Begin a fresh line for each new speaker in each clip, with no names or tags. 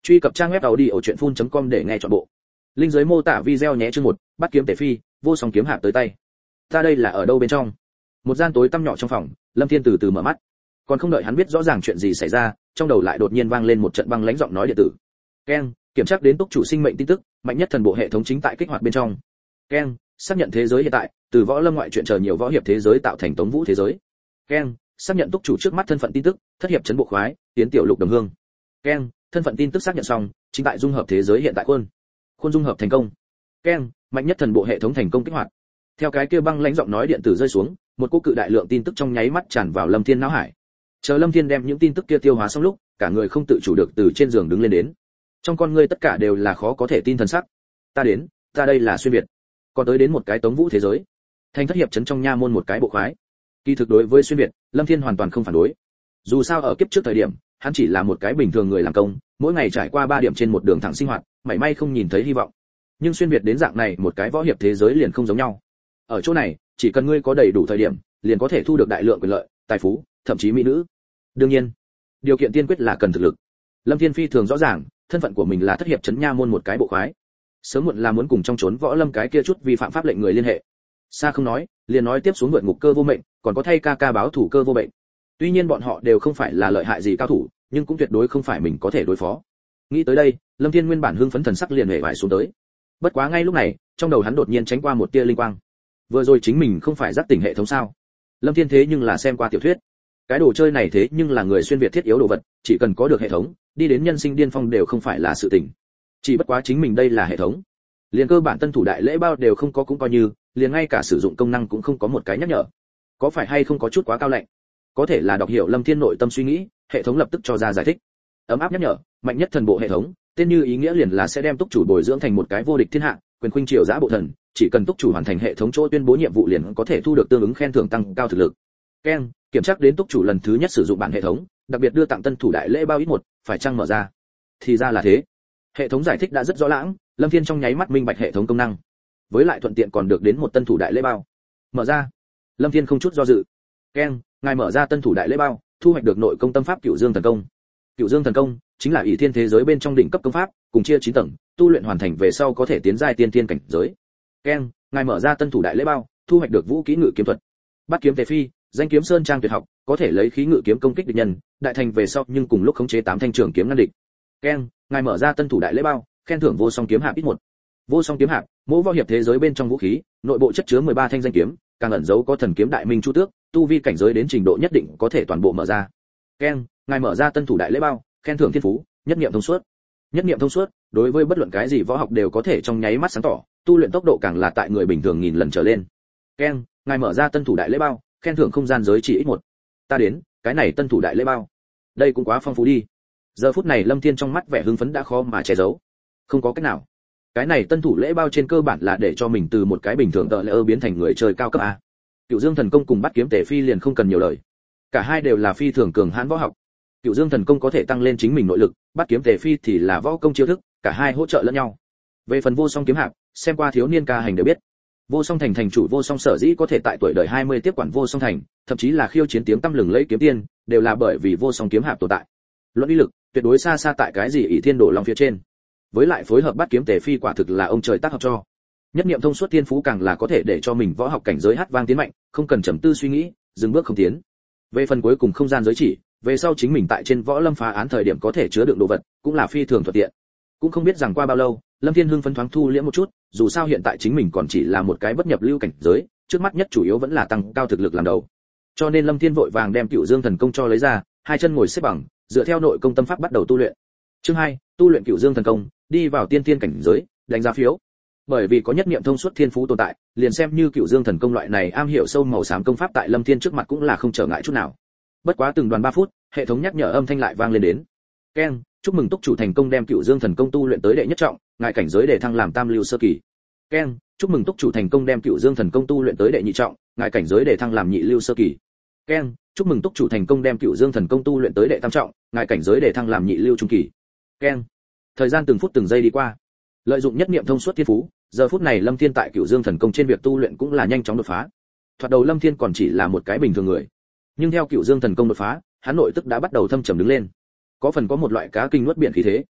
Truy cập trang web audiochuyenphun.com để nghe trọn bộ. Link dưới mô tả video nhé. Chương 1, bắt kiếm tể phi, vô song kiếm hạp tới tay. Ta đây là ở đâu bên trong? Một gian tối tăm nhỏ trong phòng, Lâm Thiên từ từ mở mắt. Còn không đợi hắn biết rõ ràng chuyện gì xảy ra, trong đầu lại đột nhiên vang lên một trận băng lãnh giọng nói điện tử. Keng, kiểm tra đến túc chủ sinh mệnh tin tức, mạnh nhất thần bộ hệ thống chính tại kích hoạt bên trong. Keng, xác nhận thế giới hiện tại, từ võ lâm ngoại truyện chờ nhiều võ hiệp thế giới tạo thành tống vũ thế giới. Keng, xác nhận túc chủ trước mắt thân phận tin tức, thất hiệp trấn bộ khoái, tiến tiểu lục đồng hương. Keng, thân phận tin tức xác nhận xong, chính tại dung hợp thế giới hiện tại khuôn dung hợp thành công. Keng, mạnh nhất thần bộ hệ thống thành công kích hoạt. Theo cái kia băng lãnh giọng nói điện tử rơi xuống, một cỗ cự đại lượng tin tức trong nháy mắt tràn vào Lâm Thiên não hải. Chờ Lâm Thiên đem những tin tức kia tiêu hóa xong lúc, cả người không tự chủ được từ trên giường đứng lên đến. Trong con ngươi tất cả đều là khó có thể tin thần sắc. Ta đây là xuyên việt, còn tới đến một cái tống vũ thế giới. Thành thất hiệp trấn trong nha môn một cái bộ khoái. Kỳ thực đối với xuyên việt, Lâm Thiên hoàn toàn không phản đối. Dù sao ở kiếp trước thời điểm, hắn chỉ là một cái bình thường người làm công, mỗi ngày trải qua 3 điểm trên một đường thẳng sinh hoạt, mảy may không nhìn thấy hy vọng. Nhưng xuyên việt đến dạng này một cái võ hiệp thế giới liền không giống nhau. Ở chỗ này, chỉ cần ngươi có đầy đủ thời điểm, liền có thể thu được đại lượng quyền lợi, tài phú, thậm chí mỹ nữ. Đương nhiên, điều kiện tiên quyết là cần thực lực. Lâm Thiên phi thường rõ ràng, thân phận của mình là thất hiệp trấn nha môn một cái bộ khoái. Sớm muộn là muốn cùng trong trốn võ lâm cái kia chút vi phạm pháp lệnh người liên hệ. Xa không nói, liền nói tiếp xuống vượt ngục cơ vô mệnh, còn có thay ca báo thủ cơ vô bệnh. Tuy nhiên bọn họ đều không phải là lợi hại gì cao thủ, nhưng cũng tuyệt đối không phải mình có thể đối phó. Nghĩ tới đây, Lâm Thiên nguyên bản hưng phấn thần sắc liền hề vải xuống tới. Bất quá ngay lúc này, trong đầu hắn đột nhiên tránh qua một tia linh quang. Vừa rồi chính mình không phải giác tỉnh hệ thống sao? Lâm Thiên thế nhưng là xem qua tiểu thuyết. Cái đồ chơi này thế nhưng là người xuyên việt thiết yếu đồ vật, chỉ cần có được hệ thống, đi đến nhân sinh điên phong đều không phải là sự tình. Chỉ bất quá chính mình đây là hệ thống, liền cơ bản tân thủ đại lễ bao đều không có cũng coi như, liền ngay cả sử dụng công năng cũng không có một cái nhắc nhở. Có phải hay không có chút quá cao lạnh? Có thể là đọc hiểu Lâm Thiên nội tâm suy nghĩ, hệ thống lập tức cho ra giải thích. Ấm áp nhắc nhở, mạnh nhất thần bộ hệ thống, tên như ý nghĩa liền là sẽ đem túc chủ bồi dưỡng thành một cái vô địch thiên hạ, quyền khuynh triều dã bộ thần, chỉ cần túc chủ hoàn thành hệ thống chỗ tuyên bố nhiệm vụ liền có thể thu được tương ứng khen thưởng tăng cao thực lực. Keng, kiểm tra đến túc chủ lần thứ nhất sử dụng bản hệ thống, đặc biệt đưa tặng tân thủ đại lễ bao ít 1, phải chăng mở ra? Thì ra là thế. Hệ thống giải thích đã rất rõ lãng, Lâm Thiên trong nháy mắt minh bạch hệ thống công năng. Với lại thuận tiện còn được đến một tân thủ đại lễ bao. Mở ra. Lâm Thiên không chút do dự. Keng, ngài mở ra tân thủ đại lễ bao, thu hoạch được nội công tâm pháp Cửu Dương thần công. Cửu Dương thần công chính là ỷ thiên thế giới bên trong đỉnh cấp công pháp, cùng chia 9 tầng, tu luyện hoàn thành về sau có thể tiến giai tiên tiên cảnh giới. Keng, ngài mở ra tân thủ đại lễ bao, thu hoạch được vũ kỹ ngự kiếm thuật. Bắt kiếm tề phi, danh kiếm sơn trang tuyệt học, có thể lấy khí ngự kiếm công kích địch nhân, đại thành về sau nhưng cùng lúc khống chế 8 thanh trường kiếm ngăn địch. Keng, ngài mở ra tân thủ đại lễ bao, khen thưởng vô song kiếm hạp ít 1. Vô song kiếm hạp, mỗi võ hiệp thế giới bên trong vũ khí, nội bộ chất chứa 13 thanh danh kiếm, càng ẩn giấu có thần kiếm đại minh chu tước, tu vi cảnh giới đến trình độ nhất định có thể toàn bộ mở ra. Keng, ngài mở ra tân thủ đại lễ bao, khen thưởng thiên phú, nhất niệm thông suốt. Nhất niệm thông suốt, đối với bất luận cái gì võ học đều có thể trong nháy mắt sáng tỏ, tu luyện tốc độ càng là tại người bình thường nghìn lần trở lên. Keng, ngài mở ra tân thủ đại lễ bao, khen thưởng không gian giới chỉ ít 1. Ta đến, cái này tân thủ đại lễ bao, đây cũng quá phong phú đi. Giờ phút này Lâm Thiên trong mắt vẻ hưng phấn đã khó mà che giấu. Không có cách nào, cái này tân thủ lễ bao trên cơ bản là để cho mình từ một cái bình thường tợ lễ biến thành người chơi cao cấp a. Cửu Dương thần công cùng bắt kiếm tề phi liền không cần nhiều lời, cả hai đều là phi thường cường hãn võ học. Cửu Dương thần công có thể tăng lên chính mình nội lực, bắt kiếm tề phi thì là võ công chiêu thức, cả hai hỗ trợ lẫn nhau. Về phần vô song kiếm hạp, xem qua thiếu niên ca hành đều biết, vô song thành thành chủ vô song sở dĩ có thể tại tuổi đời 20 tiếp quản vô song thành, thậm chí là khiêu chiến tiếng tăm lừng lẫy kiếm tiên, đều là bởi vì vô song kiếm hạp tồn tại. Luận uy lực, tuyệt đối xa xa tại cái gì ỷ thiên đổ long phía trên. Với lại phối hợp bắt kiếm tề phi quả thực là ông trời tác hợp cho. Nhất niệm thông suốt thiên phú càng là có thể để cho mình võ học cảnh giới hát vang tiến mạnh, không cần trầm tư suy nghĩ, dừng bước không tiến. Về phần cuối cùng không gian giới chỉ, về sau chính mình tại trên võ lâm phá án thời điểm có thể chứa đựng đồ vật, cũng là phi thường thuận tiện. Cũng không biết rằng qua bao lâu, Lâm Thiên hưng phấn thoáng thu liễm một chút, dù sao hiện tại chính mình còn chỉ là một cái bất nhập lưu cảnh giới, trước mắt nhất chủ yếu vẫn là tăng cao thực lực làm đầu. Cho nên Lâm Thiên vội vàng đem Cửu Dương thần công cho lấy ra, hai chân ngồi xếp bằng, dựa theo nội công tâm pháp bắt đầu tu luyện. Chương 2, tu luyện Cửu Dương thần công, đi vào tiên tiên cảnh giới, đánh giá phiếu. Bởi vì có nhất niệm thông suốt thiên phú tồn tại, liền xem như Cửu Dương thần công loại này am hiểu sâu màu xám công pháp tại Lâm Thiên trước mặt cũng là không trở ngại chút nào. Bất quá từng đoàn 3 phút, hệ thống nhắc nhở âm thanh lại vang lên đến. Keng, chúc mừng túc chủ thành công đem Cửu Dương thần công tu luyện tới đệ nhất trọng, ngài cảnh giới để thăng làm tam lưu sơ kỳ. Keng, chúc mừng túc chủ thành công đem Cửu Dương thần công tu luyện tới đệ nhị trọng, ngài cảnh giới để thăng làm nhị lưu sơ kỳ. Keng, chúc mừng túc chủ thành công đem Cửu Dương thần công tu luyện tới đệ tam trọng, ngài cảnh giới để thăng làm nhị lưu trung kỳ. Keng. Thời gian từng phút từng giây đi qua. Lợi dụng nhất niệm thông suốt thiên phú, giờ phút này Lâm Thiên tại Cửu Dương thần công trên việc tu luyện cũng là nhanh chóng đột phá. Thoạt đầu Lâm Thiên còn chỉ là một cái bình thường người, nhưng theo Cửu Dương thần công đột phá, hắn nội tức đã bắt đầu thâm trầm đứng lên, có phần có một loại cá kinh nuốt biển khí thế.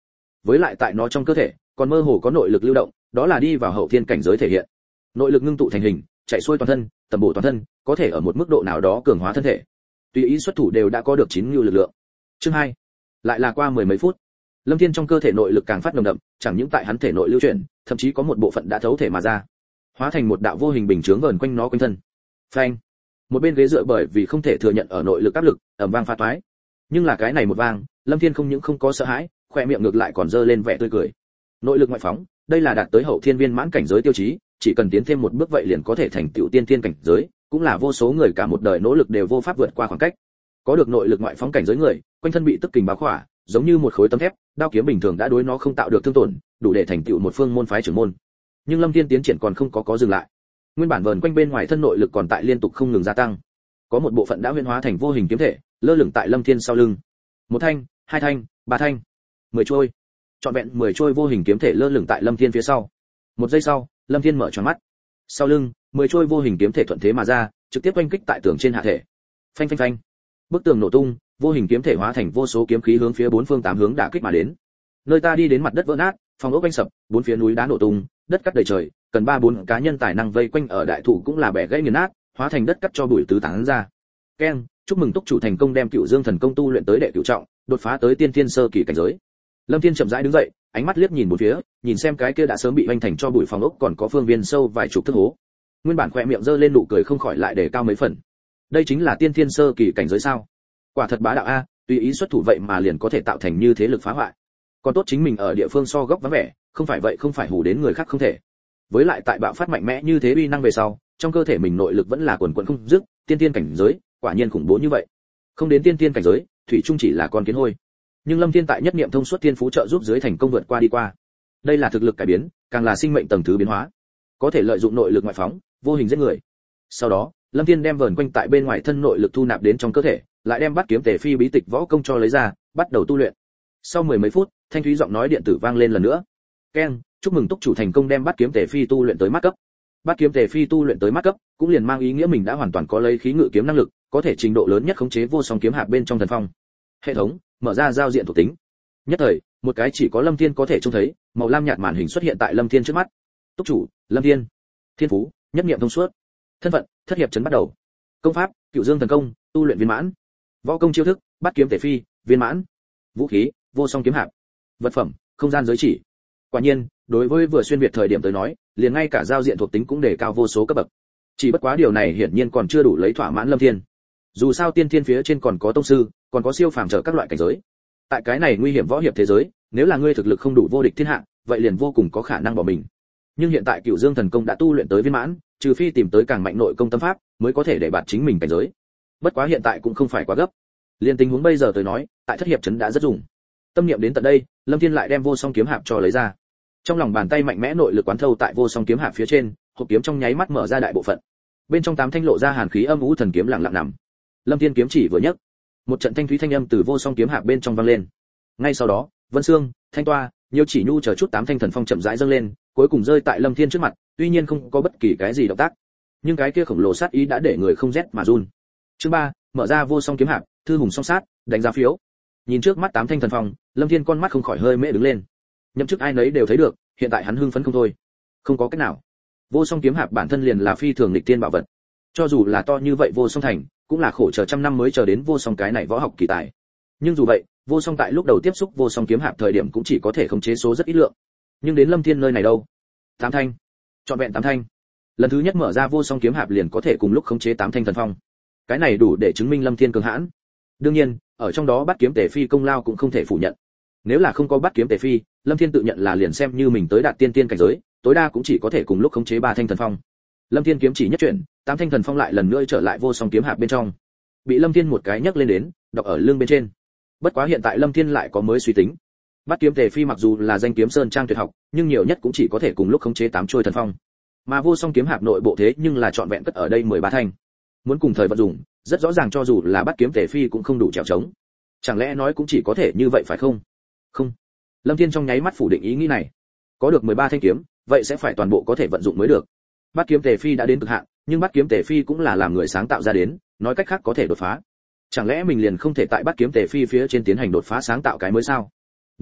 với lại tại nó trong cơ thể còn mơ hồ có nội lực lưu động, đó là đi vào hậu thiên cảnh giới thể hiện. Nội lực ngưng tụ thành hình, chạy xuôi toàn thân, tầm bổ toàn thân, có thể ở một mức độ nào đó cường hóa thân thể. Tùy ý xuất thủ đều đã có được 9 nhu lực lượng. Chương 2. Lại là qua mười mấy phút, Lâm Thiên trong cơ thể nội lực càng phát nồng đậm, chẳng những tại hắn thể nội lưu chuyển, thậm chí có một bộ phận đã thấu thể mà ra, hóa thành một đạo vô hình bình chướng vờn quanh nó quanh thân. Phanh! Một bên ghế dựa bởi vì không thể thừa nhận ở nội lực áp lực, ầm vang phá toái. Nhưng là cái này một vang, Lâm Thiên không những không có sợ hãi, khóe miệng ngược lại còn dơ lên vẻ tươi cười. Nội lực ngoại phóng, đây là đạt tới hậu thiên viên mãn cảnh giới tiêu chí, chỉ cần tiến thêm một bước vậy liền có thể thành tựu tiên thiên cảnh giới, cũng là vô số người cả một đời nỗ lực đều vô pháp vượt qua khoảng cách. Có được nội lực ngoại phóng cảnh giới người, quanh thân bị tức kình bao khỏa, giống như một khối tấm thép, đao kiếm bình thường đã đối nó không tạo được thương tổn, đủ để thành tựu một phương môn phái trưởng môn. Nhưng Lâm Thiên tiến triển còn không có dừng lại. Nguyên bản vờn quanh bên ngoài thân nội lực còn tại liên tục không ngừng gia tăng. Có một bộ phận đã huyễn hóa thành vô hình kiếm thể, lơ lửng tại Lâm Thiên sau lưng. Một thanh, hai thanh, ba thanh, 10 trôi. Trọn vẹn 10 trôi vô hình kiếm thể lơ lửng tại Lâm Thiên phía sau. Một giây sau, Lâm Thiên mở tròn mắt. Sau lưng, 10 trôi vô hình kiếm thể thuận thế mà ra, trực tiếp oanh kích tại tường trên hạ thể. Phanh phanh phanh. Bức tường nổ tung, vô hình kiếm thể hóa thành vô số kiếm khí hướng phía bốn phương tám hướng đả kích mà đến. Nơi ta đi đến mặt đất vỡ nát, phòng ốc vanh sập, bốn phía núi đá nổ tung, đất cắt đầy trời, cần 3-4 cá nhân tài năng vây quanh ở đại thụ cũng là bẻ gãy nghiền nát, hóa thành đất cắt cho bụi tứ tán ra. Keng, chúc mừng túc chủ thành công đem Cựu Dương thần công tu luyện tới đệ cửu trọng, đột phá tới tiên thiên sơ kỳ cảnh giới. Lâm Thiên chậm rãi đứng dậy, ánh mắt liếc nhìn bốn phía, nhìn xem cái kia đã sớm bị hoành thành cho bụi phòng ốc còn có phương viên sâu vài chục thước hố. Nguyên bản khóe miệng giơ lên nụ cười không khỏi lại để cao mấy phần. Đây chính là tiên thiên sơ kỳ cảnh giới sao? Quả thật bá đạo a, tùy ý xuất thủ vậy mà liền có thể tạo thành như thế lực phá hoại. Còn tốt chính mình ở địa phương so góc vắng vẻ, không phải vậy không phải hù đến người khác không thể. Với lại tại bạo phát mạnh mẽ như thế uy năng về sau, trong cơ thể mình nội lực vẫn là quần quần không dứt, tiên thiên cảnh giới, quả nhiên khủng bố như vậy. Không đến tiên thiên cảnh giới, thủy chung chỉ là con kiến hôi. Nhưng Lâm Thiên tại nhất niệm thông suốt thiên phú trợ giúp dưới thành công vượt qua đi qua. Đây là thực lực cải biến, càng là sinh mệnh tầng thứ biến hóa, có thể lợi dụng nội lực ngoại phóng, vô hình giết người. Sau đó, Lâm Thiên đem vờn quanh tại bên ngoài thân nội lực thu nạp đến trong cơ thể, lại đem bắt kiếm tề phi bí tịch võ công cho lấy ra, bắt đầu tu luyện. Sau mười mấy phút, thanh thúy giọng nói điện tử vang lên lần nữa. Keng, chúc mừng túc chủ thành công đem bắt kiếm tề phi tu luyện tới mắt cấp. Bắt kiếm tề phi tu luyện tới mắt cấp, cũng liền mang ý nghĩa mình đã hoàn toàn có lấy khí ngự kiếm năng lực, có thể trình độ lớn nhất khống chế vô song kiếm hạp bên trong thần phong. Hệ thống mở ra giao diện thuộc tính. Nhất thời, một cái chỉ có Lâm Thiên có thể trông thấy, màu lam nhạt màn hình xuất hiện tại Lâm Thiên trước mắt. Túc chủ, Lâm Thiên. Thiên phú, nhất niệm thông suốt. Thân phận, thất hiệp trấn bắt đầu. Công pháp, Cựu Dương thần công, tu luyện viên mãn. Võ công chiêu thức, bắt kiếm tề phi, viên mãn. Vũ khí, vô song kiếm hạp. Vật phẩm, không gian giới chỉ. Quả nhiên, đối với vừa xuyên việt thời điểm tới nói, liền ngay cả giao diện thuộc tính cũng đề cao vô số cấp bậc. Chỉ bất quá điều này hiển nhiên còn chưa đủ lấy thỏa mãn Lâm Thiên. Dù sao tiên thiên phía trên còn có tông sư, còn có siêu phàm trở các loại cảnh giới. Tại cái này nguy hiểm võ hiệp thế giới, nếu là ngươi thực lực không đủ vô địch thiên hạ, vậy liền vô cùng có khả năng bỏ mình. Nhưng hiện tại Cựu Dương thần công đã tu luyện tới viên mãn, trừ phi tìm tới càng mạnh nội công tâm pháp, mới có thể để bạt chính mình cảnh giới. Bất quá hiện tại cũng không phải quá gấp. Liên tình huống bây giờ tới nói, tại thất hiệp trấn đã rất dùng. Tâm niệm đến tận đây, Lâm Thiên lại đem vô song kiếm hạp cho lấy ra. Trong lòng bàn tay mạnh mẽ nội lực quán thâu tại vô song kiếm hạp phía trên, hộp kiếm trong nháy mắt mở ra đại bộ phận. Bên trong 8 thanh lộ ra hàn khí âm u thần kiếm lặng lặng nằm. Lâm Thiên kiếm chỉ vừa nhấc, một trận thanh thúy thanh âm từ vô song kiếm hạp bên trong vang lên. Ngay sau đó, Vân Xương, Thanh Toa, Nhiêu Chỉ Nhu chờ chút 8 thanh thần phong chậm rãi dâng lên, cuối cùng rơi tại Lâm Thiên trước mặt, tuy nhiên không có bất kỳ cái gì động tác, nhưng cái kia khổng lồ sát ý đã để người không rét mà run. Chương 3, mở ra vô song kiếm hạp, thư hùng song sát, đánh giá phiếu. Nhìn trước mắt 8 thanh thần phong, Lâm Thiên con mắt không khỏi hơi mễ đứng lên. Nhậm chức ai nấy đều thấy được, hiện tại hắn hưng phấn không thôi. Không có cách nào. Vô song kiếm hạp bản thân liền là phi thường nghịch tiên bảo vật. Cho dù là to như vậy vô song thành, cũng là khổ chờ trăm năm mới chờ đến vô song cái này võ học kỳ tài. Nhưng dù vậy, vô song tại lúc đầu tiếp xúc vô song kiếm hạp thời điểm cũng chỉ có thể khống chế số rất ít lượng. Nhưng đến Lâm Thiên nơi này đâu? 8 thanh. Trọn vẹn 8 thanh. Lần thứ nhất mở ra vô song kiếm hạp liền có thể cùng lúc khống chế 8 thanh thần phong. Cái này đủ để chứng minh Lâm Thiên cường hãn. Đương nhiên, ở trong đó bắt kiếm tề phi công lao cũng không thể phủ nhận. Nếu là không có bắt kiếm tề phi, Lâm Thiên tự nhận là liền xem như mình tới đạt tiên tiên cảnh giới, tối đa cũng chỉ có thể cùng lúc khống chế 3 thanh thần phong. Lâm Thiên kiếm chỉ nhất chuyển, 8 thanh thần phong lại lần nữa trở lại vô song kiếm hạp bên trong. Bị Lâm Thiên một cái nhấc lên đến, đọc ở lưng bên trên. Bất quá hiện tại Lâm Thiên lại có mới suy tính. Bắt kiếm tề phi mặc dù là danh kiếm sơn trang tuyệt học, nhưng nhiều nhất cũng chỉ có thể cùng lúc khống chế 8 chuôi thần phong. Mà vô song kiếm hạp nội bộ thế nhưng là trọn vẹn cất ở đây 13 thanh. Muốn cùng thời vận dụng, rất rõ ràng cho dù là bắt kiếm tề phi cũng không đủ trèo trống. Chẳng lẽ nói cũng chỉ có thể như vậy phải không? Không. Lâm Thiên trong nháy mắt phủ định ý nghĩ này. Có được 13 thanh kiếm, vậy sẽ phải toàn bộ có thể vận dụng mới được. Bắt kiếm tề phi đã đến cực hạn, nhưng bắt kiếm tề phi cũng là làm người sáng tạo ra đến, nói cách khác có thể đột phá. Chẳng lẽ mình liền không thể tại bắt kiếm tề phi phía trên tiến hành đột phá sáng tạo cái mới sao?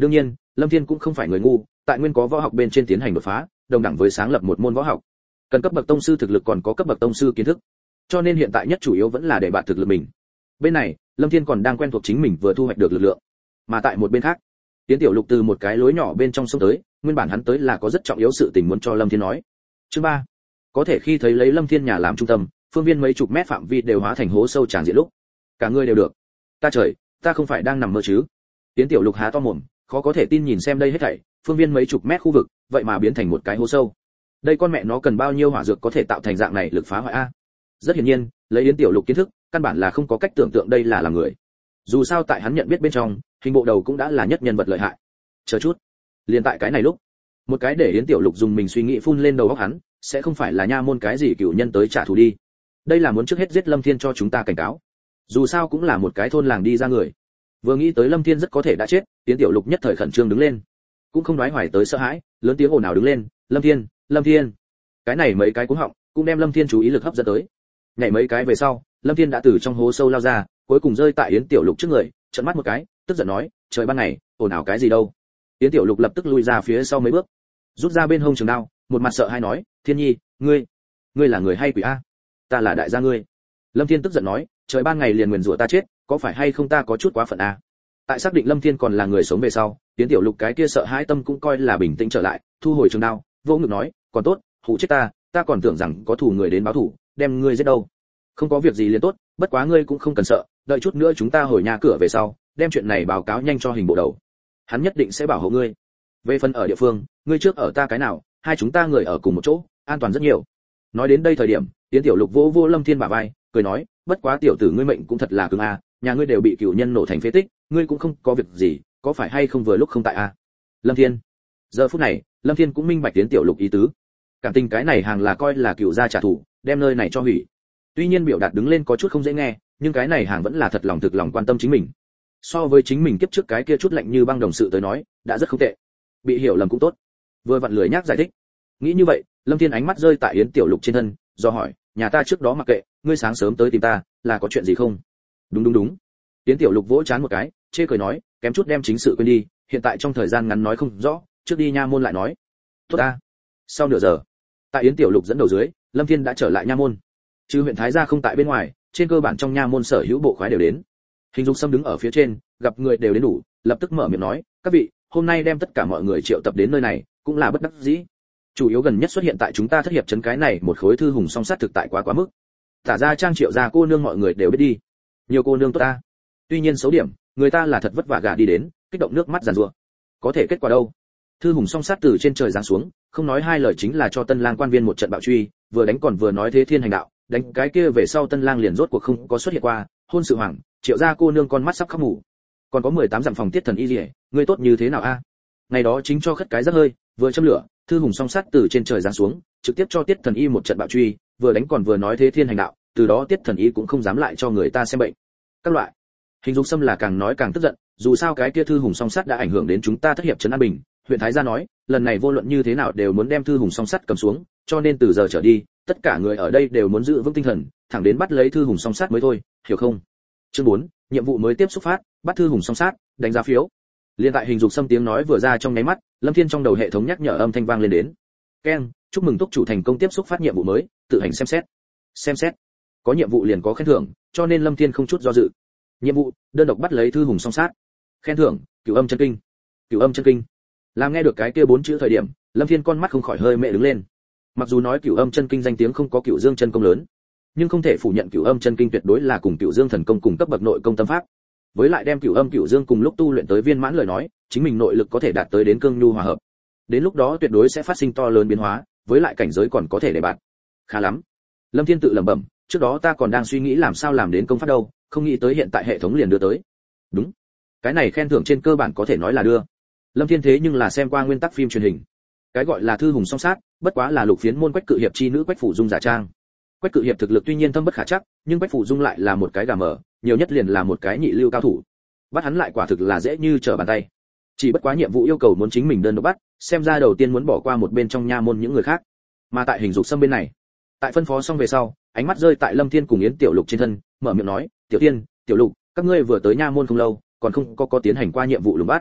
Đương nhiên, Lâm Thiên cũng không phải người ngu, tại nguyên có võ học bên trên tiến hành đột phá, đồng đẳng với sáng lập một môn võ học. Cần cấp bậc tông sư thực lực còn có cấp bậc tông sư kiến thức. Cho nên hiện tại nhất chủ yếu vẫn là để bạn thực lực mình. Bên này, Lâm Thiên còn đang quen thuộc chính mình vừa thu hoạch được lực lượng. Mà tại một bên khác, Tiến Tiểu Lục từ một cái lối nhỏ bên trong sông tới, nguyên bản hắn tới là có rất trọng yếu sự tình muốn cho Lâm Thiên nói. Chương 3. Có thể khi thấy lấy Lâm Thiên nhà làm trung tâm, phương viên mấy chục mét phạm vi đều hóa thành hố sâu tràn diện lúc. Cả người đều được. Ta trời, ta không phải đang nằm mơ chứ? Tiến Tiểu Lục há to mồm, khó có thể tin nhìn xem đây hết thảy, phương viên mấy chục mét khu vực, vậy mà biến thành một cái hố sâu. Đây con mẹ nó cần bao nhiêu hỏa dược có thể tạo thành dạng này lực phá hoại a? Rất hiển nhiên, lấy Yến Tiểu Lục kiến thức, căn bản là không có cách tưởng tượng đây là làm người. Dù sao tại hắn nhận biết bên trong, hình bộ đầu cũng đã là nhất nhân vật lợi hại. Chờ chút, liền tại cái này lúc, một cái để Yến Tiểu Lục dùng mình suy nghĩ phun lên đầu óc hắn, sẽ không phải là nha môn cái gì cửu nhân tới trả thù đi. Đây là muốn trước hết giết Lâm Thiên cho chúng ta cảnh cáo. Dù sao cũng là một cái thôn làng đi ra người. Vừa nghĩ tới Lâm Thiên rất có thể đã chết, Yến Tiểu Lục nhất thời khẩn trương đứng lên, cũng không đoái hoài tới sợ hãi, lớn tiếng ồn ào đứng lên, Lâm Thiên, Lâm Thiên. Cái này mấy cái cuống họng, cũng đem Lâm Thiên chú ý lực hấp dẫn tới. Nhảy mấy cái về sau, Lâm Thiên đã từ trong hố sâu lao ra, cuối cùng rơi tại Yến Tiểu Lục trước người, trợn mắt một cái, tức giận nói, trời ban ngày, ồn ào cái gì đâu? Yến Tiểu Lục lập tức lui ra phía sau mấy bước, rút ra bên hông trường đao, một mặt sợ hãi nói, Thiên Nhi, ngươi là người hay quỷ a? Ta là đại gia ngươi. Lâm Thiên tức giận nói, trời ban ngày liền nguyền rủa ta chết, có phải hay không ta có chút quá phận a? Tại xác định Lâm Thiên còn là người sống về sau, Yến Tiểu Lục cái kia sợ hãi tâm cũng coi là bình tĩnh trở lại, thu hồi trường đao, vỗ ngực nói, còn tốt, hù chết ta còn tưởng rằng có thù người đến báo thù, đem ngươi giết đâu. Không có việc gì liền tốt, bất quá ngươi cũng không cần sợ, đợi chút nữa chúng ta hồi nhà cửa về sau, đem chuyện này báo cáo nhanh cho hình bộ đầu. Hắn nhất định sẽ bảo hộ ngươi. Về phần ở địa phương, ngươi trước ở ta cái nào, hai chúng ta người ở cùng một chỗ, an toàn rất nhiều. Nói đến đây thời điểm, Yến Tiểu Lục vỗ Lâm Thiên bả vai, cười nói, bất quá tiểu tử ngươi mệnh cũng thật là cứng a, nhà ngươi đều bị cửu nhân nổ thành phế tích, ngươi cũng không có việc gì, có phải hay không vừa lúc không tại a? Lâm Thiên. Giờ phút này, Lâm Thiên cũng minh bạch Yến Tiểu Lục ý tứ. Cảm tình cái này hàng là coi là cửu gia trả thù, đem nơi này cho hủy. Tuy nhiên biểu đạt đứng lên có chút không dễ nghe, nhưng cái này hàng vẫn là thật lòng thực lòng quan tâm chính mình. So với chính mình kiếp trước cái kia chút lạnh như băng đồng sự tới nói, đã rất không tệ. Bị hiểu lầm cũng tốt. Vừa vặn lười nhác giải thích. Nghĩ như vậy, Lâm Thiên ánh mắt rơi tại Yến Tiểu Lục trên thân, do hỏi, nhà ta trước đó mặc kệ, ngươi sáng sớm tới tìm ta, là có chuyện gì không? Đúng. Yến Tiểu Lục vỗ chán một cái, chê cười nói, kém chút đem chính sự quên đi, hiện tại trong thời gian ngắn nói không rõ, trước đi nha môn lại nói. Tốt ta. Sau nửa giờ, tại Yến Tiểu Lục dẫn đầu dưới, Lâm Thiên đã trở lại nha môn. Trừ huyện thái gia không tại bên ngoài, trên cơ bản trong nha môn sở hữu bộ khoái đều đến. Hình Dục Sâm đứng ở phía trên, gặp người đều đến đủ, lập tức mở miệng nói, các vị, hôm nay đem tất cả mọi người triệu tập đến nơi này, cũng là bất đắc dĩ. Chủ yếu gần nhất xuất hiện tại chúng ta thất hiệp trấn cái này một khối thư hùng song sát thực tại quá mức. Tả ra Trang Triệu gia cô nương mọi người đều biết đi. Nhiều cô nương tốt ta. Tuy nhiên xấu điểm, người ta là thật vất vả gả đi đến, kích động nước mắt giàn giụa. Có thể kết quả đâu? Thư hùng song sát từ trên trời giáng xuống, không nói hai lời chính là cho Tân Lang quan viên một trận bạo truy, vừa đánh còn vừa nói thế thiên hành đạo, đánh cái kia về sau Tân Lang liền rốt cuộc không có xuất hiện qua, hôn sự hoàng, Triệu gia cô nương con mắt sắp khóc mù. Còn có 18 dặm phòng tiết thần y liễu, ngươi tốt như thế nào a? Ngày đó chính cho khất cái rất hơi, vừa châm lửa, Thư hùng song sát từ trên trời giáng xuống, trực tiếp cho tiết thần y một trận bạo truy, vừa đánh còn vừa nói thế thiên hành đạo, từ đó tiết thần y cũng không dám lại cho người ta xem bệnh. Các loại. Hình Dục Sâm là càng nói càng tức giận, dù sao cái kia Thư hùng song sát đã ảnh hưởng đến chúng ta thất hiệp trấn an bình. Huyện thái gia nói, lần này vô luận như thế nào đều muốn đem Thư hùng song sát cầm xuống, cho nên từ giờ trở đi, tất cả người ở đây đều muốn giữ vững tinh thần, thẳng đến bắt lấy Thư hùng song sát mới thôi, hiểu không? Chương 4, nhiệm vụ mới tiếp xúc phát, bắt Thư hùng song sát, đánh giá phiếu. Liên tại Hình Dục Sâm tiếng nói vừa ra trong nháy mắt, Lâm Thiên trong đầu hệ thống nhắc nhở âm thanh vang lên đến. Keng, chúc mừng túc chủ thành công tiếp xúc phát nhiệm vụ mới, tự hành xem xét. Xem xét. Có nhiệm vụ liền có khen thưởng, cho nên Lâm Thiên không chút do dự. Nhiệm vụ, đơn độc bắt lấy Thư hùng song sát. Khen thưởng, Cửu Âm chân kinh. Cửu Âm chân kinh. Làm nghe được cái kia 4 chữ thời điểm, Lâm Thiên con mắt không khỏi hơi mẹ đứng lên. Mặc dù nói Cửu Âm chân kinh danh tiếng không có Cửu Dương chân công lớn, nhưng không thể phủ nhận Cửu Âm chân kinh tuyệt đối là cùng Cửu Dương thần công cùng cấp bậc nội công tâm pháp. Với lại đem Cửu Âm Cửu Dương cùng lúc tu luyện tới viên mãn lời nói, chính mình nội lực có thể đạt tới đến cương nhu hòa hợp. Đến lúc đó tuyệt đối sẽ phát sinh to lớn biến hóa, với lại cảnh giới còn có thể để bạn. Khá lắm. Lâm Thiên tự lẩm bẩm, trước đó ta còn đang suy nghĩ làm sao làm đến công pháp đâu, không nghĩ tới hiện tại hệ thống liền đưa tới. Đúng. Cái này khen thưởng trên cơ bản có thể nói là đưa. Lâm Thiên thế nhưng là xem qua nguyên tắc phim truyền hình. Cái gọi là Thư hùng song sát, bất quá là lục phiến môn Quách Cự Hiệp chi nữ Quách Phủ Dung giả trang. Quách Cự Hiệp thực lực tuy nhiên thâm bất khả trắc, nhưng Quách Phủ Dung lại là một cái gà mờ, nhiều nhất liền là một cái nhị lưu cao thủ. Bắt hắn lại quả thực là dễ như trở bàn tay. Chỉ bất quá nhiệm vụ yêu cầu muốn chính mình đơn độc bắt, xem ra đầu tiên muốn bỏ qua một bên trong nha môn những người khác. Mà tại Hình Dục Sâm bên này, tại phân phó xong về sau, ánh mắt rơi tại Lâm Thiên cùng Yến Tiểu Lục trên thân, mở miệng nói, "Tiểu Thiên, Tiểu Lục, các ngươi vừa tới nha môn không lâu, còn không có tiến hành qua nhiệm vụ lùng bắt.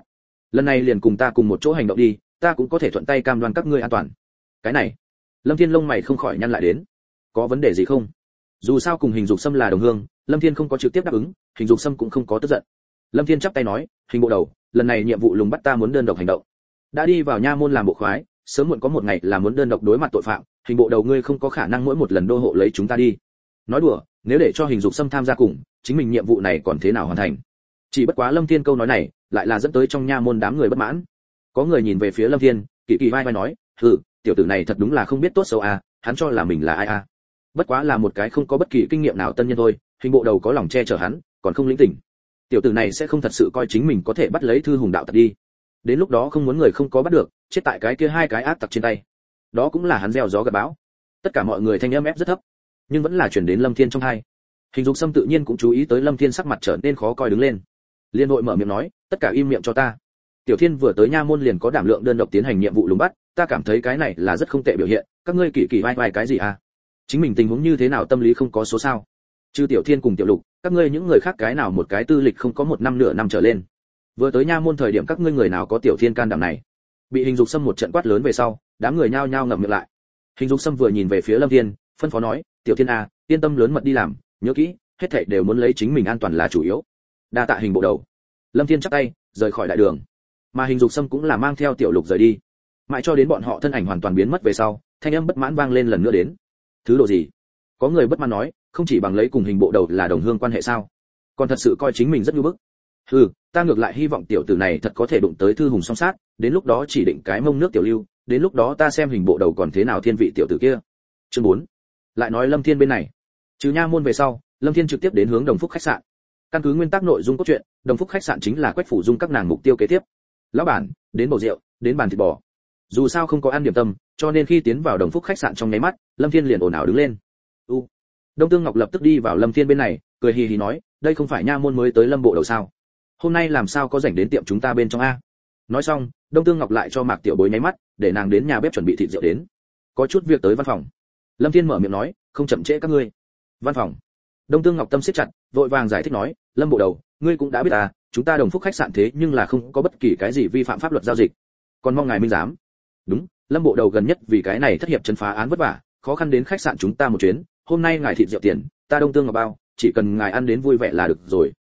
lần này liền cùng ta cùng một chỗ hành động đi, ta cũng có thể thuận tay cam đoan các ngươi an toàn. Cái này, Lâm Thiên lông mày không khỏi nhăn lại đến. Có vấn đề gì không? Dù sao cùng Hình Dục Sâm là đồng hương, Lâm Thiên không có trực tiếp đáp ứng, Hình Dục Sâm cũng không có tức giận. Lâm Thiên chắp tay nói, Hình bộ đầu, lần này nhiệm vụ lùng bắt ta muốn đơn độc hành động. Đã đi vào nha môn làm bộ khoái, sớm muộn có một ngày là muốn đơn độc đối mặt tội phạm, Hình bộ đầu ngươi không có khả năng mỗi một lần đô hộ lấy chúng ta đi. Nói đùa, nếu để cho Hình Dục Sâm tham gia cùng, chính mình nhiệm vụ này còn thế nào hoàn thành? Chỉ bất quá Lâm Thiên câu nói này, lại là dẫn tới trong nha môn đám người bất mãn. Có người nhìn về phía Lâm Thiên, kỳ kỳ vai vai nói, hừ, tiểu tử này thật đúng là không biết tốt xấu à, hắn cho là mình là ai à? Bất quá là một cái không có bất kỳ kinh nghiệm nào tân nhân thôi, Hình bộ đầu có lòng che chở hắn, còn không lĩnh tỉnh. Tiểu tử này sẽ không thật sự coi chính mình có thể bắt lấy Thư Hùng đạo tặc đi. Đến lúc đó không muốn người không có bắt được, chết tại cái kia hai cái ác tặc trên tay. Đó cũng là hắn gieo gió gặt bão. Tất cả mọi người thanh âm ép rất thấp, nhưng vẫn là truyền đến Lâm Thiên trong tai. Hình Dục Sâm tự nhiên cũng chú ý tới Lâm Thiên sắc mặt trở nên khó coi đứng lên. Liên hội mở miệng nói, tất cả im miệng cho ta. Tiểu Thiên vừa tới nha môn liền có đảm lượng đơn độc tiến hành nhiệm vụ lùng bắt, ta cảm thấy cái này là rất không tệ biểu hiện, các ngươi kỳ kỳ vai vai cái gì à? Chính mình tình huống như thế nào tâm lý không có số sao? Trừ Tiểu Thiên cùng Tiểu Lục, các ngươi những người khác cái nào một cái tư lịch không có một năm nửa năm trở lên. Vừa tới nha môn thời điểm các ngươi người nào có Tiểu Thiên can đảm này? Bị Hình Dục Sâm một trận quát lớn về sau, đám người nhao nhao ngậm miệng lại. Hình Dục Sâm vừa nhìn về phía Lâm Thiên, phân phó nói, Tiểu Thiên à, yên tâm lớn mật đi làm, nhớ kỹ, hết thảy đều muốn lấy chính mình an toàn là chủ yếu. Đa tạ Hình bộ đầu. Lâm Thiên chắp tay, rời khỏi đại đường. Mà Hình Dục Sâm cũng là mang theo Tiểu Lục rời đi. Mãi cho đến bọn họ thân ảnh hoàn toàn biến mất về sau, thanh âm bất mãn vang lên lần nữa đến. Thứ độ gì? Có người bất mãn nói, không chỉ bằng lấy cùng Hình bộ đầu là đồng hương quan hệ sao? Còn thật sự coi chính mình rất nhu bức. Hừ, ta ngược lại hy vọng tiểu tử này thật có thể đụng tới Thư Hùng song sát, đến lúc đó chỉ định cái mông nước tiểu lưu, đến lúc đó ta xem Hình bộ đầu còn thế nào thiên vị tiểu tử kia. Chương 4. Lại nói Lâm Thiên bên này, trừ nha môn về sau, Lâm Thiên trực tiếp đến hướng Đồng Phúc khách sạn. Căn cứ nguyên tắc nội dung cốt truyện, Đồng Phúc khách sạn chính là Quách Phủ Dung các nàng mục tiêu kế tiếp. Lão bản, đến bầu rượu, đến bàn thịt bò. Dù sao không có ăn điểm tâm, cho nên khi tiến vào Đồng Phúc khách sạn trong nháy mắt, Lâm Thiên liền ồn ào đứng lên. Đông Tương Ngọc lập tức đi vào Lâm Thiên bên này, cười hì hì nói, đây không phải nha môn mới tới Lâm bộ đầu sao? Hôm nay làm sao có rảnh đến tiệm chúng ta bên trong a? Nói xong, Đông Tương Ngọc lại cho Mạc Tiểu Bối nháy mắt, để nàng đến nhà bếp chuẩn bị thịt rượu đến. Có chút việc tới văn phòng. Lâm Thiên mở miệng nói, không chậm trễ các ngươi. Văn phòng. Đông Tương Ngọc tâm siết chặt, vội vàng giải thích nói, Lâm bộ đầu, ngươi cũng đã biết à, chúng ta Đồng Phúc khách sạn thế nhưng là không có bất kỳ cái gì vi phạm pháp luật giao dịch. Còn mong ngài minh giám. Đúng, Lâm bộ đầu gần nhất vì cái này thất hiệp trấn phá án vất vả, khó khăn đến khách sạn chúng ta một chuyến, hôm nay ngài thịt rượu tiền, ta Đông Tương Ngọc bao, chỉ cần ngài ăn đến vui vẻ là được rồi.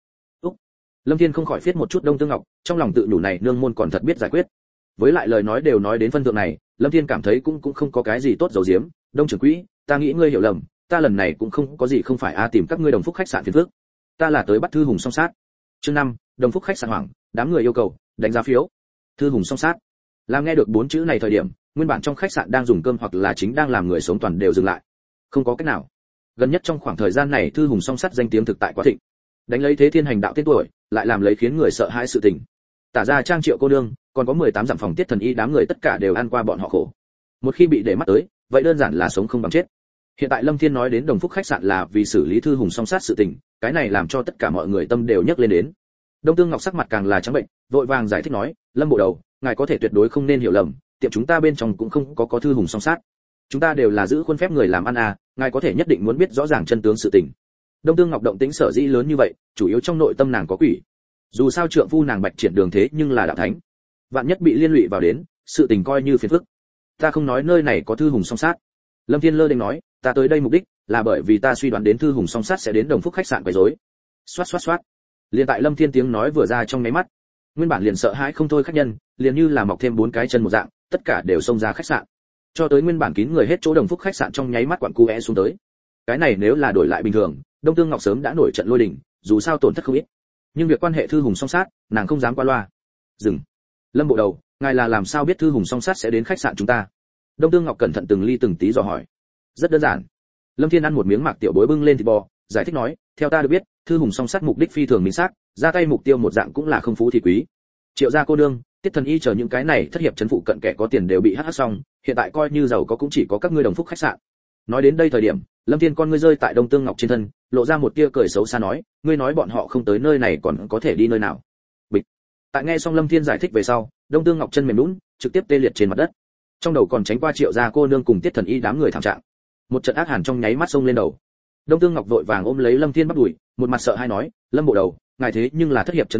Lâm Thiên không khỏi phiết một chút Đông Tương Ngọc, trong lòng tự nhủ này nương môn còn thật biết giải quyết. Với lại lời nói đều nói đến phân thượng này, Lâm Thiên cảm thấy cũng không có cái gì tốt giấu giếm. Đông trưởng quỹ, ta nghĩ ngươi hiểu lầm, ta lần này cũng không có gì không phải tìm các ngươi Đồng Phúc khách sạn phiền phức. Ta là tới bắt Thư Hùng song sát. Chương 5, Đồng Phúc khách sạn hoảng, đám người yêu cầu đánh giá phiếu. Thư Hùng song sát. Làm nghe được 4 chữ này thời điểm, nguyên bản trong khách sạn đang dùng cơm hoặc là chính đang làm người sống toàn đều dừng lại. Không có cách nào. Gần nhất trong khoảng thời gian này Thư Hùng song sát danh tiếng thực tại quá thịnh. Đánh lấy thế thiên hành đạo tên tuổi, lại làm lấy khiến người sợ hãi sự tình. Tả ra Trang Triệu cô nương, còn có 18 dặm phòng Tiết Thần Y đám người tất cả đều ăn qua bọn họ khổ. Một khi bị để mắt tới, vậy đơn giản là sống không bằng chết. Hiện tại Lâm Thiên nói đến Đồng Phúc khách sạn là vì xử lý Thư Hùng song sát sự tình, cái này làm cho tất cả mọi người tâm đều nhấc lên đến. Đông Tương Ngọc sắc mặt càng là trắng bệnh, vội vàng giải thích nói, Lâm bộ đầu, ngài có thể tuyệt đối không nên hiểu lầm, tiệm chúng ta bên trong cũng không có Thư Hùng song sát. Chúng ta đều là giữ khuôn phép người làm ăn à, ngài có thể nhất định muốn biết rõ ràng chân tướng sự tình. Đông Tương Ngọc động tĩnh sở dĩ lớn như vậy, chủ yếu trong nội tâm nàng có quỷ. Dù sao trượng phu nàng Bạch Triển Đường thế nhưng là đạo thánh, vạn nhất bị liên lụy vào đến, sự tình coi như phiền phức. Ta không nói nơi này có Thư Hùng song sát. Lâm Thiên lơ đễnh nói, ta tới đây mục đích là bởi vì ta suy đoán đến Thư Hùng song sát sẽ đến Đồng Phúc khách sạn quấy rối. Xoát xoát xoát. Liền tại Lâm Thiên tiếng nói vừa ra trong mấy mắt, nguyên bản liền sợ hãi không thôi khách nhân, liền như là mọc thêm 4 cái chân một dạng, tất cả đều xông ra khách sạn. Cho tới nguyên bản kín người hết chỗ Đồng Phúc khách sạn trong nháy mắt quặn cu xuống tới. Cái này nếu là đổi lại bình thường, Đông Tương Ngọc sớm đã nổi trận lôi đình, dù sao tổn thất không ít. Nhưng việc quan hệ Thư Hùng song sát, nàng không dám qua loa. Dừng. Lâm bộ đầu, ngài là làm sao biết Thư Hùng song sát sẽ đến khách sạn chúng ta? Đông Tương Ngọc cẩn thận từng ly từng tí dò hỏi. Rất đơn giản. Lâm Thiên ăn một miếng Mạc Tiểu Bối bưng lên thịt bò, giải thích nói, theo ta được biết, Thư Hùng song sát mục đích phi thường minh xác, ra tay mục tiêu một dạng cũng là không phú thì quý. Triệu gia cô nương, Tiết Thần Y chờ những cái này thất hiệp trấn phụ cận kẻ có tiền đều bị hắc xong, hiện tại coi như giàu có cũng chỉ có các ngươi Đồng Phúc khách sạn. Nói đến đây thời điểm, Lâm Thiên con ngươi rơi tại Đông Tương Ngọc trên thân, lộ ra một tia cười xấu xa nói, ngươi nói bọn họ không tới nơi này còn có thể đi nơi nào? Bịch. Tại nghe xong Lâm Thiên giải thích về sau, Đông Tương Ngọc chân mềm nhũn, trực tiếp tê liệt trên mặt đất. Trong đầu còn tránh qua Triệu gia cô nương cùng Tiết Thần Y đám người thảm trạng. Một trận ác hàn trong nháy mắt xông lên đầu. Đông Tương Ngọc vội vàng ôm lấy Lâm Thiên bắt đuổi, một mặt sợ hãi nói, Lâm bộ đầu, ngài thế nhưng là thất hiệp trấn bắt đầu,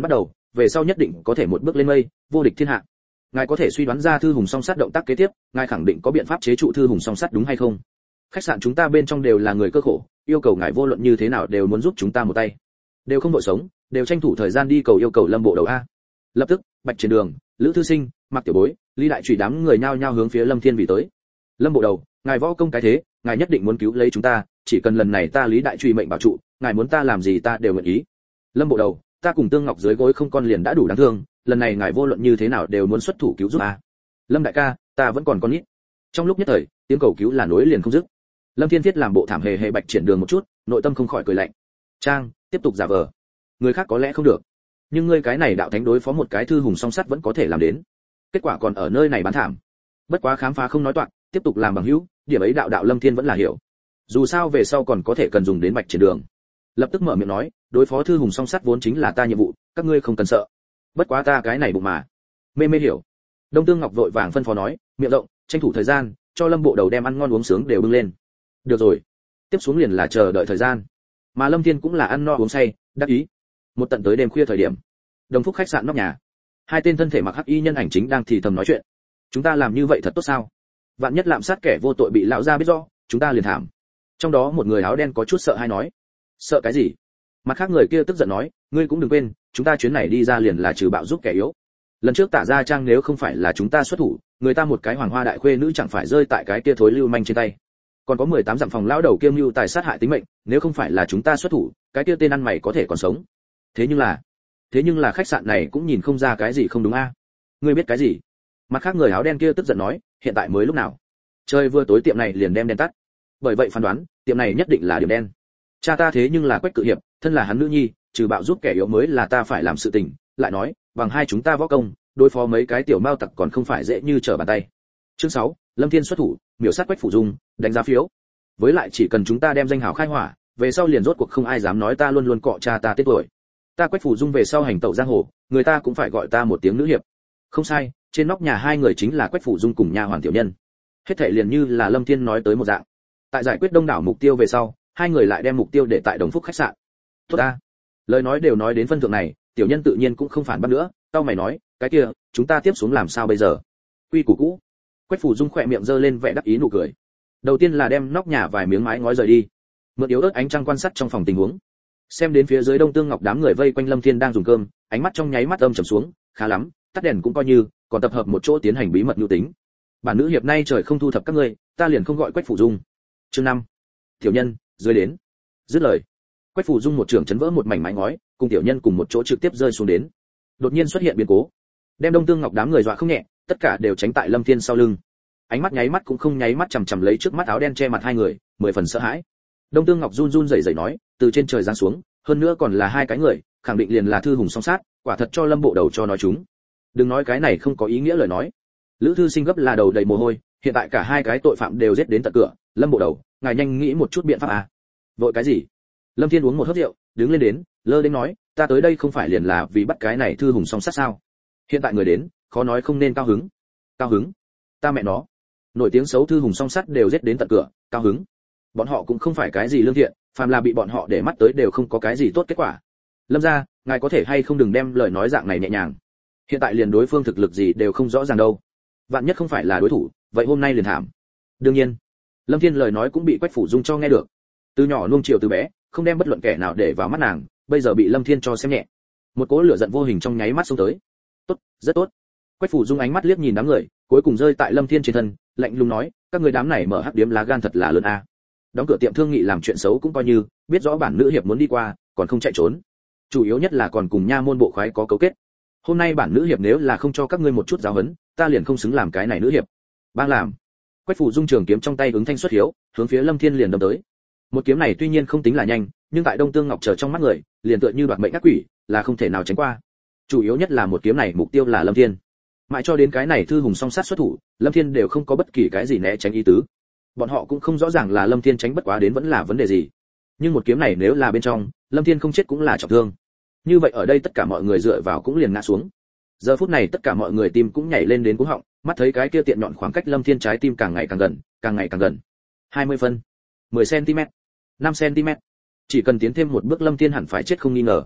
về sau nhất định có thể một bước lên mây, vô địch thiên hạ. Ngài có thể suy đoán ra thư hùng song sát động tác kế tiếp, ngài khẳng định có biện pháp chế trụ thư hùng song sát đúng hay không? Khách sạn chúng ta bên trong đều là người cơ khổ, yêu cầu ngài vô luận như thế nào đều muốn giúp chúng ta một tay. Đều không vội sống, đều tranh thủ thời gian đi cầu yêu cầu Lâm bộ đầu a. Lập tức, Bạch Triển Đường, Lữ Thư Sinh, Mạc Tiểu Bối, Lý Đại Trụy đám người nhao nhao hướng phía Lâm Thiên vì tới. Lâm bộ đầu, ngài võ công cái thế, ngài nhất định muốn cứu lấy chúng ta, chỉ cần lần này ta Lý Đại Trụy mệnh bảo trụ, ngài muốn ta làm gì ta đều nguyện ý. Lâm bộ đầu, ta cùng Tương Ngọc dưới gối không con liền đã đủ đáng thương, lần này ngài vô luận như thế nào đều muốn xuất thủ cứu giúp a. Lâm đại ca, ta vẫn còn con nít. Trong lúc nhất thời, tiếng cầu cứu là nối liền không dứt. Lâm Thiên Thiết làm bộ thảm hề hề Bạch Triển Đường một chút, nội tâm không khỏi cười lạnh. Trang, tiếp tục giả vờ. Người khác có lẽ không được, nhưng ngươi cái này đạo thánh đối phó một cái thư hùng song sắt vẫn có thể làm đến. Kết quả còn ở nơi này bán thảm. Bất quá khám phá không nói toạc, tiếp tục làm bằng hữu, điểm ấy đạo Lâm Thiên vẫn là hiểu. Dù sao về sau còn có thể cần dùng đến Bạch Triển Đường. Lập tức mở miệng nói, đối phó thư hùng song sắt vốn chính là ta nhiệm vụ, các ngươi không cần sợ. Bất quá ta cái này bụng mà. Mê hiểu. Đông Tương Ngọc vội vàng phân phó nói, miệng rộng, tranh thủ thời gian, cho Lâm bộ đầu đem ăn ngon uống sướng đều bưng lên. Được rồi, tiếp xuống liền là chờ đợi thời gian. Mà Lâm Thiên cũng là ăn no uống say, đắc ý. Một tận tới đêm khuya thời điểm, Đồng Phúc khách sạn nóc nhà, hai tên thân thể mặc hắc y nhân ảnh chính đang thì thầm nói chuyện. Chúng ta làm như vậy thật tốt sao? Vạn nhất lạm sát kẻ vô tội bị lão gia biết rõ, chúng ta liền thảm. Trong đó một người áo đen có chút sợ hãi nói. Sợ cái gì? Mặt khác người kia tức giận nói, ngươi cũng đừng quên, chúng ta chuyến này đi ra liền là trừ bạo giúp kẻ yếu. Lần trước Tả Gia Trang nếu không phải là chúng ta xuất thủ, người ta một cái hoàng hoa đại khuê nữ chẳng phải rơi tại cái kia thối lưu manh trên tay. Còn có 18 dặm phòng lão đầu kiêm mưu tài sát hại tính mệnh, nếu không phải là chúng ta xuất thủ, cái kia tên ăn mày có thể còn sống. Thế nhưng là khách sạn này cũng nhìn không ra cái gì không đúng a. Ngươi biết cái gì? Mặt khác người áo đen kia tức giận nói, hiện tại mới lúc nào? Trời vừa tối tiệm này liền đem đèn tắt. Bởi vậy phán đoán, tiệm này nhất định là điểm đen. Cha ta thế nhưng là Quách Cự Hiệp, thân là hắn nữ nhi, trừ bạo giúp kẻ yếu mới là ta phải làm sự tình, lại nói, bằng hai chúng ta võ công, đối phó mấy cái tiểu mao tặc còn không phải dễ như trở bàn tay. Chương 6, Lâm Thiên xuất thủ, miểu sát Quách Phủ Dung, đánh giá phiếu. Với lại chỉ cần chúng ta đem danh hào khai hỏa, về sau liền rốt cuộc không ai dám nói ta luôn luôn cọ cha ta tên tuổi. Ta Quách Phủ Dung về sau hành tẩu giang hồ, người ta cũng phải gọi ta một tiếng nữ hiệp. Không sai, trên nóc nhà hai người chính là Quách Phủ Dung cùng nha hoàn tiểu nhân. Hết thảy liền như là Lâm Thiên nói tới một dạng. Tại giải quyết đông đảo mục tiêu về sau, hai người lại đem mục tiêu để tại Đồng Phúc khách sạn. Tốt ta. Lời nói đều nói đến phân thượng này, tiểu nhân tự nhiên cũng không phản bác nữa, tao mày nói, cái kia, chúng ta tiếp xuống làm sao bây giờ? Quy củ cũ. Quách Phủ Dung khỏe miệng giơ lên vẻ đắc ý nụ cười. Đầu tiên là đem nóc nhà vài miếng mái ngói rời đi, mượn yếu ớt ánh trăng quan sát trong phòng tình huống. Xem đến phía dưới Đông Tương Ngọc đám người vây quanh Lâm Thiên đang dùng cơm, ánh mắt trong nháy mắt âm trầm xuống, khá lắm, tắt đèn cũng coi như, còn tập hợp một chỗ tiến hành bí mật nhu tính. Bản nữ hiệp nay trời không thu thập các ngươi, ta liền không gọi Quách Phủ Dung. Chương 5. Tiểu nhân, dưới đến. Dứt lời, Quách Phủ Dung một trường chấn vỡ một mảnh mái ngói, cùng tiểu nhân cùng một chỗ trực tiếp rơi xuống đến. Đột nhiên xuất hiện biến cố, đem Đông Tương Ngọc đám người dọa không nhẹ, tất cả đều tránh tại Lâm Thiên sau lưng. Ánh mắt nháy mắt cũng không nháy mắt chằm chằm lấy trước mắt áo đen che mặt hai người, mười phần sợ hãi. Đông Tương Ngọc run run rẩy rẩy nói, từ trên trời giáng xuống, hơn nữa còn là hai cái người, khẳng định liền là thư hùng song sát, quả thật cho Lâm bộ đầu cho nói chúng. Đừng nói cái này không có ý nghĩa lời nói. Lữ Thư Sinh gấp là đầu đầy mồ hôi, hiện tại cả hai cái tội phạm đều giết đến tận cửa, Lâm bộ đầu, ngài nhanh nghĩ một chút biện pháp à? Vội cái gì? Lâm Thiên uống một hớp rượu, đứng lên đến, lơ đến nói, ta tới đây không phải liền là vì bắt cái này thư hùng song sát sao? Hiện tại người đến, khó nói không nên cao hứng. Cao hứng? Ta mẹ nó. Nổi tiếng xấu thư hùng song sát đều giết đến tận cửa, cao hứng. Bọn họ cũng không phải cái gì lương thiện, phàm là bị bọn họ để mắt tới đều không có cái gì tốt kết quả. Lâm gia, ngài có thể hay không đừng đem lời nói dạng này nhẹ nhàng. Hiện tại liền đối phương thực lực gì đều không rõ ràng đâu. Vạn nhất không phải là đối thủ, vậy hôm nay liền thảm. Đương nhiên, Lâm Thiên lời nói cũng bị Quách Phủ Dung cho nghe được. Từ nhỏ nuông chiều từ bé, không đem bất luận kẻ nào để vào mắt nàng, bây giờ bị Lâm Thiên cho xem nhẹ. Một cỗ lửa giận vô hình trong nháy mắt xông tới. Tốt, rất tốt. Quách Phủ Dung ánh mắt liếc nhìn đám người, cuối cùng rơi tại Lâm Thiên trên thân, lạnh lùng nói, các người đám này mở hắc điếm lá gan thật là lớn a. Đóng cửa tiệm thương nghị làm chuyện xấu cũng coi như, biết rõ bản nữ hiệp muốn đi qua, còn không chạy trốn. Chủ yếu nhất là còn cùng nha môn bộ khoái có cấu kết. Hôm nay bản nữ hiệp nếu là không cho các ngươi một chút giáo huấn, ta liền không xứng làm cái này nữ hiệp. Bang làm. Quách Phủ Dung trường kiếm trong tay ứng thanh xuất hiếu, hướng phía Lâm Thiên liền đâm tới. Một kiếm này tuy nhiên không tính là nhanh, nhưng tại Đông Tương Ngọc chờ trong mắt người, liền tựa như đoạt mệnh ác quỷ, là không thể nào tránh qua. Chủ yếu nhất là một kiếm này mục tiêu là Lâm Thiên. Mãi cho đến cái này thư hùng song sát xuất thủ, Lâm Thiên đều không có bất kỳ cái gì né tránh ý tứ. Bọn họ cũng không rõ ràng là Lâm Thiên tránh bất quá đến vẫn là vấn đề gì. Nhưng một kiếm này nếu là bên trong, Lâm Thiên không chết cũng là trọng thương. Như vậy ở đây tất cả mọi người dựa vào cũng liền ngã xuống. Giờ phút này tất cả mọi người tim cũng nhảy lên đến cuống họng, mắt thấy cái kia tiện nhọn khoảng cách Lâm Thiên trái tim càng ngày càng gần, càng ngày càng gần. 20 phân, 10 cm, 5 cm. Chỉ cần tiến thêm một bước Lâm Thiên hẳn phải chết không nghi ngờ.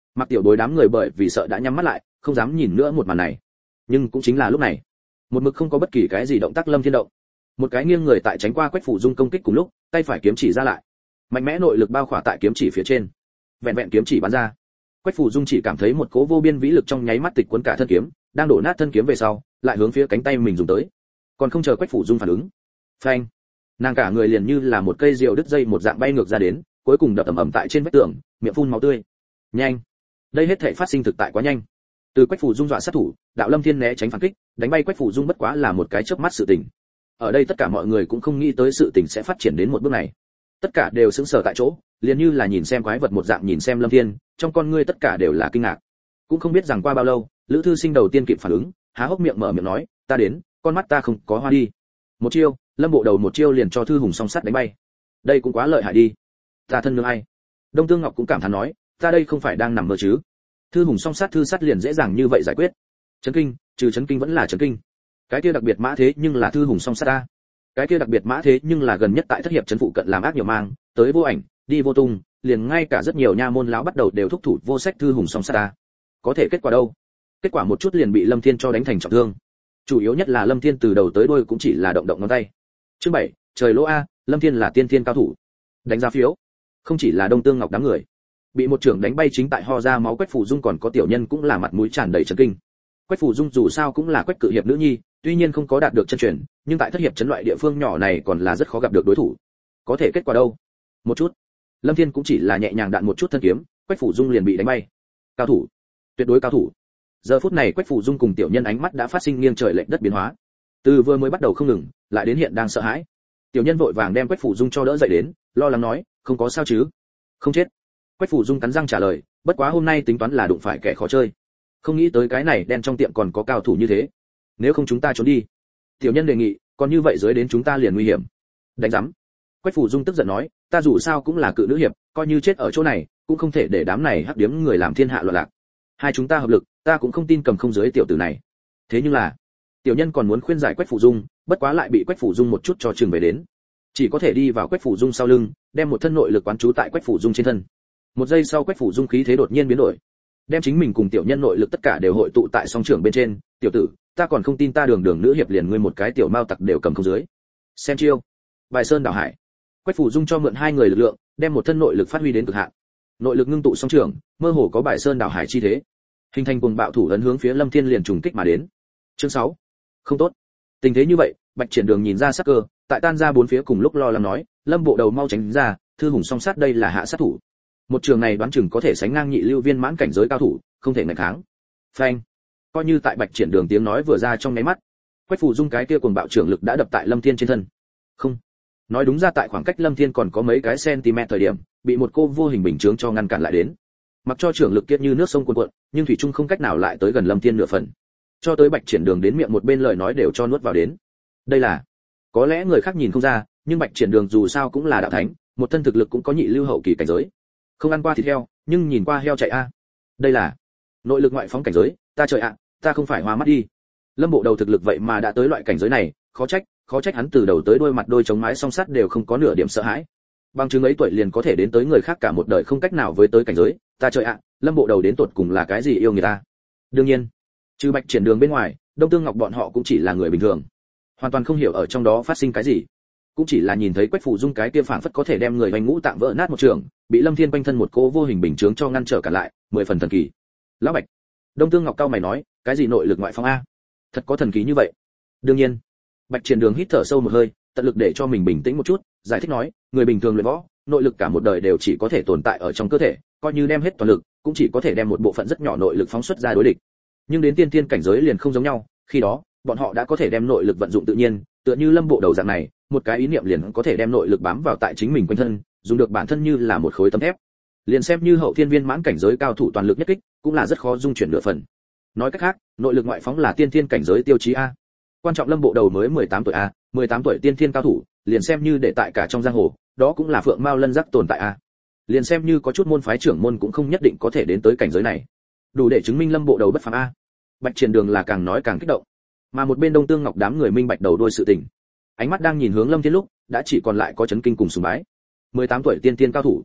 Mặc Tiểu Bối đám người bởi vì sợ đã nhắm mắt lại, không dám nhìn nữa một màn này. Nhưng cũng chính là lúc này, một mực không có bất kỳ cái gì động tác Lâm Thiên động. Một cái nghiêng người tại tránh qua Quách Phủ Dung công kích cùng lúc, tay phải kiếm chỉ ra lại. Mạnh mẽ nội lực bao khỏa tại kiếm chỉ phía trên. Vẹn vẹn kiếm chỉ bắn ra, Quách Phủ Dung chỉ cảm thấy một cỗ vô biên vĩ lực trong nháy mắt tịch cuốn cả thân kiếm, đang đổ nát thân kiếm về sau, lại hướng phía cánh tay mình dùng tới. Còn không chờ Quách Phủ Dung phản ứng, phanh, nàng cả người liền như là một cây diều đứt dây một dạng bay ngược ra đến, cuối cùng đập ầm ầm tại trên vách tường, miệng phun máu tươi. Nhanh, đây hết thảy phát sinh thực tại quá nhanh. Từ Quách Phủ Dung dọa sát thủ, đạo Lâm Thiên né tránh phản kích, đánh bay Quách Phủ Dung bất quá là một cái chớp mắt sự tình. Ở đây tất cả mọi người cũng không nghĩ tới sự tình sẽ phát triển đến một bước này. Tất cả đều sững sờ tại chỗ, liền như là nhìn xem quái vật một dạng nhìn xem Lâm Thiên, trong con ngươi tất cả đều là kinh ngạc. Cũng không biết rằng qua bao lâu, Lữ Thư Sinh đầu tiên kịp phản ứng, há hốc miệng mở miệng nói, ta đến, con mắt ta không có hoa đi. Một chiêu, Lâm Bộ Đầu một chiêu liền cho Thư Hùng song sắt đánh bay. Đây cũng quá lợi hại đi. Ta thân nương ai? Đông Tương Ngọc cũng cảm thán nói, ta đây không phải đang nằm mơ chứ? Thư Hùng song sát thư sắt liền dễ dàng như vậy giải quyết. Chấn kinh, trừ chấn kinh vẫn là chấn kinh. Cái kia đặc biệt mã thế nhưng là Thư Hùng song sát ta. Cái kia đặc biệt mã thế nhưng là gần nhất tại thất hiệp trấn phụ cận làm ác nhiều mang, tới vô ảnh, đi vô tung, liền ngay cả rất nhiều nha môn lão bắt đầu đều thúc thủ vô sách Thư Hùng song sát ta. Có thể kết quả đâu? Kết quả một chút liền bị Lâm Thiên cho đánh thành trọng thương. Chủ yếu nhất là Lâm Thiên từ đầu tới đuôi cũng chỉ là động động ngón tay. Chương 7, trời lỗ a, Lâm Thiên là tiên thiên cao thủ. Đánh giá phiếu. Không chỉ là Đông Tương Ngọc đám người, bị một trưởng đánh bay chính tại ho ra máu Quách Phủ Dung còn có tiểu nhân cũng là mặt mũi tràn đầy chấn kinh. Quách Phủ Dung dù sao cũng là Quách cự hiệp nữ nhi, tuy nhiên không có đạt được chân truyền, nhưng tại thất hiệp trấn loại địa phương nhỏ này còn là rất khó gặp được đối thủ. Có thể kết quả đâu? Một chút. Lâm Thiên cũng chỉ là nhẹ nhàng đạn một chút thân kiếm, Quách Phủ Dung liền bị đánh bay. Cao thủ, tuyệt đối cao thủ. Giờ phút này Quách Phủ Dung cùng tiểu nhân ánh mắt đã phát sinh nghiêng trời lệch đất biến hóa. Từ vừa mới bắt đầu không ngừng, lại đến hiện đang sợ hãi. Tiểu nhân vội vàng đem Quách Phủ Dung cho đỡ dậy đến, lo lắng nói, không có sao chứ? Không chết. Quách Phủ Dung cắn răng trả lời, bất quá hôm nay tính toán là đụng phải kẻ khó chơi. Không nghĩ tới cái này đen trong tiệm còn có cao thủ như thế. Nếu không chúng ta trốn đi. Tiểu nhân đề nghị, còn như vậy dưới đến chúng ta liền nguy hiểm. Đánh rắm. Quách Phủ Dung tức giận nói, ta dù sao cũng là cự nữ hiệp, coi như chết ở chỗ này, cũng không thể để đám này hắc điếm người làm thiên hạ loạn lạc. Hai chúng ta hợp lực, ta cũng không tin cầm không dưới tiểu tử này. Thế nhưng là, tiểu nhân còn muốn khuyên giải Quách Phủ Dung, bất quá lại bị Quách Phủ Dung một chút cho chừng về đến. Chỉ có thể đi vào Quách Phủ Dung sau lưng, đem một thân nội lực quán trú tại Quách Phủ Dung trên thân. Một giây sau Quách Phủ Dung khí thế đột nhiên biến đổi, đem chính mình cùng tiểu nhân nội lực tất cả đều hội tụ tại song trưởng bên trên. Tiểu tử, ta còn không tin ta đường đường nữ hiệp liền ngươi một cái tiểu mao tặc đều cầm không dưới. Xem chiêu. Bài sơn đảo hải. Quách Phủ Dung cho mượn hai người lực lượng, đem một thân nội lực phát huy đến cực hạn. Nội lực ngưng tụ song trưởng, mơ hồ có bài sơn đảo hải chi thế. Hình thành cuồng bạo thủ ấn hướng phía Lâm Thiên liền trùng kích mà đến. Chương 6. Không tốt. Tình thế như vậy, Bạch Triển Đường nhìn ra sắc cơ, tại tan ra bốn phía cùng lúc lo lắng nói, Lâm Bộ Đầu mau tránh ra, Thư Hùng song sát đây là hạ sát thủ. Một trường này đoán chừng có thể sánh ngang nhị lưu viên mãn cảnh giới cao thủ, không thể ngăn kháng. Phanh. Coi như tại Bạch Triển Đường tiếng nói vừa ra trong nháy mắt, Quách Phủ Dung cái kia cuồng bạo trưởng lực đã đập tại Lâm Thiên trên thân. Không, nói đúng ra tại khoảng cách Lâm Thiên còn có mấy cái cm thời điểm, bị một cô vô hình bình chướng cho ngăn cản lại đến. Mặc cho trưởng lực kia như nước sông cuồn cuộn, nhưng thủy chung không cách nào lại tới gần Lâm Thiên nửa phần. Cho tới Bạch Triển Đường đến miệng một bên lời nói đều cho nuốt vào đến. Đây là, có lẽ người khác nhìn không ra, nhưng Bạch Triển Đường dù sao cũng là đạo thánh, một thân thực lực cũng có nhị lưu hậu kỳ cảnh giới. Không ăn qua thịt heo, nhưng nhìn qua heo chạy a. Đây là nội lực ngoại phóng cảnh giới, ta trời ạ, ta không phải hoa mắt đi. Lâm Bộ Đầu thực lực vậy mà đã tới loại cảnh giới này, khó trách hắn từ đầu tới đuôi mặt đôi chống mái song sắt đều không có nửa điểm sợ hãi. Bằng chứng ấy tuổi liền có thể đến tới người khác cả một đời không cách nào với tới cảnh giới, ta trời ạ, Lâm Bộ Đầu đến tột cùng là cái gì yêu người ta. Đương nhiên, trừ Bạch Triển Đường bên ngoài, Đông Tương Ngọc bọn họ cũng chỉ là người bình thường, hoàn toàn không hiểu ở trong đó phát sinh cái gì, cũng chỉ là nhìn thấy Quách Phủ Dung cái kia phảng phất có thể đem người hoành ngũ tạng vỡ nát một trường, bị Lâm Thiên quanh thân một cô vô hình bình chướng cho ngăn trở cả lại, 10 phần thần kỳ. Lão Bạch, Đông Tương Ngọc cao mày nói, cái gì nội lực ngoại phóng a? Thật có thần kỳ như vậy? Đương nhiên. Bạch Triển Đường hít thở sâu một hơi, tận lực để cho mình bình tĩnh một chút, giải thích nói, người bình thường luyện võ, nội lực cả một đời đều chỉ có thể tồn tại ở trong cơ thể, coi như đem hết toàn lực, cũng chỉ có thể đem một bộ phận rất nhỏ nội lực phóng xuất ra đối địch. Nhưng đến tiên thiên cảnh giới liền không giống nhau, khi đó, bọn họ đã có thể đem nội lực vận dụng tự nhiên, tựa như Lâm Bộ Đầu dạng này, một cái ý niệm liền có thể đem nội lực bám vào tại chính mình quanh thân, dùng được bản thân như là một khối tấm thép. Liền xem như hậu thiên viên mãn cảnh giới cao thủ toàn lực nhất kích, cũng là rất khó dung chuyển nửa phần. Nói cách khác, nội lực ngoại phóng là tiên thiên cảnh giới tiêu chí a. Quan trọng Lâm Bộ Đầu mới 18 tuổi a, 18 tuổi tiên thiên cao thủ, liền xem như để tại cả trong giang hồ, đó cũng là phượng mao lân giác tồn tại a. Liền xem như có chút môn phái trưởng môn cũng không nhất định có thể đến tới cảnh giới này. Đủ để chứng minh Lâm Bộ Đầu bất phàm a. Bạch Triển Đường là càng nói càng kích động, mà một bên Đông Tương Ngọc đám người minh bạch đầu đuôi sự tình, ánh mắt đang nhìn hướng Lâm Thiên lúc, đã chỉ còn lại có chấn kinh cùng sùng bái. 18 tuổi tiên tiên cao thủ,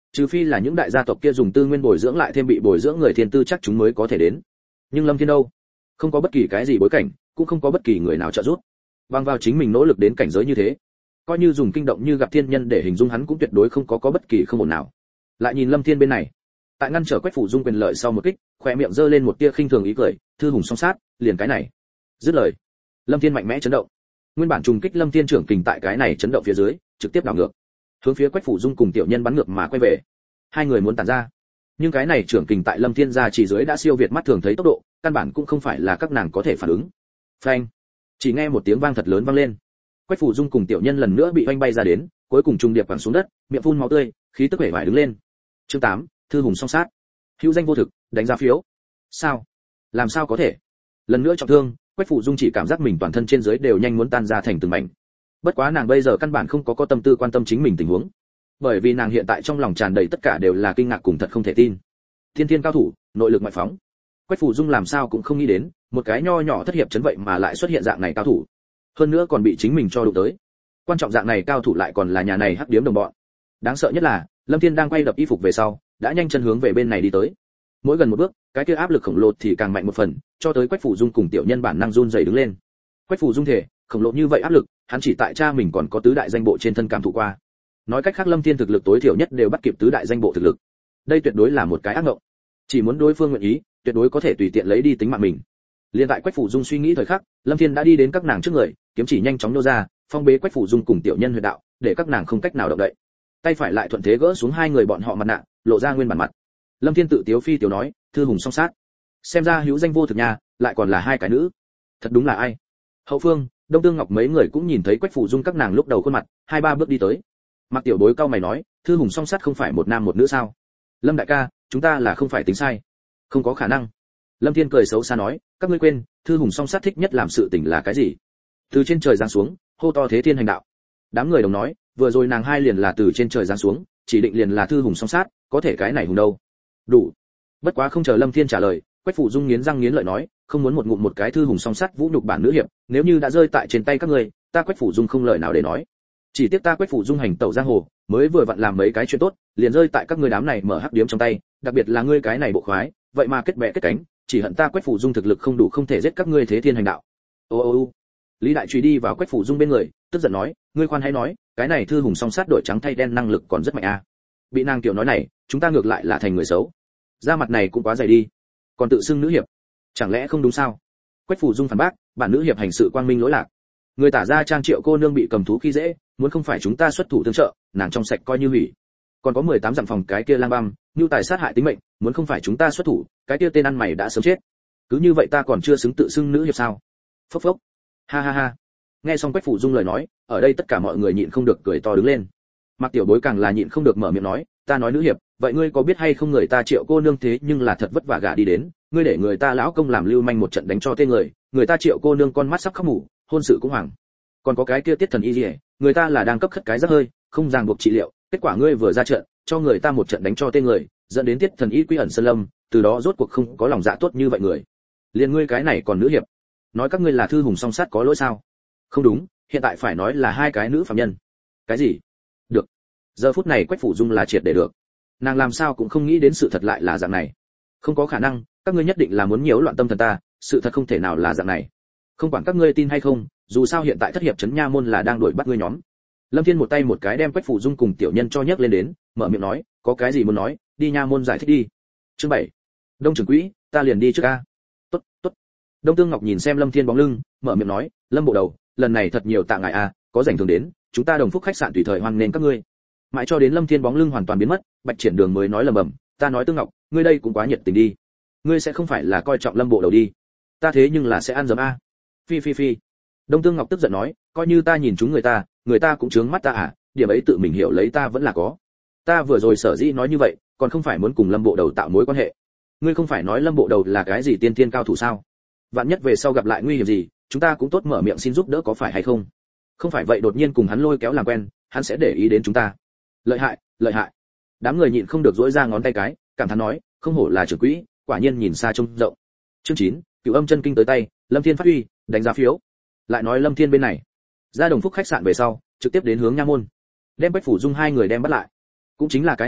trừ phi là những đại gia tộc kia dùng tư nguyên bồi dưỡng lại thêm bị bồi dưỡng người thiên tư chắc chúng mới có thể đến. Nhưng Lâm Thiên đâu, không có bất kỳ cái gì bối cảnh, cũng không có bất kỳ người nào trợ giúp, bằng vào chính mình nỗ lực đến cảnh giới như thế, coi như dùng kinh động như gặp thiên nhân để hình dung hắn cũng tuyệt đối không có bất kỳ không ổn nào. Lại nhìn Lâm Thiên bên này, tại ngăn trở Quách Phủ Dung quyền lợi sau một kích, khóe miệng giơ lên một tia khinh thường ý cười, thư hùng song sát, liền cái này. Dứt lời, Lâm Thiên mạnh mẽ chấn động. Nguyên bản trùng kích Lâm Thiên trưởng kình tại cái này chấn động phía dưới, trực tiếp đảo ngược, hướng phía Quách Phủ Dung cùng tiểu nhân bắn ngược mà quay về. Hai người muốn tản ra, nhưng cái này trưởng kình tại Lâm Thiên gia chỉ dưới đã siêu việt mắt thường thấy tốc độ, căn bản cũng không phải là các nàng có thể phản ứng. Phanh! Chỉ nghe một tiếng vang thật lớn vang lên. Quách Phủ Dung cùng tiểu nhân lần nữa bị oanh bay ra đến, cuối cùng trùng điệp quẳng xuống đất, miệng phun máu tươi, khí tức vẻ vải đứng lên. Chương 8, thư hùng song sát. Hữu danh vô thực, đánh giá phiếu. Sao? Làm sao có thể? Lần nữa trọng thương, Quách Phủ Dung chỉ cảm giác mình toàn thân trên dưới đều nhanh muốn tan ra thành từng mảnh. Bất quá nàng bây giờ căn bản không có tâm tư quan tâm chính mình tình huống, bởi vì nàng hiện tại trong lòng tràn đầy tất cả đều là kinh ngạc cùng thật không thể tin. Thiên thiên cao thủ, nội lực ngoại phóng. Quách Phủ Dung làm sao cũng không nghĩ đến, một cái nho nhỏ thất hiệp chấn vậy mà lại xuất hiện dạng này cao thủ. Hơn nữa còn bị chính mình cho đụng tới. Quan trọng dạng này cao thủ lại còn là nhà này hắc điếm đồng bọn. Đáng sợ nhất là, Lâm Thiên đang quay đập y phục về sau, đã nhanh chân hướng về bên này đi tới. Mỗi gần một bước, cái kia áp lực khổng lồ thì càng mạnh một phần, cho tới Quách Phủ Dung cùng tiểu nhân bản năng run rẩy đứng lên. Quách Phủ Dung thể, khổng lồ như vậy áp lực, hắn chỉ tại cha mình còn có tứ đại danh bộ trên thân cảm thụ qua. Nói cách khác Lâm Thiên thực lực tối thiểu nhất đều bắt kịp tứ đại danh bộ thực lực. Đây tuyệt đối là một cái ác mộng. Chỉ muốn đối phương nguyện ý, tuyệt đối có thể tùy tiện lấy đi tính mạng mình. Liên tại Quách Phủ Dung suy nghĩ thời khắc, Lâm Thiên đã đi đến các nàng trước người, kiếm chỉ nhanh chóng nô ra, phong bế Quách Phủ Dung cùng tiểu nhân huyệt đạo, để các nàng không cách nào động đậy. Tay phải lại thuận thế gỡ xuống hai người bọn họ mặt nạ, lộ ra nguyên bản mặt. Lâm Thiên tự tiếu phi tiểu nói, thư hùng song sát. Xem ra hữu danh vô thực nhà, lại còn là hai cái nữ. Thật đúng là ai? Hậu phương, Đông Tương Ngọc mấy người cũng nhìn thấy Quách Phủ Dung các nàng lúc đầu khuôn mặt, hai ba bước đi tới. Mặc Tiểu Bối cao mày nói, thư hùng song sát không phải một nam một nữ sao? Lâm đại ca, chúng ta là không phải tính sai. Không có khả năng. Lâm Thiên cười xấu xa nói, các ngươi quên, thư hùng song sát thích nhất làm sự tình là cái gì? Từ trên trời giáng xuống, hô to thế thiên hành đạo. Đám người đồng nói, vừa rồi nàng hai liền là từ trên trời giáng xuống, chỉ định liền là thư hùng song sát, có thể cái này hùng đâu? Đủ. Bất quá không chờ Lâm Thiên trả lời, Quách Phủ Dung nghiến răng nghiến lợi nói, không muốn một ngụm một cái thư hùng song sát vũ nhục bản nữ hiệp, nếu như đã rơi tại trên tay các ngươi, ta Quách Phủ Dung không lời nào để nói. Chỉ tiếc ta Quách Phủ Dung hành tẩu giang hồ, mới vừa vặn làm mấy cái chuyện tốt, liền rơi tại các ngươi đám này mở hắc điếm trong tay, đặc biệt là ngươi cái này bộ khoái, vậy mà kết bè kết cánh, chỉ hận ta Quách Phủ Dung thực lực không đủ không thể giết các ngươi thế thiên hành đạo. Ô. Lý Đại Truy đi vào Quách Phủ Dung bên người, tức giận nói, ngươi khoan hãy nói, cái này thư hùng song sát đổi trắng thay đen năng lực còn rất mạnh a. Bị nàng tiểu nói này, chúng ta ngược lại là thành người xấu. Da mặt này cũng quá dày đi, còn tự xưng nữ hiệp, chẳng lẽ không đúng sao? Quách Phủ Dung phản bác, bản nữ hiệp hành sự quang minh lỗi lạc. Người tả ra Trang Triệu cô nương bị cầm thú khi dễ, muốn không phải chúng ta xuất thủ tương trợ, nàng trong sạch coi như hủy. Còn có 18 dặm phòng cái kia lang băm, nhu tài sát hại tính mệnh, muốn không phải chúng ta xuất thủ, cái kia tên ăn mày đã sớm chết. Cứ như vậy ta còn chưa xứng tự xưng nữ hiệp sao? Phốc phốc. Ha. Nghe xong Quách Phủ Dung lời nói, ở đây tất cả mọi người nhịn không được cười to đứng lên. Mặc Tiểu Bối càng là nhịn không được mở miệng nói, ta nói nữ hiệp, vậy ngươi có biết hay không người ta Triệu cô nương thế nhưng là thật vất vả gả đi đến, ngươi để người ta lão công làm lưu manh một trận đánh cho tên người ta Triệu cô nương con mắt sắp khóc mù, hôn sự cũng hoảng. Còn có cái kia Tiết Thần Y Liễu, người ta là đang cấp khất cái rất hơi, không ràng buộc trị liệu, kết quả ngươi vừa ra trận, cho người ta một trận đánh cho tên người, dẫn đến Tiết Thần Y quy ẩn sơn lâm, từ đó rốt cuộc không có lòng dạ tốt như vậy người. Liền ngươi cái này còn nữ hiệp, nói các ngươi là thư hùng song sát có lỗi sao? Không đúng, hiện tại phải nói là hai cái nữ phạm nhân. Cái gì? Được. Giờ phút này Quách Phủ Dung là triệt để được. Nàng làm sao cũng không nghĩ đến sự thật lại là dạng này. Không có khả năng, các ngươi nhất định là muốn nhiễu loạn tâm thần ta, sự thật không thể nào là dạng này. Không quản các ngươi tin hay không, dù sao hiện tại thất hiệp trấn nha môn là đang đuổi bắt ngươi nhóm. Lâm Thiên một tay một cái đem Quách Phủ Dung cùng tiểu nhân cho nhấc lên đến, mở miệng nói, có cái gì muốn nói, đi nha môn giải thích đi. Chương 7. Đông trưởng quỹ, ta liền đi trước a. Tốt. Đông Tương Ngọc nhìn xem Lâm Thiên bóng lưng, mở miệng nói, Lâm bộ đầu, lần này thật nhiều tạ ngại a, có rảnh thường đến, chúng ta Đồng Phúc khách sạn tùy thời hoan nghênh các ngươi. Mãi cho đến Lâm Thiên bóng lưng hoàn toàn biến mất, Bạch Triển Đường mới nói lẩm bẩm, ta nói Tương Ngọc, ngươi đây cũng quá nhiệt tình đi. Ngươi sẽ không phải là coi trọng Lâm bộ đầu đi. Ta thế nhưng là sẽ ăn dấm a. Phi. Đông Tương Ngọc tức giận nói, coi như ta nhìn chúng người ta cũng chướng mắt ta à, điểm ấy tự mình hiểu lấy ta vẫn là có. Ta vừa rồi sở dĩ nói như vậy, còn không phải muốn cùng Lâm bộ đầu tạo mối quan hệ. Ngươi không phải nói Lâm bộ đầu là cái gì tiên thiên cao thủ sao? Vạn nhất về sau gặp lại nguy hiểm gì, chúng ta cũng tốt mở miệng xin giúp đỡ có phải hay không? Không phải vậy đột nhiên cùng hắn lôi kéo làm quen, hắn sẽ để ý đến chúng ta. Lợi hại. Đám người nhịn không được giãy ra ngón tay cái, cảm thán nói, không hổ là trưởng quỹ, quả nhiên nhìn xa trông rộng. Chương 9, Cửu Âm chân kinh tới tay, Lâm Thiên phát huy, đánh giá phiếu. Lại nói Lâm Thiên bên này, ra Đồng Phúc khách sạn về sau, trực tiếp đến hướng nha môn, đem Bách Phủ Dung hai người đem bắt lại. Cũng chính là cái này lúc,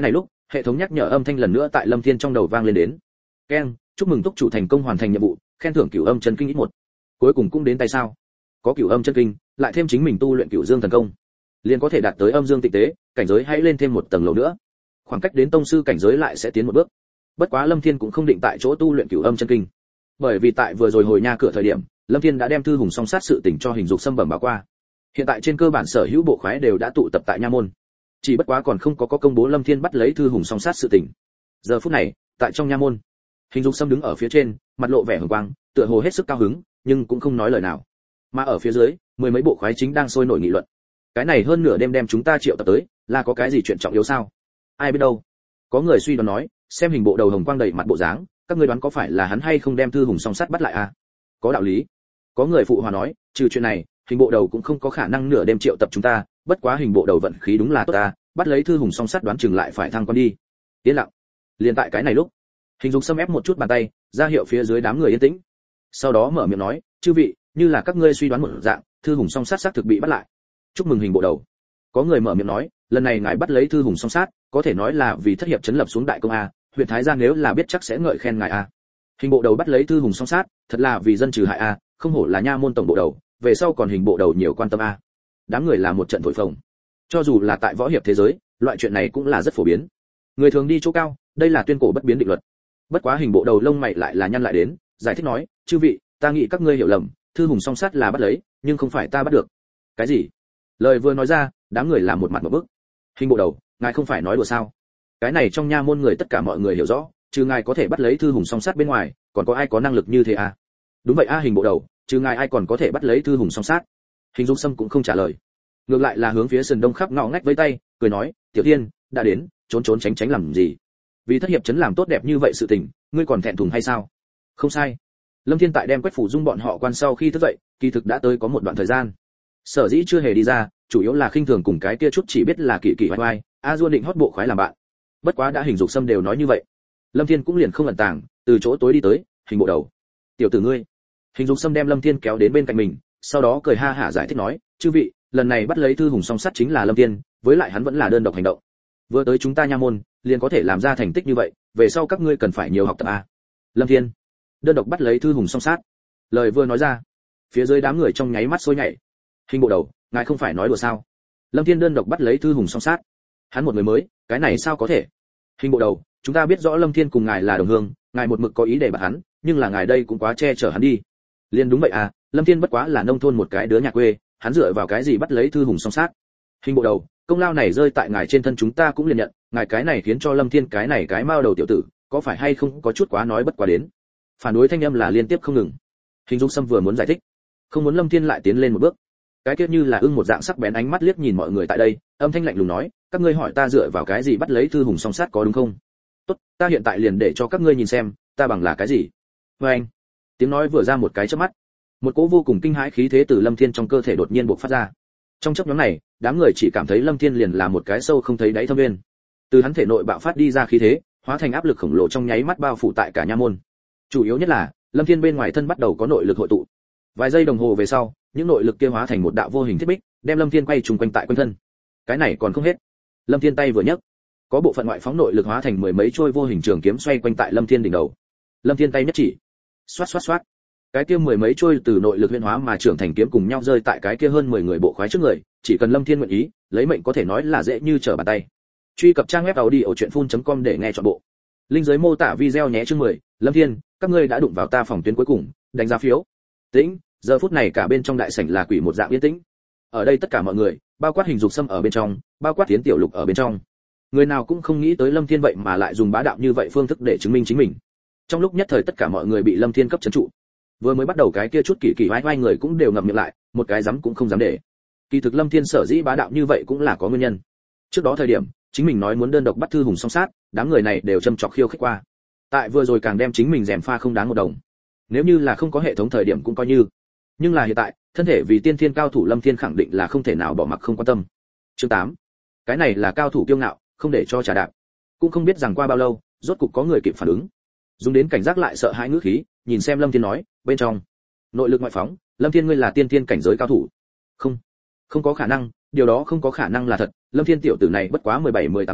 Hệ thống nhắc nhở âm thanh lần nữa tại Lâm Thiên trong đầu vang lên đến. Keng, chúc mừng túc chủ thành công hoàn thành nhiệm vụ, khen thưởng Cửu Âm Chân Kinh ít một. Cuối cùng cũng đến tay sao? Có Cửu Âm Chân Kinh, lại thêm chính mình tu luyện Cửu Dương thần công, liền có thể đạt tới âm dương tịnh tế, cảnh giới hãy lên thêm một tầng lầu nữa. Khoảng cách đến tông sư cảnh giới lại sẽ tiến một bước. Bất quá Lâm Thiên cũng không định tại chỗ tu luyện Cửu Âm Chân Kinh, bởi vì tại vừa rồi hồi nha cửa thời điểm, Lâm Thiên đã đem Thư Hùng song sát sự tình cho Hình Dục Sâm bẩm báo qua. Hiện tại trên cơ bản sở hữu bộ khoái đều đã tụ tập tại nha môn, chỉ bất quá còn không có công bố Lâm Thiên bắt lấy Thư Hùng song sát sự tình. Giờ phút này, tại trong nha môn, Hình Dục Sâm đứng ở phía trên, mặt lộ vẻ hừng quang, tựa hồ hết sức cao hứng, nhưng cũng không nói lời nào. Mà ở phía dưới, mười mấy bộ khoái chính đang sôi nổi nghị luận. Cái này hơn nửa đêm đem chúng ta triệu tập tới, là có cái gì chuyện trọng yếu sao? Ai biết đâu. Có người suy đoán nói, xem hình bộ đầu hồng quang đầy mặt bộ dáng, các ngươi đoán có phải là hắn hay không đem Thư Hùng song sát bắt lại à? Có đạo lý. Có người phụ hòa nói, trừ chuyện này, hình bộ đầu cũng không có khả năng nửa đêm triệu tập chúng ta, bất quá hình bộ đầu vận khí đúng là tốt ta, bắt lấy Thư Hùng song sát đoán chừng lại phải thăng quan đi. Yên lặng. Liên tại cái này lúc, Hình Dục Sâm ép một chút bàn tay, ra hiệu phía dưới đám người yên tĩnh. Sau đó mở miệng nói, chư vị, như là các ngươi suy đoán một dạng, Thư Hùng song sát xác thực bị bắt lại. Chúc mừng hình bộ đầu. Có người mở miệng nói, lần này ngài bắt lấy Thư Hùng song sát, có thể nói là vì thất hiệp chấn lập xuống đại công a, huyện Thái Giang nếu là biết chắc sẽ ngợi khen ngài a. Hình bộ đầu bắt lấy Thư Hùng song sát, thật là vì dân trừ hại a, không hổ là nha môn tổng bộ đầu, về sau còn hình bộ đầu nhiều quan tâm a. Đám người là một trận thổi phồng. Cho dù là tại võ hiệp thế giới, loại chuyện này cũng là rất phổ biến. Người thường đi chỗ cao, đây là tuyên cổ bất biến định luật. Bất quá hình bộ đầu lông mày lại là nhăn lại đến, giải thích nói, chư vị, ta nghĩ các ngươi hiểu lầm, Thư Hùng song sát là bắt lấy, nhưng không phải ta bắt được. Cái gì? Lời vừa nói ra, đám người làm một mặt một bức. Hình bộ đầu, ngài không phải nói đùa sao? Cái này trong nha môn người tất cả mọi người hiểu rõ, trừ ngài có thể bắt lấy Thư Hùng song sát bên ngoài, còn có ai có năng lực như thế à? Đúng vậy a, hình bộ đầu, trừ ngài ai còn có thể bắt lấy Thư Hùng song sát? Hình Dục Sâm cũng không trả lời, ngược lại là hướng phía sườn đông khắp ngõ ngách với tay, cười nói, tiểu tiên, đã đến, trốn trốn tránh tránh làm gì? Vì thất hiệp chấn làm tốt đẹp như vậy sự tình, ngươi còn thẹn thùng hay sao? Không sai. Lâm Thiên tại đem Quách Phủ Dung bọn họ quan sau khi thức dậy, kỳ thực đã tới có một đoạn thời gian. Sở dĩ chưa hề đi ra, chủ yếu là khinh thường cùng cái kia chút chỉ biết là kỳ kỳ oai oai, a duôn định hót bộ khoái làm bạn. Bất quá đã Hình Dục Sâm đều nói như vậy, Lâm Thiên cũng liền không ẩn tàng, từ chỗ tối đi tới, hình bộ đầu. Tiểu tử ngươi. Hình Dục Sâm đem Lâm Thiên kéo đến bên cạnh mình, sau đó cười ha hả giải thích nói, chư vị, lần này bắt lấy Thư Hùng song sát chính là Lâm Thiên, với lại hắn vẫn là đơn độc hành động. Vừa tới chúng ta nha môn, liền có thể làm ra thành tích như vậy, về sau các ngươi cần phải nhiều học tập a. Lâm Thiên, đơn độc bắt lấy Thư Hùng song sát. Lời vừa nói ra, phía dưới đám người trong nháy mắt sôi nhảy. Hình bộ đầu, ngài không phải nói đùa sao? Lâm Thiên đơn độc bắt lấy Thư Hùng song sát, hắn một người mới, cái này sao có thể? Hình bộ đầu, chúng ta biết rõ Lâm Thiên cùng ngài là đồng hương, ngài một mực có ý để bắt hắn, nhưng là ngài đây cũng quá che chở hắn đi. Liên đúng vậy à, Lâm Thiên bất quá là nông thôn một cái đứa nhà quê, hắn dựa vào cái gì bắt lấy Thư Hùng song sát? Hình bộ đầu, công lao này rơi tại ngài trên thân chúng ta cũng liền nhận, ngài cái này khiến cho Lâm Thiên cái này cái mao đầu tiểu tử, có phải hay không có chút quá nói bất quá đến. Phản đối thanh âm là liên tiếp không ngừng. Hình Dục Sâm vừa muốn giải thích, không muốn Lâm Thiên lại tiến lên một bước. Cái kia như là ưng một dạng sắc bén ánh mắt liếc nhìn mọi người tại đây, âm thanh lạnh lùng nói, các ngươi hỏi ta dựa vào cái gì bắt lấy Thư Hùng song sát có đúng không? Tốt, ta hiện tại liền để cho các ngươi nhìn xem, ta bằng là cái gì. Với anh, tiếng nói vừa ra một cái chớp mắt, một cỗ vô cùng kinh hãi khí thế từ Lâm Thiên trong cơ thể đột nhiên bộc phát ra. Trong chốc ngắn này, đám người chỉ cảm thấy Lâm Thiên liền là một cái sâu không thấy đáy thâm nguyên. Từ hắn thể nội bạo phát đi ra khí thế, hóa thành áp lực khổng lồ trong nháy mắt bao phủ tại cả nha môn. Chủ yếu nhất là, Lâm Thiên bên ngoài thân bắt đầu có nội lực hội tụ. Vài giây đồng hồ về sau, những nội lực kia hóa thành một đạo vô hình thiết bích, đem Lâm Thiên quay trùng quanh tại quanh thân. Cái này còn không hết. Lâm Thiên tay vừa nhấc, có bộ phận ngoại phóng nội lực hóa thành mười mấy trôi vô hình trường kiếm xoay quanh tại Lâm Thiên đỉnh đầu. Lâm Thiên tay nhất chỉ, xoát xoát xoát, cái kia mười mấy trôi từ nội lực huyễn hóa mà trưởng thành kiếm cùng nhau rơi tại cái kia hơn 10 người bộ khoái trước người, chỉ cần Lâm Thiên nguyện ý, lấy mệnh có thể nói là dễ như trở bàn tay. Truy cập trang web audiochuyenphun.com để nghe trọn bộ. Link dưới mô tả video nhé. Chương 10, Lâm Thiên, các ngươi đã đụng vào ta phòng tuyến cuối cùng, đánh giá phiếu. Tĩnh, giờ phút này cả bên trong đại sảnh là quỷ một dạng yên tĩnh. Ở đây tất cả mọi người, bao quát Hình Dục Sâm ở bên trong, bao quát Tiến Tiểu Lục ở bên trong. Người nào cũng không nghĩ tới Lâm Thiên vậy mà lại dùng bá đạo như vậy phương thức để chứng minh chính mình. Trong lúc nhất thời tất cả mọi người bị Lâm Thiên cấp trấn trụ. Vừa mới bắt đầu cái kia chút kỳ kỳ oai oai người cũng đều ngậm miệng lại, một cái dám cũng không dám để. Kỳ thực Lâm Thiên sở dĩ bá đạo như vậy cũng là có nguyên nhân. Trước đó thời điểm, chính mình nói muốn đơn độc bắt Thư Hùng song sát, đám người này đều châm chọc khiêu khích qua. Tại vừa rồi càng đem chính mình rèm pha không đáng một đồng. Nếu như là không có hệ thống thời điểm cũng coi như. Nhưng là hiện tại, thân thể vì tiên thiên cao thủ Lâm Thiên khẳng định là không thể nào bỏ mặc không quan tâm. Chương 8. Cái này là cao thủ kiêu ngạo, không để cho trả đạp. Cũng không biết rằng qua bao lâu, rốt cục có người kịp phản ứng. Dùng đến cảnh giác lại sợ hãi ngữ khí, nhìn xem Lâm Thiên nói, bên trong nội lực ngoại phóng, Lâm Thiên ngươi là tiên thiên cảnh giới cao thủ. Không có khả năng, điều đó không có khả năng là thật, Lâm Thiên tiểu tử này bất quá 17-18 tuổi,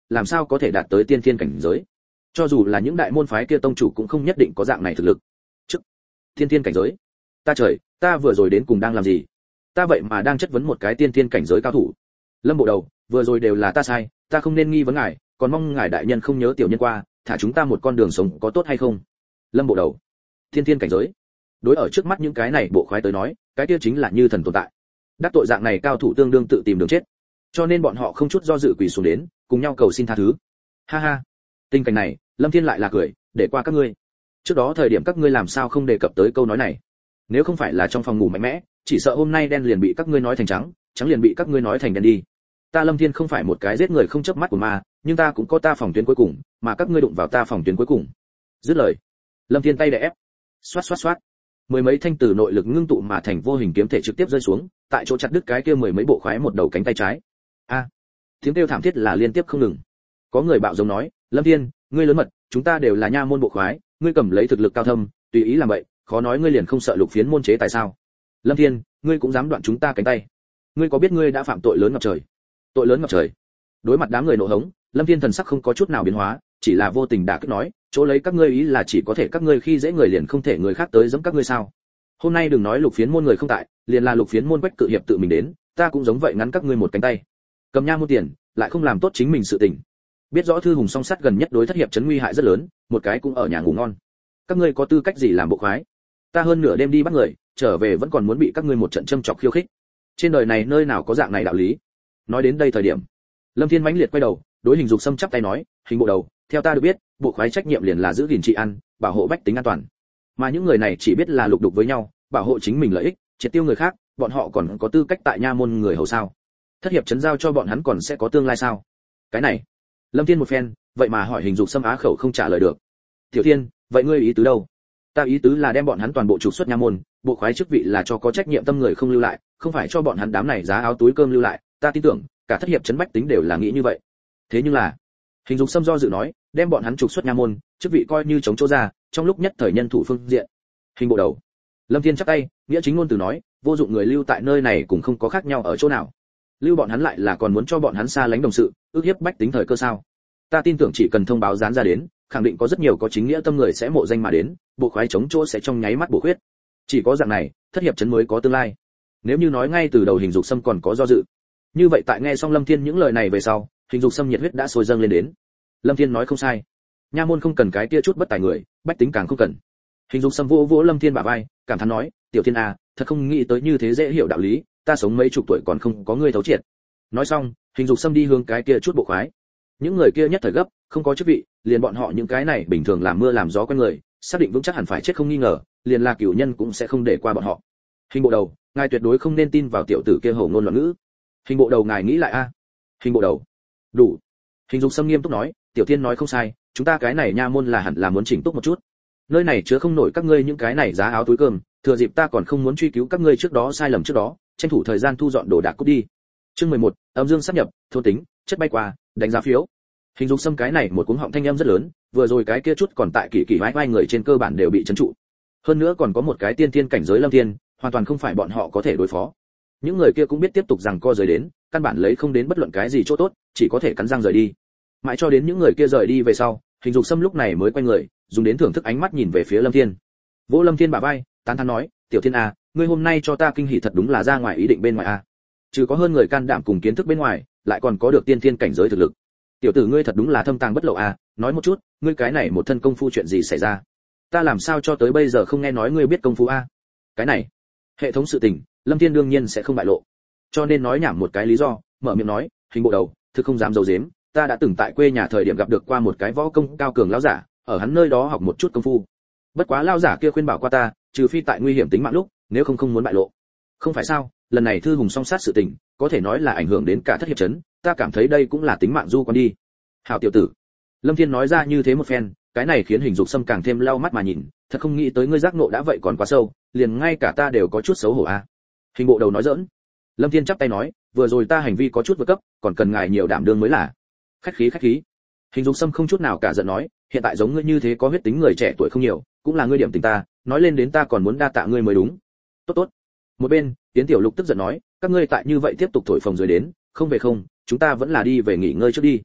làm sao có thể đạt tới tiên thiên cảnh giới? Cho dù là những đại môn phái kia tông chủ cũng không nhất định có dạng này thực lực. Trước tiên thiên cảnh giới, ta trời, ta vừa rồi đến cùng đang làm gì? Ta vậy mà đang chất vấn một cái tiên thiên cảnh giới cao thủ. Lâm bộ đầu, vừa rồi đều là ta sai, ta không nên nghi vấn ngài, còn mong ngài đại nhân không nhớ tiểu nhân qua, thả chúng ta một con đường sống có tốt hay không? Lâm bộ đầu, tiên thiên cảnh giới, đối ở trước mắt những cái này bộ khoái tới nói, cái kia chính là như thần tồn tại. Đắc tội dạng này cao thủ tương đương tự tìm đường chết, cho nên bọn họ không chút do dự quỳ xuống đến, cùng nhau cầu xin tha thứ. Ha ha, tình cảnh này, Lâm Thiên lại là cười, để qua các ngươi. Trước đó thời điểm các ngươi làm sao không đề cập tới câu nói này? Nếu không phải là trong phòng ngủ mạnh mẽ, chỉ sợ hôm nay đen liền bị các ngươi nói thành trắng, trắng liền bị các ngươi nói thành đen đi. Ta Lâm Thiên không phải một cái giết người không chớp mắt của ma, nhưng ta cũng có ta phòng tuyến cuối cùng, mà các ngươi đụng vào ta phòng tuyến cuối cùng. Dứt lời, Lâm Thiên tay đè ép, xoát xoát xoát, mười mấy thanh từ nội lực ngưng tụ mà thành vô hình kiếm thể trực tiếp rơi xuống, tại chỗ chặt đứt cái kia mười mấy bộ khoái một đầu cánh tay trái. A, tiếng kêu thảm thiết là liên tiếp không ngừng. Có người bạo giống nói, Lâm Thiên, ngươi lớn mật, chúng ta đều là nha môn bộ khoái, ngươi cầm lấy thực lực cao thâm, tùy ý làm vậy, khó nói ngươi liền không sợ lục phiến môn chế tại sao? Lâm Thiên, ngươi cũng dám đoạn chúng ta cánh tay? Ngươi có biết ngươi đã phạm tội lớn ngập trời? Tội lớn ngập trời. Đối mặt đám người nộ hống, Lâm Thiên thần sắc không có chút nào biến hóa, chỉ là vô tình đả kích nói, chỗ lấy các ngươi ý là chỉ có thể các ngươi khi dễ người liền không thể người khác tới giẫm các ngươi sao? Hôm nay đừng nói lục phiến môn người không tại, liền là lục phiến môn Quách Cự Hiệp tự mình đến, ta cũng giống vậy ngắn các ngươi một cánh tay. Cầm nha môn tiền, lại không làm tốt chính mình sự tình. Biết rõ thư hùng song sắt gần nhất đối thất hiệp chấn nguy hại rất lớn, một cái cũng ở nhà ngủ ngon. Các ngươi có tư cách gì làm bộ khoái? Ta hơn nửa đêm đi bắt người, trở về vẫn còn muốn bị các ngươi một trận châm chọc khiêu khích. Trên đời này nơi nào có dạng này đạo lý? Nói đến đây thời điểm, Lâm Thiên mãnh liệt quay đầu, đối Hình Dục Sâm chắp tay nói, Hình bộ đầu, theo ta được biết, bộ khoái trách nhiệm liền là giữ gìn trị an, bảo hộ bách tính an toàn. Mà những người này chỉ biết là lục đục với nhau, bảo hộ chính mình lợi ích, triệt tiêu người khác, bọn họ còn có tư cách tại nha môn người hầu sao? Thất hiệp chấn giao cho bọn hắn còn sẽ có tương lai sao? Cái này, Lâm Thiên một phen, vậy mà hỏi Hình Dục Sâm á khẩu không trả lời được. Tiểu Thiên, vậy ngươi ý tứ đâu? Ta ý tứ là đem bọn hắn toàn bộ trục xuất nha môn, bộ khoái chức vị là cho có trách nhiệm tâm người không lưu lại, không phải cho bọn hắn đám này giá áo túi cơm lưu lại, ta tin tưởng, cả thất hiệp chấn bách tính đều là nghĩ như vậy. Thế nhưng là, Hình Dục Sâm do dự nói, đem bọn hắn trục xuất nha môn, chức vị coi như chống chỗ ra, trong lúc nhất thời nhân thủ phương diện. Hình bộ đầu. Lâm Thiên chắp tay, nghĩa chính ngôn từ nói, vô dụng người lưu tại nơi này cũng không có khác nhau ở chỗ nào. Lưu bọn hắn lại là còn muốn cho bọn hắn xa lánh đồng sự, ước hiếp bách tính thời cơ sao? Ta tin tưởng chỉ cần thông báo dán ra đến, khẳng định có rất nhiều có chính nghĩa tâm người sẽ mộ danh mà đến, bộ khoái chống chỗ sẽ trong nháy mắt bổ khuyết. Chỉ có dạng này, thất hiệp chấn mới có tương lai. Nếu như nói ngay từ đầu Hình Dục Sâm còn có do dự, như vậy tại nghe xong Lâm Thiên những lời này về sau, Hình Dục Sâm nhiệt huyết đã sôi dâng lên đến. Lâm Thiên nói không sai, nha môn không cần cái kia chút bất tài người, bách tính càng không cần. Hình Dục Sâm vỗ vỗ Lâm Thiên bả vai, cảm thán nói, Tiểu Thiên à, thật không nghĩ tới như thế dễ hiểu đạo lý, ta sống mấy chục tuổi còn không có ngươi thấu triệt. Nói xong, Hình Dục Sâm đi hướng cái kia chút bộ khoái. Những người kia nhất thời gấp, không có chức vị, liền bọn họ những cái này bình thường làm mưa làm gió quen người, xác định vững chắc hẳn phải chết không nghi ngờ, liền là cửu nhân cũng sẽ không để qua bọn họ. Hình bộ đầu, ngài tuyệt đối không nên tin vào tiểu tử kia hổ ngôn loạn ngữ. Hình bộ đầu ngài nghĩ lại a. Hình bộ đầu. Đủ. Hình Dục Sâm nghiêm túc nói, Tiểu Thiên nói không sai, chúng ta cái này nha môn là hẳn là muốn chỉnh túc một chút. Nơi này chứa không nổi các ngươi những cái này giá áo túi cơm, thừa dịp ta còn không muốn truy cứu các ngươi trước đó sai lầm trước đó, tranh thủ thời gian thu dọn đồ đạc cút đi. Chương 11, âm dương sáp nhập, thôn tính, chất bay qua, đánh giá phiếu. Hình Dục Sâm cái này một cuống họng thanh âm rất lớn, vừa rồi cái kia chút còn tại kỳ kỳ vai vai người trên cơ bản đều bị trấn trụ. Hơn nữa còn có một cái tiên tiên cảnh giới Lâm Thiên, hoàn toàn không phải bọn họ có thể đối phó. Những người kia cũng biết tiếp tục rằng co rời đến, căn bản lấy không đến bất luận cái gì chỗ tốt, chỉ có thể cắn răng rời đi. Mãi cho đến những người kia rời đi về sau, Hình Dục Sâm lúc này mới quay người, dùng đến thưởng thức ánh mắt nhìn về phía Lâm Thiên. Vỗ Lâm Thiên bả vai, tán thán nói, Tiểu Thiên à, ngươi hôm nay cho ta kinh hỉ thật đúng là ra ngoài ý định bên ngoài a. Trừ có hơn người can đảm cùng kiến thức bên ngoài, lại còn có được tiên thiên cảnh giới thực lực. Tiểu tử ngươi thật đúng là thâm tàng bất lộ a, nói một chút, ngươi cái này một thân công phu chuyện gì xảy ra? Ta làm sao cho tới bây giờ không nghe nói ngươi biết công phu a? Cái này, hệ thống sự tình, Lâm Thiên đương nhiên sẽ không bại lộ. Cho nên nói nhảm một cái lý do, mở miệng nói, Hình bộ đầu, thực không dám giấu giếm, ta đã từng tại quê nhà thời điểm gặp được qua một cái võ công cao cường lão giả, ở hắn nơi đó học một chút công phu. Bất quá lão giả kia khuyên bảo qua ta, trừ phi tại nguy hiểm tính mạng lúc, nếu không muốn bại lộ. Không phải sao? Lần này thư hùng song sát sự tình, có thể nói là ảnh hưởng đến cả thất hiệp trấn, ta cảm thấy đây cũng là tính mạng du con đi. Hảo tiểu tử. Lâm Thiên nói ra như thế một phen, cái này khiến Hình Dục Sâm càng thêm lau mắt mà nhìn, thật không nghĩ tới ngươi giác nộ đã vậy còn quá sâu, liền ngay cả ta đều có chút xấu hổ a. Hình bộ đầu nói giỡn. Lâm Thiên chắp tay nói, vừa rồi ta hành vi có chút vượt cấp, còn cần ngài nhiều đảm đương mới là. Khách khí. Hình Dục Sâm không chút nào cả giận nói, hiện tại giống ngươi như thế có huyết tính người trẻ tuổi không nhiều, cũng là ngươi điểm tình ta, nói lên đến ta còn muốn đa tạ ngươi mới đúng. Tốt. Một bên, Tiến Tiểu Lục tức giận nói, các ngươi tại như vậy tiếp tục thổi phồng rồi đến, không về không, chúng ta vẫn là đi về nghỉ ngơi trước đi.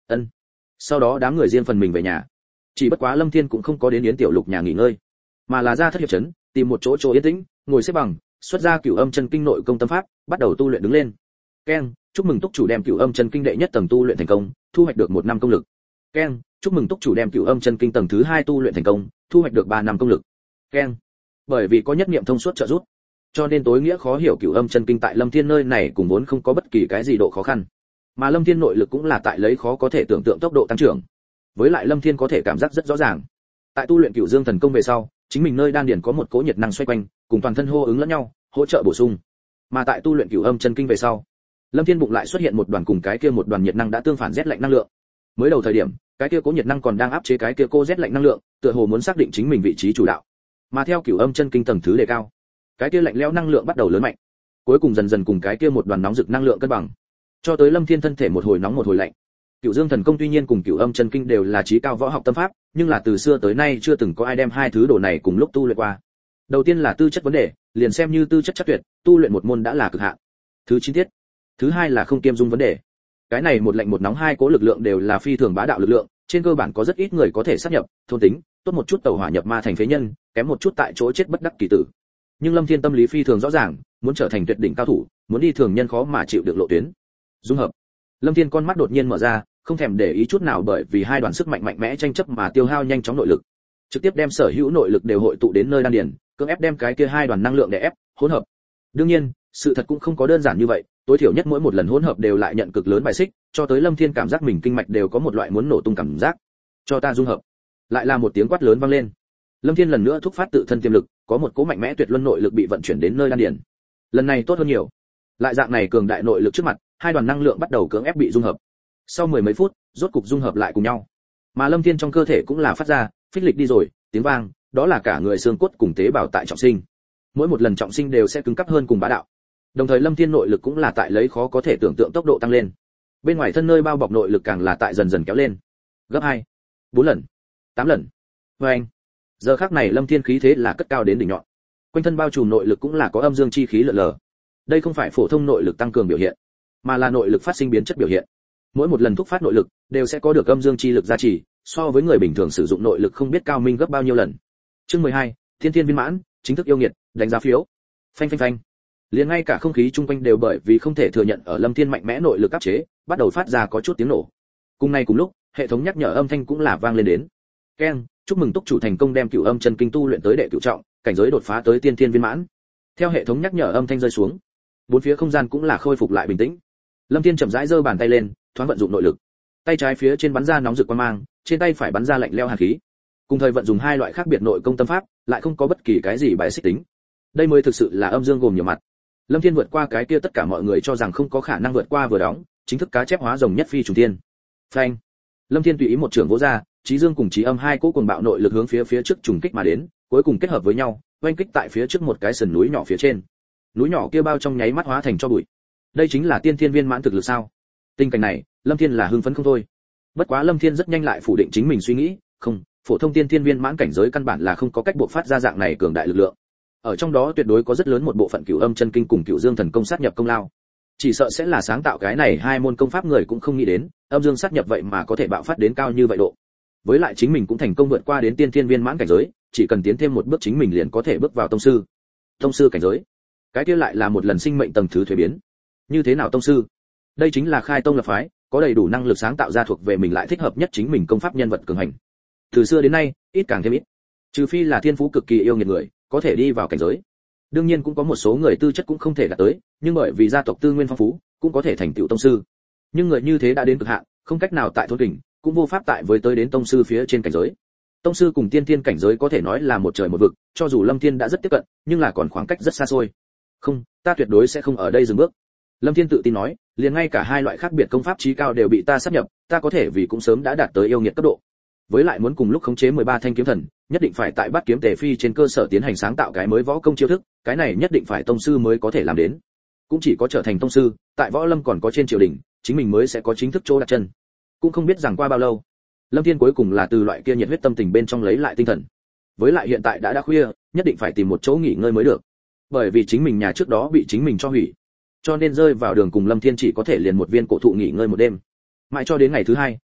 Ân. Sau đó đám người riêng phần mình về nhà. Chỉ bất quá Lâm Thiên cũng không có đến Yến Tiểu Lục nhà nghỉ ngơi, mà là ra thất hiệp trấn, tìm một chỗ yên tĩnh, ngồi xếp bằng, xuất ra Cửu Âm Chân Kinh nội công tâm pháp, bắt đầu tu luyện đứng lên. Keng, chúc mừng túc chủ đem Cửu Âm Chân Kinh đệ nhất tầng tu luyện thành công, thu hoạch được 1 năm công lực. Keng, chúc mừng túc chủ đem Cửu Âm Chân Kinh tầng thứ 2 tu luyện thành công, thu hoạch được 3 năm công lực. Keng. Bởi vì có nhất niệm thông suốt trợ giúp, cho nên tối nghĩa khó hiểu Cửu Âm Chân Kinh tại Lâm Thiên nơi này cùng vốn không có bất kỳ cái gì độ khó khăn, mà Lâm Thiên nội lực cũng là tại lấy khó có thể tưởng tượng tốc độ tăng trưởng. Với lại Lâm Thiên có thể cảm giác rất rõ ràng, tại tu luyện Cửu Dương thần công về sau, chính mình nơi đan điền có một cỗ nhiệt năng xoay quanh, cùng toàn thân hô ứng lẫn nhau, hỗ trợ bổ sung. Mà tại tu luyện Cửu Âm Chân Kinh về sau, Lâm Thiên bụng lại xuất hiện một đoàn cùng cái kia một đoàn nhiệt năng đã tương phản rét lạnh năng lượng. Mới đầu thời điểm, cái kia cố nhiệt năng còn đang áp chế cái kia cô rét lạnh năng lượng, tựa hồ muốn xác định chính mình vị trí chủ đạo. Mà theo Cửu Âm Chân Kinh tầng thứ đề cao, cái kia lạnh lẽo năng lượng bắt đầu lớn mạnh, cuối cùng dần dần cùng cái kia một đoàn nóng rực năng lượng cân bằng, cho tới Lâm Thiên thân thể một hồi nóng một hồi lạnh. Cửu Dương thần công tuy nhiên cùng Cửu Âm Chân Kinh đều là chí cao võ học tâm pháp, nhưng là từ xưa tới nay chưa từng có ai đem hai thứ đồ này cùng lúc tu luyện qua. Đầu tiên là tư chất vấn đề, liền xem như tư chất chắc tuyệt, tu luyện một môn đã là cực hạn. Thứ chi tiết. Thứ hai là không kiêm dung vấn đề. Cái này một lạnh một nóng hai cố lực lượng đều là phi thường bá đạo lực lượng, trên cơ bản có rất ít người có thể sát nhập, thôn tính, tốt một chút tẩu hỏa nhập ma thành phế nhân, kém một chút tại chỗ chết bất đắc kỳ tử. Nhưng Lâm Thiên tâm lý phi thường rõ ràng, muốn trở thành tuyệt đỉnh cao thủ, muốn đi thường nhân khó mà chịu được lộ tuyến. Dung hợp. Lâm Thiên con mắt đột nhiên mở ra, không thèm để ý chút nào bởi vì hai đoàn sức mạnh mạnh mẽ tranh chấp mà tiêu hao nhanh chóng nội lực, trực tiếp đem sở hữu nội lực đều hội tụ đến nơi đan điền, cưỡng ép đem cái kia hai đoàn năng lượng để ép hỗn hợp. Đương nhiên, sự thật cũng không có đơn giản như vậy, tối thiểu nhất mỗi một lần hỗn hợp đều lại nhận cực lớn bài xích, cho tới Lâm Thiên cảm giác mình kinh mạch đều có một loại muốn nổ tung cảm giác. Cho ta dung hợp. Lại là một tiếng quát lớn vang lên. Lâm Thiên lần nữa thúc phát tự thân tiềm lực, có một cỗ mạnh mẽ tuyệt luân nội lực bị vận chuyển đến nơi đan điền. Lần này tốt hơn nhiều. Lại dạng này cường đại nội lực trước mặt, hai đoàn năng lượng bắt đầu cưỡng ép bị dung hợp. Sau mười mấy phút, rốt cục dung hợp lại cùng nhau. Mà Lâm Thiên trong cơ thể cũng là phát ra, phích lịch đi rồi, tiếng vang, đó là cả người xương cốt cùng tế bào tại trọng sinh. Mỗi một lần trọng sinh đều sẽ cứng cáp hơn cùng bá đạo. Đồng thời Lâm Thiên nội lực cũng là tại lấy khó có thể tưởng tượng tốc độ tăng lên. Bên ngoài thân nơi bao bọc nội lực càng là tại dần dần kéo lên. Gấp 2, 4 lần, 8 lần. Oeng. Giờ khắc này Lâm Thiên khí thế là cất cao đến đỉnh nhọn. Quanh thân bao trùm nội lực cũng là có âm dương chi khí lượn lờ. Đây không phải phổ thông nội lực tăng cường biểu hiện, mà là nội lực phát sinh biến chất biểu hiện. Mỗi một lần thúc phát nội lực đều sẽ có được âm dương chi lực gia trì, so với người bình thường sử dụng nội lực không biết cao minh gấp bao nhiêu lần. Chương 12, Thiên Thiên viên mãn, chính thức yêu nghiệt, đánh giá phiếu. Phanh phanh phanh. Liền ngay cả không khí chung quanh đều bởi vì không thể thừa nhận ở Lâm Thiên mạnh mẽ nội lực áp chế, bắt đầu phát ra có chút tiếng nổ. Cùng này cùng lúc, hệ thống nhắc nhở âm thanh cũng là vang lên đến. Keng, chúc mừng túc chủ thành công đem Cửu Âm Chân Kinh tu luyện tới đệ cửu trọng, cảnh giới đột phá tới tiên thiên viên mãn. Theo hệ thống nhắc nhở âm thanh rơi xuống, bốn phía không gian cũng là khôi phục lại bình tĩnh. Lâm Thiên chậm rãi giơ bàn tay lên, thoáng vận dụng nội lực. Tay trái phía trên bắn ra nóng rực quang mang, trên tay phải bắn ra lạnh lẽo hàn khí. Cùng thời vận dụng hai loại khác biệt nội công tâm pháp, lại không có bất kỳ cái gì bài xích tính. Đây mới thực sự là âm dương gồm nhiều mặt. Lâm Thiên vượt qua cái kia tất cả mọi người cho rằng không có khả năng vượt qua vừa đóng, chính thức cá chép hóa rồng nhất phi trùng thiên. Phanh. Lâm Thiên tùy ý một trường vỗ ra, chí dương cùng chí âm hai cỗ cuồng bạo nội lực hướng phía trước trùng kích mà đến, cuối cùng kết hợp với nhau, oanh kích tại phía trước một cái sườn núi nhỏ phía trên. Núi nhỏ kia bao trong nháy mắt hóa thành tro bụi. Đây chính là tiên thiên viên mãn thực lực sao? Tình cảnh này, Lâm Thiên là hưng phấn không thôi. Bất quá Lâm Thiên rất nhanh lại phủ định chính mình suy nghĩ, không, phổ thông tiên thiên viên mãn cảnh giới căn bản là không có cách bộc phát ra dạng này cường đại lực lượng. Ở trong đó tuyệt đối có rất lớn một bộ phận Cửu Âm Chân Kinh cùng Cửu Dương thần công sát nhập công lao. Chỉ sợ sẽ là sáng tạo cái này hai môn công pháp người cũng không nghĩ đến, âm dương sát nhập vậy mà có thể bạo phát đến cao như vậy độ. Với lại chính mình cũng thành công vượt qua đến tiên thiên viên mãn cảnh giới, chỉ cần tiến thêm một bước chính mình liền có thể bước vào tông sư. Tông sư cảnh giới, cái kia lại là một lần sinh mệnh tầng thứ thuế biến. Như thế nào tông sư? Đây chính là khai tông lập phái, có đầy đủ năng lực sáng tạo ra thuộc về mình lại thích hợp nhất chính mình công pháp nhân vật cường hành. Từ xưa đến nay, ít càng thêm ít. Trừ phi là thiên phú cực kỳ yêu nghiệt người, có thể đi vào cảnh giới. Đương nhiên cũng có một số người tư chất cũng không thể đạt tới, nhưng bởi vì gia tộc tư nguyên phong phú, cũng có thể thành tựu tông sư. Nhưng người như thế đã đến cực hạn, không cách nào tại thôn kình, cũng vô pháp tại với tới đến tông sư phía trên cảnh giới. Tông sư cùng tiên thiên cảnh giới có thể nói là một trời một vực, cho dù Lâm Thiên đã rất tiếp cận, nhưng là còn khoảng cách rất xa xôi. Không, ta tuyệt đối sẽ không ở đây dừng bước. Lâm Thiên tự tin nói, liền ngay cả hai loại khác biệt công pháp chí cao đều bị ta sáp nhập, ta có thể vì cũng sớm đã đạt tới yêu nghiệt cấp độ. Với lại muốn cùng lúc khống chế 13 thanh kiếm thần, nhất định phải tại Bát Kiếm Tề Phi trên cơ sở tiến hành sáng tạo cái mới võ công chiêu thức, cái này nhất định phải tông sư mới có thể làm đến. Cũng chỉ có trở thành tông sư, tại võ lâm còn có trên triều đình, chính mình mới sẽ có chính thức chỗ đặt chân. Cũng không biết rằng qua bao lâu, Lâm Thiên cuối cùng là từ loại kia nhiệt huyết tâm tình bên trong lấy lại tinh thần. Với lại hiện tại đã khuya, nhất định phải tìm một chỗ nghỉ ngơi mới được. Bởi vì chính mình nhà trước đó bị chính mình cho hủy, cho nên rơi vào đường cùng Lâm Thiên chỉ có thể liền một viên cổ thụ nghỉ ngơi một đêm. Mãi cho đến ngày thứ hai,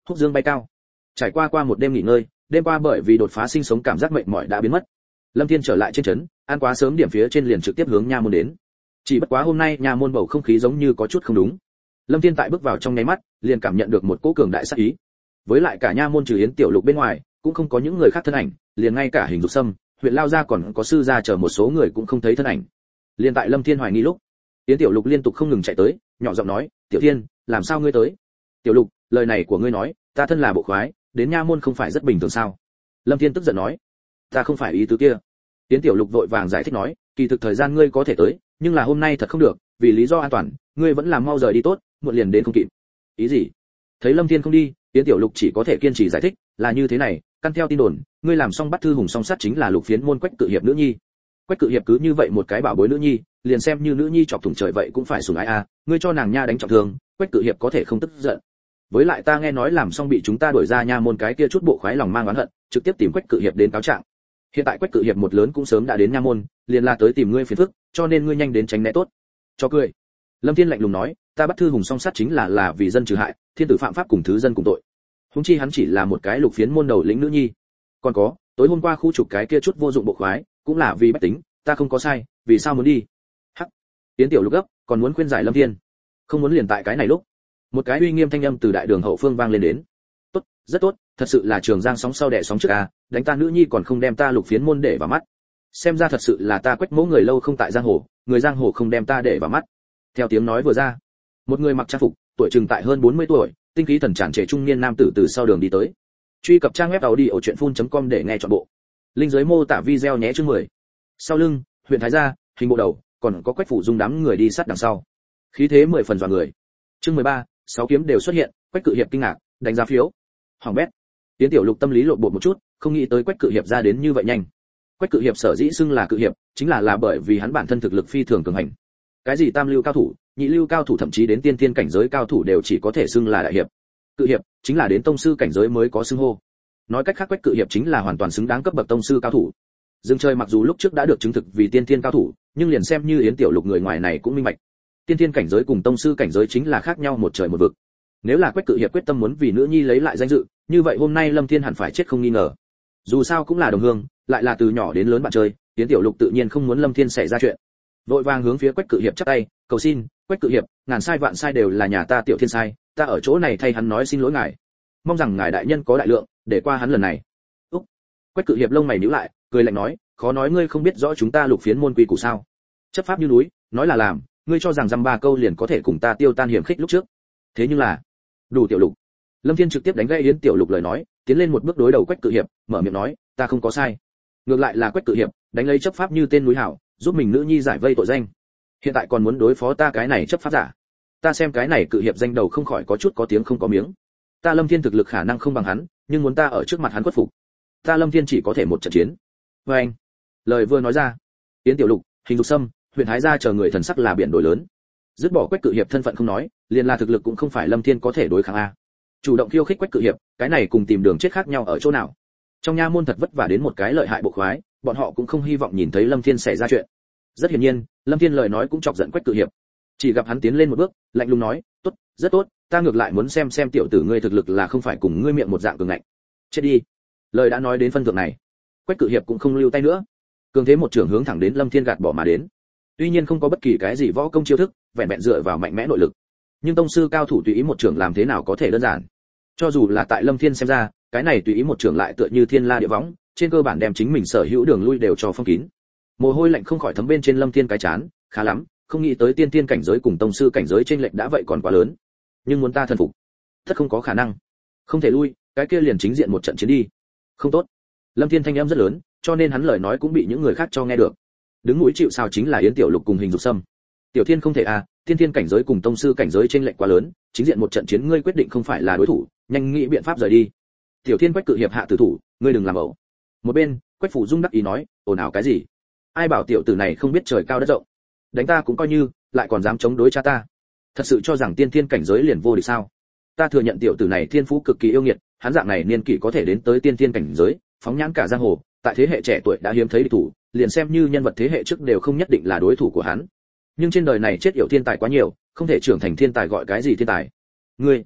húc dương bay cao. Trải qua một đêm nghỉ ngơi, đêm qua bởi vì đột phá sinh sống cảm giác mệt mỏi đã biến mất. Lâm Thiên trở lại trên trấn, ăn quá sớm điểm phía trên liền trực tiếp hướng nha môn đến. Chỉ bất quá hôm nay nha môn bầu không khí giống như có chút không đúng. Lâm Thiên tại bước vào trong nháy mắt, liền cảm nhận được một cỗ cường đại sát ý. Với lại cả nha môn trừ Yến Tiểu Lục bên ngoài, cũng không có những người khác thân ảnh, liền ngay cả Hình Dục Sâm, huyện Lao gia còn có sư gia chờ một số người cũng không thấy thân ảnh. Liên tại Lâm Thiên hoài nghi lúc, Yến Tiểu Lục liên tục không ngừng chạy tới, nhỏ giọng nói, "Tiểu Thiên, làm sao ngươi tới?" "Tiểu Lục, lời này của ngươi nói, ta thân là bộ khoái, đến nha môn không phải rất bình thường sao?" Lâm Thiên tức giận nói, "Ta không phải ý tứ kia." Yến Tiểu Lục vội vàng giải thích nói, "Kỳ thực thời gian ngươi có thể tới, nhưng là hôm nay thật không được, vì lý do an toàn, ngươi vẫn làm mau rời đi tốt, muộn liền đến không kịp." "Ý gì?" Thấy Lâm Thiên không đi, Yến Tiểu Lục chỉ có thể kiên trì giải thích, "Là như thế này, căn theo tin đồn, ngươi làm xong bắt thư hùng song sát chính là Lục Phiến môn Quách Cự Hiệp nữ nhi. Quách Cự Hiệp cứ như vậy một cái bảo bối nữ nhi, liền xem như nữ nhi chọc thủng trời vậy cũng phải sủng ái a, ngươi cho nàng nha đánh trọng thương, Quách Cự Hiệp có thể không tức giận. Với lại ta nghe nói làm xong bị chúng ta đuổi ra nha môn cái kia chút bộ khoái lòng mang oán hận, trực tiếp tìm Quách Cự Hiệp đến cáo trạng. Hiện tại Quách Cự Hiệp một lớn cũng sớm đã đến nha môn, liền là tới tìm ngươi phiền phức, cho nên ngươi nhanh đến tránh né tốt." Cho cười. Lâm Thiên lạnh lùng nói, "Ta bắt thư hùng song sát chính là vì dân trừ hại, thiên tử phạm pháp cùng thứ dân cùng tội. Huống chi hắn chỉ là một cái Lục Phiến môn đầu lĩnh nữ nhi. Còn có, tối hôm qua khu trục cái kia chút vô dụng bộ khoái, cũng là vì bách tính, ta không có sai, vì sao muốn đi?" Hắc. Tiến Tiểu Lục gấp, còn muốn khuyên giải Lâm Thiên. Không muốn liền tại cái này lúc, một cái uy nghiêm thanh âm từ đại đường hậu phương vang lên đến. "Tốt, rất tốt, thật sự là Trường Giang sóng sau đẻ sóng trước a, đánh ta nữ nhi còn không đem ta Lục Phiến môn để vào mắt. Xem ra thật sự là ta Quách mỗ người lâu không tại giang hồ, người giang hồ không đem ta để vào mắt." Theo tiếng nói vừa ra, một người mặc trang phục, tuổi chừng tại hơn 40 tuổi, tinh khí thần tràn trề trung niên nam tử từ sau đường đi tới. Truy cập trang web audiochuyenphun.com để nghe trọn bộ. Linh dưới mô tả video nhé chương 10. Sau lưng, huyện Thái gia, hình bộ đầu, còn có Quách phủ dung đám người đi sát đằng sau. Khí thế 10 phần dọa người. Chương 13, 6 kiếm đều xuất hiện, Quách Cự Hiệp kinh ngạc, đánh giá phiếu. Hoàng bét. Tiến Tiểu Lục tâm lý lộn bột một chút, không nghĩ tới Quách Cự Hiệp ra đến như vậy nhanh. Quách Cự Hiệp sở dĩ xưng là Cự Hiệp, chính là bởi vì hắn bản thân thực lực phi thường cường hành. Cái gì tam lưu cao thủ, nhị lưu cao thủ thậm chí đến tiên thiên cảnh giới cao thủ đều chỉ có thể xưng là đại hiệp. Cự Hiệp chính là đến tông sư cảnh giới mới có xưng hô. Nói cách khác Quách Cự Hiệp chính là hoàn toàn xứng đáng cấp bậc tông sư cao thủ. Dương Chơi mặc dù lúc trước đã được chứng thực vì tiên thiên cao thủ, nhưng liền xem như Yến Tiểu Lục người ngoài này cũng minh bạch. Tiên thiên cảnh giới cùng tông sư cảnh giới chính là khác nhau một trời một vực. Nếu là Quách Cự Hiệp quyết tâm muốn vì nữ nhi lấy lại danh dự, như vậy hôm nay Lâm Thiên hẳn phải chết không nghi ngờ. Dù sao cũng là đồng hương, lại là từ nhỏ đến lớn bạn chơi, Yến Tiểu Lục tự nhiên không muốn Lâm Thiên xảy ra chuyện. Vội vàng hướng phía Quách Cự Hiệp chắp tay, cầu xin, "Quách Cự Hiệp, ngàn sai vạn sai đều là nhà ta Tiểu Thiên sai, ta ở chỗ này thay hắn nói xin lỗi ngài. Mong rằng ngài đại nhân có đại lượng, để qua hắn lần này." Úc. Quách Cự Hiệp lông mày nhíu lại, cười lạnh nói, "Khó nói ngươi không biết rõ chúng ta Lục Phiến môn quy củ sao? Chấp pháp như núi, nói là làm, ngươi cho rằng dăm ba câu liền có thể cùng ta tiêu tan hiểm khích lúc trước. Thế nhưng là, đủ Tiểu Lục." Lâm Thiên trực tiếp đánh gãy Yến Tiểu Lục lời nói, tiến lên một bước đối đầu Quách Cự Hiệp, mở miệng nói, "Ta không có sai." Ngược lại là Quách Cự Hiệp, đánh lấy chấp pháp như tên núi hảo, giúp mình nữ nhi giải vây tội danh. Hiện tại còn muốn đối phó ta cái này chấp pháp giả. Ta xem cái này Cự Hiệp danh đầu không khỏi có chút có tiếng không có miếng. Ta Lâm Thiên thực lực khả năng không bằng hắn, nhưng muốn ta ở trước mặt hắn khuất phục, ta Lâm Thiên chỉ có thể một trận chiến. Và anh, lời vừa nói ra, Yến Tiểu Lục, Hình Dục Sâm, huyện Thái gia chờ người thần sắc là biển đổi lớn. Dứt bỏ Quách Cự Hiệp thân phận không nói, liền là thực lực cũng không phải Lâm Thiên có thể đối kháng a. Chủ động khiêu khích Quách Cự Hiệp, cái này cùng tìm đường chết khác nhau ở chỗ nào? Trong nha môn thật vất vả đến một cái lợi hại bộ khoái, bọn họ cũng không hy vọng nhìn thấy Lâm Thiên xảy ra chuyện. Rất hiển nhiên, Lâm Thiên lời nói cũng chọc giận Quách Cự Hiệp. Chỉ gặp hắn tiến lên một bước, lạnh lùng nói, "Tốt, rất tốt, ta ngược lại muốn xem tiểu tử ngươi thực lực là không phải cùng ngươi miệng một dạng cường ngạnh. Chết đi." Lời đã nói đến phân thượng này, Quách Cự Hiệp cũng không lưu tay nữa, cường thế một trường hướng thẳng đến Lâm Thiên gạt bỏ mà đến. Tuy nhiên không có bất kỳ cái gì võ công chiêu thức, vẹn vẹn dựa vào mạnh mẽ nội lực, nhưng tông sư cao thủ tùy ý một trường làm thế nào có thể đơn giản. Cho dù là tại Lâm Thiên xem ra, cái này tùy ý một trường lại tựa như thiên la địa võng, trên cơ bản đem chính mình sở hữu đường lui đều cho phong kín. Mồ hôi lạnh không khỏi thấm bên trên Lâm Thiên cái chán, khá lắm, không nghĩ tới tiên tiên cảnh giới cùng tông sư cảnh giới trên lệch đã vậy còn quá lớn. Nhưng muốn ta thần phục, tất không có khả năng. Không thể lui, cái kia liền chính diện một trận chiến đi. Không tốt. Lâm Thiên thanh âm rất lớn, cho nên hắn lời nói cũng bị những người khác cho nghe được. Đứng mũi chịu sào chính là Yến Tiểu Lục cùng Hình Dục Sâm. Tiểu Thiên không thể à, tiên tiên cảnh giới cùng tông sư cảnh giới trên lệch quá lớn, chính diện một trận chiến ngươi quyết định không phải là đối thủ, nhanh nghĩ biện pháp rời đi. Tiểu Thiên Quách Cự Hiệp hạ tử thủ, ngươi đừng làm ẩu. Một bên, Quách phủ Dung đắc ý nói, ồn ào cái gì? Ai bảo tiểu tử này không biết trời cao đất rộng, đánh ta cũng coi như, lại còn dám chống đối cha ta. Thật sự cho rằng tiên thiên cảnh giới liền vô địch sao? Ta thừa nhận tiểu tử này thiên phú cực kỳ yêu nghiệt, hắn dạng này niên kỷ có thể đến tới tiên thiên cảnh giới, phóng nhãn cả giang hồ, tại thế hệ trẻ tuổi đã hiếm thấy địch thủ, liền xem như nhân vật thế hệ trước đều không nhất định là đối thủ của hắn. Nhưng trên đời này chết yểu thiên tài quá nhiều, không thể trưởng thành thiên tài gọi cái gì thiên tài? Ngươi,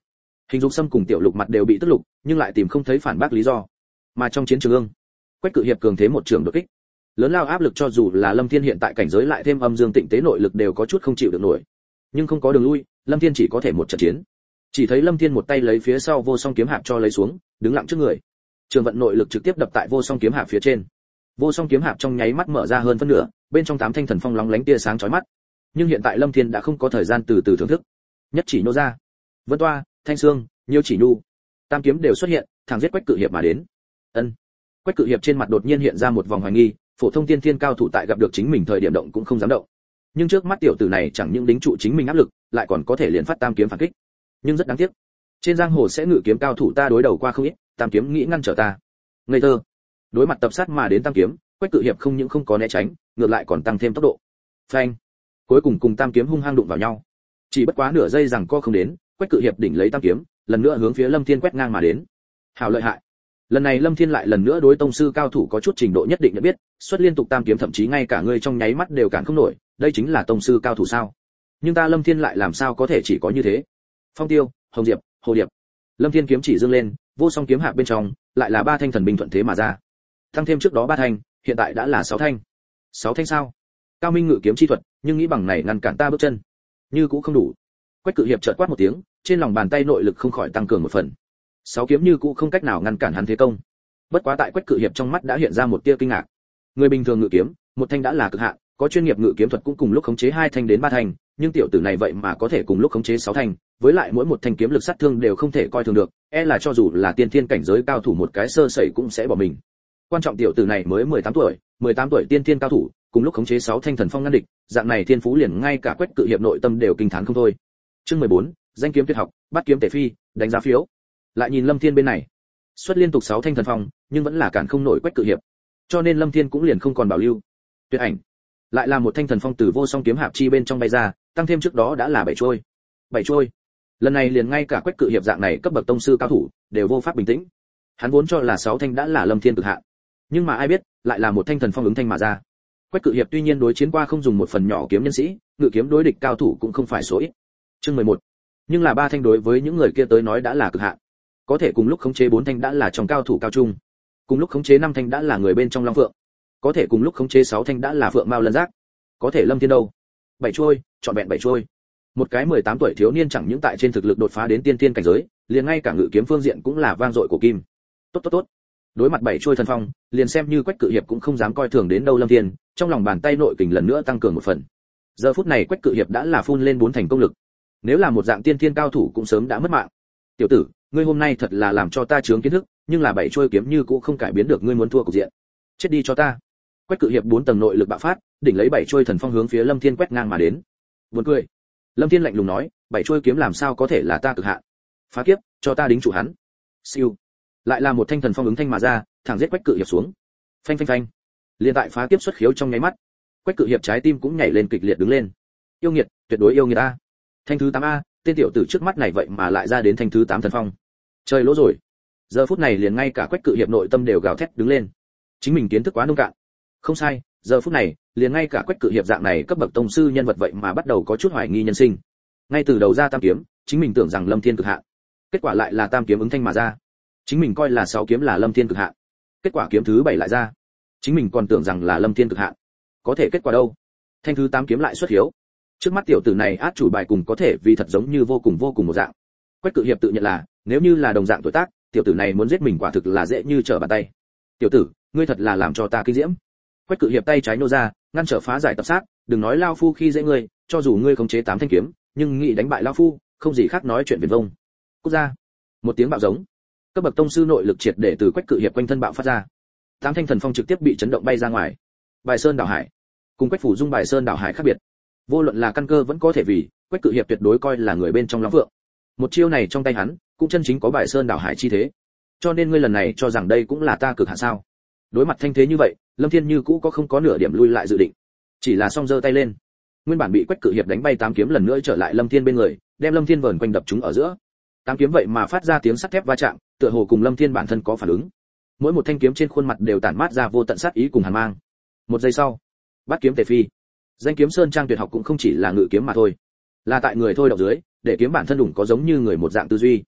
Hình Dục Sâm cùng Tiểu Lục mặt đều bị tức lục, nhưng lại tìm không thấy phản bác lý do. Mà trong chiến trường ương, Quách Cự Hiệp cường thế một trường đột kích, lớn lao áp lực cho dù là Lâm Thiên hiện tại cảnh giới lại thêm âm dương tịnh tế nội lực đều có chút không chịu được nổi. Nhưng không có đường lui, Lâm Thiên chỉ có thể một trận chiến. Chỉ thấy Lâm Thiên một tay lấy phía sau vô song kiếm hạp cho lấy xuống, đứng lặng trước người. Trường vận nội lực trực tiếp đập tại vô song kiếm hạp phía trên. Vô song kiếm hạp trong nháy mắt mở ra hơn phân nửa, bên trong 8 thanh thần phong lóng lánh tia sáng chói mắt. Nhưng hiện tại Lâm Thiên đã không có thời gian từ từ thưởng thức. Nhất chỉ nô ra, Vân Toa, Thanh Xương, Nhiêu Chỉ Nhu, tam kiếm đều xuất hiện, thẳng giết Quách Cự Hiệp mà đến. Ân. Quách Cự Hiệp trên mặt đột nhiên hiện ra một vòng hoài nghi, phổ thông tiên thiên cao thủ tại gặp được chính mình thời điểm động cũng không dám động. Nhưng trước mắt tiểu tử này chẳng những đính trụ chính mình áp lực, lại còn có thể liền phát tam kiếm phản kích. Nhưng rất đáng tiếc, trên giang hồ sẽ ngự kiếm cao thủ ta đối đầu qua không ít, tam kiếm nghĩ ngăn trở ta. Ngây thơ. Đối mặt tập sát mà đến tam kiếm, Quách Cự Hiệp không những không có né tránh, ngược lại còn tăng thêm tốc độ. Phanh. Cuối cùng cùng tam kiếm hung hăng đụng vào nhau. Chỉ bất quá nửa giây rằng co không đến, Quách Cự Hiệp đỉnh lấy tam kiếm, lần nữa hướng phía Lâm Thiên quét ngang mà đến. Hảo lợi hại. Lần này Lâm Thiên lại lần nữa đối tông sư cao thủ có chút trình độ nhất định nhận biết, xuất liên tục tam kiếm thậm chí ngay cả người trong nháy mắt đều cản không nổi, đây chính là tông sư cao thủ sao? Nhưng ta Lâm Thiên lại làm sao có thể chỉ có như thế? Phong Tiêu, Hồng Diệp, Hồ Điệp. Lâm Thiên kiếm chỉ dương lên, vô song kiếm hạp bên trong lại là 3 thanh thần binh thuận thế mà ra. Tăng thêm trước đó 3 thanh, hiện tại đã là 6 thanh. 6 thanh sao? Cao minh ngự kiếm chi thuật, nhưng nghĩ bằng này ngăn cản ta bước chân, như cũng không đủ. Quách Cự Hiệp chợt quát một tiếng, trên lòng bàn tay nội lực không khỏi tăng cường một phần. 6 kiếm như cũng không cách nào ngăn cản hắn thế công. Bất quá tại Quách Cự Hiệp trong mắt đã hiện ra một tia kinh ngạc. Người bình thường ngự kiếm, một thanh đã là cực hạn, có chuyên nghiệp ngự kiếm thuật cũng cùng lúc khống chế 2 thanh đến 3 thanh, nhưng tiểu tử này vậy mà có thể cùng lúc khống chế 6 thanh, với lại mỗi một thanh kiếm lực sát thương đều không thể coi thường được, e là cho dù là tiên thiên cảnh giới cao thủ một cái sơ sẩy cũng sẽ bỏ mình. Quan trọng tiểu tử này mới 18 tuổi, 18 tuổi tiên thiên cao thủ, cùng lúc khống chế 6 thanh thần phong ngăn địch, dạng này thiên phú liền ngay cả Quách Cự Hiệp nội tâm đều kinh thán không thôi. Chương 14, danh kiếm tuyệt học, bát kiếm tể phi, đánh giá phiếu. Lại nhìn Lâm Thiên bên này, xuất liên tục 6 thanh thần phong, nhưng vẫn là cản không nổi Quách Cự Hiệp. Cho nên Lâm Thiên cũng liền không còn bảo lưu. Tuyệt ảnh, lại là một thanh thần phong từ vô song kiếm hạp chi bên trong bay ra, tăng thêm trước đó đã là 7 trôi. 7 trôi. Lần này liền ngay cả Quách Cự Hiệp dạng này cấp bậc tông sư cao thủ, đều vô pháp bình tĩnh. Hắn vốn cho là 6 thanh đã là Lâm Thiên cực hạn, nhưng mà ai biết, lại là một thanh thần phong ứng thanh mà ra. Quách Cự Hiệp tuy nhiên đối chiến qua không dùng một phần nhỏ kiếm nhân sĩ, ngự kiếm đối địch cao thủ cũng không phải số ít. Chương 11. Nhưng là 3 thanh đối với những người kia tới nói đã là cực hạn. Có thể cùng lúc khống chế 4 thanh đã là trong cao thủ cao trung. Cùng lúc khống chế 5 thanh đã là người bên trong long phượng. Có thể cùng lúc khống chế 6 thanh đã là phượng mao lân giác. Có thể Lâm Thiên đâu? 7 trôi, chọn vẹn 7 trôi. Một cái 18 tuổi thiếu niên chẳng những tại trên thực lực đột phá đến tiên tiên cảnh giới, liền ngay cả ngự kiếm phương diện cũng là vang dội của kim. Tốt. Đối mặt 7 trôi thần phong, liền xem như Quách Cự Hiệp cũng không dám coi thường đến đâu Lâm Thiên, trong lòng bàn tay nội kình lần nữa tăng cường một phần. Giờ phút này Quách Cự Hiệp đã là phun lên 4 thành công lực. Nếu là một dạng tiên thiên cao thủ cũng sớm đã mất mạng. Tiểu tử, ngươi hôm nay thật là làm cho ta chướng kiến thức, nhưng là 7 trôi kiếm như cũng không cải biến được ngươi muốn thua cục diện. Chết đi cho ta. Quách Cự Hiệp 4 tầng nội lực bạo phát, đỉnh lấy 7 trôi thần phong hướng phía Lâm Thiên quét ngang mà đến. Buồn cười. Lâm Thiên lạnh lùng nói, 7 trôi kiếm làm sao có thể là ta cực hạn? Phá kiếp, cho ta đính trụ hắn. Siêu. Lại là một thanh thần phong ứng thanh mà ra, thẳng giết Quách Cự Hiệp xuống. Phanh. Liên tại phá kiếp xuất khiếu trong nháy mắt, Quách Cự Hiệp trái tim cũng nhảy lên kịch liệt đứng lên. Yêu nghiệt, tuyệt đối yêu nghiệt a. Thanh thứ 8A, tên tiểu tử trước mắt này vậy mà lại ra đến thanh thứ 8 thần phong. Trời lỗ rồi. Giờ phút này liền ngay cả Quách Cự Hiệp nội tâm đều gào thét đứng lên. Chính mình kiến thức quá nông cạn. Không sai, giờ phút này, liền ngay cả Quách Cự Hiệp dạng này cấp bậc tông sư nhân vật vậy mà bắt đầu có chút hoài nghi nhân sinh. Ngay từ đầu ra tam kiếm, chính mình tưởng rằng Lâm Thiên cực hạn. Kết quả lại là tam kiếm ứng thanh mà ra. Chính mình coi là 6 kiếm là Lâm Thiên cực hạn. Kết quả kiếm thứ 7 lại ra. Chính mình còn tưởng rằng là Lâm Thiên cực hạn. Có thể kết quả đâu? Thanh thứ 8 kiếm lại xuất hiếu. Trước mắt tiểu tử này át chủ bài cùng có thể vì thật giống như vô cùng một dạng. Quách Cự Hiệp tự nhận là, nếu như là đồng dạng tuổi tác, tiểu tử này muốn giết mình quả thực là dễ như trở bàn tay. Tiểu tử, ngươi thật là làm cho ta kinh diễm. Quách Cự Hiệp tay trái nô ra, ngăn trở phá giải tập sát, đừng nói lao phu khi dễ ngươi, cho dù ngươi khống chế 8 thanh kiếm, nhưng nghĩ đánh bại lao phu, không gì khác nói chuyện viển vông. Cút ra. Một tiếng bạo giống. Cấp bậc tông sư nội lực triệt để từ Quách Cự Hiệp quanh thân bạo phát ra. 8 thanh thần phong trực tiếp bị chấn động bay ra ngoài. Bài Sơn đảo hải. Cùng Quách phủ dung Bài Sơn đảo hải khác biệt. Vô luận là căn cơ vẫn có thể vì, Quách Cự Hiệp tuyệt đối coi là người bên trong long vượng. Một chiêu này trong tay hắn, cũng chân chính có Bài Sơn đảo hải chi thế. Cho nên ngươi lần này cho rằng đây cũng là ta cực hạn sao? Đối mặt thanh thế như vậy, Lâm Thiên như cũ có không có nửa điểm lui lại dự định, chỉ là song giơ tay lên. Nguyên bản bị Quách Cự Hiệp đánh bay 8 kiếm lần nữa trở lại Lâm Thiên bên người, đem Lâm Thiên vờn quanh đập chúng ở giữa. 8 kiếm vậy mà phát ra tiếng sắt thép va chạm, tựa hồ cùng Lâm Thiên bản thân có phản ứng. Mỗi một thanh kiếm trên khuôn mặt đều tản mát ra vô tận sát ý cùng hàn mang. Một giây sau, bát kiếm tề phi. Danh kiếm sơn trang tuyệt học cũng không chỉ là ngự kiếm mà thôi, là tại người thôi động dưới, để kiếm bản thân đủng có giống như người một dạng tư duy.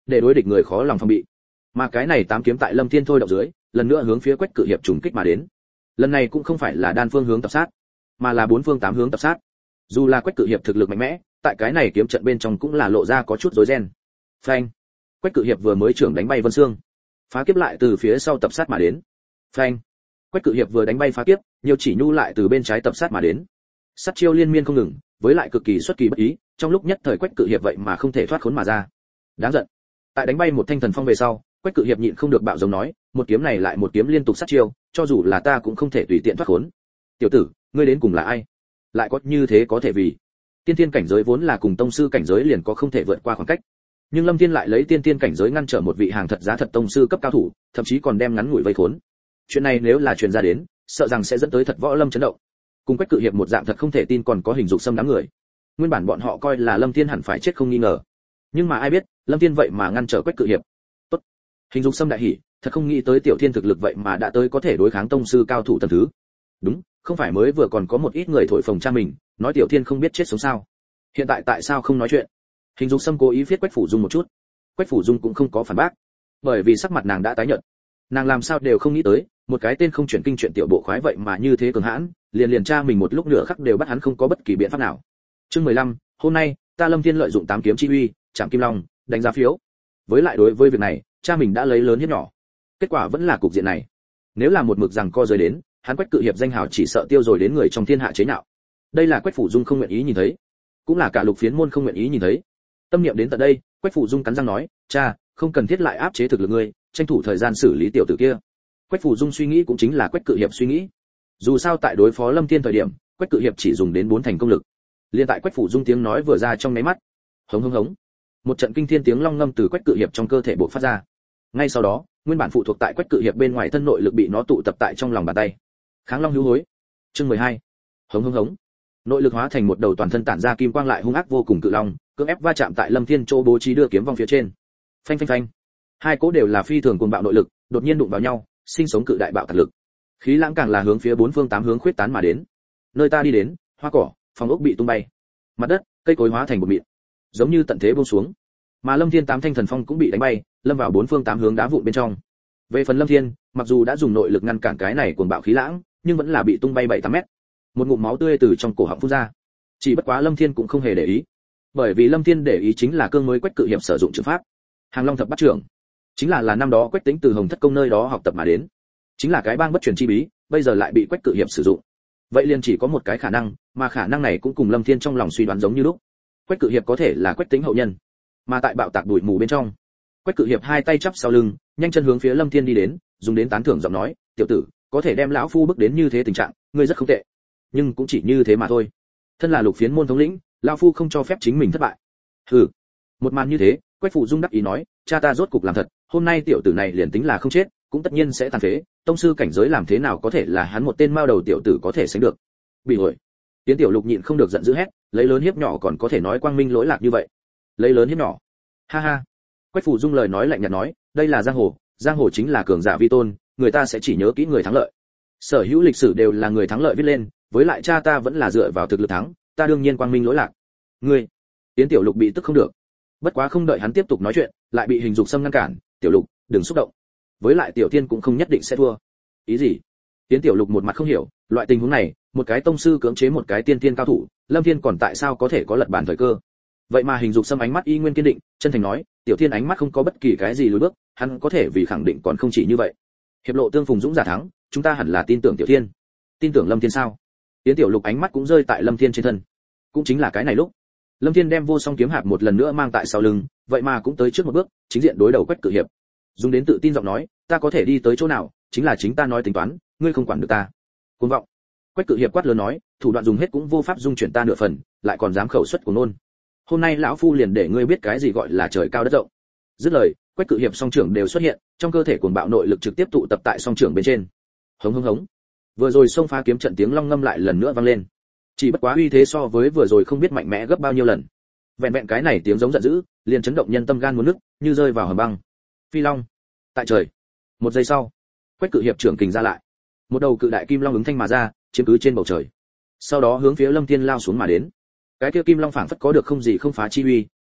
để đối địch người khó lòng phòng bị. Mà cái này 8 kiếm tại Lâm Thiên thôi động dưới, lần nữa hướng phía Quách Cự Hiệp trùng kích mà đến. Lần này cũng không phải là đan phương hướng tập sát, mà là 4 phương 8 hướng tập sát. Dù là Quách Cự Hiệp thực lực mạnh mẽ, tại cái này kiếm trận bên trong cũng là lộ ra có chút rối ren. Phanh! Quách Cự Hiệp vừa mới trưởng đánh bay Vân Xương, phá kiếp lại từ phía sau tập sát mà đến. Phanh! Quách Cự Hiệp vừa đánh bay phá kiếp, nhiều chỉ nhu lại từ bên trái tập sát mà đến. Sát chiêu liên miên không ngừng, với lại cực kỳ xuất kỳ bất ý, trong lúc nhất thời Quách Cự Hiệp vậy mà không thể thoát khốn mà ra. Đáng giận. Tại đánh bay một thanh thần phong về sau, Quách Cự Hiệp nhịn không được bạo giống nói, một kiếm này lại một kiếm liên tục sát chiêu, cho dù là ta cũng không thể tùy tiện thoát khốn. Tiểu tử, ngươi đến cùng là ai? Lại có như thế có thể vì? Tiên tiên cảnh giới vốn là cùng tông sư cảnh giới liền có không thể vượt qua khoảng cách. Nhưng Lâm Thiên lại lấy tiên tiên cảnh giới ngăn trở một vị hàng thật giá thật tông sư cấp cao thủ, thậm chí còn đem ngắn ngủi vây khốn. Chuyện này nếu là truyền ra đến, sợ rằng sẽ dẫn tới thật võ lâm chấn động. Cùng Quách Cự Hiệp một dạng thật không thể tin còn có hình dục xâm đám người. Nguyên bản bọn họ coi là Lâm Thiên hẳn phải chết không nghi ngờ. Nhưng mà ai biết, Lâm Thiên vậy mà ngăn trở Quách Cự Hiệp. Tốt. Hình dục xâm đại hỉ, thật không nghĩ tới tiểu thiên thực lực vậy mà đã tới có thể đối kháng tông sư cao thủ tầng thứ. Đúng, không phải mới vừa còn có một ít người thổi phồng cha mình, nói tiểu thiên không biết chết sống sao. Hiện tại tại sao không nói chuyện? Hình dục xâm cố ý viết Quách Phủ Dung một chút. Quách Phủ Dung cũng không có phản bác, bởi vì sắc mặt nàng đã tái nhợt. Nàng làm sao đều không nghĩ tới, một cái tên không chuyển kinh chuyện tiểu bộ khoái vậy mà như thế cường hãn, liền cha mình một lúc nửa khắc đều bắt hắn không có bất kỳ biện pháp nào. Chương 15, hôm nay, ta Lâm Thiên lợi dụng 8 kiếm chi uy, chạm kim long, đánh giá phiếu. Với lại đối với việc này, cha mình đã lấy lớn hiếp nhỏ. Kết quả vẫn là cục diện này. Nếu là một mực rằng co rời đến, hắn Quách Cự Hiệp danh hào chỉ sợ tiêu rồi đến người trong thiên hạ chế nhạo. Đây là Quách Phủ Dung không nguyện ý nhìn thấy, cũng là cả Lục Phiến môn không nguyện ý nhìn thấy. Tâm niệm đến tận đây, Quách Phủ Dung cắn răng nói, cha, không cần thiết lại áp chế thực lực ngươi, tranh thủ thời gian xử lý tiểu tử kia. Quách Phủ Dung suy nghĩ cũng chính là Quách Cự Hiệp suy nghĩ. Dù sao tại đối phó Lâm Thiên thời điểm, Quách Cự Hiệp chỉ dùng đến 4 thành công lực. Liên tại Quách Phủ Dung tiếng nói vừa ra trong mấy mắt, hống hống hống, một trận kinh thiên tiếng long ngâm từ Quách Cự Hiệp trong cơ thể bộc phát ra. Ngay sau đó, nguyên bản phụ thuộc tại Quách Cự Hiệp bên ngoài thân nội lực bị nó tụ tập tại trong lòng bàn tay. Kháng Long hữu hối. Chương 12. Hống hống hống. Nội lực hóa thành một đầu toàn thân tản ra kim quang lại hung ác vô cùng cự long, cưỡng ép va chạm tại Lâm Thiên chỗ bố trí đưa kiếm vong phía trên. Phanh phanh phanh. Hai cỗ đều là phi thường cuồng bạo nội lực, đột nhiên đụng vào nhau, sinh sống cự đại bạo tạc lực. Khí lãng càng là hướng phía 4 phương 8 hướng khuyết tán mà đến. Nơi ta đi đến, hoa cỏ, phòng ốc bị tung bay. Mặt đất, cây cối hóa thành một mịn, giống như tận thế buông xuống. Mà Lâm Thiên 8 thanh thần phong cũng bị đánh bay, lâm vào 4 phương 8 hướng đá vụn bên trong. Về phần Lâm Thiên, mặc dù đã dùng nội lực ngăn cản cái này cuồng bạo khí lãng, nhưng vẫn là bị tung bay 7-8 mét. Một ngụm máu tươi từ trong cổ họng phun ra. Chỉ bất quá Lâm Thiên cũng không hề để ý, bởi vì Lâm Thiên để ý chính là cương mới Quách Cự Hiệp sử dụng trường pháp. Hàng Long thập bát trưởng, chính là năm đó Quách Tĩnh từ Hồng Thất công nơi đó học tập mà đến, chính là cái bang bất truyền chi bí, bây giờ lại bị Quách Cự Hiệp sử dụng. Vậy liền chỉ có một cái khả năng, mà khả năng này cũng cùng Lâm Thiên trong lòng suy đoán giống như lúc. Quách Cự Hiệp có thể là Quách Tĩnh hậu nhân. Mà tại bạo tạc bụi mù bên trong, Quách Cự Hiệp hai tay chắp sau lưng, nhanh chân hướng phía Lâm Thiên đi đến, dùng đến tán thưởng giọng nói, "Tiểu tử, có thể đem lão phu bước đến như thế tình trạng, ngươi rất không tệ. Nhưng cũng chỉ như thế mà thôi. Thân là Lục Phiến môn thống lĩnh, lão phu không cho phép chính mình thất bại." Hừ. Một màn như thế, Quách Phủ Dung đắc ý nói, "Cha ta rốt cục làm thật, hôm nay tiểu tử này liền tính là không chết, cũng tất nhiên sẽ tàn phế, tông sư cảnh giới làm thế nào có thể là hắn một tên mao đầu tiểu tử có thể sánh được." Bị ổi. Tiến Tiểu Lục nhịn không được giận dữ hét, lấy lớn hiếp nhỏ còn có thể nói quang minh lỗi lạc như vậy. Lấy lớn hiếp nhỏ. Ha ha. Quách Phủ Dung lời nói lạnh nhạt nói, đây là giang hồ chính là cường giả vi tôn, người ta sẽ chỉ nhớ kỹ người thắng lợi. Sở hữu lịch sử đều là người thắng lợi viết lên, với lại cha ta vẫn là dựa vào thực lực thắng, ta đương nhiên quang minh lỗi lạc. Ngươi. Tiến Tiểu Lục bị tức không được. Bất quá không đợi hắn tiếp tục nói chuyện, lại bị Hình Dục Sâm ngăn cản, "Tiểu Lục, đừng xúc động. Với lại Tiểu Thiên cũng không nhất định sẽ thua." Ý gì? Tiến Tiểu Lục một mặt không hiểu, loại tình huống này, một cái tông sư cưỡng chế một cái tiên tiên cao thủ, Lâm Thiên còn tại sao có thể có lật bàn thời cơ? Vậy mà Hình Dục Sâm ánh mắt y nguyên kiên định, chân thành nói, Tiểu Thiên ánh mắt không có bất kỳ cái gì lùi bước, hắn có thể vì khẳng định còn không chỉ như vậy. Hiệp lộ tương phùng dũng giả thắng, chúng ta hẳn là tin tưởng Tiểu Thiên. Tin tưởng Lâm Thiên sao? Tiến Tiểu Lục ánh mắt cũng rơi tại Lâm Thiên trên thân. Cũng chính là cái này lúc, Lâm Thiên đem vô song kiếm hạp một lần nữa mang tại sau lưng, vậy mà cũng tới trước một bước, chính diện đối đầu Quách Cự Hiệp. Dùng đến tự tin giọng nói, ta có thể đi tới chỗ nào, chính là chính ta nói tính toán, ngươi không quản được ta. Cuồng vọng. Quách Cự Hiệp quát lớn nói, thủ đoạn dùng hết cũng vô pháp dung chuyển ta nửa phần, lại còn dám khẩu xuất của nôn. Hôm nay lão phu liền để ngươi biết cái gì gọi là trời cao đất rộng. Dứt lời, Quách Cự Hiệp song trưởng đều xuất hiện, trong cơ thể cuồng bạo nội lực trực tiếp tụ tập tại song trưởng bên trên. Hống hống hống. Vừa rồi xông phá kiếm trận tiếng long ngâm lại lần nữa vang lên. Chỉ bất quá uy thế so với vừa rồi không biết mạnh mẽ gấp bao nhiêu lần. Vẹn vẹn cái này tiếng giống giận dữ, liền chấn động nhân tâm gan muốn nứt, như rơi vào hầm băng. Phi long. Tại trời. Một giây sau, Quách Cự Hiệp trưởng kình ra lại. Một đầu cự đại kim long ứng thanh mà ra, chiếm cứ trên bầu trời. Sau đó hướng phía Lâm Thiên lao xuống mà đến. Cái kia kim long phảng phất có được không gì không phá chi uy,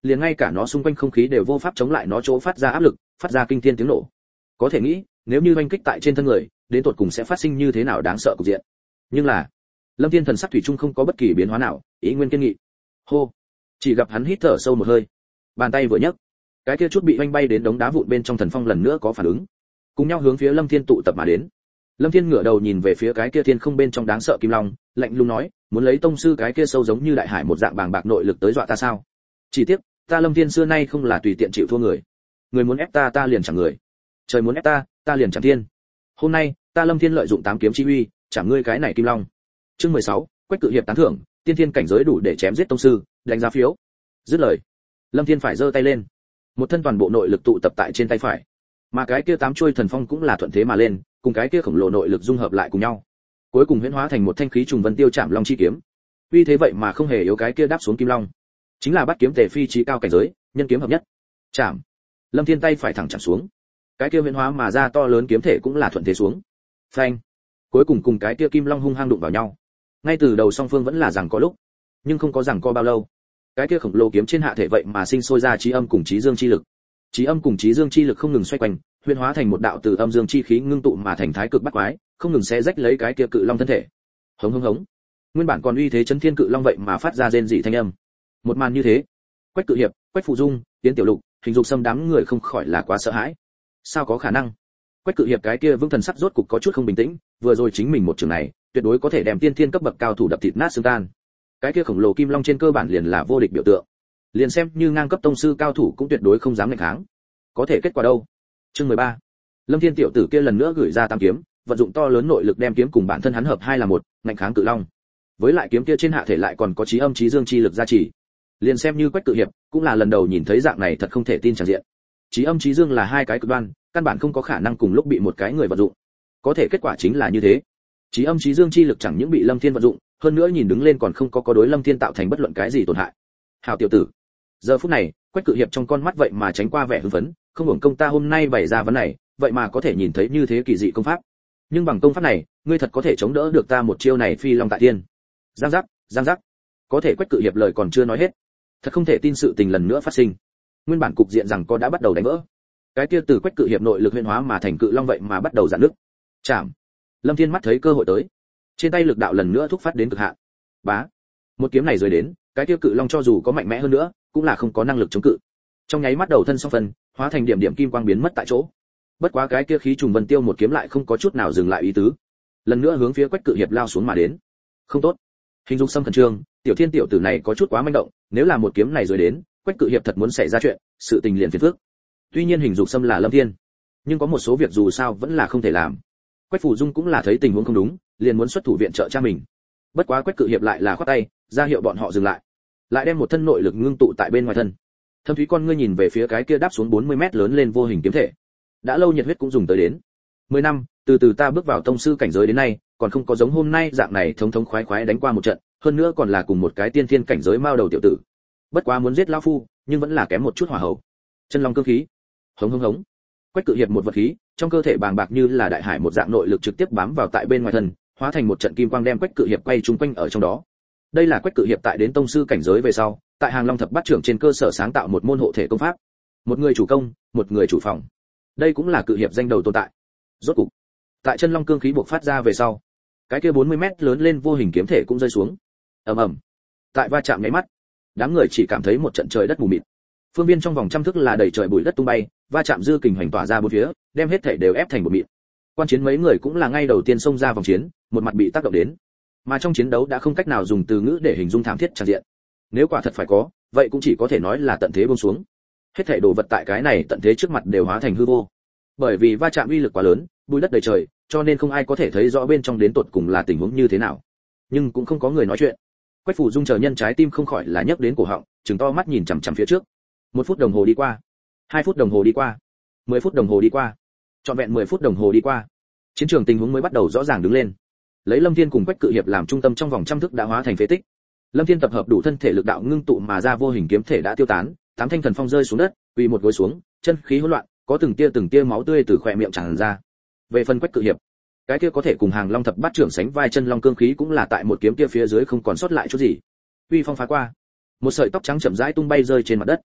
liền ngay cả nó xung quanh không khí đều vô pháp chống lại nó chỗ phát ra áp lực, phát ra kinh thiên tiếng nổ. Có thể nghĩ, nếu như oanh kích tại trên thân người, đến tột cùng sẽ phát sinh như thế nào đáng sợ cục diện. Nhưng là, Lâm Thiên thần sắc thủy chung không có bất kỳ biến hóa nào, ý nguyên kiên nghị. Hô, chỉ gặp hắn hít thở sâu một hơi, bàn tay vừa nhấc, cái kia chút bị oanh bay đến đống đá vụn bên trong thần phong lần nữa có phản ứng, cùng nhau hướng phía Lâm Thiên tụ tập mà đến. Lâm Thiên ngửa đầu nhìn về phía cái kia thiên không bên trong đáng sợ kim long, lạnh lùng nói, muốn lấy tông sư cái kia sâu giống như đại hải một dạng bàng bạc nội lực tới dọa ta sao? Chỉ tiếc, ta Lâm Thiên xưa nay không là tùy tiện chịu thua người. Người muốn ép ta, ta liền chẳng người. Trời muốn ép ta, ta liền chẳng thiên. Hôm nay, ta Lâm Thiên lợi dụng tám kiếm chi uy, chẳng ngươi cái này kim long. Chương 16, Quách Cự Hiệp tán thưởng, tiên thiên cảnh giới đủ để chém giết tông sư, đánh giá phiếu. Dứt lời, Lâm Thiên phải giơ tay lên, một thân toàn bộ nội lực tụ tập tại trên tay phải, mà cái kia tám chuôi thần phong cũng là thuận thế mà lên, cùng cái kia khổng lồ nội lực dung hợp lại cùng nhau, cuối cùng huyễn hóa thành một thanh khí trùng vân tiêu chạm long chi kiếm. Uy thế vậy mà không hề yếu cái kia đáp xuống kim long, chính là bắt kiếm tề phi chí cao cảnh giới, nhân kiếm hợp nhất. Chạm. Lâm Thiên tay phải thẳng chạm xuống, cái kia huyễn hóa mà ra to lớn kiếm thể cũng là thuận thế xuống. Phanh. Cuối cùng cùng cái kia kim long hung hăng đụng vào nhau. Ngay từ đầu song phương vẫn là rằng có lúc, nhưng không có rằng co bao lâu, cái kia khổng lồ kiếm trên hạ thể vậy mà sinh sôi ra chí âm cùng chí dương chi lực. Chí âm cùng chí dương chi lực không ngừng xoay quanh, huyễn hóa thành một đạo từ âm dương chi khí ngưng tụ mà thành thái cực bắt quái, không ngừng xé rách lấy cái kia cự long thân thể. Hống hống hống. Nguyên bản còn uy thế chấn thiên cự long vậy mà phát ra rên rỉ thanh âm. Một màn như thế, Quách Cự Hiệp, Quách Phụ Dung, Tiến Tiểu Lục, Hình Dục Sâm đám người không khỏi là quá sợ hãi. Sao có khả năng? Quách Cự Hiệp cái kia vững thần sắc rốt cục có chút không bình tĩnh, vừa rồi chính mình một trường này, tuyệt đối có thể đem tiên thiên cấp bậc cao thủ đập thịt nát xương tan. Cái kia khổng lồ kim long trên cơ bản liền là vô địch biểu tượng. Liền xem như ngang cấp tông sư cao thủ cũng tuyệt đối không dám nghịch kháng. Có thể kết quả đâu? Chương 13. Lâm Thiên tiểu tử kia lần nữa gửi ra tam kiếm, vận dụng to lớn nội lực đem kiếm cùng bản thân hắn hợp hai là một, nghịch kháng cự long. Với lại kiếm kia trên hạ thể lại còn có chí âm chí dương chi lực gia trì. Liền xem như Quách Cự Hiệp, cũng là lần đầu nhìn thấy dạng này thật không thể tin chẳng diện. Chí âm chí dương là hai cái cực đoan, căn bản không có khả năng cùng lúc bị một cái người vận dụng. Có thể kết quả chính là như thế. Chí âm chí dương chi lực chẳng những bị Lâm Thiên vận dụng, hơn nữa nhìn đứng lên còn không có đối Lâm Thiên tạo thành bất luận cái gì tổn hại. Hảo tiểu tử. Giờ phút này, Quách Cự Hiệp trong con mắt vậy mà tránh qua vẻ hưng phấn, không hưởng công ta hôm nay bày ra vấn này, vậy mà có thể nhìn thấy như thế kỳ dị công pháp. Nhưng bằng công pháp này, ngươi thật có thể chống đỡ được ta một chiêu này phi long tại thiên. Giang giác, giang giác. Có thể Quách Cự Hiệp lời còn chưa nói hết, thật không thể tin sự tình lần nữa phát sinh. Nguyên bản cục diện rằng có đã bắt đầu đánh vỡ. Cái kia từ Quách Cự Hiệp nội lực huyễn hóa mà thành cự long vậy mà bắt đầu giãn nước. Chạm. Lâm Thiên mắt thấy cơ hội tới, trên tay lực đạo lần nữa thúc phát đến cực hạn. Bá. Một kiếm này rơi đến, cái kia cự long cho dù có mạnh mẽ hơn nữa, cũng là không có năng lực chống cự. Trong nháy mắt đầu thân song phần, hóa thành điểm điểm kim quang biến mất tại chỗ. Bất quá cái kia khí trùng vân tiêu một kiếm lại không có chút nào dừng lại ý tứ, lần nữa hướng phía Quách Cự Hiệp lao xuống mà đến. Không tốt. Hình Dung Sâm khẩn trương, tiểu thiên tiểu tử này có chút quá manh động, nếu là một kiếm này rồi đến, Quách Cự Hiệp thật muốn xảy ra chuyện, sự tình liền phiền phức. Tuy nhiên Hình Dung Sâm là Lâm Thiên, nhưng có một số việc dù sao vẫn là không thể làm. Quách Phủ Dung cũng là thấy tình huống không đúng, liền muốn xuất thủ viện trợ cha mình. Bất quá Quách Cự Hiệp lại là khoát tay, ra hiệu bọn họ dừng lại, lại đem một thân nội lực ngưng tụ tại bên ngoài thân. Thâm thúy con ngươi nhìn về phía cái kia đáp xuống 40 mét lớn lên vô hình kiếm thể. Đã lâu nhiệt huyết cũng dùng tới đến. 10 năm, từ từ ta bước vào tông sư cảnh giới đến nay, còn không có giống hôm nay dạng này thống thống khoái khoái đánh qua một trận, hơn nữa còn là cùng một cái tiên thiên cảnh giới mao đầu tiểu tử. Bất quá muốn giết lão phu, nhưng vẫn là kém một chút hỏa hậu. Chân long cương khí. Hống hống hống. Quách Cự Hiệp một vật khí, trong cơ thể bàng bạc như là đại hải một dạng nội lực trực tiếp bám vào tại bên ngoài thân, hóa thành một trận kim quang đem Quách Cự Hiệp quay trung quanh ở trong đó. Đây là Quách Cự Hiệp tại đến tông sư cảnh giới về sau, tại Hàng Long thập bát trưởng trên cơ sở sáng tạo một môn hộ thể công pháp. Một người chủ công, một người chủ phòng. Đây cũng là Cự Hiệp danh đầu tồn tại. Rốt cục, tại chân long cương khí bộc phát ra về sau, cái kia 40 mét lớn lên vô hình kiếm thể cũng rơi xuống. Ầm ầm. Tại va chạm nháy mắt, đám người chỉ cảm thấy một trận trời đất mù mịt. Phương viên trong vòng trăm thước là đầy trời bụi đất tung bay, va chạm dư kình hoành tỏa ra bốn phía, đem hết thể đều ép thành một mịn. Quan chiến mấy người cũng là ngay đầu tiên xông ra vòng chiến, một mặt bị tác động đến. Mà trong chiến đấu đã không cách nào dùng từ ngữ để hình dung thảm thiết tràn diện. Nếu quả thật phải có, vậy cũng chỉ có thể nói là tận thế buông xuống. Hết thảy đồ vật tại cái này tận thế trước mặt đều hóa thành hư vô. Bởi vì va chạm uy lực quá lớn, bụi đất đầy trời, cho nên không ai có thể thấy rõ bên trong đến tột cùng là tình huống như thế nào. Nhưng cũng không có người nói chuyện. Quách Phủ Dung chờ nhân trái tim không khỏi là nhấc đến cổ họng, trừng to mắt nhìn chằm chằm phía trước. 1 phút đồng hồ đi qua, 2 phút đồng hồ đi qua, 10 phút đồng hồ đi qua, trọn vẹn 10 phút đồng hồ đi qua. Chiến trường tình huống mới bắt đầu rõ ràng đứng lên. Lấy Lâm Thiên cùng Quách Cự Hiệp làm trung tâm trong vòng trăm thước đã hóa thành phế tích. Lâm Thiên tập hợp đủ thân thể lực đạo ngưng tụ mà ra vô hình kiếm thể đã tiêu tán, 8 thanh thần phong rơi xuống đất, quỳ một gối xuống, chân khí hỗn loạn, có từng tia máu tươi từ khóe miệng tràn ra. Về phần Quách Cự Hiệp, cái kia có thể cùng Hàng Long thập bát trưởng sánh vai chân long cương khí cũng là tại một kiếm kia phía dưới không còn sót lại chút gì. Uy phong phá qua, một sợi tóc trắng chậm rãi tung bay rơi trên mặt đất.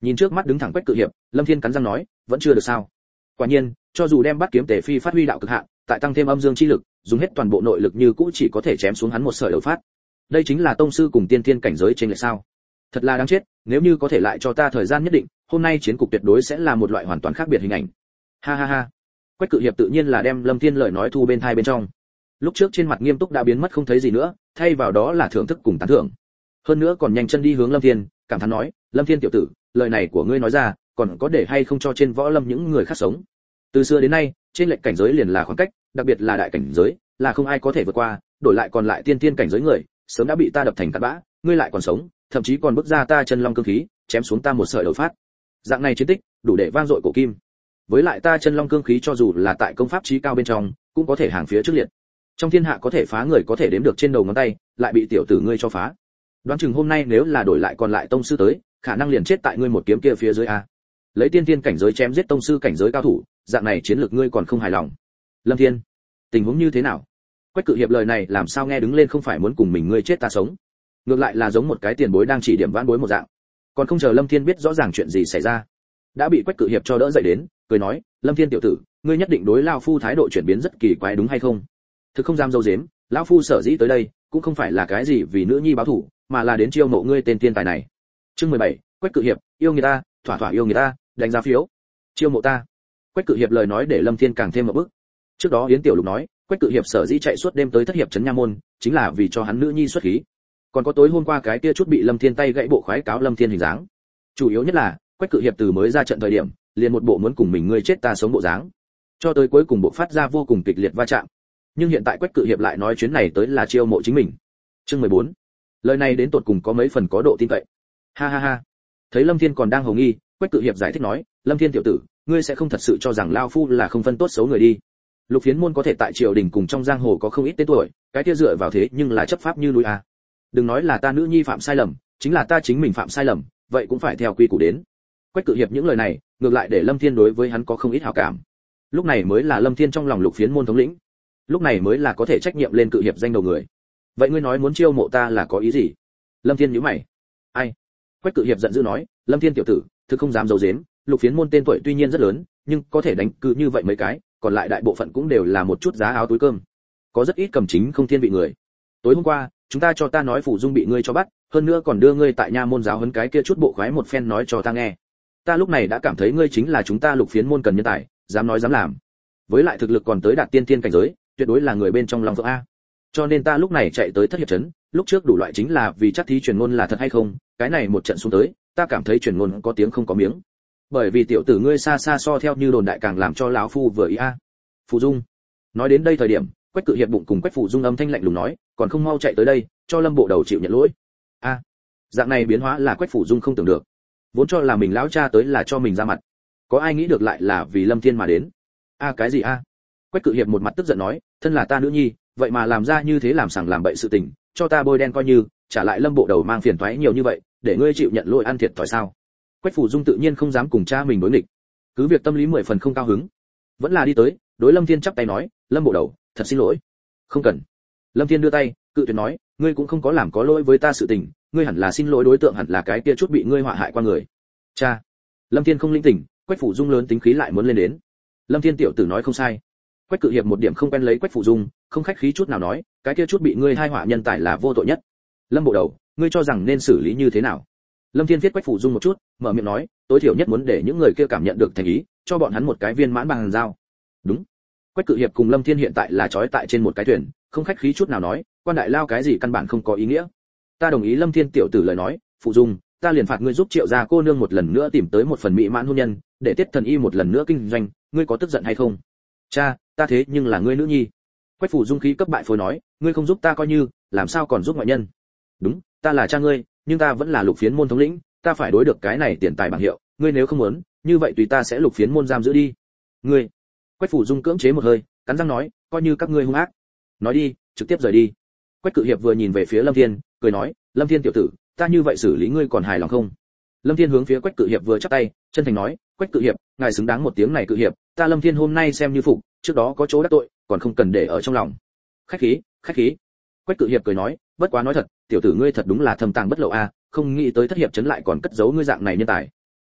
Nhìn trước mắt đứng thẳng Quách Cự Hiệp, Lâm Thiên cắn răng nói, vẫn chưa được sao? Quả nhiên, cho dù đem Bát kiếm tề phi phát huy đạo cực hạn, tại tăng thêm âm dương chi lực, dùng hết toàn bộ nội lực như cũ chỉ có thể chém xuống hắn một sợi đầu phát. Đây chính là tông sư cùng tiên thiên cảnh giới trên lệch sao? Thật là đáng chết, nếu như có thể lại cho ta thời gian nhất định, hôm nay chiến cục tuyệt đối sẽ là một loại hoàn toàn khác biệt hình ảnh. Ha ha ha. Quách Cự Hiệp tự nhiên là đem Lâm Thiên lời nói thu bên tai bên trong. Lúc trước trên mặt nghiêm túc đã biến mất không thấy gì nữa, thay vào đó là thưởng thức cùng tán thưởng. Hơn nữa còn nhanh chân đi hướng Lâm Thiên, cảm thán nói, Lâm Thiên tiểu tử, lời này của ngươi nói ra, còn có để hay không cho trên võ lâm những người khác sống. Từ xưa đến nay, trên lệnh cảnh giới liền là khoảng cách, đặc biệt là đại cảnh giới, là không ai có thể vượt qua, đổi lại còn lại tiên tiên cảnh giới người, sớm đã bị ta đập thành cát bã, ngươi lại còn sống, thậm chí còn bước ra ta chân long cương khí, chém xuống ta một sợi đầu phát. Dạng này chiến tích, đủ để vang dội cổ kim. Với lại ta chân long cương khí cho dù là tại công pháp chí cao bên trong, cũng có thể hàng phía trước liệt. Trong thiên hạ có thể phá người có thể đếm được trên đầu ngón tay, lại bị tiểu tử ngươi cho phá. Đoán chừng hôm nay nếu là đổi lại còn lại tông sư tới, khả năng liền chết tại ngươi một kiếm kia phía dưới a. Lấy tiên tiên cảnh giới chém giết tông sư cảnh giới cao thủ, dạng này chiến lược ngươi còn không hài lòng. Lâm Thiên, tình huống như thế nào? Quách Cự Hiệp lời này làm sao nghe đứng lên không phải muốn cùng mình ngươi chết ta sống, ngược lại là giống một cái tiền bối đang chỉ điểm vãn bối một dạng. Còn không chờ Lâm Thiên biết rõ ràng chuyện gì xảy ra, đã bị Quách Cự Hiệp cho đỡ dậy đến, cười nói, Lâm Thiên tiểu tử, ngươi nhất định đối lão phu thái độ chuyển biến rất kỳ quái đúng hay không? Thực không dám dâu dếm, lão phu sở dĩ tới đây, cũng không phải là cái gì vì nữ nhi báo thù, mà là đến chiêu mộ ngươi tên tiên tài này. Chương 17, Quách Cự Hiệp, yêu người ta, thỏa thỏa yêu người ta, đánh giá phiếu. Chiêu mộ ta. Quách Cự Hiệp lời nói để Lâm Thiên càng thêm một bức. Trước đó Yến Tiểu Lục nói, Quách Cự Hiệp sở dĩ chạy suốt đêm tới thất hiệp trấn nha môn, chính là vì cho hắn nữ nhi xuất khí. Còn có tối hôm qua cái kia chút bị Lâm Thiên tay gãy bộ khoái cáo Lâm Thiên hình dáng. Chủ yếu nhất là, Quách Cự Hiệp từ mới ra trận thời điểm, liền một bộ muốn cùng mình ngươi chết ta sống bộ dáng. Cho tới cuối cùng bộ phát ra vô cùng kịch liệt va chạm. Nhưng hiện tại Quách Cự Hiệp lại nói chuyến này tới là chiêu mộ chính mình. Chương 14. Lời này đến tột cùng có mấy phần có độ tin cậy. Ha ha ha. Thấy Lâm Thiên còn đang hồ nghi, Quách Cự Hiệp giải thích nói, Lâm Thiên tiểu tử, ngươi sẽ không thật sự cho rằng lao phu là không phân tốt xấu người đi. Lục Phiến môn có thể tại triều đình cùng trong giang hồ có không ít tên tuổi, cái kia dựa vào thế nhưng là chấp pháp như núi a. Đừng nói là ta nữ nhi phạm sai lầm, chính là ta chính mình phạm sai lầm, vậy cũng phải theo quy củ đến. Quách Cự Hiệp những lời này, ngược lại để Lâm Thiên đối với hắn có không ít hảo cảm. Lúc này mới là Lâm Thiên trong lòng Lục Phiến môn thống lĩnh, lúc này mới là có thể trách nhiệm lên Cự Hiệp danh đầu người. Vậy ngươi nói muốn chiêu mộ ta là có ý gì? Lâm Thiên nhíu mày. Ai? Quách Cự Hiệp giận dữ nói, Lâm Thiên tiểu tử, thực không dám giấu giếm, Lục Phiến môn tên tuổi tuy nhiên rất lớn, nhưng có thể đánh cự như vậy mấy cái, còn lại đại bộ phận cũng đều là một chút giá áo túi cơm. Có rất ít cầm chính không thiên vị người. Tối hôm qua, chúng ta cho ta nói Phủ Dung bị ngươi cho bắt, hơn nữa còn đưa ngươi tại nha môn giáo huấn cái kia chút bộ khoái một phen nói cho ta nghe. Ta lúc này đã cảm thấy ngươi chính là chúng ta Lục Phiến môn cần nhân tài, dám nói dám làm. Với lại thực lực còn tới đạt tiên tiên cảnh giới, tuyệt đối là người bên trong lòng vượng a. Cho nên ta lúc này chạy tới thất hiệp trấn, lúc trước đủ loại chính là vì chắc thí truyền ngôn là thật hay không, cái này một trận xuống tới, ta cảm thấy truyền ngôn có tiếng không có miếng. Bởi vì tiểu tử ngươi xa xa so theo như đồn đại càng làm cho lão phu vừa ý a. Phù Dung. Nói đến đây thời điểm, Quách Cự Hiệp bụng cùng Quách Phù Dung âm thanh lạnh lùng nói, còn không mau chạy tới đây, cho Lâm bộ đầu chịu nhận lỗi. A. Dạng này biến hóa là Quách Phù Dung không tưởng được. Vốn cho là mình lão cha tới là cho mình ra mặt. Có ai nghĩ được lại là vì Lâm Thiên mà đến. A cái gì a? Quách Cự Hiệp một mặt tức giận nói, thân là ta nữ nhi, vậy mà làm ra như thế làm sằng làm bậy sự tình, cho ta bôi đen coi như, trả lại Lâm bộ đầu mang phiền toái nhiều như vậy, để ngươi chịu nhận lỗi ăn thiệt thòi sao? Quách Phủ Dung tự nhiên không dám cùng cha mình đối nghịch, cứ việc tâm lý 10 phần không cao hứng, vẫn là đi tới, đối Lâm Thiên chắp tay nói, Lâm bộ đầu, thật xin lỗi. Không cần. Lâm Thiên đưa tay, cự tuyệt nói, ngươi cũng không có làm có lỗi với ta sự tình, ngươi hẳn là xin lỗi đối tượng hẳn là cái kia chút bị ngươi họa hại qua người. Cha. Lâm Thiên không linh tỉnh, Quách Phủ Dung lớn tính khí lại muốn lên đến. Lâm Thiên tiểu tử nói không sai. Quách Cự Hiệp một điểm không quen lấy Quách Phủ Dung, không khách khí chút nào nói, cái kia chút bị ngươi hai họa nhân tài là vô tội nhất. Lâm bộ đầu, ngươi cho rằng nên xử lý như thế nào? Lâm Thiên viết Quách Phủ Dung một chút, mở miệng nói, tối thiểu nhất muốn để những người kia cảm nhận được thành ý, cho bọn hắn một cái viên mãn bằng giao. Đúng. Quách Cự Hiệp cùng Lâm Thiên hiện tại là trói tại trên một cái thuyền, không khách khí chút nào nói, quan đại lao cái gì căn bản không có ý nghĩa. Ta đồng ý Lâm Thiên tiểu tử lời nói, Phủ Dung, ta liền phạt ngươi giúp Triệu gia cô nương một lần nữa tìm tới một phần mỹ mãn hôn nhân, để Tiết Thần Y một lần nữa kinh doanh, ngươi có tức giận hay không? Cha, ta thế nhưng là ngươi nữ nhi. Quách Phủ Dung khí cấp bại phối nói, ngươi không giúp ta coi như, làm sao còn giúp ngoại nhân? Đúng, ta là cha ngươi, nhưng ta vẫn là Lục Phiến môn thống lĩnh, ta phải đối được cái này tiền tài bằng hiệu, ngươi nếu không muốn, như vậy tùy ta sẽ Lục Phiến môn giam giữ đi. Ngươi. Quách Phủ Dung cưỡng chế một hơi, cắn răng nói, coi như các ngươi hung ác. Nói đi, trực tiếp rời đi. Quách Cự Hiệp vừa nhìn về phía Lâm Thiên, cười nói, Lâm Thiên tiểu tử, ta như vậy xử lý ngươi còn hài lòng không? Lâm Thiên hướng phía Quách Cự Hiệp vừa chắp tay, chân thành nói, Quách Cự Hiệp, ngài xứng đáng một tiếng này Cự Hiệp, ta Lâm Thiên hôm nay xem như phục, trước đó có chỗ đắc tội, còn không cần để ở trong lòng. Khách khí, khách khí. Quách Cự Hiệp cười nói, bất quá nói thật, tiểu tử ngươi thật đúng là thâm tàng bất lộ a, không nghĩ tới thất hiệp trấn lại còn cất giấu ngươi dạng này nhân tài.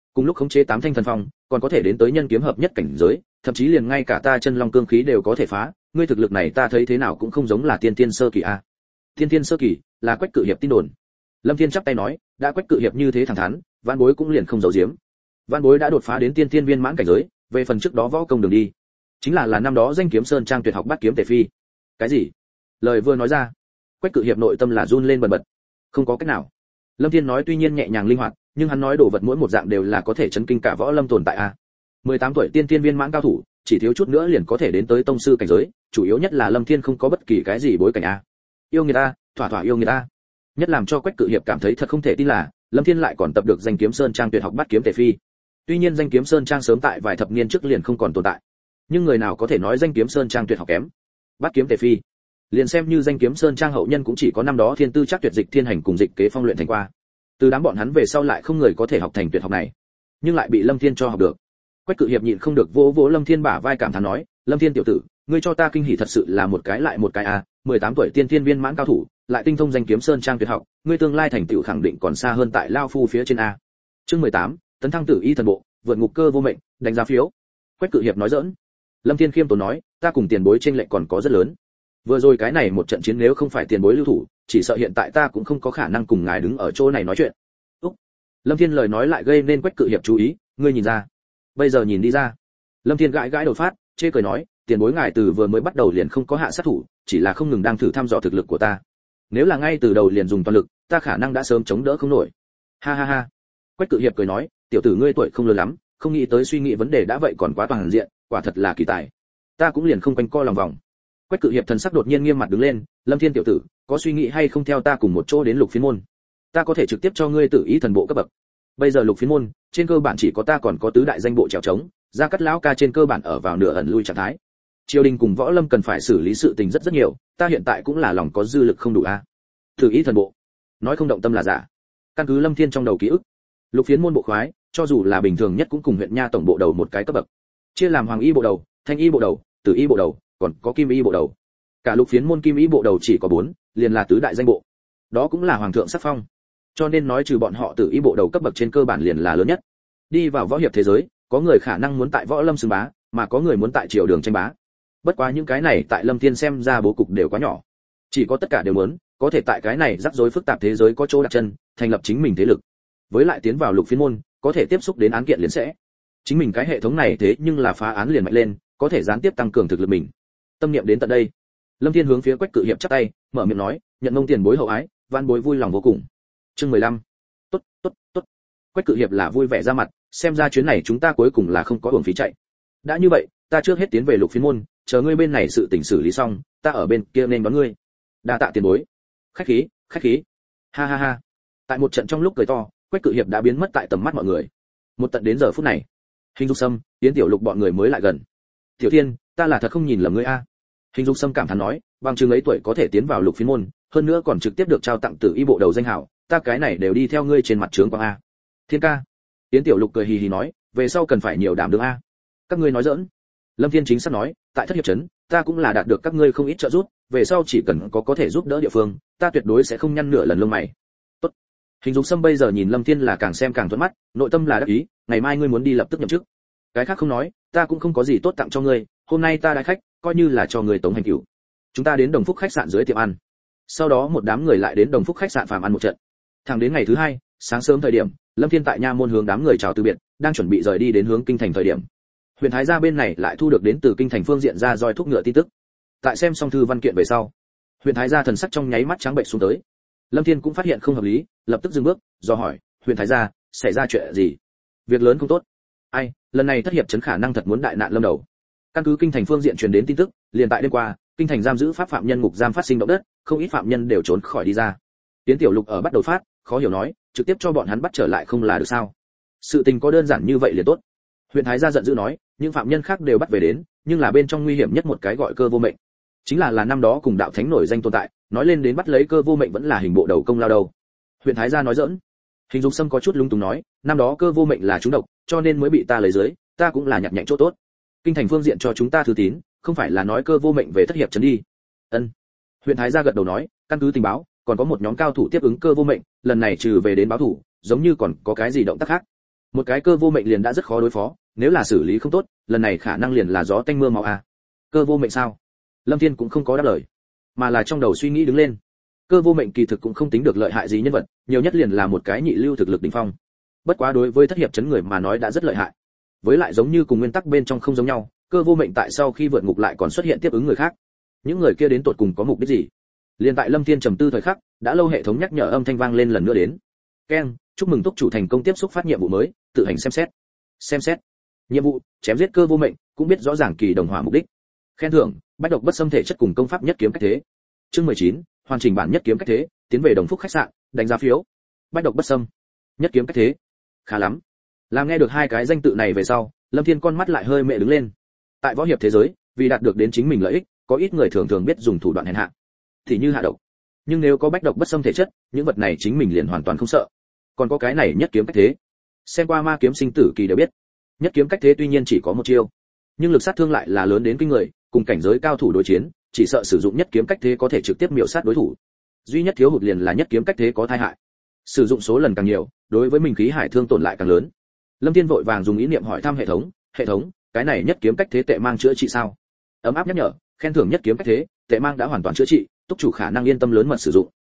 cùng lúc khống chế 8 thanh thần phong, còn có thể đến tới nhân kiếm hợp nhất cảnh giới, thậm chí liền ngay cả ta chân long cương khí đều có thể phá, ngươi thực lực này ta thấy thế nào cũng không giống là tiên tiên sơ kỳ a. Tiên tiên sơ kỳ là Quách Cự Hiệp tin đồn. Lâm Thiên chắp tay nói, đã Quách Cự Hiệp như thế thẳng thắn, Vãn Bối cũng liền không giấu giếm. Vãn Bối đã đột phá đến tiên tiên viên mãn cảnh giới, về phần trước đó võ công đường đi, chính là năm đó danh kiếm sơn trang tuyệt học bát kiếm tề phi. Cái gì? Lời vừa nói ra, Quách Cự Hiệp nội tâm là run lên bần bật. Không có cách nào. Lâm Thiên nói tuy nhiên nhẹ nhàng linh hoạt, nhưng hắn nói đồ vật mỗi một dạng đều là có thể chấn kinh cả võ lâm tồn tại a. 18 tuổi tiên tiên viên mãn cao thủ, chỉ thiếu chút nữa liền có thể đến tới tông sư cảnh giới, chủ yếu nhất là Lâm Thiên không có bất kỳ cái gì bối cảnh a. Yêu người ta, thỏa thỏa yêu người ta. Nhất làm cho Quách Cự Hiệp cảm thấy thật không thể tin là, Lâm Thiên lại còn tập được danh kiếm sơn trang tuyệt học bát kiếm tề phi. Tuy nhiên danh kiếm sơn trang sớm tại vài thập niên trước liền không còn tồn tại, nhưng người nào có thể nói danh kiếm sơn trang tuyệt học kém. Bát kiếm tề phi, liền xem như danh kiếm sơn trang hậu nhân cũng chỉ có năm đó thiên tư chắc tuyệt dịch thiên hành cùng dịch kế phong luyện thành qua. Từ đám bọn hắn về sau lại không người có thể học thành tuyệt học này, nhưng lại bị Lâm Thiên cho học được. Quách Cự Hiệp nhịn không được vỗ vỗ Lâm Thiên bả vai cảm thán nói, Lâm Thiên tiểu tử, ngươi cho ta kinh hỉ thật sự là một cái lại một cái a. 18 tuổi tiên tiên viên mãn cao thủ, lại tinh thông danh kiếm sơn trang tuyệt học, ngươi tương lai thành tựu khẳng định còn xa hơn tại lao phu phía trên a. Chương 18, tấn thăng tử y thần bộ, vượt ngục cơ vô mệnh, đánh giá phiếu. Quách Cự Hiệp nói giỡn. Lâm Thiên khiêm tốn nói, ta cùng tiền bối chênh lệch còn có rất lớn. Vừa rồi cái này một trận chiến nếu không phải tiền bối lưu thủ, chỉ sợ hiện tại ta cũng không có khả năng cùng ngài đứng ở chỗ này nói chuyện. Úc. Lâm Thiên lời nói lại gây nên Quách Cự Hiệp chú ý, ngươi nhìn ra? Bây giờ nhìn đi ra. Lâm Thiên gãi gãi đầu phát, chê cười nói, tiền bối ngài từ vừa mới bắt đầu liền không có hạ sát thủ, chỉ là không ngừng đang thử thăm dò thực lực của ta. Nếu là ngay từ đầu liền dùng toàn lực, ta khả năng đã sớm chống đỡ không nổi. Ha ha ha. Quách Cự Hiệp cười nói, tiểu tử ngươi tuổi không lớn lắm, không nghĩ tới suy nghĩ vấn đề đã vậy còn quá toàn diện, quả thật là kỳ tài. Ta cũng liền không quanh co lòng vòng. Quách Cự Hiệp thần sắc đột nhiên nghiêm mặt đứng lên, Lâm Thiên tiểu tử, có suy nghĩ hay không theo ta cùng một chỗ đến Lục Phiến môn? Ta có thể trực tiếp cho ngươi tử ý thần bộ cấp bậc. Bây giờ Lục Phiến môn, trên cơ bản chỉ có ta còn có tứ đại danh bộ trèo trống, Gia Cát lão ca trên cơ bản ở vào nửa ẩn lui trạng thái. Triều đình cùng võ lâm cần phải xử lý sự tình rất nhiều, ta hiện tại cũng là lòng có dư lực không đủ a. Tử ý thần bộ, nói không động tâm là giả. Căn cứ Lâm Thiên trong đầu ký ức, Lục Phiến môn bộ khoái, cho dù là bình thường nhất cũng cùng huyện nha tổng bộ đầu một cái cấp bậc. Chia làm hoàng y bộ đầu, thanh y bộ đầu, tử y bộ đầu, còn có kim y bộ đầu. Cả Lục Phiến môn kim y bộ đầu chỉ có 4, liền là tứ đại danh bộ. Đó cũng là hoàng thượng sắc phong. Cho nên nói trừ bọn họ tử y bộ đầu cấp bậc trên cơ bản liền là lớn nhất. Đi vào võ hiệp thế giới, có người khả năng muốn tại võ lâm xưng bá, mà có người muốn tại triều đường tranh bá. Bất quá những cái này tại Lâm Thiên xem ra bố cục đều quá nhỏ. Chỉ có tất cả đều muốn, có thể tại cái này rắc rối phức tạp thế giới có chỗ đặt chân, thành lập chính mình thế lực. Với lại tiến vào Lục Phiến môn, có thể tiếp xúc đến án kiện liền sẽ. Chính mình cái hệ thống này thế nhưng là phá án liền mạnh lên, có thể gián tiếp tăng cường thực lực mình. Tâm niệm đến tận đây, Lâm Thiên hướng phía Quách Cự Hiệp chắp tay, mở miệng nói, nhận mông tiền bối hậu ái, van bối vui lòng vô cùng. Chương 15. Tốt, tốt, tốt. Quách Cự Hiệp là vui vẻ ra mặt, xem ra chuyến này chúng ta cuối cùng là không có uổng phí chạy. Đã như vậy, ta trước hết tiến về Lục Phiến môn, chờ ngươi bên này sự tình xử lý xong, ta ở bên kia nên đón ngươi. Đa tạ tiền bối. Khách khí, khách khí. Ha ha ha. Tại một trận trong lúc cười to, Quách Cự Hiệp đã biến mất tại tầm mắt mọi người. Một tận đến giờ phút này, Hình Dục Sâm, Tiến Tiểu Lục bọn người mới lại gần. Tiểu Thiên, ta là thật không nhìn lầm ngươi a. Hình Dục Sâm cảm thán nói, bằng chứng ấy tuổi có thể tiến vào Lục Phiến môn, hơn nữa còn trực tiếp được trao tặng tử y bộ đầu danh hảo, ta cái này đều đi theo ngươi trên mặt trướng quang a. Thiên ca. Tiến Tiểu Lục cười hì hì nói, về sau cần phải nhiều đảm đương a. Các ngươi nói giỡn. Lâm Thiên chính xác nói, tại Thất Hiệp trấn, ta cũng là đạt được các ngươi không ít trợ giúp, về sau chỉ cần có thể giúp đỡ địa phương, ta tuyệt đối sẽ không nhăn nửa lần lông mày. Tốt. Hình Dục Sâm bây giờ nhìn Lâm Thiên là càng xem càng thuận mắt, nội tâm là đắc ý, ngày mai ngươi muốn đi lập tức nhậm chức. Cái khác không nói, ta cũng không có gì tốt tặng cho ngươi, hôm nay ta đãi khách, coi như là cho ngươi tống hành cửu. Chúng ta đến Đồng Phúc khách sạn dưới tiệm ăn. Sau đó một đám người lại đến Đồng Phúc khách sạn phàm ăn một trận. Thẳng đến ngày thứ hai, sáng sớm thời điểm, Lâm Thiên tại nha môn hướng đám người chào từ biệt, đang chuẩn bị rời đi đến hướng kinh thành thời điểm. Huyền Thái gia bên này lại thu được đến từ kinh thành phương diện ra roi thúc ngựa tin tức. Tại xem xong thư văn kiện về sau, Huyền Thái gia thần sắc trong nháy mắt trắng bệch xuống tới. Lâm Thiên cũng phát hiện không hợp lý, lập tức dừng bước, do hỏi, Huyền Thái gia, xảy ra chuyện gì? Việc lớn không tốt. Ai, lần này Thất Hiệp trấn khả năng thật muốn đại nạn lâm đầu. Căn cứ kinh thành phương diện truyền đến tin tức, liền tại đêm qua, kinh thành giam giữ pháp phạm nhân ngục giam phát sinh động đất, không ít phạm nhân đều trốn khỏi đi ra. Tiến Tiểu Lục ở bắt đầu phát, khó hiểu nói, trực tiếp cho bọn hắn bắt trở lại không là được sao? Sự tình có đơn giản như vậy liền tốt. Huyền Thái gia giận dữ nói, những phạm nhân khác đều bắt về đến, nhưng là bên trong nguy hiểm nhất một cái gọi Cơ Vô Mệnh, chính là năm đó cùng đạo thánh nổi danh tồn tại, nói lên đến bắt lấy Cơ Vô Mệnh vẫn là hình bộ đầu công lao đâu. Huyền Thái gia nói giỡn. Hình Dục Sâm có chút lung túng nói, năm đó Cơ Vô Mệnh là trúng độc, cho nên mới bị ta lấy dưới, ta cũng là nhặt nhạnh chỗ tốt. Kinh thành phương diện cho chúng ta thư tín, không phải là nói Cơ Vô Mệnh về Thất Hiệp trấn đi. Ân. Huyền Thái gia gật đầu nói, căn cứ tình báo, còn có một nhóm cao thủ tiếp ứng Cơ Vô Mệnh, lần này trừ về đến báo thủ, giống như còn có cái gì động tác khác. Một cái cơ vô mệnh liền đã rất khó đối phó, nếu là xử lý không tốt, lần này khả năng liền là gió tanh mưa máu a. Cơ vô mệnh sao? Lâm Thiên cũng không có đáp lời, mà là trong đầu suy nghĩ đứng lên. Cơ vô mệnh kỳ thực cũng không tính được lợi hại gì nhân vật, nhiều nhất liền là một cái nhị lưu thực lực đỉnh phong. Bất quá đối với thất hiệp chấn người mà nói đã rất lợi hại. Với lại giống như cùng nguyên tắc bên trong không giống nhau, cơ vô mệnh tại sau khi vượt ngục lại còn xuất hiện tiếp ứng người khác. Những người kia đến tột cùng có mục đích gì? Liên tại Lâm Thiên trầm tư thời khắc, đã lâu hệ thống nhắc nhở âm thanh vang lên lần nữa đến. Keng, chúc mừng túc chủ thành công tiếp xúc phát nhiệm vụ mới, tự hành xem xét. Xem xét. Nhiệm vụ, chém giết cơ vô mệnh, cũng biết rõ ràng kỳ đồng hỏa mục đích. Khen thưởng, bách độc bất xâm thể chất cùng công pháp nhất kiếm cách thế. Chương 19, hoàn chỉnh bản nhất kiếm cách thế, tiến về Đồng Phúc khách sạn, đánh giá phiếu. Bách độc bất xâm, nhất kiếm cách thế. Khá lắm. Làm nghe được hai cái danh tự này về sau, Lâm Thiên con mắt lại hơi mẹ đứng lên. Tại võ hiệp thế giới, vì đạt được đến chính mình lợi ích, có ít người thường thường biết dùng thủ đoạn hèn hạ, thì như hạ độc. Nhưng nếu có bách độc bất xâm thể chất, những vật này chính mình liền hoàn toàn không sợ. Còn có cái này nhất kiếm cách thế. Xem qua ma kiếm sinh tử kỳ đều biết, nhất kiếm cách thế tuy nhiên chỉ có một chiêu, nhưng lực sát thương lại là lớn đến kinh người, cùng cảnh giới cao thủ đối chiến, chỉ sợ sử dụng nhất kiếm cách thế có thể trực tiếp miểu sát đối thủ. Duy nhất thiếu hụt liền là nhất kiếm cách thế có tai hại. Sử dụng số lần càng nhiều, đối với mình khí hải thương tổn lại càng lớn. Lâm Thiên vội vàng dùng ý niệm hỏi thăm hệ thống, cái này nhất kiếm cách thế tệ mang chữa trị sao? Ấm áp nhắc nhở, khen thưởng nhất kiếm cách thế, tệ mang đã hoàn toàn chữa trị, túc chủ khả năng yên tâm lớn mật sử dụng.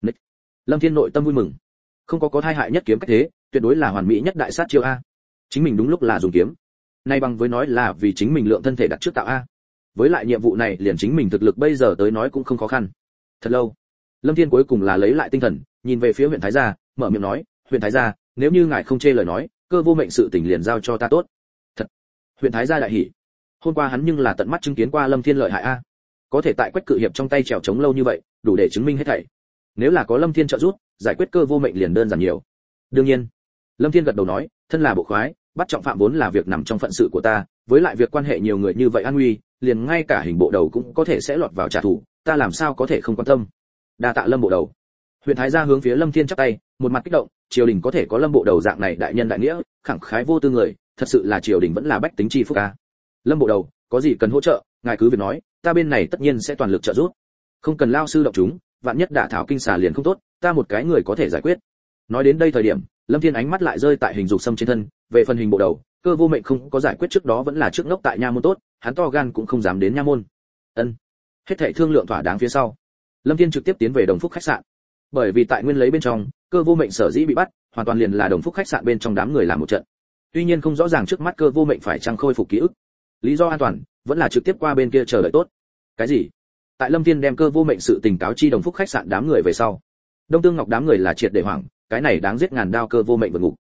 Lâm Thiên nội tâm vui mừng. Không có tai hại nhất kiếm cách thế, tuyệt đối là hoàn mỹ nhất đại sát chiêu a. Chính mình đúng lúc là dùng kiếm. Nay bằng với nói là vì chính mình lượng thân thể đặt trước tạo a. Với lại nhiệm vụ này liền chính mình thực lực bây giờ tới nói cũng không khó khăn. Thật lâu, Lâm Thiên cuối cùng là lấy lại tinh thần, nhìn về phía huyện Thái gia, mở miệng nói, huyện Thái gia, nếu như ngài không chê lời nói, cơ vô mệnh sự tình liền giao cho ta tốt. Thật. Huyện Thái gia đại hỉ. Hôm qua hắn nhưng là tận mắt chứng kiến qua Lâm Thiên lợi hại a. Có thể tại Quách Cự Hiệp trong tay trèo chống lâu như vậy, đủ để chứng minh hết thảy. Nếu là có Lâm Thiên trợ giúp, giải quyết cơ vô mệnh liền đơn giản nhiều. Đương nhiên, Lâm Thiên gật đầu nói, thân là bộ khoái, bắt trọng phạm vốn là việc nằm trong phận sự của ta, với lại việc quan hệ nhiều người như vậy an nguy, liền ngay cả hình bộ đầu cũng có thể sẽ lọt vào trả thù, ta làm sao có thể không quan tâm. Đa tạ Lâm bộ đầu. Huyện Thái gia hướng phía Lâm Thiên chắp tay, một mặt kích động, triều đình có thể có Lâm bộ đầu dạng này đại nhân đại nghĩa, khẳng khái vô tư người, thật sự là triều đình vẫn là bách tính chi phúc a. Lâm bộ đầu, có gì cần hỗ trợ, ngài cứ việc nói, ta bên này tất nhiên sẽ toàn lực trợ giúp. Không cần lao sư động chúng, vạn nhất đả thảo kinh xà liền không tốt, ta một cái người có thể giải quyết. Nói đến đây thời điểm, Lâm Thiên ánh mắt lại rơi tại hình dục xâm trên thân, về phần hình bộ đầu, cơ vô mệnh không có giải quyết trước đó vẫn là trước ngốc tại nha môn tốt, hắn to gan cũng không dám đến nha môn. Ân. Hết thảy thương lượng thỏa đáng phía sau, Lâm Thiên trực tiếp tiến về Đồng Phúc khách sạn. Bởi vì tại nguyên lấy bên trong, cơ vô mệnh sở dĩ bị bắt, hoàn toàn liền là Đồng Phúc khách sạn bên trong đám người làm một trận. Tuy nhiên không rõ ràng trước mắt cơ vô mệnh phải chăng khôi phục ký ức. Lý do an toàn, vẫn là trực tiếp qua bên kia chờ đợi tốt. Cái gì? Tại Lâm Thiên đem cơ vô mệnh sự tình cáo chi Đồng Phúc khách sạn đám người về sau, Đông Tương Ngọc đám người là triệt để hoảng, cái này đáng giết ngàn đao cơ vô mệnh vượt ngục.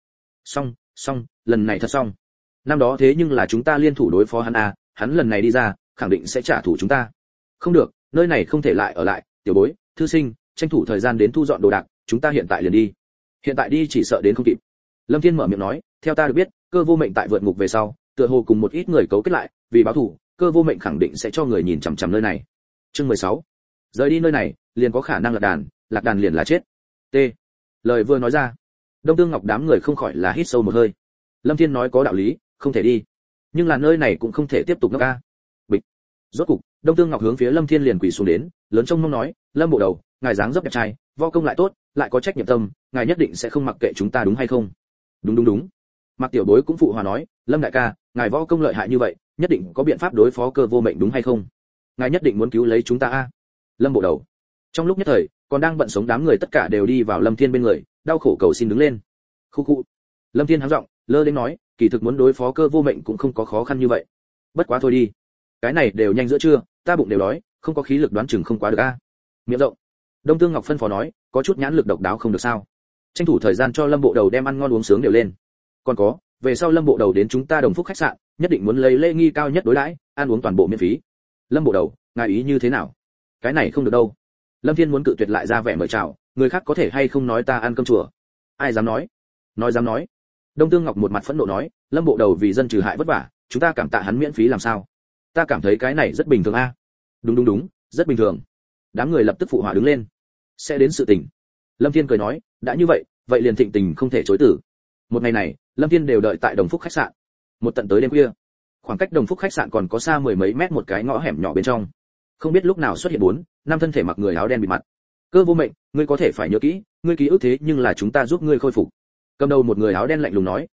Xong, lần này thật xong. Năm đó thế nhưng là chúng ta liên thủ đối phó hắn a, hắn lần này đi ra, khẳng định sẽ trả thù chúng ta. Không được, nơi này không thể lại ở lại, tiểu bối, thư sinh, tranh thủ thời gian đến thu dọn đồ đạc, chúng ta hiện tại liền đi. Hiện tại đi chỉ sợ đến không kịp. Lâm Thiên mở miệng nói, theo ta được biết, cơ vô mệnh tại vượt ngục về sau, tựa hồ cùng một ít người cấu kết lại, vì báo thù, cơ vô mệnh khẳng định sẽ cho người nhìn chằm chằm nơi này. Chương 16. Rời đi nơi này, liền có khả năng lạc đàn liền là chết. T. Lời vừa nói ra, Đông Tương Ngọc đám người không khỏi là hít sâu một hơi. Lâm Thiên nói có đạo lý, không thể đi. Nhưng là nơi này cũng không thể tiếp tục nữa a. Bịch. Rốt cục, Đông Tương Ngọc hướng phía Lâm Thiên liền quỳ xuống đến, lớn trông mong nói, Lâm bộ đầu, ngài dáng dấp đẹp trai, võ công lại tốt, lại có trách nhiệm tâm, ngài nhất định sẽ không mặc kệ chúng ta đúng hay không? Đúng. Mạc Tiểu Bối cũng phụ hòa nói, Lâm đại ca, ngài võ công lợi hại như vậy, nhất định có biện pháp đối phó cơ vô mệnh đúng hay không? Ngài nhất định muốn cứu lấy chúng ta a. Lâm bộ đầu. Trong lúc nhất thời, còn đang bận sống đám người tất cả đều đi vào Lâm Thiên bên người, đau khổ cầu xin đứng lên. Khu. Lâm Thiên hắng giọng, lơ đến nói, kỳ thực muốn đối phó cơ vô mệnh cũng không có khó khăn như vậy. Bất quá thôi đi, cái này đều nhanh giữa trưa, ta bụng đều đói, không có khí lực đoán chừng không quá được a. Miệng rộng. Đông Tương Ngọc phân phó nói, có chút nhãn lực độc đáo không được sao? Tranh thủ thời gian cho Lâm bộ đầu đem ăn ngon uống sướng đều lên. Còn có, về sau Lâm bộ đầu đến chúng ta Đồng Phúc khách sạn, nhất định muốn lấy lễ nghi cao nhất đối đãi, ăn uống toàn bộ miễn phí. Lâm bộ đầu, ngài ý như thế nào? Cái này không được đâu. Lâm Thiên muốn cự tuyệt lại ra vẻ mời chào, người khác có thể hay không nói ta ăn cơm chùa? Ai dám nói? Dám nói. Đông Tương Ngọc một mặt phẫn nộ nói, Lâm bộ đầu vì dân trừ hại vất vả, chúng ta cảm tạ hắn miễn phí làm sao? Ta cảm thấy cái này rất bình thường a. Đúng, rất bình thường. Đám người lập tức phụ họa đứng lên. Sẽ đến sự tình. Lâm Thiên cười nói, đã như vậy, vậy liền thịnh tình không thể chối từ. Một ngày này, Lâm Thiên đều đợi tại Đồng Phúc khách sạn. Một tận tới đêm khuya, khoảng cách Đồng Phúc khách sạn còn có xa mười mấy mét một cái ngõ hẻm nhỏ bên trong. Không biết lúc nào xuất hiện năm thân thể mặc người áo đen bịt mặt. Cơ vô mệnh, ngươi có thể phải nhớ kỹ, ngươi ký ức thế nhưng là chúng ta giúp ngươi khôi phục. Cầm đầu một người áo đen lạnh lùng nói,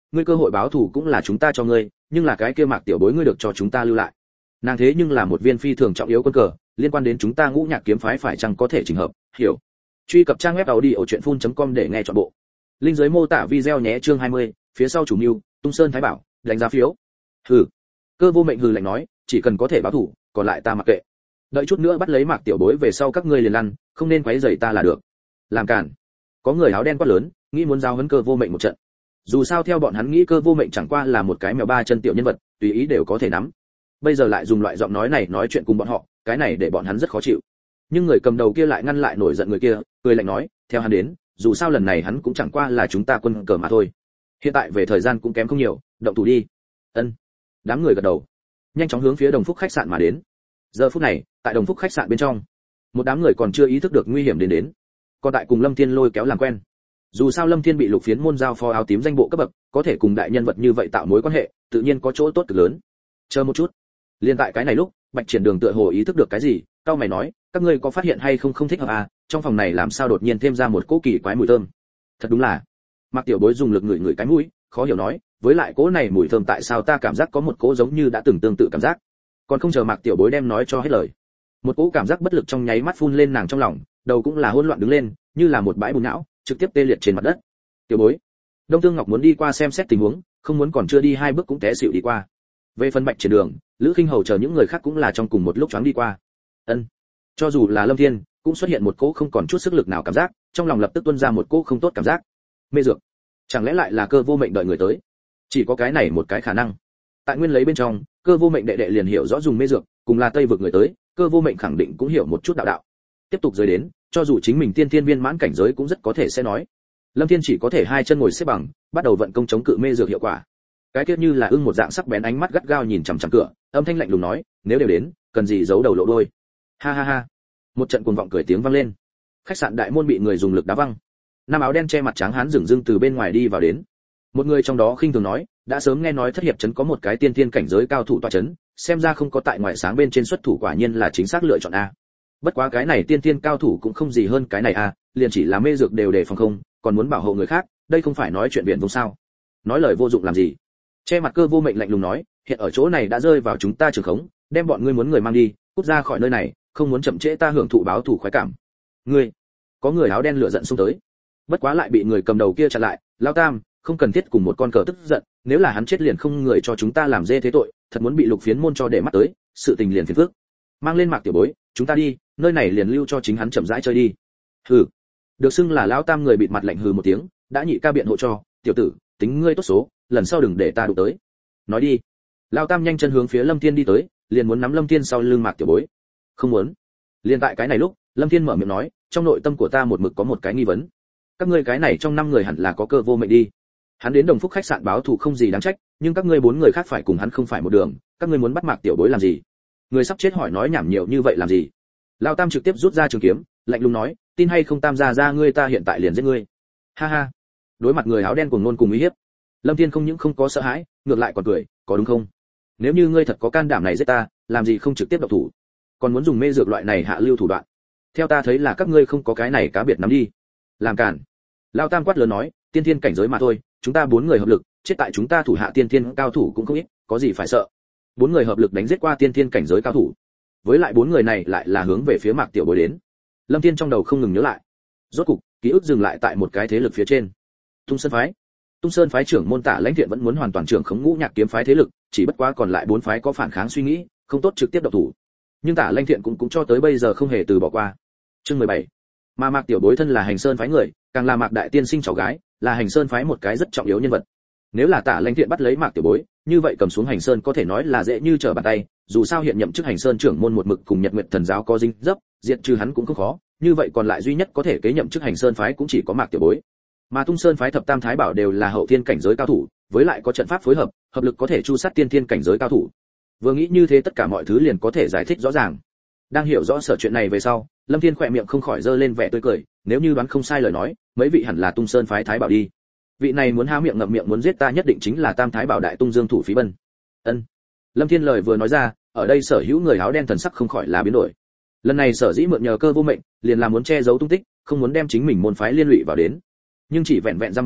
ngươi cơ hội báo thù cũng là chúng ta cho ngươi, nhưng là cái kia Mạc tiểu bối ngươi được cho chúng ta lưu lại. Nàng thế nhưng là một viên phi thường trọng yếu quân cờ, liên quan đến chúng ta Ngũ Nhạc kiếm phái phải chăng có thể chỉnh hợp, hiểu. Truy cập trang web audiochuyenphun.com để nghe trọn bộ. Linh dưới mô tả video nhé. Chương 20, phía sau chủ mưu, Tung Sơn Thái Bảo, đánh giá phiếu. Hừ. Cơ Vô Mệnh hừ lạnh nói, chỉ cần có thể báo thù, còn lại ta mặc kệ. Đợi chút nữa bắt lấy Mạc tiểu bối về sau các ngươi liền lăn, không nên quấy rầy ta là được. Làm cản. Có người áo đen quát lớn, nghĩ muốn giao huấn Cơ Vô Mệnh một trận. Dù sao theo bọn hắn nghĩ Cơ Vô Mệnh chẳng qua là một cái mèo ba chân tiểu nhân vật, tùy ý đều có thể nắm. Bây giờ lại dùng loại giọng nói này nói chuyện cùng bọn họ, cái này để bọn hắn rất khó chịu. Nhưng người cầm đầu kia lại ngăn lại nổi giận người kia, cười lạnh nói, theo hắn đến, dù sao lần này hắn cũng chẳng qua là chúng ta quân cờ mà thôi. Hiện tại về thời gian cũng kém không nhiều, động thủ đi. Ân. Đám người gật đầu, nhanh chóng hướng phía Đồng Phúc khách sạn mà đến. Giờ phút này, tại Đồng Phúc khách sạn bên trong, một đám người còn chưa ý thức được nguy hiểm đến. Còn tại cùng Lâm Thiên lôi kéo làm quen. Dù sao Lâm Thiên bị Lục Phiến môn giao phó áo tím danh bộ cấp bậc, có thể cùng đại nhân vật như vậy tạo mối quan hệ, tự nhiên có chỗ tốt cực lớn. Chờ một chút. Liên tại cái này lúc, Bạch Triển Đường tựa hồ ý thức được cái gì, cau mày nói, các ngươi có phát hiện hay không không thích hợp à, trong phòng này làm sao đột nhiên thêm ra một cỗ kỳ quái mùi thơm. Thật đúng là. Mạc tiểu bối dùng lực ngửi cái mũi, khó hiểu nói, với lại cỗ này mùi thơm tại sao ta cảm giác có một cỗ giống như đã từng tương tự cảm giác. Còn không chờ Mạc tiểu bối đem nói cho hết lời, một cỗ cảm giác bất lực trong nháy mắt phun lên nàng trong lòng, đầu cũng là hỗn loạn đứng lên, như là một bãi bùn não, trực tiếp tê liệt trên mặt đất. Tiểu bối. Đông Thương Ngọc muốn đi qua xem xét tình huống, không muốn còn chưa đi hai bước cũng té xỉu đi qua. Về phần Bạch Triển Đường, Lữ Khinh Hầu chờ những người khác cũng là trong cùng một lúc choáng đi qua. Ân. Cho dù là Lâm Thiên, cũng xuất hiện một cỗ không còn chút sức lực nào cảm giác, trong lòng lập tức tuôn ra một cỗ không tốt cảm giác. Mê dược. Chẳng lẽ lại là Cơ Vô Mệnh đợi người tới? Chỉ có cái này một cái khả năng. Tại nguyên lấy bên trong, Cơ Vô Mệnh đệ đệ liền hiểu rõ dùng mê dược, cùng là Tây vực người tới, Cơ Vô Mệnh khẳng định cũng hiểu một chút đạo. Tiếp tục rời đến, cho dù chính mình tiên thiên viên mãn cảnh giới cũng rất có thể sẽ nói. Lâm Thiên chỉ có thể hai chân ngồi xếp bằng, bắt đầu vận công chống cự mê dược hiệu quả. Cái kia như là ưng một dạng sắc bén ánh mắt gắt gao nhìn chằm chằm cửa, âm thanh lạnh lùng nói, nếu đều đến, cần gì giấu đầu lộ đuôi. Ha ha ha. Một trận cuồng vọng cười tiếng vang lên. Khách sạn đại môn bị người dùng lực đá văng. Nam áo đen che mặt trắng hán dửng dưng từ bên ngoài đi vào đến. Một người trong đó khinh thường nói, đã sớm nghe nói Thất Hiệp trấn có một cái tiên thiên cảnh giới cao thủ tọa trấn, xem ra không có tại ngoại sáng bên trên xuất thủ, quả nhiên là chính xác lựa chọn a. Bất quá cái này tiên thiên cao thủ cũng không gì hơn cái này a, liền chỉ là mê dược đều đề phòng không, còn muốn bảo hộ người khác, đây không phải nói chuyện biển vùng sao? Nói lời vô dụng làm gì? Che mặt Cơ Vô Mệnh lạnh lùng nói, hiện ở chỗ này đã rơi vào chúng ta trường khống, đem bọn ngươi muốn người mang đi, cút ra khỏi nơi này, không muốn chậm trễ ta hưởng thụ báo thù khoái cảm. Ngươi, có người áo đen lửa giận xông tới, bất quá lại bị người cầm đầu kia chặn lại, Lão Tam, không cần thiết cùng một con cờ tức giận, nếu là hắn chết liền không người cho chúng ta làm dê thế tội, thật muốn bị Lục Phiến môn cho để mắt tới, sự tình liền phiền phức. Mang lên Mạc tiểu bối, chúng ta đi, nơi này liền lưu cho chính hắn chậm rãi chơi đi. Hừ. Được xưng là Lão Tam người bịt mặt lạnh hừ một tiếng, đã nhị ca biện hộ cho, tiểu tử, tính ngươi tốt số, lần sau đừng để ta đụng tới. Nói đi. Lão Tam nhanh chân hướng phía Lâm Thiên đi tới, liền muốn nắm Lâm Thiên sau lưng Mạc tiểu bối. Không muốn. Liên tại cái này lúc, Lâm Thiên mở miệng nói, trong nội tâm của ta một mực có một cái nghi vấn. Các ngươi cái này trong 5 người hẳn là có Cơ Vô Mệnh đi. Hắn đến Đồng Phúc khách sạn báo thù không gì đáng trách, nhưng các ngươi 4 người khác phải cùng hắn không phải một đường, các ngươi muốn bắt Mạc tiểu bối làm gì? Người sắp chết hỏi nói nhảm nhiều như vậy làm gì? Lão Tam trực tiếp rút ra trường kiếm, lạnh lùng nói, tin hay không Tam gia ra ngươi ta hiện tại liền giết ngươi. Ha ha. Đối mặt người áo đen cuồng nôn cùng uy hiếp, Lâm Thiên không những không có sợ hãi, ngược lại còn cười, có đúng không? Nếu như ngươi thật có can đảm này giết ta, làm gì không trực tiếp động thủ, còn muốn dùng mê dược loại này hạ lưu thủ đoạn? Theo ta thấy là các ngươi không có cái này cá biệt nắm đi. Làm cản. Lão Tam quát lớn nói, tiên thiên cảnh giới mà thôi, chúng ta 4 người hợp lực, chết tại chúng ta thủ hạ tiên thiên cao thủ cũng không ít, có gì phải sợ? 4 người hợp lực đánh giết qua tiên thiên cảnh giới cao thủ. Với lại 4 người này lại là hướng về phía Mạc tiểu bối đến. Lâm Thiên trong đầu không ngừng nhớ lại. Rốt cục, ký ức dừng lại tại một cái thế lực phía trên. Tung Sơn phái. Tung Sơn phái trưởng môn Tả Lãnh Thiện vẫn muốn hoàn toàn trưởng khống Ngũ Nhạc kiếm phái thế lực, chỉ bất quá còn lại 4 phái có phản kháng suy nghĩ, không tốt trực tiếp động thủ. Nhưng Tả Lãnh Thiện cũng cho tới bây giờ không hề từ bỏ qua. Chương 17. Mà Mạc tiểu bối thân là Hành Sơn phái người, càng là Mạc đại tiên sinh cháu gái, là Hành Sơn phái một cái rất trọng yếu nhân vật. Nếu là Tả Lãnh Thiện bắt lấy Mạc tiểu bối, như vậy cầm xuống Hành Sơn có thể nói là dễ như trở bàn tay, dù sao hiện nhậm chức Hành Sơn trưởng môn một mực cùng Nhật Nguyệt thần giáo có dính dấp, diệt trừ hắn cũng không khó, như vậy còn lại duy nhất có thể kế nhậm chức Hành Sơn phái cũng chỉ có Mạc tiểu bối. Mà Tung Sơn phái thập tam thái bảo đều là hậu thiên cảnh giới cao thủ, với lại có trận pháp phối hợp, hợp lực có thể chu sát tiên thiên cảnh giới cao thủ. Vừa nghĩ như thế tất cả mọi thứ liền có thể giải thích rõ ràng. Đang hiểu rõ sở chuyện này về sau, Lâm Thiên khỏe miệng không khỏi giơ lên vẻ tươi cười, nếu như đoán không sai lời nói, mấy vị hẳn là Tung Sơn phái thái bảo đi. Vị này muốn há miệng ngậm miệng muốn giết ta nhất định chính là Tam thái bảo đại Tung Dương thủ Phí Bân. Ân. Lâm Thiên lời vừa nói ra, ở đây sở hữu người áo đen thần sắc không khỏi là biến đổi. Lần này sở dĩ mượn nhờ Cơ Vô Mệnh, liền là muốn che giấu tung tích, không muốn đem chính mình môn phái liên lụy vào đến. Nhưng chỉ vẹn vẹn dăm ba câu,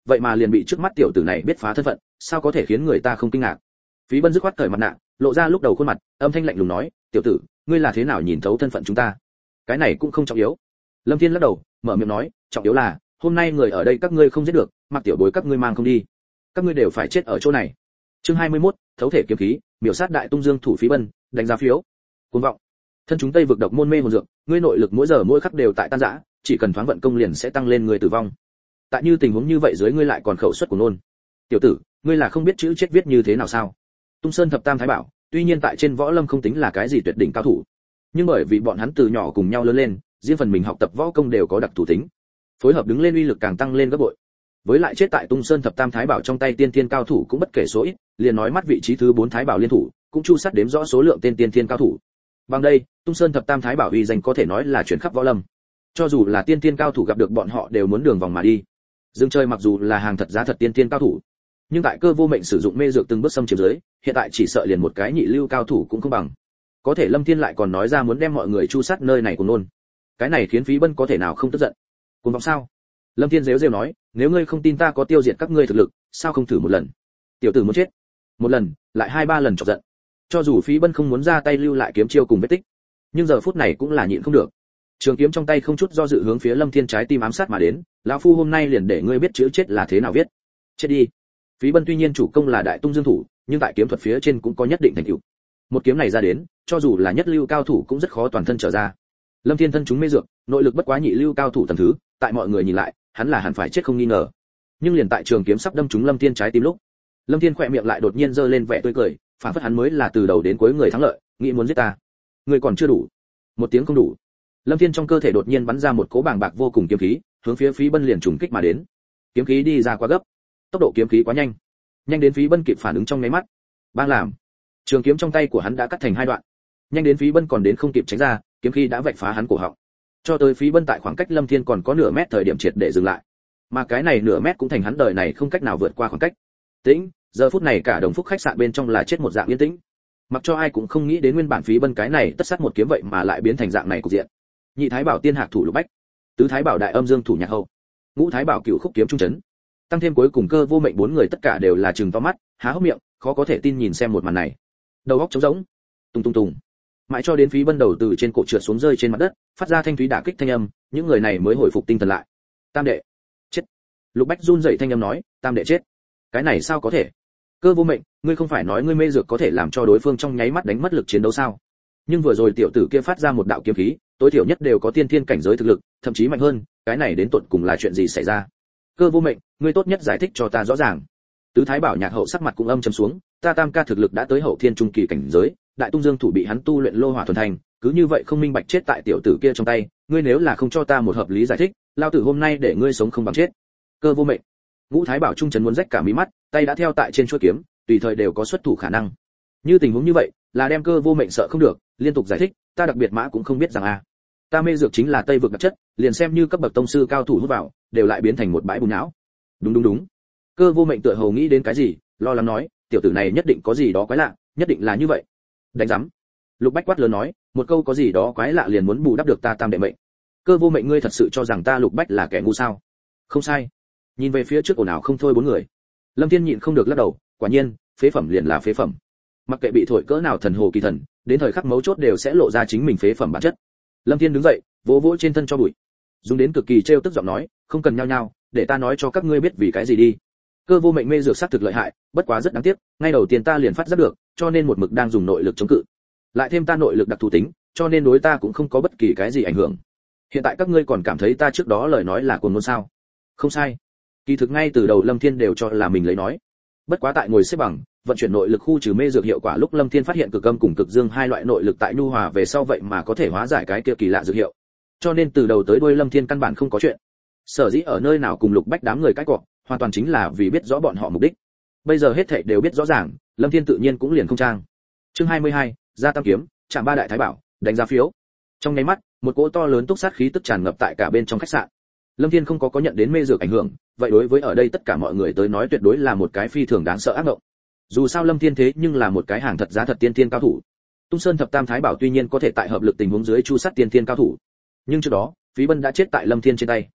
vậy mà liền bị trước mắt tiểu tử này biết phá thân phận, sao có thể khiến người ta không kinh ngạc. Phí Bân dứt khoát cởi mặt nạ, lộ ra lúc đầu khuôn mặt, âm thanh lạnh lùng nói, tiểu tử, ngươi là thế nào nhìn thấu thân phận chúng ta? Cái này cũng không trọng yếu. Lâm Thiên lắc đầu, mở miệng nói, trọng yếu là hôm nay người ở đây các ngươi không giết được, mặc tiểu bối các ngươi mang không đi, các ngươi đều phải chết ở chỗ này. Chương 21, thấu thể kiếm khí, miểu sát đại tung dương thủ Phí Bân, đánh giá phiếu. Cuồng vọng. Thân chúng Tây vực độc môn mê hồn dược, ngươi nội lực mỗi giờ mỗi khắc đều tại tan rã, chỉ cần thoáng vận công liền sẽ tăng lên người tử vong. Tại như tình huống như vậy dưới ngươi lại còn khẩu suất của nôn. Tiểu tử, ngươi là không biết chữ chết viết như thế nào sao? Tung Sơn thập tam thái bảo, tuy nhiên tại trên võ lâm không tính là cái gì tuyệt đỉnh cao thủ, nhưng bởi vì bọn hắn từ nhỏ cùng nhau lớn lên, riêng phần mình học tập võ công đều có đặc thù tính, phối hợp đứng lên uy lực càng tăng lên gấp bội. Với lại chết tại Tung Sơn thập tam thái bảo trong tay tiên thiên cao thủ cũng bất kể số ít, liền nói mắt vị trí thứ 4 thái bảo liên thủ, cũng chu sát đếm rõ số lượng tên tiên thiên cao thủ. Bằng đây, Tung Sơn thập tam thái bảo uy danh có thể nói là chuyển khắp võ lâm. Cho dù là tiên thiên cao thủ gặp được bọn họ đều muốn đường vòng mà đi. Dương Chơi mặc dù là hàng thật giá thật tiên thiên cao thủ, nhưng tại Cơ Vô Mệnh sử dụng mê dược từng bước xâm chiếm dưới, hiện tại chỉ sợ liền một cái nhị lưu cao thủ cũng không bằng. Có thể Lâm Thiên lại còn nói ra muốn đem mọi người chu sát nơi này của nôn. Cái này khiến Phí Bân có thể nào không tức giận. Cuồng vọng sao? Lâm Thiên giễu giễu nói, nếu ngươi không tin ta có tiêu diệt các ngươi thực lực, sao không thử một lần? Tiểu tử muốn chết. Một lần, lại 2-3 lần chọc giận. Cho dù Phí Bân không muốn ra tay lưu lại kiếm chiêu cùng vết tích, nhưng giờ phút này cũng là nhịn không được. Trường kiếm trong tay không chút do dự hướng phía Lâm Thiên trái tim ám sát mà đến, lão phu hôm nay liền để ngươi biết chữ chết là thế nào viết. Chết đi. Phí Bân tuy nhiên chủ công là đại tung dương thủ, nhưng tại kiếm thuật phía trên cũng có nhất định thành tựu. Một kiếm này ra đến, cho dù là nhất lưu cao thủ cũng rất khó toàn thân trở ra. Lâm Thiên thân chúng mê dược, nội lực bất quá nhị lưu cao thủ tầng thứ, tại mọi người nhìn lại, hắn là hẳn phải chết không nghi ngờ. Nhưng liền tại trường kiếm sắp đâm trúng Lâm Thiên trái tim lúc, Lâm Thiên khỏe miệng lại đột nhiên giơ lên vẻ tươi cười, phản phất hắn mới là từ đầu đến cuối người thắng lợi, nghĩ muốn giết ta. Người còn chưa đủ. Một tiếng không đủ. Lâm Thiên trong cơ thể đột nhiên bắn ra một cỗ bàng bạc vô cùng kiếm khí, hướng phía Phí Bân liền trùng kích mà đến. Kiếm khí đi ra quá gấp, tốc độ kiếm khí quá nhanh, nhanh đến Phí Bân kịp phản ứng trong nháy mắt. Bang làm. Trường kiếm trong tay của hắn đã cắt thành 2 đoạn. Nhanh đến Phí Bân còn đến không kịp tránh ra, kiếm khí đã vạch phá hắn cổ họng. Cho tới Phí Bân tại khoảng cách Lâm Thiên còn có nửa mét thời điểm triệt để dừng lại. Mà cái này nửa mét cũng thành hắn đời này không cách nào vượt qua khoảng cách. Tĩnh, giờ phút này cả Đồng Phúc khách sạn bên trong là chết một dạng yên tĩnh. Mặc cho ai cũng không nghĩ đến nguyên bản Phí Bân cái này tất sát một kiếm vậy mà lại biến thành dạng này cục diện. Nhị thái bảo tiên hạc thủ Lục Bách, tứ thái bảo đại âm dương thủ Nhạc Hậu, ngũ thái bảo cửu khúc kiếm trung chấn, tăng thêm cuối cùng Cơ Vô Mệnh 4 người tất cả đều là trừng to mắt, há hốc miệng, khó có thể tin nhìn xem một màn này. Đầu óc trống rỗng, tung tung tung, mãi cho đến Phí Bân đầu từ trên cổ trượt xuống rơi trên mặt đất, phát ra thanh thúy đả kích thanh âm, những người này mới hồi phục tinh thần lại. Tam đệ, chết. Lục Bách run rẩy thanh âm nói, tam đệ chết. Cái này sao có thể? Cơ Vô Mệnh, ngươi không phải nói ngươi mê dược có thể làm cho đối phương trong nháy mắt đánh mất lực chiến đấu sao? Nhưng vừa rồi tiểu tử kia phát ra một đạo kiếm khí, tối thiểu nhất đều có tiên thiên cảnh giới thực lực, thậm chí mạnh hơn, cái này đến tột cùng là chuyện gì xảy ra? Cơ Vô Mệnh, ngươi tốt nhất giải thích cho ta rõ ràng. Tứ thái bảo Nhạc Hậu sắc mặt cũng âm trầm xuống, ta tam ca thực lực đã tới hậu thiên trung kỳ cảnh giới, đại tung dương thủ bị hắn tu luyện lô hỏa thuần thành, cứ như vậy không minh bạch chết tại tiểu tử kia trong tay, ngươi nếu là không cho ta một hợp lý giải thích, lao tử hôm nay để ngươi sống không bằng chết. Cơ Vô Mệnh. Ngũ thái bảo trung trấn muốn rách cả mí mắt, tay đã theo tại trên chuôi kiếm, tùy thời đều có xuất thủ khả năng. Như tình huống như vậy, là đem Cơ Vô Mệnh sợ không được, liên tục giải thích, ta đặc biệt mã cũng không biết rằng ta mê dược chính là Tây vực đặc chất, liền xem như cấp bậc tông sư cao thủ hút vào, đều lại biến thành một bãi bùn não. Đúng. Cơ Vô Mệnh tựa hồ nghĩ đến cái gì, lo lắng nói, tiểu tử này nhất định có gì đó quái lạ, nhất định là như vậy. Đánh rắm. Lục Bách quát lớn nói, một câu có gì đó quái lạ liền muốn bù đắp được ta tam đệ mệnh. Cơ Vô Mệnh, ngươi thật sự cho rằng ta Lục Bách là kẻ ngu sao? Không sai. Nhìn về phía trước ồn ào không thôi 4 người. Lâm Thiên nhịn không được lắc đầu, quả nhiên, phế phẩm liền là phế phẩm. Mặc kệ bị thổi cỡ nào thần hồ kỳ thần, đến thời khắc mấu chốt đều sẽ lộ ra chính mình phế phẩm bản chất. Lâm Thiên đứng dậy, vỗ vỗ trên thân cho bụi, dùng đến cực kỳ trêu tức giọng nói, không cần nhao nhao, để ta nói cho các ngươi biết vì cái gì đi. Cơ Vô Mệnh mê dược sát thực lợi hại, bất quá rất đáng tiếc, ngay đầu tiên ta liền phát giác được, cho nên một mực đang dùng nội lực chống cự. Lại thêm ta nội lực đặc thù tính, cho nên đối ta cũng không có bất kỳ cái gì ảnh hưởng. Hiện tại các ngươi còn cảm thấy ta trước đó lời nói là cuồng ngôn sao? Không sai. Kỳ thực ngay từ đầu Lâm Thiên đều cho là mình lấy nói. Bất quá tại ngồi xếp bằng, vận chuyển nội lực khu trừ mê dược hiệu quả lúc Lâm Thiên phát hiện cực âm cùng cực dương 2 loại nội lực tại nhu hòa về sau vậy mà có thể hóa giải cái kia kỳ lạ dược hiệu. Cho nên từ đầu tới đuôi Lâm Thiên căn bản không có chuyện. Sở dĩ ở nơi nào cùng Lục Bách đám người cãi cọ, hoàn toàn chính là vì biết rõ bọn họ mục đích. Bây giờ hết thảy đều biết rõ ràng, Lâm Thiên tự nhiên cũng liền không trang. Chương 22, ra tam kiếm, chạm 3 đại thái bảo, đánh giá phiếu. Trong nháy mắt, một cỗ to lớn túc sát khí tức tràn ngập tại cả bên trong khách sạn. Lâm Thiên không có nhận đến mê dược ảnh hưởng, vậy đối với ở đây tất cả mọi người tới nói tuyệt đối là một cái phi thường đáng sợ ác mộng. Dù sao Lâm Thiên thế nhưng là một cái hàng thật giá thật tiên thiên cao thủ. Tung Sơn thập tam thái bảo tuy nhiên có thể tại hợp lực tình huống dưới chu sát tiên thiên cao thủ, nhưng trước đó, Phí Bân đã chết tại Lâm Thiên trên tay.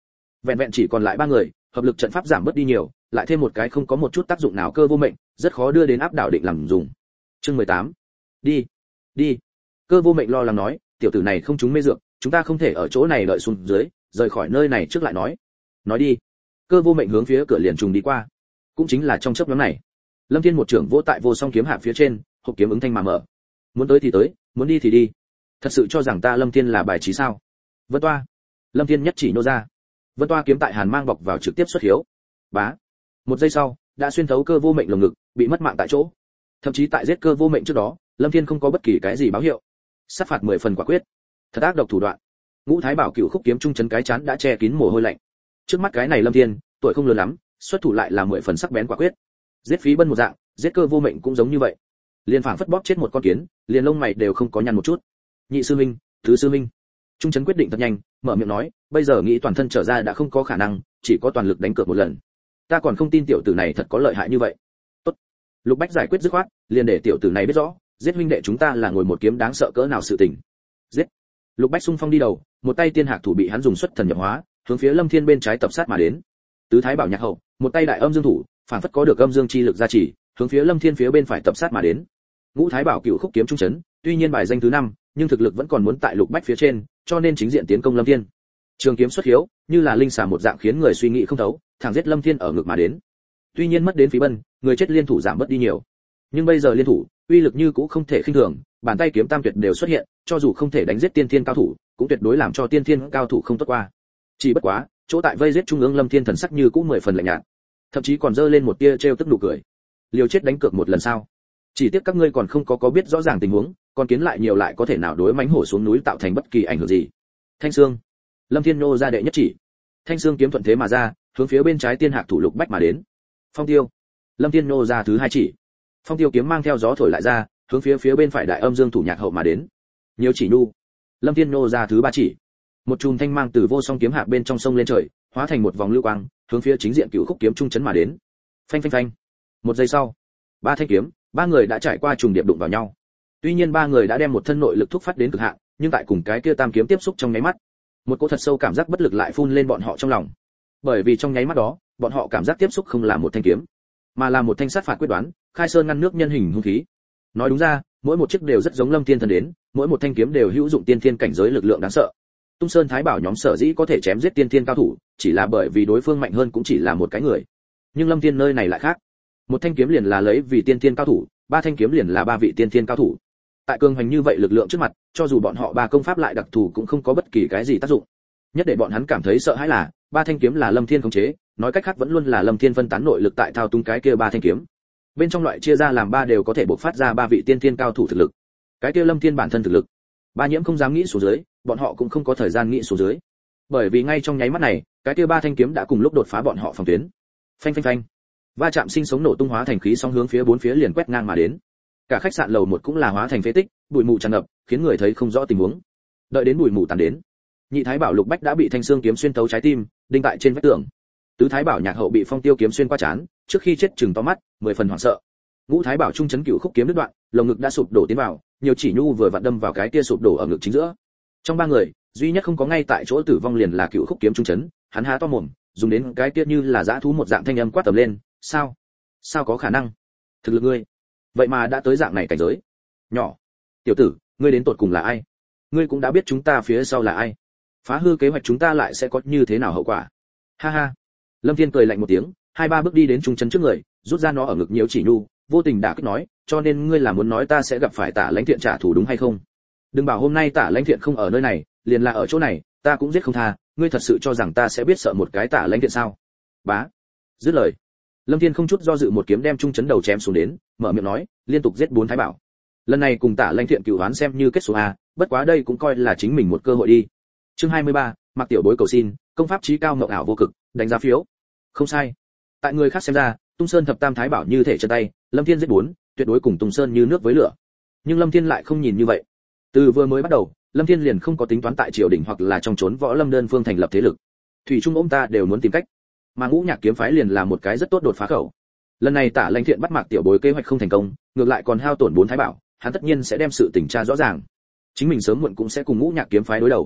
Vẹn vẹn chỉ còn lại 3 người, hợp lực trận pháp giảm bớt đi nhiều, lại thêm một cái không có một chút tác dụng nào cơ vô mệnh, rất khó đưa đến áp đảo định làm dùng. Chương 18. Đi, đi. Cơ vô mệnh lo lắng nói, tiểu tử này không trúng mê dược, chúng ta không thể ở chỗ này đợi xuống dưới, rời khỏi nơi này trước lại nói. Nói đi. Cơ vô mệnh hướng phía cửa liền trùng đi qua. Cũng chính là trong chớp nhoáng này, Lâm Thiên một trưởng vỗ tại vô song kiếm hạ phía trên, hộp kiếm ứng thanh mà mở. Muốn tới thì tới, muốn đi thì đi. Thật sự cho rằng ta Lâm Thiên là bài trí sao? Vân Toa. Lâm Thiên nhất chỉ nô ra. Vân Toa kiếm tại hàn mang bọc vào trực tiếp xuất hiếu. Bá. Một giây sau, đã xuyên thấu cơ vô mệnh lồng ngực, bị mất mạng tại chỗ. Thậm chí tại giết cơ vô mệnh trước đó, Lâm Thiên không có bất kỳ cái gì báo hiệu. Sát phạt 10 phần quả quyết. Thật ác độc thủ đoạn. Ngũ Thái Bảo cựu khúc kiếm trung chấn cái chán đã che kín mồ hôi lạnh. Trước mắt cái này Lâm Thiên, tuổi không lớn lắm, xuất thủ lại là 10 phần sắc bén quả quyết. Giết phí bân một dạng, giết cơ vô mệnh cũng giống như vậy. Liên phảng phất bóp chết một con kiến, liền lông mày đều không có nhăn một chút. Nhị sư minh, thứ sư minh. Trung chấn quyết định thật nhanh, mở miệng nói, bây giờ nghĩ toàn thân trở ra đã không có khả năng, chỉ có toàn lực đánh cược một lần. Ta còn không tin tiểu tử này thật có lợi hại như vậy. Tốt. Lục Bách giải quyết dứt khoát, liền để tiểu tử này biết rõ, giết huynh đệ chúng ta là ngồi một kiếm đáng sợ cỡ nào sự tình. Giết. Lục Bách xung phong đi đầu, một tay tiên hạc thủ bị hắn dùng xuất thần nhập hóa, hướng phía Lâm Thiên bên trái tập sát mà đến. Tứ Thái Bảo nhạc hậu, một tay đại âm dương thủ, phản phất có được âm dương chi lực gia trì, hướng phía Lâm Thiên phía bên phải tập sát mà đến. Ngũ Thái Bảo cựu khúc kiếm trung chấn, tuy nhiên bài danh thứ 5, nhưng thực lực vẫn còn muốn tại Lục Bách phía trên, cho nên chính diện tiến công Lâm Thiên. Trường kiếm xuất hiếu, như là linh xà một dạng khiến người suy nghĩ không thấu, thẳng giết Lâm Thiên ở ngực mà đến. Tuy nhiên mất đến phí bân, người chết liên thủ giảm bớt đi nhiều. Nhưng bây giờ liên thủ, uy lực như cũ không thể khinh thường, bàn tay kiếm tam tuyệt đều xuất hiện, cho dù không thể đánh giết tiên thiên cao thủ, cũng tuyệt đối làm cho tiên thiên cao thủ không tốt qua. Chỉ bất quá, chỗ tại vây giết trung ương Lâm Thiên thần sắc như cũ 10 phần lạnh nhạt, thậm chí còn dơ lên một tia trêu tức nụ cười. Liều chết đánh cược một lần sao? Chỉ tiếc các ngươi còn không có biết rõ ràng tình huống, còn kiến lại nhiều lại có thể nào đối mãnh hổ xuống núi tạo thành bất kỳ ảnh hưởng gì. Thanh xương. Lâm Thiên nô ra đệ nhất chỉ. Thanh xương kiếm thuận thế mà ra, hướng phía bên trái tiên hạc thủ Lục Bách mà đến. Phong tiêu. Lâm Thiên nô ra thứ 2 chỉ. Phong tiêu kiếm mang theo gió thổi lại ra, hướng phía bên phải đại âm dương thủ nhạc hậu mà đến. Nhiều chỉ nhu. Lâm Thiên nô ra thứ 3 chỉ. Một chùm thanh mang từ vô song kiếm hạ bên trong sông lên trời, hóa thành một vòng lưu quang, hướng phía chính diện cửu khúc kiếm trung chấn mà đến. Phanh phanh phanh. Một giây sau, 3 thanh kiếm, 3 người đã trải qua trùng điệp đụng vào nhau. Tuy nhiên 3 người đã đem một thân nội lực thúc phát đến cực hạn, nhưng tại cùng cái kia tam kiếm tiếp xúc trong nháy mắt, một cỗ thật sâu cảm giác bất lực lại phun lên bọn họ trong lòng. Bởi vì trong nháy mắt đó, bọn họ cảm giác tiếp xúc không là một thanh kiếm, mà là một thanh sát phạt quyết đoán, khai sơn ngăn nước nhân hình hung khí. Nói đúng ra, mỗi một chiếc đều rất giống Lâm Thiên thần đến, mỗi một thanh kiếm đều hữu dụng tiên thiên cảnh giới lực lượng đáng sợ. Tung Sơn Thái Bảo nhóm sở dĩ có thể chém giết tiên thiên cao thủ, chỉ là bởi vì đối phương mạnh hơn cũng chỉ là một cái người. Nhưng Lâm Thiên nơi này lại khác. Một thanh kiếm liền là lấy vì tiên thiên cao thủ, 3 thanh kiếm liền là 3 vị tiên thiên cao thủ. Tại cường hành như vậy lực lượng trước mặt, cho dù bọn họ 3 công pháp lại đặc thù cũng không có bất kỳ cái gì tác dụng. Nhất để bọn hắn cảm thấy sợ hãi là, 3 thanh kiếm là Lâm Thiên khống chế, nói cách khác vẫn luôn là Lâm Thiên phân tán nội lực tại thao túng cái kia 3 thanh kiếm. Bên trong loại chia ra làm 3 đều có thể bộc phát ra 3 vị tiên thiên cao thủ thực lực. Cái kia Lâm Thiên bản thân thực lực, Ba Nhiễm không dám nghĩ xuống dưới, bọn họ cũng không có thời gian nghĩ xuống dưới. Bởi vì ngay trong nháy mắt này, cái kia 3 thanh kiếm đã cùng lúc đột phá bọn họ phòng tuyến. Phanh phanh phanh. Va chạm sinh sống nổ tung hóa thành khí sóng hướng phía 4 phía liền quét ngang mà đến. Cả khách sạn lầu 1 cũng là hóa thành phế tích, bụi mù tràn ngập, khiến người thấy không rõ tình huống. Đợi đến bụi mù tàn đến, Nhị Thái Bảo Lục Bách đã bị thanh xương kiếm xuyên thấu trái tim, đinh tại trên vách tường. Tứ Thái Bảo Nhạc Hậu bị phong tiêu kiếm xuyên qua trán, trước khi chết chừng to mắt, 10 phần hoảng sợ. Ngũ Thái Bảo trung chấn cửu khúc kiếm đứt đoạn, lồng ngực đã sụp đổ tiến vào, nhiều chỉ nhu vừa vặn đâm vào cái kia sụp đổ ở ngực chính giữa. Trong 3 người, duy nhất không có ngay tại chỗ tử vong liền là cửu khúc kiếm trung chấn, hắn há to mồm, dùng đến cái kia như là dã thú một dạng thanh âm quát tầm lên, "Sao? Sao có khả năng? Thực lực ngươi, vậy mà đã tới dạng này cảnh giới?" "Nhỏ, tiểu tử, ngươi đến tột cùng là ai? Ngươi cũng đã biết chúng ta phía sau là ai? Phá hư kế hoạch chúng ta lại sẽ có như thế nào hậu quả?" Ha ha. Lâm Thiên cười lạnh một tiếng, 2-3 bước đi đến trung chấn trước người, rút ra nó ở ngực nhiễu chỉ nhu, vô tình đả kích nói, "Cho nên ngươi là muốn nói ta sẽ gặp phải Tả Lãnh Thiện trả thù đúng hay không? Đừng bảo hôm nay Tả Lãnh Thiện không ở nơi này, liền là ở chỗ này, ta cũng giết không tha, ngươi thật sự cho rằng ta sẽ biết sợ một cái Tả Lãnh Thiện sao?" Bá. Dứt lời, Lâm Thiên không chút do dự một kiếm đem trung chấn đầu chém xuống đến, mở miệng nói, liên tục giết 4 thái bảo. Lần này cùng Tả Lãnh Thiện cửu oán xem như kết số a, bất quá đây cũng coi là chính mình một cơ hội đi. Chương 23, Mạc Tiểu Bối cầu xin, công pháp chí cao ngộng ảo vô cực, đánh giá phiếu. Không sai. Tại người khác xem ra, Tung Sơn thập tam thái bảo như thể chân tay, Lâm Thiên giết 4, tuyệt đối cùng Tung Sơn như nước với lửa. Nhưng Lâm Thiên lại không nhìn như vậy. Từ vừa mới bắt đầu, Lâm Thiên liền không có tính toán tại triều đình hoặc là trong trốn võ lâm đơn phương thành lập thế lực. Thủy trung ôm ta đều muốn tìm cách. Mà Ngũ Nhạc kiếm phái liền là một cái rất tốt đột phá khẩu. Lần này Tả Lãnh Thiện bắt Mạc Tiểu Bối kế hoạch không thành công, ngược lại còn hao tổn 4 thái bảo, hắn tất nhiên sẽ đem sự tình tra rõ ràng. Chính mình sớm muộn cũng sẽ cùng Ngũ Nhạc kiếm phái đối đầu.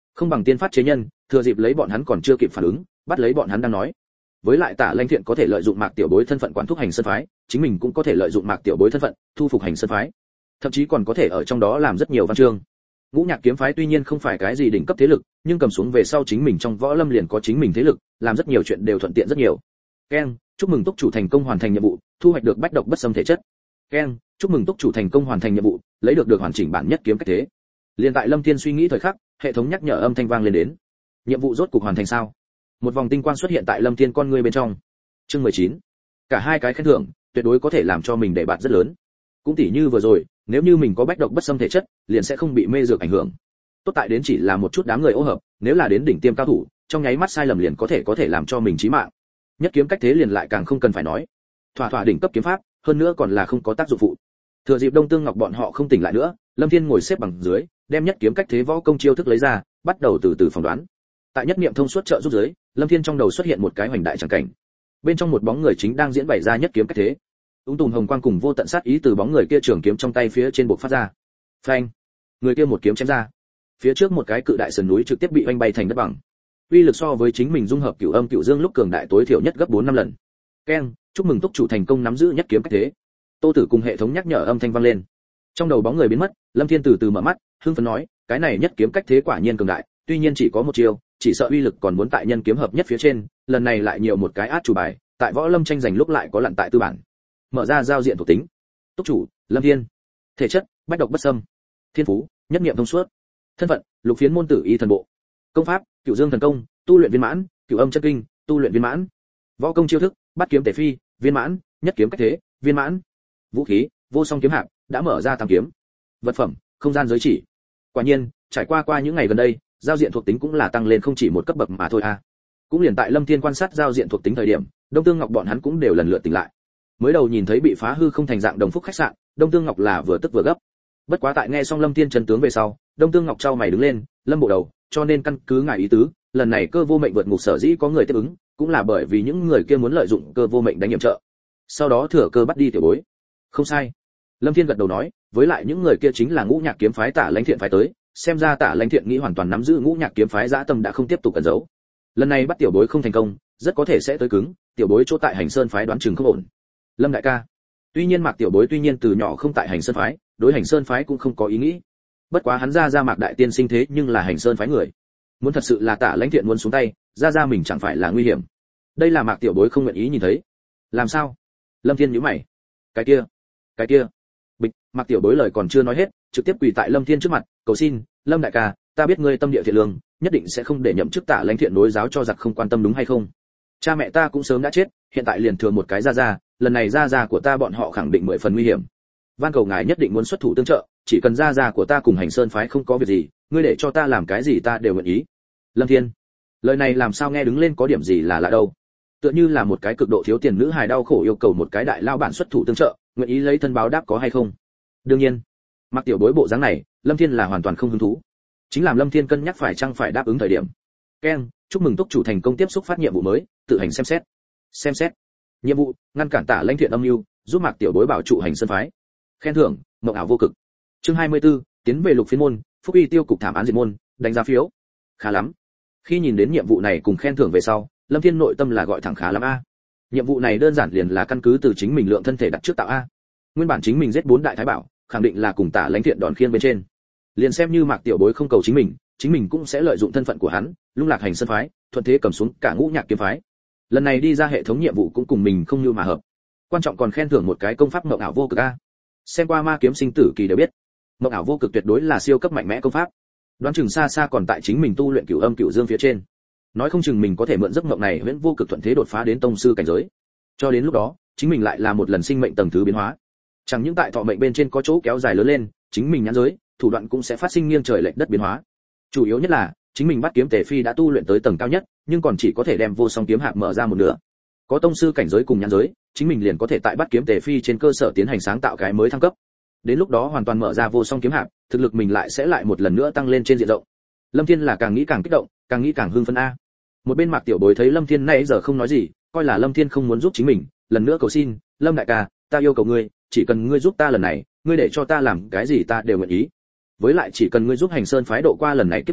không bằng tiên phát chế nhân, thừa dịp lấy bọn hắn còn chưa kịp phản ứng, bắt lấy bọn hắn đang nói. Với lại Tạ Lãnh Thiện có thể lợi dụng Mạc Tiểu Bối thân phận quản thúc Hành Sơn phái, chính mình cũng có thể lợi dụng Mạc Tiểu Bối thân phận thu phục Hành Sơn phái, thậm chí còn có thể ở trong đó làm rất nhiều văn chương. Ngũ Nhạc kiếm phái tuy nhiên không phải cái gì đỉnh cấp thế lực, nhưng cầm xuống về sau chính mình trong võ lâm liền có chính mình thế lực, làm rất nhiều chuyện đều thuận tiện rất nhiều. Ken, chúc mừng túc chủ thành công hoàn thành nhiệm vụ, thu hoạch được bách độc bất xâm thể chất. Ken, chúc mừng túc chủ thành công hoàn thành nhiệm vụ, lấy được hoàn chỉnh bản nhất kiếm cách thế. Liên tại Lâm Thiên suy nghĩ thời khắc, hệ thống nhắc nhở âm thanh vang lên đến. Nhiệm vụ rốt cục hoàn thành sao? Một vòng tinh quang xuất hiện tại Lâm Thiên con ngươi bên trong. Chương 19. Cả hai cái khen thưởng, tuyệt đối có thể làm cho mình để bạt rất lớn. Cũng tỉ như vừa rồi, nếu như mình có bách độc bất xâm thể chất, liền sẽ không bị mê dược ảnh hưởng. Tốt tại đến chỉ là một chút đám người ô hợp, nếu là đến đỉnh tiêm cao thủ, trong nháy mắt sai lầm liền có thể làm cho mình chí mạng. Nhất kiếm cách thế liền lại càng không cần phải nói. Thỏa đỉnh cấp kiếm pháp, hơn nữa còn là không có tác dụng phụ. Thừa dịp Đông Tương Ngọc bọn họ không tỉnh lại nữa, Lâm Thiên ngồi xếp bằng dưới, đem nhất kiếm cách thế võ công chiêu thức lấy ra, bắt đầu từ từ phỏng đoán. Tại nhất niệm thông suốt trợ giúp dưới, Lâm Thiên trong đầu xuất hiện một cái hoành đại chẳng cảnh. Bên trong một bóng người chính đang diễn bày ra nhất kiếm cách thế. Tùm hồng quang cùng vô tận sát ý từ bóng người kia trường kiếm trong tay phía trên bộc phát ra. Phanh! Người kia một kiếm chém ra. Phía trước một cái cự đại sườn núi trực tiếp bị oanh bay thành đất bằng. Uy lực so với chính mình dung hợp cửu âm cửu dương lúc cường đại tối thiểu nhất gấp 4-5 lần. Keng, chúc mừng túc chủ thành công nắm giữ nhất kiếm cách thế. Tô Tử cùng hệ thống nhắc nhở âm thanh vang lên. Trong đầu bóng người biến mất, Lâm Thiên từ từ mở mắt, hưng phấn nói, cái này nhất kiếm cách thế quả nhiên cường đại, tuy nhiên chỉ có một chiêu, chỉ sợ uy lực còn muốn tại nhân kiếm hợp nhất phía trên, lần này lại nhiều một cái át chủ bài, tại võ lâm tranh giành lúc lại có lặn tại tư bản. Mở ra giao diện thuộc tính. Túc chủ, Lâm Thiên. Thể chất, bách độc bất xâm. Thiên phú, nhất niệm thông suốt. Thân phận, lục phiến môn tử y thần bộ. Công pháp, cửu dương thần công, tu luyện viên mãn, cửu âm chân kinh, tu luyện viên mãn. Võ công chiêu thức, bát kiếm tề phi, viên mãn, nhất kiếm cách thế, viên mãn. Vũ khí, vô song kiếm hạp, đã mở ra tam kiếm. Vật phẩm, không gian giới chỉ. Quả nhiên, trải qua những ngày gần đây, giao diện thuộc tính cũng là tăng lên không chỉ một cấp bậc mà thôi a. Cũng liền tại Lâm Thiên quan sát giao diện thuộc tính thời điểm, Đông Tương Ngọc bọn hắn cũng đều lần lượt tỉnh lại. Mới đầu nhìn thấy bị phá hư không thành dạng đồng phúc khách sạn, Đông Tương Ngọc là vừa tức vừa gấp. Bất quá tại nghe xong Lâm Thiên chân tướng về sau, Đông Tương Ngọc trao mày đứng lên, Lâm bộ đầu, cho nên căn cứ ngài ý tứ, lần này cơ vô mệnh vượt ngục sở dĩ có người tiếp ứng, cũng là bởi vì những người kia muốn lợi dụng cơ vô mệnh đánh nhiệm trợ. Sau đó thừa cơ bắt đi tiểu bối. Không sai. Lâm Thiên gật đầu nói, với lại những người kia chính là Ngũ Nhạc kiếm phái Tạ Lãnh Thiện phái tới, xem ra Tạ Lãnh Thiện nghĩ hoàn toàn nắm giữ Ngũ Nhạc kiếm phái dã tâm đã không tiếp tục cẩn giấu. Lần này bắt tiểu bối không thành công, rất có thể sẽ tới cứng, tiểu bối chỗ tại Hành Sơn phái đoán chừng không ổn. Lâm đại ca. Tuy nhiên Mạc tiểu bối tuy nhiên từ nhỏ không tại Hành Sơn phái, đối Hành Sơn phái cũng không có ý nghĩ. Bất quá hắn ra Mạc đại tiên sinh thế nhưng là Hành Sơn phái người. Muốn thật sự là Tạ Lãnh Thiện muốn xuống tay, ra mình chẳng phải là nguy hiểm. Đây là Mạc tiểu bối không nguyện ý nhìn thấy. Làm sao? Lâm Thiên nhíu mày. Cái kia. Bịch, Mạc tiểu bối lời còn chưa nói hết, trực tiếp quỳ tại Lâm Thiên trước mặt, cầu xin, Lâm đại ca, ta biết ngươi tâm địa thiện lương, nhất định sẽ không để nhậm chức Tạ Lãnh Thiện đối giáo cho giặc không quan tâm đúng hay không? Cha mẹ ta cũng sớm đã chết, hiện tại liền thừa một cái ra, lần này ra của ta bọn họ khẳng định 10 phần nguy hiểm. Van cầu ngài nhất định muốn xuất thủ tương trợ, chỉ cần ra của ta cùng Hành Sơn phái không có việc gì, ngươi để cho ta làm cái gì ta đều nguyện ý. Lâm Thiên, lời này làm sao nghe đứng lên có điểm gì là lạ đâu? Tựa như là một cái cực độ thiếu tiền nữ hài đau khổ yêu cầu một cái đại lao bản xuất thủ tương trợ, nguyện ý lấy thân báo đáp có hay không? Đương nhiên, Mặc tiểu bối bộ dáng này, Lâm Thiên là hoàn toàn không hứng thú. Chính làm Lâm Thiên cân nhắc phải chăng phải đáp ứng thời điểm. Ken, chúc mừng túc chủ thành công tiếp xúc phát nhiệm vụ mới, tự hành xem xét. Nhiệm vụ, ngăn cản Tạ Lãnh Thiện âm mưu, giúp Mạc tiểu bối bảo trụ Hành Sơn phái. Khen thưởng, mộng ảo vô cực. Chương 24, tiến về lục phiến môn, phúc uy tiêu cục thảm án diệt môn, đánh giá phiếu. Khá lắm. Khi nhìn đến nhiệm vụ này cùng khen thưởng về sau, Lâm Thiên nội tâm là gọi thẳng khá lắm a. Nhiệm vụ này đơn giản liền là căn cứ từ chính mình lượng thân thể đặt trước tạo a. Nguyên bản chính mình giết 4 đại thái bảo, khẳng định là cùng Tạ Lãnh Thiện đòn khiên bên trên. Liền xem như Mạc tiểu bối không cầu chính mình cũng sẽ lợi dụng thân phận của hắn, lung lạc Hành Sơn phái, thuận thế cầm xuống cả Ngũ Nhạc kiếm phái. Lần này đi ra hệ thống nhiệm vụ cũng cùng mình không như mà hợp. Quan trọng còn khen thưởng một cái công pháp mộng ảo vô cực a. Xem qua Ma kiếm sinh tử kỳ đều biết, mộng ảo vô cực tuyệt đối là siêu cấp mạnh mẽ công pháp. Đoán chừng xa còn tại chính mình tu luyện cửu âm cửu dương phía trên. Nói không chừng mình có thể mượn giấc mộng này huyễn vô cực thuận thế đột phá đến tông sư cảnh giới. Cho đến lúc đó, chính mình lại là một lần sinh mệnh tầng thứ biến hóa. Chẳng những tại thọ mệnh bên trên có chỗ kéo dài lớn lên, chính mình nhãn giới, thủ đoạn cũng sẽ phát sinh nghiêng trời lệch đất biến hóa. Chủ yếu nhất là, chính mình bắt kiếm tề phi đã tu luyện tới tầng cao nhất, nhưng còn chỉ có thể đem vô song kiếm hạp mở ra một nửa. Có tông sư cảnh giới cùng nhãn giới, chính mình liền có thể tại bắt kiếm tề phi trên cơ sở tiến hành sáng tạo cái mới thăng cấp. Đến lúc đó hoàn toàn mở ra vô song kiếm hạp, thực lực mình lại sẽ lại một lần nữa tăng lên trên diện rộng. Lâm Thiên là càng nghĩ càng kích động, càng nghĩ càng hưng phấn a. Một bên Mạc tiểu bối thấy Lâm Thiên nãy giờ không nói gì, coi là Lâm Thiên không muốn giúp chính mình, lần nữa cầu xin, Lâm đại ca, ta yêu cầu ngươi, chỉ cần ngươi giúp ta lần này, ngươi để cho ta làm cái gì ta đều nguyện ý. Với lại chỉ cần ngươi giúp Hành Sơn phái độ qua lần này kiếp nạn,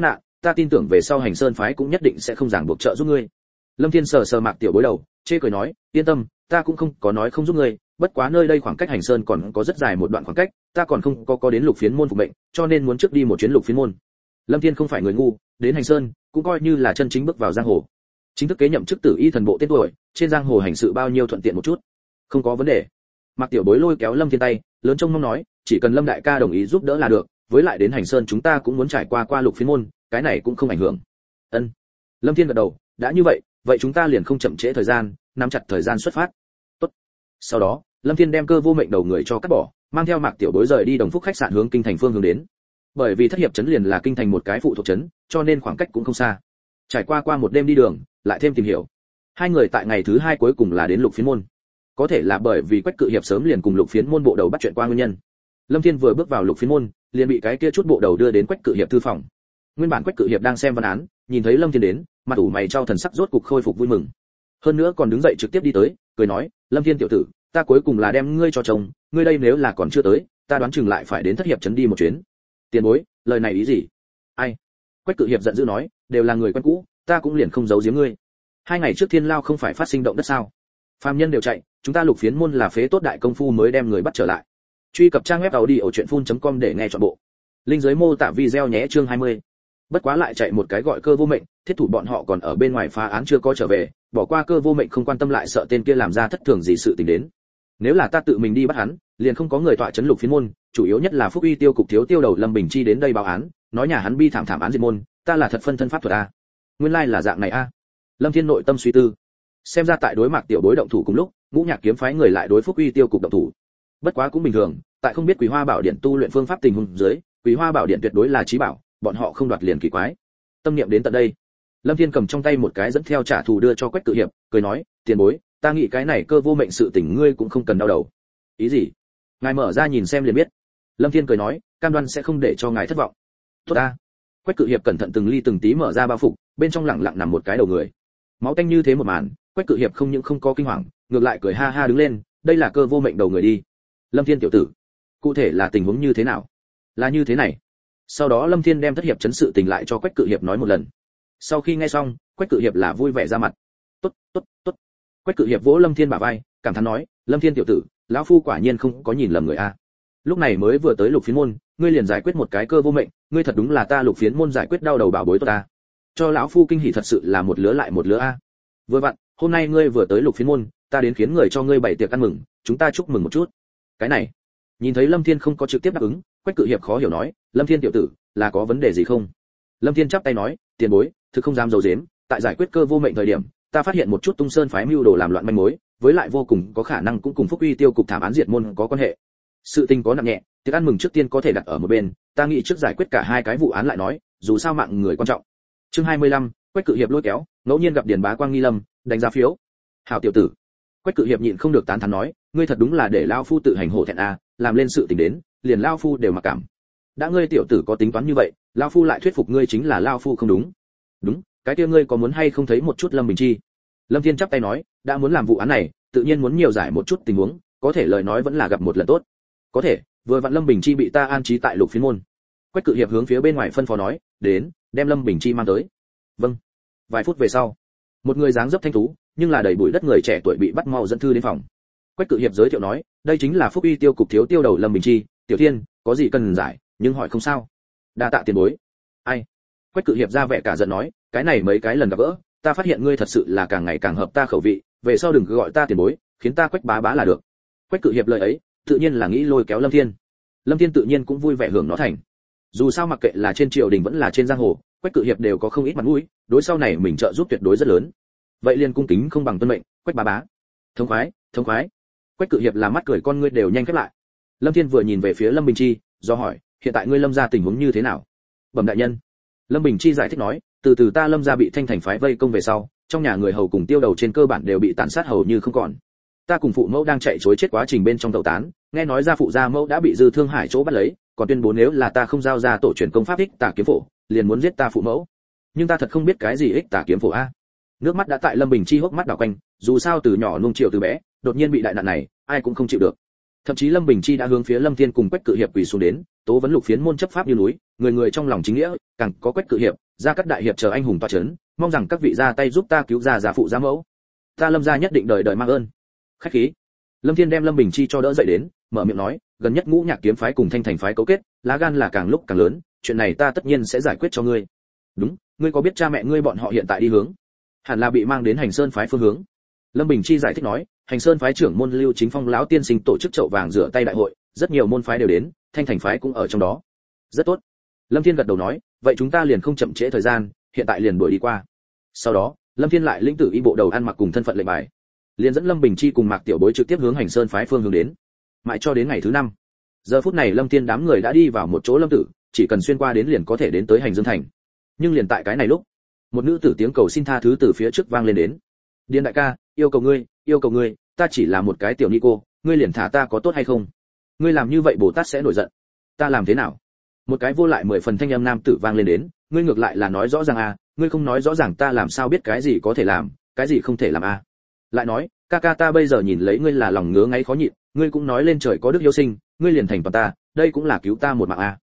ta tin tưởng về sau Hành Sơn phái cũng nhất định sẽ không ràng buộc trợ giúp ngươi. Lâm Thiên sờ sờ Mạc Tiểu Bối đầu, chê cười nói, yên tâm, ta cũng không có nói không giúp ngươi, bất quá nơi đây khoảng cách Hành Sơn còn có rất dài một đoạn khoảng cách, ta còn không có đến Lục Phiến môn phục mệnh, cho nên muốn trước đi một chuyến Lục Phiến môn. Lâm Thiên không phải người ngu, đến Hành Sơn cũng coi như là chân chính bước vào giang hồ. Chính thức kế nhậm chức Tử Y thần bộ tên tuổi, trên giang hồ hành sự bao nhiêu thuận tiện một chút. Không có vấn đề. Mạc Tiểu Bối lôi kéo Lâm Thiên tay, lớn trông mong nói, chỉ cần Lâm đại ca đồng ý giúp đỡ là được, với lại đến Hành Sơn chúng ta cũng muốn trải qua Lục Phiến môn, cái này cũng không ảnh hưởng. Ân. Lâm Thiên gật đầu, đã như vậy chúng ta liền không chậm trễ thời gian, nắm chặt thời gian xuất phát. Tốt. Sau đó, Lâm Thiên đem Cơ Vô Mệnh đầu người cho cắt bỏ, mang theo Mạc Tiểu Bối rời đi Đồng Phúc khách sạn hướng kinh thành phương hướng đến. Bởi vì Thất Hiệp trấn liền là kinh thành một cái phụ thuộc trấn, cho nên khoảng cách cũng không xa. Trải qua một đêm đi đường, lại thêm tìm hiểu, hai người tại ngày thứ hai cuối cùng là đến Lục Phiến môn. Có thể là bởi vì Quách Cự Hiệp sớm liền cùng Lục Phiến môn bộ đầu bắt chuyện qua nguyên nhân. Lâm Thiên vừa bước vào Lục Phiến môn, liền bị cái kia chút bộ đầu đưa đến Quách Cự Hiệp thư phòng. Nguyên bản Quách Cự Hiệp đang xem văn án, nhìn thấy Lâm Thiên đến, mặt ủ mày trao thần sắc rốt cục khôi phục vui mừng. Hơn nữa còn đứng dậy trực tiếp đi tới, cười nói, Lâm Thiên tiểu tử, ta cuối cùng là đem ngươi cho chồng, ngươi đây nếu là còn chưa tới, ta đoán chừng lại phải đến Thất Hiệp trấn đi một chuyến. Tiền bối, lời này ý gì? Ai? Quách Cự Hiệp giận dữ nói, đều là người quen cũ, ta cũng liền không giấu giếm ngươi. 2 ngày trước Thiên Lao không phải phát sinh động đất sao? Phàm nhân đều chạy, chúng ta Lục Phiến môn là phế tốt đại công phu mới đem người bắt trở lại. Truy cập trang web audiochuyenphun.com để nghe trọn bộ. Linh dưới mô tả video nhé chương 20. Bất quá lại chạy một cái gọi Cơ Vô Mệnh, thiết thủ bọn họ còn ở bên ngoài phá án chưa có trở về, bỏ qua Cơ Vô Mệnh không quan tâm lại sợ tên kia làm ra thất thường gì sự tình đến. Nếu là ta tự mình đi bắt hắn, liền không có người tọa trấn Lục Phiến môn, chủ yếu nhất là Phúc Uy tiêu cục thiếu tiêu đầu Lâm Bình Chi đến đây báo án, nói nhà hắn bi thảm án diệt môn, ta là thật phân thân pháp thuật a. Nguyên lai là dạng này a. Lâm Thiên nội tâm suy tư. Xem ra tại đối Mạc Tiểu Bối động thủ cùng lúc, Ngũ Nhạc kiếm phái người lại đối Phúc Uy tiêu cục động thủ. Bất quá cũng bình thường, tại không biết Quý Hoa Bảo Điện tu luyện phương pháp tình huống dưới, Quý Hoa Bảo Điện tuyệt đối là chí bảo, bọn họ không đoạt liền kỳ quái. Tâm niệm đến tận đây, Lâm Thiên cầm trong tay một cái dẫn theo trả thù đưa cho Quách Cự Hiệp, cười nói, tiền bối, ta nghĩ cái này Cơ Vô Mệnh sự tình ngươi cũng không cần đau đầu. Ý gì? Ngài mở ra nhìn xem liền biết. Lâm Thiên cười nói, cam đoan sẽ không để cho ngài thất vọng. Tốt ta. Quách Cự Hiệp cẩn thận từng ly từng tí mở ra bao phục, bên trong lẳng lặng nằm một cái đầu người. Máu tanh như thế một màn, Quách Cự Hiệp không những không có kinh hoàng, ngược lại cười ha ha đứng lên, đây là Cơ Vô Mệnh đầu người đi. Lâm Thiên tiểu tử, cụ thể là tình huống như thế nào? Là như thế này. Sau đó Lâm Thiên đem Thất Hiệp chấn sự tình lại cho Quách Cự Hiệp nói một lần. Sau khi nghe xong, Quách Cự Hiệp là vui vẻ ra mặt. Tốt. Quách Cự Hiệp vỗ Lâm Thiên bả vai, cảm thán nói, Lâm Thiên tiểu tử, lão phu quả nhiên không có nhìn lầm người a. Lúc này mới vừa tới Lục Phiến môn, ngươi liền giải quyết một cái Cơ Vô Mệnh, ngươi thật đúng là ta Lục Phiến môn giải quyết đau đầu bảo bối tốt ta. Cho lão phu kinh hỉ thật sự là một lứa lại một lứa a. Vừa vặn, hôm nay ngươi vừa tới Lục Phiến môn, ta đến khiến người cho ngươi bày tiệc ăn mừng, chúng ta chúc mừng một chút. Cái này, nhìn thấy Lâm Thiên không có trực tiếp đáp ứng, Quách Cự Hiệp khó hiểu nói, Lâm Thiên tiểu tử, là có vấn đề gì không? Lâm Thiên chắp tay nói, tiền bối, thực không dám giấu giếm, tại giải quyết Cơ Vô Mệnh thời điểm, ta phát hiện một chút Tung Sơn phái mưu đồ làm loạn manh mối, với lại vô cùng có khả năng cũng cùng Phúc Uy tiêu cục thảm án diệt môn có quan hệ. Sự tình có nặng nhẹ, tiệc ăn mừng trước tiên có thể đặt ở một bên, ta nghĩ trước giải quyết cả hai cái vụ án lại nói, dù sao mạng người quan trọng. Chương 25, Quách Cự Hiệp lôi kéo, ngẫu nhiên gặp Điền Bá Quang nghi lâm, đánh giá phiếu. Hảo tiểu tử. Quách Cự Hiệp nhịn không được tán thán nói, ngươi thật đúng là để lão phu tự hành hổ thẹn a, làm lên sự tình đến, liền lão phu đều mặc cảm. Đã ngươi tiểu tử có tính toán như vậy, lão phu lại thuyết phục ngươi chính là lão phu không đúng. Đúng, cái kia ngươi có muốn hay không thấy một chút Lâm Bình Chi? Lâm Thiên chắp tay nói, đã muốn làm vụ án này, tự nhiên muốn nhiều giải một chút tình huống, có thể lời nói vẫn là gặp một lần tốt. Có thể, vừa vặn Lâm Bình Chi bị ta an trí tại Lục Phiến môn. Quách Cự Hiệp hướng phía bên ngoài phân phó nói, đến, đem Lâm Bình Chi mang tới. Vâng. Vài phút về sau, một người dáng dấp thanh tú, nhưng là đầy bụi đất người trẻ tuổi bị bắt mau dẫn thư đến phòng. Quách Cự Hiệp giới thiệu nói, đây chính là Phúc Uy tiêu cục thiếu tiêu đầu Lâm Bình Chi, tiểu thiên, có gì cần giải, nhưng hỏi không sao. Đa tạ tiền bối. Ai? Quách Cự Hiệp ra vẻ cả giận nói, cái này mấy cái lần gặp gỡ, ta phát hiện ngươi thật sự là càng ngày càng hợp ta khẩu vị, về sau đừng cứ gọi ta tiền bối, khiến ta Quách bá bá là được. Quách Cự Hiệp lời ấy, tự nhiên là nghĩ lôi kéo Lâm Thiên. Lâm Thiên tự nhiên cũng vui vẻ hưởng nó thành. Dù sao mặc kệ là trên triều đình vẫn là trên giang hồ, Quách Cự Hiệp đều có không ít mặt mũi, đối sau này mình trợ giúp tuyệt đối rất lớn. Vậy liền cung kính không bằng tuân mệnh, Quách bá bá. Thống khoái. Quách Cự Hiệp là mắt cười con ngươi đều nhanh khép lại. Lâm Thiên vừa nhìn về phía Lâm Bình Chi, do hỏi, hiện tại ngươi Lâm gia tình huống như thế nào? Bẩm đại nhân. Lâm Bình Chi giải thích nói, từ ta Lâm gia bị Thanh Thành phái vây công về sau, trong nhà người hầu cùng tiêu đầu trên cơ bản đều bị tàn sát hầu như không còn. Ta cùng phụ mẫu đang chạy trối chết quá trình bên trong tẩu tán, nghe nói gia phụ gia mẫu đã bị Dư Thương Hải chỗ bắt lấy, còn tuyên bố nếu là ta không giao ra tổ truyền công pháp Ích Tà kiếm phổ, liền muốn giết ta phụ mẫu. Nhưng ta thật không biết cái gì Ích Tà kiếm phổ a. Nước mắt đã tại Lâm Bình Chi hốc mắt đảo quanh, dù sao từ nhỏ nuông chiều từ bé, đột nhiên bị đại nạn này, ai cũng không chịu được. Thậm chí Lâm Bình Chi đã hướng phía Lâm Thiên cùng Quách Cự Hiệp quỳ xuống đến, tố vấn Lục Phiến môn chấp pháp như núi, người người trong lòng chính nghĩa, càng có Quách Cự Hiệp, gia cát đại hiệp chờ anh hùng toa chấn, mong rằng các vị ra tay giúp ta cứu gia phụ gia mẫu, ta Lâm gia nhất định đời đời mang ơn. Khách khí. Lâm Thiên đem Lâm Bình Chi cho đỡ dậy đến, mở miệng nói, gần nhất Ngũ Nhạc kiếm phái cùng Thanh Thành phái cấu kết, lá gan là càng lúc càng lớn, chuyện này ta tất nhiên sẽ giải quyết cho ngươi. Đúng, ngươi có biết cha mẹ ngươi bọn họ hiện tại đi hướng? Hẳn là bị mang đến Hành Sơn phái phương hướng. Lâm Bình Chi giải thích nói, Hành Sơn phái trưởng môn Lưu Chính Phong lão tiên sinh tổ chức chậu vàng rửa tay đại hội, rất nhiều môn phái đều đến, Thanh Thành phái cũng ở trong đó. Rất tốt. Lâm Thiên gật đầu nói, vậy chúng ta liền không chậm trễ thời gian, hiện tại liền đuổi đi qua. Sau đó, Lâm Thiên lại lĩnh tử y bộ đầu ăn mặc cùng thân phận lệnh bài, liền dẫn Lâm Bình Chi cùng Mạc Tiểu Bối trực tiếp hướng Hành Sơn phái phương hướng đến. Mãi cho đến ngày thứ 5. Giờ phút này Lâm Thiên đám người đã đi vào một chỗ lâm tử, chỉ cần xuyên qua đến liền có thể đến tới Hành Dương thành. Nhưng liền tại cái này lúc, một nữ tử tiếng cầu xin tha thứ từ phía trước vang lên đến. Điền đại ca, yêu cầu ngươi, ta chỉ là một cái tiểu ni cô, ngươi liền thả ta có tốt hay không? Ngươi làm như vậy Bồ Tát sẽ nổi giận. Ta làm thế nào? Một cái vô lại 10 phần thanh âm nam tử vang lên đến, ngươi ngược lại là nói rõ ràng à, ngươi không nói rõ ràng ta làm sao biết cái gì có thể làm, cái gì không thể làm à? Lại nói, ca ca ta bây giờ nhìn lấy ngươi là lòng ngứa ngáy khó nhịn, ngươi cũng nói lên trời có đức hiếu sinh, ngươi liền thành toàn ta, đây cũng là cứu ta một mạng à?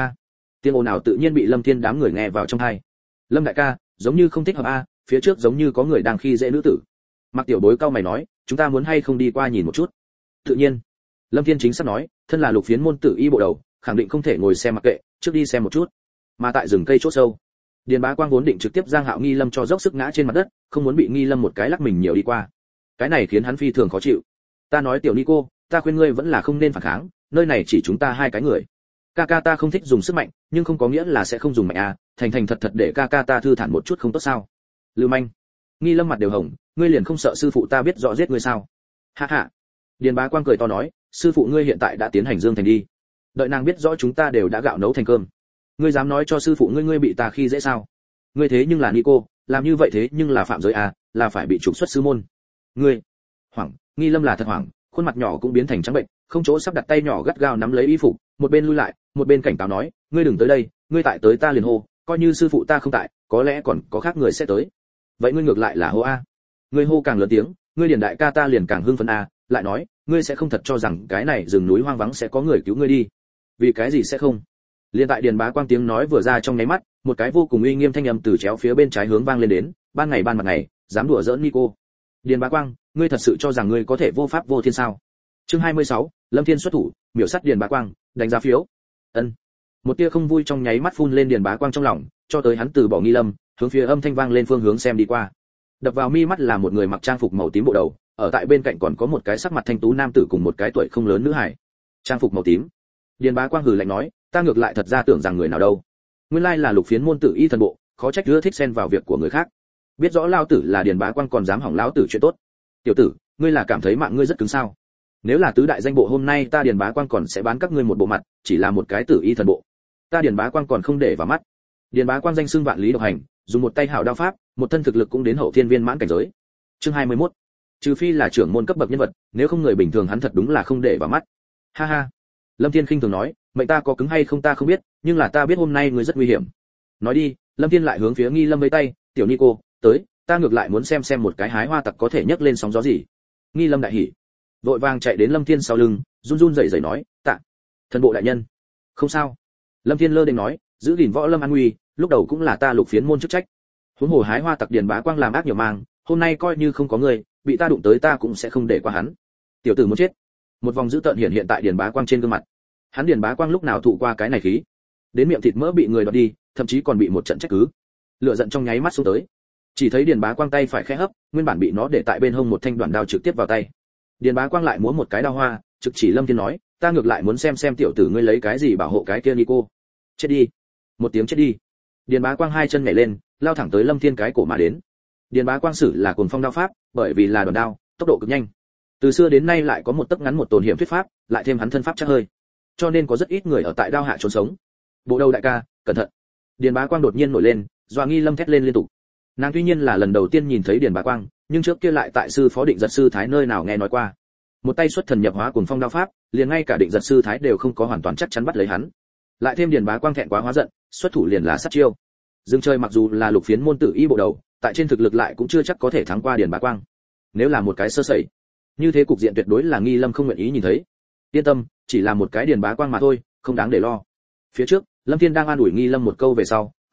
Tiếng ồn nào tự nhiên bị Lâm Thiên đám người nghe vào trong tai. Lâm đại ca, giống như không thích hợp à, phía trước giống như có người đang khi dễ nữ tử. Mạc Tiểu Bối cao mày nói, chúng ta muốn hay không đi qua nhìn một chút? Tự nhiên. Lâm Thiên chính xác nói, thân là Lục Phiến môn tử y bộ đầu, khẳng định không thể ngồi xem mặc kệ, trước đi xem một chút. Mà tại rừng cây chỗ sâu, Điền Bá Quang vốn định trực tiếp giang Hạo Nghi Lâm cho dốc sức ngã trên mặt đất, không muốn bị Nghi Lâm một cái lắc mình nhiều đi qua. Cái này khiến hắn phi thường khó chịu. Ta nói tiểu Nico, ta khuyên ngươi vẫn là không nên phản kháng, nơi này chỉ chúng ta hai cái người. Ca ca ta không thích dùng sức mạnh, nhưng không có nghĩa là sẽ không dùng mạnh à, thành thành thật thật để ca ca ta thư thản một chút không tốt sao? Lưu manh. Nghi Lâm mặt đều hồng, ngươi liền không sợ sư phụ ta biết rõ giết ngươi sao? Ha ha. Điền Bá Quang cười to nói, sư phụ ngươi hiện tại đã tiến hành Dương thành đi. Đợi nàng biết rõ chúng ta đều đã gạo nấu thành cơm. Ngươi dám nói cho sư phụ ngươi bị ta khi dễ sao? Ngươi thế nhưng là Nico, làm như vậy thế nhưng là phạm giới à, là phải bị trục xuất sư môn. Ngươi. Hoảng, Nghi Lâm là thật hoảng, khuôn mặt nhỏ cũng biến thành trắng bệnh, không chỗ sắp đặt tay nhỏ gắt gao nắm lấy y phục, một bên lui lại, một bên cảnh cáo nói, ngươi đừng tới đây, ngươi tại tới ta liền hô, coi như sư phụ ta không tại, có lẽ còn có khác người sẽ tới. Vậy ngươi ngược lại là hô a. Ngươi hô càng lớn tiếng, ngươi Điền đại ca ta liền càng hưng phấn a, lại nói, ngươi sẽ không thật cho rằng cái này rừng núi hoang vắng sẽ có người cứu ngươi đi. Vì cái gì sẽ không? Liên tại Điền Bá Quang tiếng nói vừa ra trong nháy mắt, một cái vô cùng uy nghiêm thanh âm từ chéo phía bên trái hướng vang lên đến, ban ngày ban mặt ngày, dám đùa giỡn Nico. Điền Bá Quang, ngươi thật sự cho rằng ngươi có thể vô pháp vô thiên sao? Chương 26, Lâm Thiên xuất thủ, miểu sát Điền Bá Quang, đánh giá phiếu. Ân. Một tia không vui trong nháy mắt phun lên Điền Bá Quang trong lòng, cho tới hắn từ bỏ Nghi Lâm, hướng phía âm thanh vang lên phương hướng xem đi qua. Đập vào mi mắt là một người mặc trang phục màu tím bộ đầu, ở tại bên cạnh còn có một cái sắc mặt thanh tú nam tử cùng một cái tuổi không lớn nữ hài. Trang phục màu tím. Điền Bá Quang hừ lạnh nói, ta ngược lại thật ra tưởng rằng người nào đâu. Nguyên lai là Lục Phiến môn tử y thần bộ, khó trách ưa thích xen vào việc của người khác. Biết rõ lao tử là Điền Bá Quang còn dám hỏng lão tử chuyện tốt. Tiểu tử, ngươi là cảm thấy mạng ngươi rất cứng sao? Nếu là tứ đại danh bộ hôm nay ta Điền Bá Quang còn sẽ bán các ngươi một bộ mặt, chỉ là một cái tử y thần bộ. Ta Điền Bá Quang còn không để vào mắt. Điền Bá Quang danh xưng vạn lý độc hành, dùng một tay hảo đao pháp, một thân thực lực cũng đến hậu thiên viên mãn cảnh giới. Chương 21. Trừ phi là trưởng môn cấp bậc nhân vật, nếu không người bình thường hắn thật đúng là không để vào mắt. Ha ha. Lâm Thiên khinh thường nói, mệnh ta có cứng hay không ta không biết, nhưng là ta biết hôm nay ngươi rất nguy hiểm. Nói đi, Lâm Thiên lại hướng phía Nghi Lâm vẫy tay, tiểu Nico, tới, ta ngược lại muốn xem một cái hái hoa tặc có thể nhấc lên sóng gió gì. Nghi Lâm đại hỉ, vội vàng chạy đến Lâm Thiên sau lưng, run run rẩy rẩy nói, tạ, thần bộ đại nhân. Không sao. Lâm Thiên lơ đễnh nói, giữ gìn võ lâm an nguy, lúc đầu cũng là ta Lục Phiến môn chức trách. Huống hồ hái hoa tặc Điền Bá Quang làm ác nhiều mang, hôm nay coi như không có người, bị ta đụng tới ta cũng sẽ không để qua hắn. Tiểu tử muốn chết. Một vòng dữ tợn hiện tại Điền Bá Quang trên gương mặt. Hắn Điền Bá Quang lúc nào thụ qua cái này khí, đến miệng thịt mỡ bị người đoạt đi, thậm chí còn bị một trận trách cứ. Lửa giận trong nháy mắt xuống tới. Chỉ thấy Điền Bá Quang tay phải khẽ hấp, nguyên bản bị nó để tại bên hông một thanh đoạn đao trực tiếp vào tay. Điền Bá Quang lại múa một cái đao hoa, trực chỉ Lâm Thiên nói, ta ngược lại muốn xem tiểu tử ngươi lấy cái gì bảo hộ cái kia Nico. Chết đi. Một tiếng chết đi. Điền Bá Quang hai chân nhảy lên, lao thẳng tới Lâm Thiên cái cổ mà đến. Điền Bá Quang sử là cuồng phong đao pháp, bởi vì là đòn đao, tốc độ cực nhanh. Từ xưa đến nay lại có một tấc ngắn một tồn hiểm thuyết pháp, lại thêm hắn thân pháp chắc hơi, cho nên có rất ít người ở tại đao hạ trốn sống. Bộ đầu đại ca, cẩn thận. Điền Bá Quang đột nhiên nổi lên, dọa Nghi Lâm thét lên liên tục. Nàng tuy nhiên là lần đầu tiên nhìn thấy Điền Bá Quang, nhưng trước kia lại tại sư phó Định Giật sư thái nơi nào nghe nói qua. Một tay xuất thần nhập hóa cuồng phong đao pháp, liền ngay cả Định Giật sư thái đều không có hoàn toàn chắc chắn bắt lấy hắn. Lại thêm Điền Bá Quang thẹn quá hóa giận, xuất thủ liền là sát chiêu. Dương Chơi mặc dù là Lục Phiến môn tử y bộ đầu, tại trên thực lực lại cũng chưa chắc có thể thắng qua Điền Bá Quang. Nếu là một cái sơ sẩy, như thế cục diện tuyệt đối là Nghi Lâm không nguyện ý nhìn thấy. Yên tâm, chỉ là một cái Điền Bá Quang mà thôi, không đáng để lo. Phía trước, Lâm Thiên đang an ủi Nghi Lâm một câu về sau,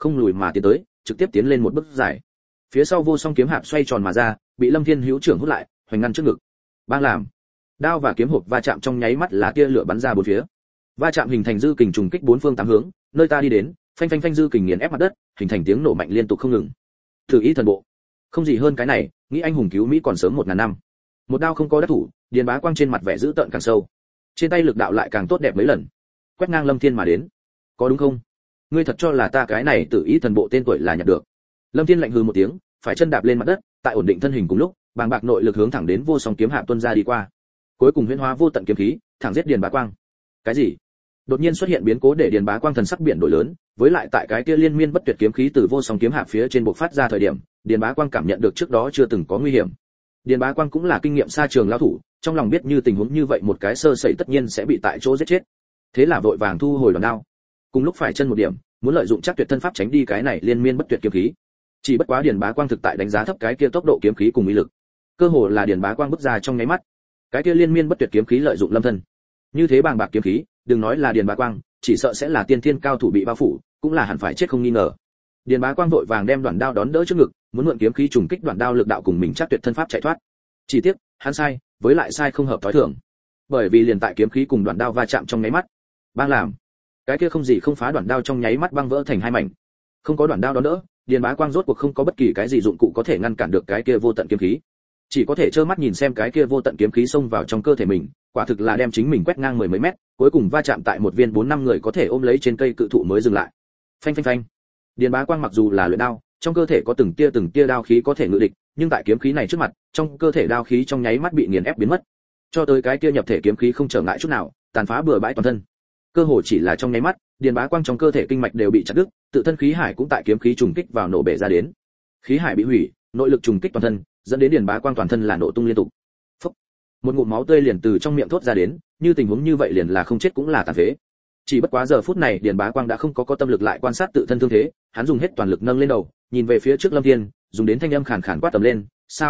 không lùi mà tiến tới, trực tiếp tiến lên một bước dài. Phía sau vô song kiếm hạp xoay tròn mà ra, bị Lâm Thiên hữu trưởng hút lại, hoành ngăn trước ngực. Bang làm. Đao và kiếm hộp va chạm trong nháy mắt là tia lửa bắn ra bốn phía. Va chạm hình thành dư kình trùng kích bốn phương tám hướng, nơi ta đi đến, phanh phanh phanh dư kình nghiền ép mặt đất, hình thành tiếng nổ mạnh liên tục không ngừng. Thử ý thần bộ. Không gì hơn cái này, nghĩ anh hùng cứu Mỹ còn sớm 1000 năm. Một đao không có đắc thủ, Điền Bá Quang trên mặt vẻ dữ tợn càng sâu. Trên tay lực đạo lại càng tốt đẹp mấy lần. Quét ngang Lâm Thiên mà đến. Có đúng không? Ngươi thật cho là ta cái này tự ý thần bộ tên tuổi là nhặt được? Lâm Thiên lạnh hừ một tiếng, phải chân đạp lên mặt đất, tại ổn định thân hình cùng lúc, bàng bạc nội lực hướng thẳng đến vô song kiếm hạp tuôn ra đi qua. Cuối cùng huyễn hóa vô tận kiếm khí, thẳng giết Điền Bá Quang. Cái gì? Đột nhiên xuất hiện biến cố để Điền Bá Quang thần sắc biển đổi lớn, với lại tại cái kia liên miên bất tuyệt kiếm khí từ vô song kiếm hạp phía trên bộc phát ra thời điểm, Điền Bá Quang cảm nhận được trước đó chưa từng có nguy hiểm. Điền Bá Quang cũng là kinh nghiệm xa trường lao thủ, trong lòng biết như tình huống như vậy một cái sơ sẩy tất nhiên sẽ bị tại chỗ giết chết. Thế là vội vàng thu hồi đòn đao. Cùng lúc phải chân một điểm, muốn lợi dụng chắc tuyệt thân pháp tránh đi cái này liên miên bất tuyệt kiếm khí. Chỉ bất quá Điền Bá Quang thực tại đánh giá thấp cái kia tốc độ kiếm khí cùng uy lực. Cơ hồ là Điền Bá Quang bước ra trong nháy mắt, cái kia liên miên bất tuyệt kiếm khí lợi dụng lâm thân. Như thế bàng bạc kiếm khí, đừng nói là Điền Bá Quang, chỉ sợ sẽ là tiên thiên cao thủ bị bao phủ, cũng là hẳn phải chết không nghi ngờ. Điền Bá Quang vội vàng đem đoạn đao đón đỡ trước ngực, muốn mượn kiếm khí trùng kích đoạn đao lực đạo cùng mình chắc tuyệt thân pháp chạy thoát. Chỉ tiếc, hắn sai, với lại sai không hợp thói thường. Bởi vì liền tại kiếm khí cùng đoạn đao va chạm trong nháy mắt, bang làm, cái kia không gì không phá đoạn đao trong nháy mắt băng vỡ thành hai mảnh. Không có đoạn đao đón đỡ, Điền Bá Quang rốt cuộc không có bất kỳ cái gì dụng cụ có thể ngăn cản được cái kia vô tận kiếm khí. Chỉ có thể trơ mắt nhìn xem cái kia vô tận kiếm khí xông vào trong cơ thể mình, quả thực là đem chính mình quét ngang mười mấy mét, cuối cùng va chạm tại một viên 4-5 người có thể ôm lấy trên cây cự thụ mới dừng lại. Phanh phanh phanh. Điền Bá Quang mặc dù là luyện đao, trong cơ thể có từng tia đao khí có thể ngự địch, nhưng tại kiếm khí này trước mặt, trong cơ thể đao khí trong nháy mắt bị nghiền ép biến mất. Cho tới cái kia nhập thể kiếm khí không trở ngại chút nào, tàn phá bừa bãi toàn thân. Cơ hồ chỉ là trong nháy mắt, Điền Bá Quang trong cơ thể kinh mạch đều bị chặt đứt, tự thân khí hải cũng tại kiếm khí trùng kích vào nổ bể ra đến. Khí hải bị hủy, nội lực trùng kích toàn thân, dẫn đến Điền Bá Quang toàn thân là nổ tung liên tục. Phốc. Một ngụm máu tươi liền từ trong miệng thốt ra đến, như tình huống như vậy liền là không chết cũng là tàn phế. Chỉ bất quá giờ phút này Điền Bá Quang đã không có tâm lực lại quan sát tự thân thương thế, hắn dùng hết toàn lực nâng lên đầu, nhìn về phía trước Lâm Thiên, dùng đến thanh âm khàn khàn quát tầm lên,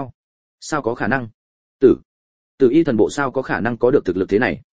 sao có khả năng? Tử y thần bộ sao có khả năng có được thực lực thế này?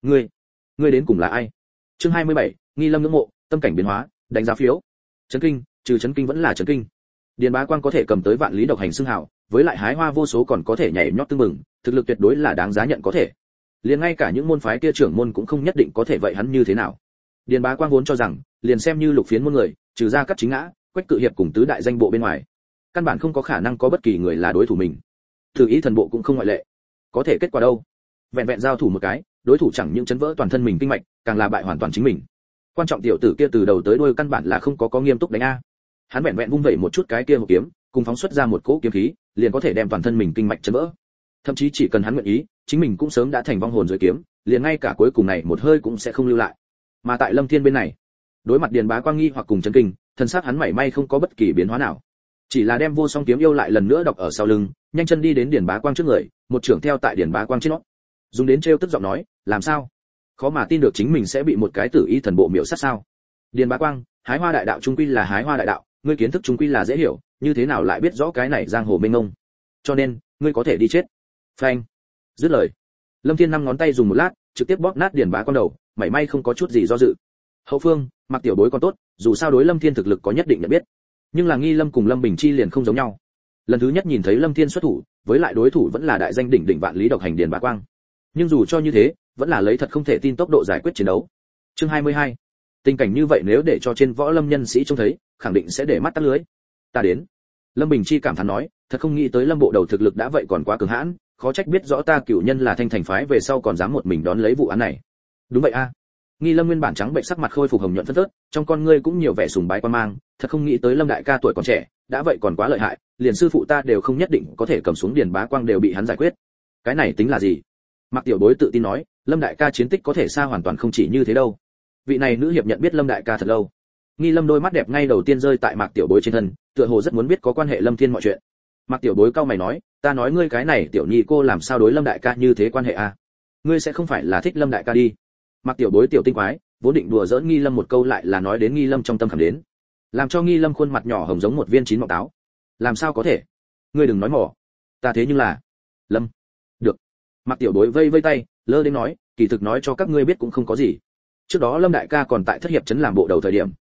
Ngươi đến cùng là ai? Chương 27, Nghi Lâm ngưỡng mộ, tâm cảnh biến hóa, đánh giá phiếu. Chấn kinh, trừ chấn kinh vẫn là chấn kinh. Điền Bá Quang có thể cầm tới vạn lý độc hành xưng hào, với lại hái hoa vô số còn có thể nhảy nhót tưng bừng, thực lực tuyệt đối là đáng giá nhận có thể. Liền ngay cả những môn phái kia trưởng môn cũng không nhất định có thể vậy hắn như thế nào. Điền Bá Quang vốn cho rằng, liền xem như lục phiến môn người, trừ ra Cắt Chính Ngã, Quách Cự Hiệp cùng tứ đại danh bộ bên ngoài, căn bản không có khả năng có bất kỳ người là đối thủ mình. Thử ý thần bộ cũng không ngoại lệ. Có thể kết quả đâu? Vẹn vẹn giao thủ một cái, đối thủ chẳng những chấn vỡ toàn thân mình kinh mạch, càng là bại hoàn toàn chính mình. Quan trọng tiểu tử kia từ đầu tới đuôi căn bản là không có nghiêm túc đánh a. Hắn vẹn vẹn vung vẩy một chút cái kia hộp kiếm, cùng phóng xuất ra một cỗ kiếm khí, liền có thể đem toàn thân mình kinh mạch chấn vỡ. Thậm chí chỉ cần hắn nguyện ý, chính mình cũng sớm đã thành vong hồn dưới kiếm, liền ngay cả cuối cùng này một hơi cũng sẽ không lưu lại. Mà tại Lâm Thiên bên này, đối mặt Điền Bá Quang nghi hoặc cùng chấn kinh, thân xác hắn mảy may không có bất kỳ biến hóa nào, chỉ là đem vô song kiếm yêu lại lần nữa đọc ở sau lưng, nhanh chân đi đến Điền Bá Quang trước người, một trưởng theo tại Điền Bá Quang trên nó, dùng đến trêu tức giọng nói, làm sao? Khó mà tin được chính mình sẽ bị một cái tử y thần bộ miểu sát sao? Điền Bá Quang, hái hoa đại đạo trung quy là hái hoa đại đạo, ngươi kiến thức trung quy là dễ hiểu, như thế nào lại biết rõ cái này giang hồ mênh mông? Cho nên, ngươi có thể đi chết. Phanh. Dứt lời, Lâm Thiên năm ngón tay dùng một lát, trực tiếp bóp nát Điền Bá Quang đầu, mảy may không có chút gì do dự. Hậu phương, Mặc Tiểu Bối còn tốt, dù sao đối Lâm Thiên thực lực có nhất định nhận biết. Nhưng là Nghi Lâm cùng Lâm Bình Chi liền không giống nhau. Lần thứ nhất nhìn thấy Lâm Thiên xuất thủ, với lại đối thủ vẫn là đại danh đỉnh đỉnh vạn lý độc hành Điền Bá Quang. Nhưng dù cho như thế, vẫn là lấy thật không thể tin tốc độ giải quyết chiến đấu. Chương 22. Tình cảnh như vậy nếu để cho trên võ lâm nhân sĩ trông thấy, khẳng định sẽ để mắt tắt lưới. Ta đến. Lâm Bình Chi cảm thán nói, thật không nghĩ tới Lâm bộ đầu thực lực đã vậy còn quá cường hãn, khó trách biết rõ ta cửu nhân là Thanh Thành phái về sau còn dám một mình đón lấy vụ án này. Đúng vậy a. Nghi Lâm nguyên bản trắng bệnh sắc mặt khôi phục hồng nhuận phấn phớt, trong con ngươi cũng nhiều vẻ sùng bái quan mang, thật không nghĩ tới Lâm đại ca tuổi còn trẻ, đã vậy còn quá lợi hại, liền sư phụ ta đều không nhất định có thể cầm xuống Điền Bá Quang đều bị hắn giải quyết. Cái này tính là gì? Mặc Tiểu Bối tự tin nói, Lâm đại ca chiến tích có thể xa hoàn toàn không chỉ như thế đâu. Vị này nữ hiệp nhận biết Lâm đại ca thật lâu. Nghi Lâm đôi mắt đẹp ngay đầu tiên rơi tại Mạc Tiểu Bối trên thân, tựa hồ rất muốn biết có quan hệ Lâm Thiên mọi chuyện. Mạc Tiểu Bối cau mày nói, ta nói ngươi cái này tiểu nhi cô làm sao đối Lâm đại ca như thế quan hệ a? Ngươi sẽ không phải là thích Lâm đại ca đi? Mạc Tiểu Bối tiểu tinh quái, vốn định đùa giỡn Nghi Lâm một câu lại là nói đến Nghi Lâm trong tâm khảm đến, làm cho Nghi Lâm khuôn mặt nhỏ hồng giống một viên chín mọng táo. Làm sao có thể? Ngươi đừng nói mỏ. Ta thế nhưng là Lâm. Được. Mạc Tiểu Bối vây vây tay, lơ đến nói, kỳ thực nói cho các ngươi biết cũng không có gì. Trước đó Lâm đại ca còn tại Thất Hiệp trấn làm bộ đầu thời điểm,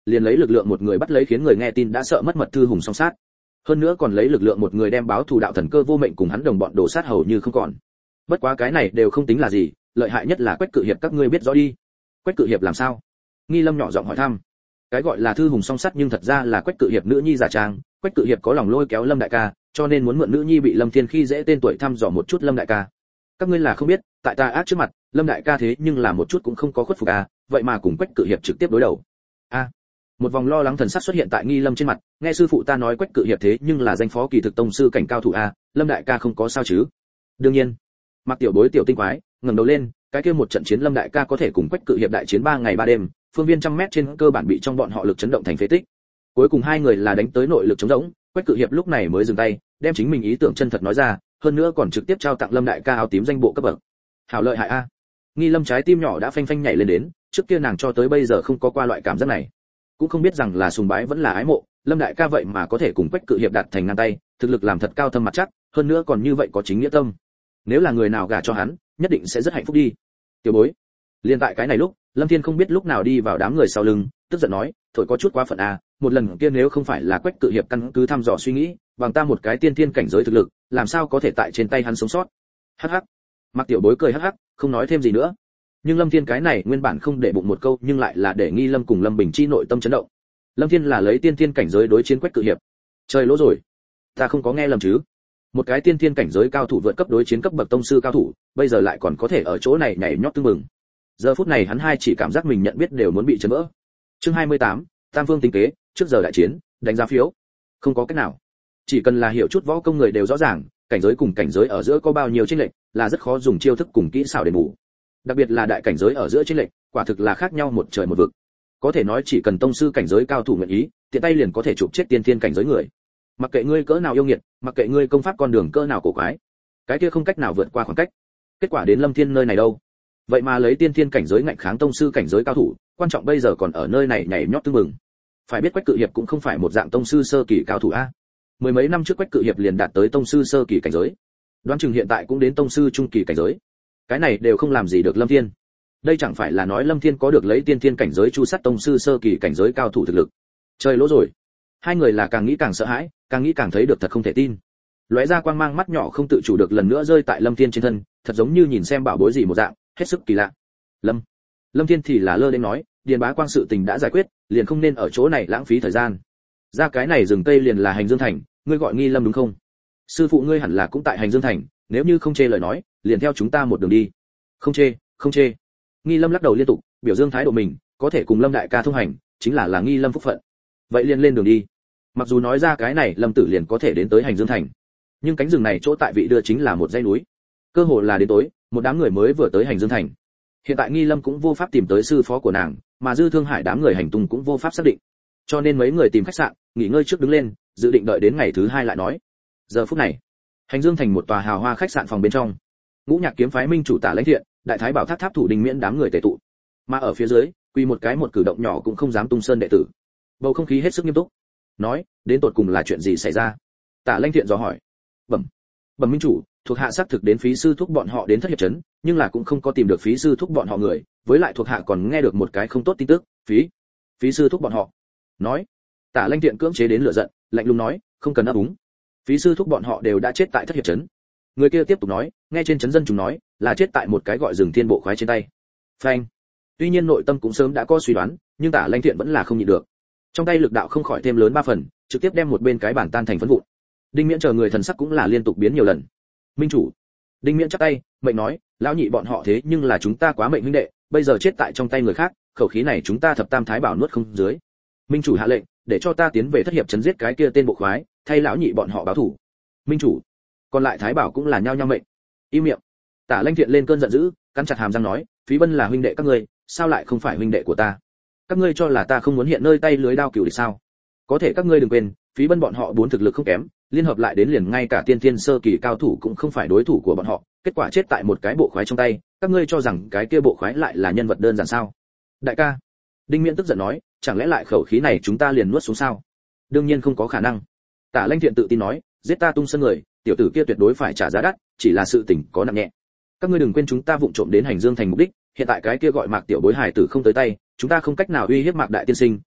liền lấy lực lượng một người bắt lấy khiến người nghe tin đã sợ mất mật thư hùng song sát, hơn nữa còn lấy lực lượng một người đem báo thù đạo thần Cơ Vô Mệnh cùng hắn đồng bọn đổ sát hầu như không còn. Bất quá cái này đều không tính là gì, lợi hại nhất là Quách Cự Hiệp, các ngươi biết rõ đi. Quách Cự Hiệp làm sao? Nghi Lâm nhỏ giọng hỏi thăm. Cái gọi là thư hùng song sát nhưng thật ra là Quách Cự Hiệp nữ nhi giả trang, Quách Cự Hiệp có lòng lôi kéo Lâm đại ca, cho nên muốn mượn nữ nhi bị Lâm Thiên khi dễ tên tuổi thăm dò một chút Lâm đại ca. Các ngươi là không biết, tại ta ác trước mặt, Lâm đại ca thế nhưng là một chút cũng không có khuất phục à, vậy mà cùng Quách Cự Hiệp trực tiếp đối đầu. A. Một vòng lo lắng thần sắc xuất hiện tại Nghi Lâm trên mặt, nghe sư phụ ta nói Quách Cự Hiệp thế nhưng là danh phó kỳ thực tông sư cảnh cao thủ a, Lâm đại ca không có sao chứ? Đương nhiên. Mặc Tiểu Bối tiểu tinh quái, ngẩng đầu lên, cái kia một trận chiến Lâm đại ca có thể cùng Quách Cự Hiệp đại chiến 3 ngày 3 đêm, phương viên trăm mét trên cơ bản bị trong bọn họ lực chấn động thành phế tích. Cuối cùng hai người là đánh tới nội lực chống rỗng, Quách Cự Hiệp lúc này mới dừng tay, đem chính mình ý tưởng chân thật nói ra, hơn nữa còn trực tiếp trao tặng Lâm đại ca áo tím danh bộ cấp bậc. Hảo lợi hại a. Nghi Lâm trái tim nhỏ đã phanh phanh nhảy lên đến, trước kia nàng cho tới bây giờ không có qua loại cảm giác này, cũng không biết rằng là sùng bái vẫn là ái mộ, Lâm đại ca vậy mà có thể cùng Quách Cự Hiệp đạt thành ngang tay, thực lực làm thật cao thâm mặt chắc, hơn nữa còn như vậy có chính nghĩa tâm. Nếu là người nào gả cho hắn, nhất định sẽ rất hạnh phúc đi. Tiểu Bối. Liên tại cái này lúc, Lâm Thiên không biết lúc nào đi vào đám người sau lưng, tức giận nói, thổi có chút quá phận à, một lần kia nếu không phải là Quách Cự Hiệp căn cứ thăm dò suy nghĩ, bằng ta một cái tiên thiên cảnh giới thực lực, làm sao có thể tại trên tay hắn sống sót. Hắc hắc. Mặc Tiểu Bối cười hắc hắc, không nói thêm gì nữa. Nhưng Lâm Thiên cái này nguyên bản không để bụng một câu, nhưng lại là để Nghi Lâm cùng Lâm Bình Chi nội tâm chấn động. Lâm Thiên là lấy tiên thiên cảnh giới đối chiến Quách Cự Hiệp. Trời lỗ rồi, ta không có nghe lầm chứ? Một cái tiên thiên cảnh giới cao thủ vượt cấp đối chiến cấp bậc tông sư cao thủ, bây giờ lại còn có thể ở chỗ này nhảy nhót tưng bừng. Giờ phút này hắn hai chỉ cảm giác mình nhận biết đều muốn bị chấn vỡ. Chương 28, Tam Phương tính kế, trước giờ đại chiến, đánh giá phiếu. Không có cách nào. Chỉ cần là hiểu chút võ công người đều rõ ràng, cảnh giới cùng cảnh giới ở giữa có bao nhiêu chênh lệch, là rất khó dùng chiêu thức cùng kỹ xảo để bù. Đặc biệt là đại cảnh giới ở giữa chênh lệch, quả thực là khác nhau một trời một vực. Có thể nói chỉ cần tông sư cảnh giới cao thủ nguyện ý, tiện tay liền có thể chụp chết tiên thiên cảnh giới người. Mặc kệ ngươi cỡ nào yêu nghiệt, mặc kệ ngươi công pháp con đường cỡ nào cổ quái, cái kia không cách nào vượt qua khoảng cách. Kết quả đến Lâm Thiên nơi này đâu? Vậy mà lấy tiên thiên cảnh giới ngạnh kháng tông sư cảnh giới cao thủ, quan trọng bây giờ còn ở nơi này nhảy nhót tưng bừng. Phải biết Quách Cự Hiệp cũng không phải một dạng tông sư sơ kỳ cao thủ a. Mười mấy năm trước Quách Cự Hiệp liền đạt tới tông sư sơ kỳ cảnh giới. Đoán chừng hiện tại cũng đến tông sư trung kỳ cảnh giới. Cái này đều không làm gì được Lâm Thiên. Đây chẳng phải là nói Lâm Thiên có được lấy tiên thiên cảnh giới chu sát tông sư sơ kỳ cảnh giới cao thủ thực lực. Trời lỗ rồi. Hai người là càng nghĩ càng sợ hãi, càng nghĩ càng thấy được thật không thể tin. Lóe ra quang mang mắt nhỏ không tự chủ được lần nữa rơi tại Lâm Thiên trên thân, thật giống như nhìn xem bảo bối gì một dạng, hết sức kỳ lạ. Lâm Thiên thì là lơ đến nói, Điền Bá Quang sự tình đã giải quyết, liền không nên ở chỗ này lãng phí thời gian. Ra cái này rừng tây liền là Hành Dương Thành, ngươi gọi Nghi Lâm đúng không? Sư phụ ngươi hẳn là cũng tại Hành Dương Thành, nếu như không chê lời nói, liền theo chúng ta một đường đi. Không chê, không chê. Nghi Lâm lắc đầu liên tục, biểu dương thái độ mình, có thể cùng Lâm đại ca thông hành, chính là Nghi Lâm phúc phận. Vậy liền lên đường đi. Mặc dù nói ra cái này Lâm Tử liền có thể đến tới Hành Dương Thành, nhưng cánh rừng này chỗ tại vị đưa chính là một dãy núi. Cơ hồ là đến tối, một đám người mới vừa tới Hành Dương Thành. Hiện tại Nghi Lâm cũng vô pháp tìm tới sư phó của nàng, mà Dư Thương Hải đám người hành tung cũng vô pháp xác định. Cho nên mấy người tìm khách sạn, nghỉ ngơi trước đứng lên, dự định đợi đến ngày thứ hai lại nói. Giờ phút này, Hành Dương Thành một tòa hào hoa khách sạn phòng bên trong, Ngũ Nhạc kiếm phái minh chủ Tả Lãnh Thiện, Đại Thái Bảo Tháp Tháp thủ Đình Miễn đám người tề tụ. Mà ở phía dưới, quy một cái một cử động nhỏ cũng không dám tung sơn đệ tử. Bầu không khí hết sức nghiêm túc. Nói, đến tột cùng là chuyện gì xảy ra? Tả Lãnh Thiện dò hỏi. Bẩm minh chủ, thuộc hạ xác thực đến phí sư thúc bọn họ đến Thất Hiệp trấn, nhưng là cũng không có tìm được phí sư thúc bọn họ người, với lại thuộc hạ còn nghe được một cái không tốt tin tức, phí sư thúc bọn họ. Nói, Tả Lãnh Thiện cưỡng chế đến lửa giận, lạnh lùng nói, không cần ấp úng. Phí sư thúc bọn họ đều đã chết tại Thất Hiệp trấn. Người kia tiếp tục nói, nghe trên trấn dân chúng nói, là chết tại một cái gọi Rừng Thiên bộ khoái trên tay. Phanh. Tuy nhiên nội tâm cũng sớm đã có suy đoán, nhưng Tả Lãnh Thiện vẫn là không nhịn được. Trong tay lực đạo không khỏi thêm lớn 3 phần, trực tiếp đem một bên cái bàn tan thành phấn vụn. Đinh Miễn chờ người thần sắc cũng là liên tục biến nhiều lần. Minh chủ. Đinh Miễn chắp tay, mệnh nói, lão nhị bọn họ thế nhưng là chúng ta quá mệnh huynh đệ, bây giờ chết tại trong tay người khác, khẩu khí này chúng ta thập tam thái bảo nuốt không dưới. Minh chủ hạ lệnh, để cho ta tiến về Thất Hiệp trấn giết cái kia tên bộ khoái, thay lão nhị bọn họ báo thù. Minh chủ. Còn lại thái bảo cũng là nhao nhao mệnh. Im miệng. Tả Lãnh Thiện lên cơn giận dữ, cắn chặt hàm răng nói, Phí Vân là huynh đệ các ngươi, sao lại không phải huynh đệ của ta? Các ngươi cho là ta không muốn hiện nơi tay lưới đao cửu địch sao? Có thể các ngươi đừng quên, Phí Vân bọn họ bốn thực lực không kém, liên hợp lại đến liền ngay cả tiên thiên sơ kỳ cao thủ cũng không phải đối thủ của bọn họ, kết quả chết tại một cái bộ khoái trong tay, các ngươi cho rằng cái kia bộ khoái lại là nhân vật đơn giản sao? Đại ca. Đinh Miễn tức giận nói, chẳng lẽ lại khẩu khí này chúng ta liền nuốt xuống sao? Đương nhiên không có khả năng. Tả Lãnh Thiện tự tin nói, giết ta tung sân người, tiểu tử kia tuyệt đối phải trả giá đắt, chỉ là sự tình có nặng nhẹ. Các ngươi đừng quên chúng ta vụng trộm đến Hành Dương Thành mục đích, hiện tại cái kia gọi Mạc tiểu bối hài tử không tới tay, chúng ta không cách nào uy hiếp Mạc đại tiên sinh,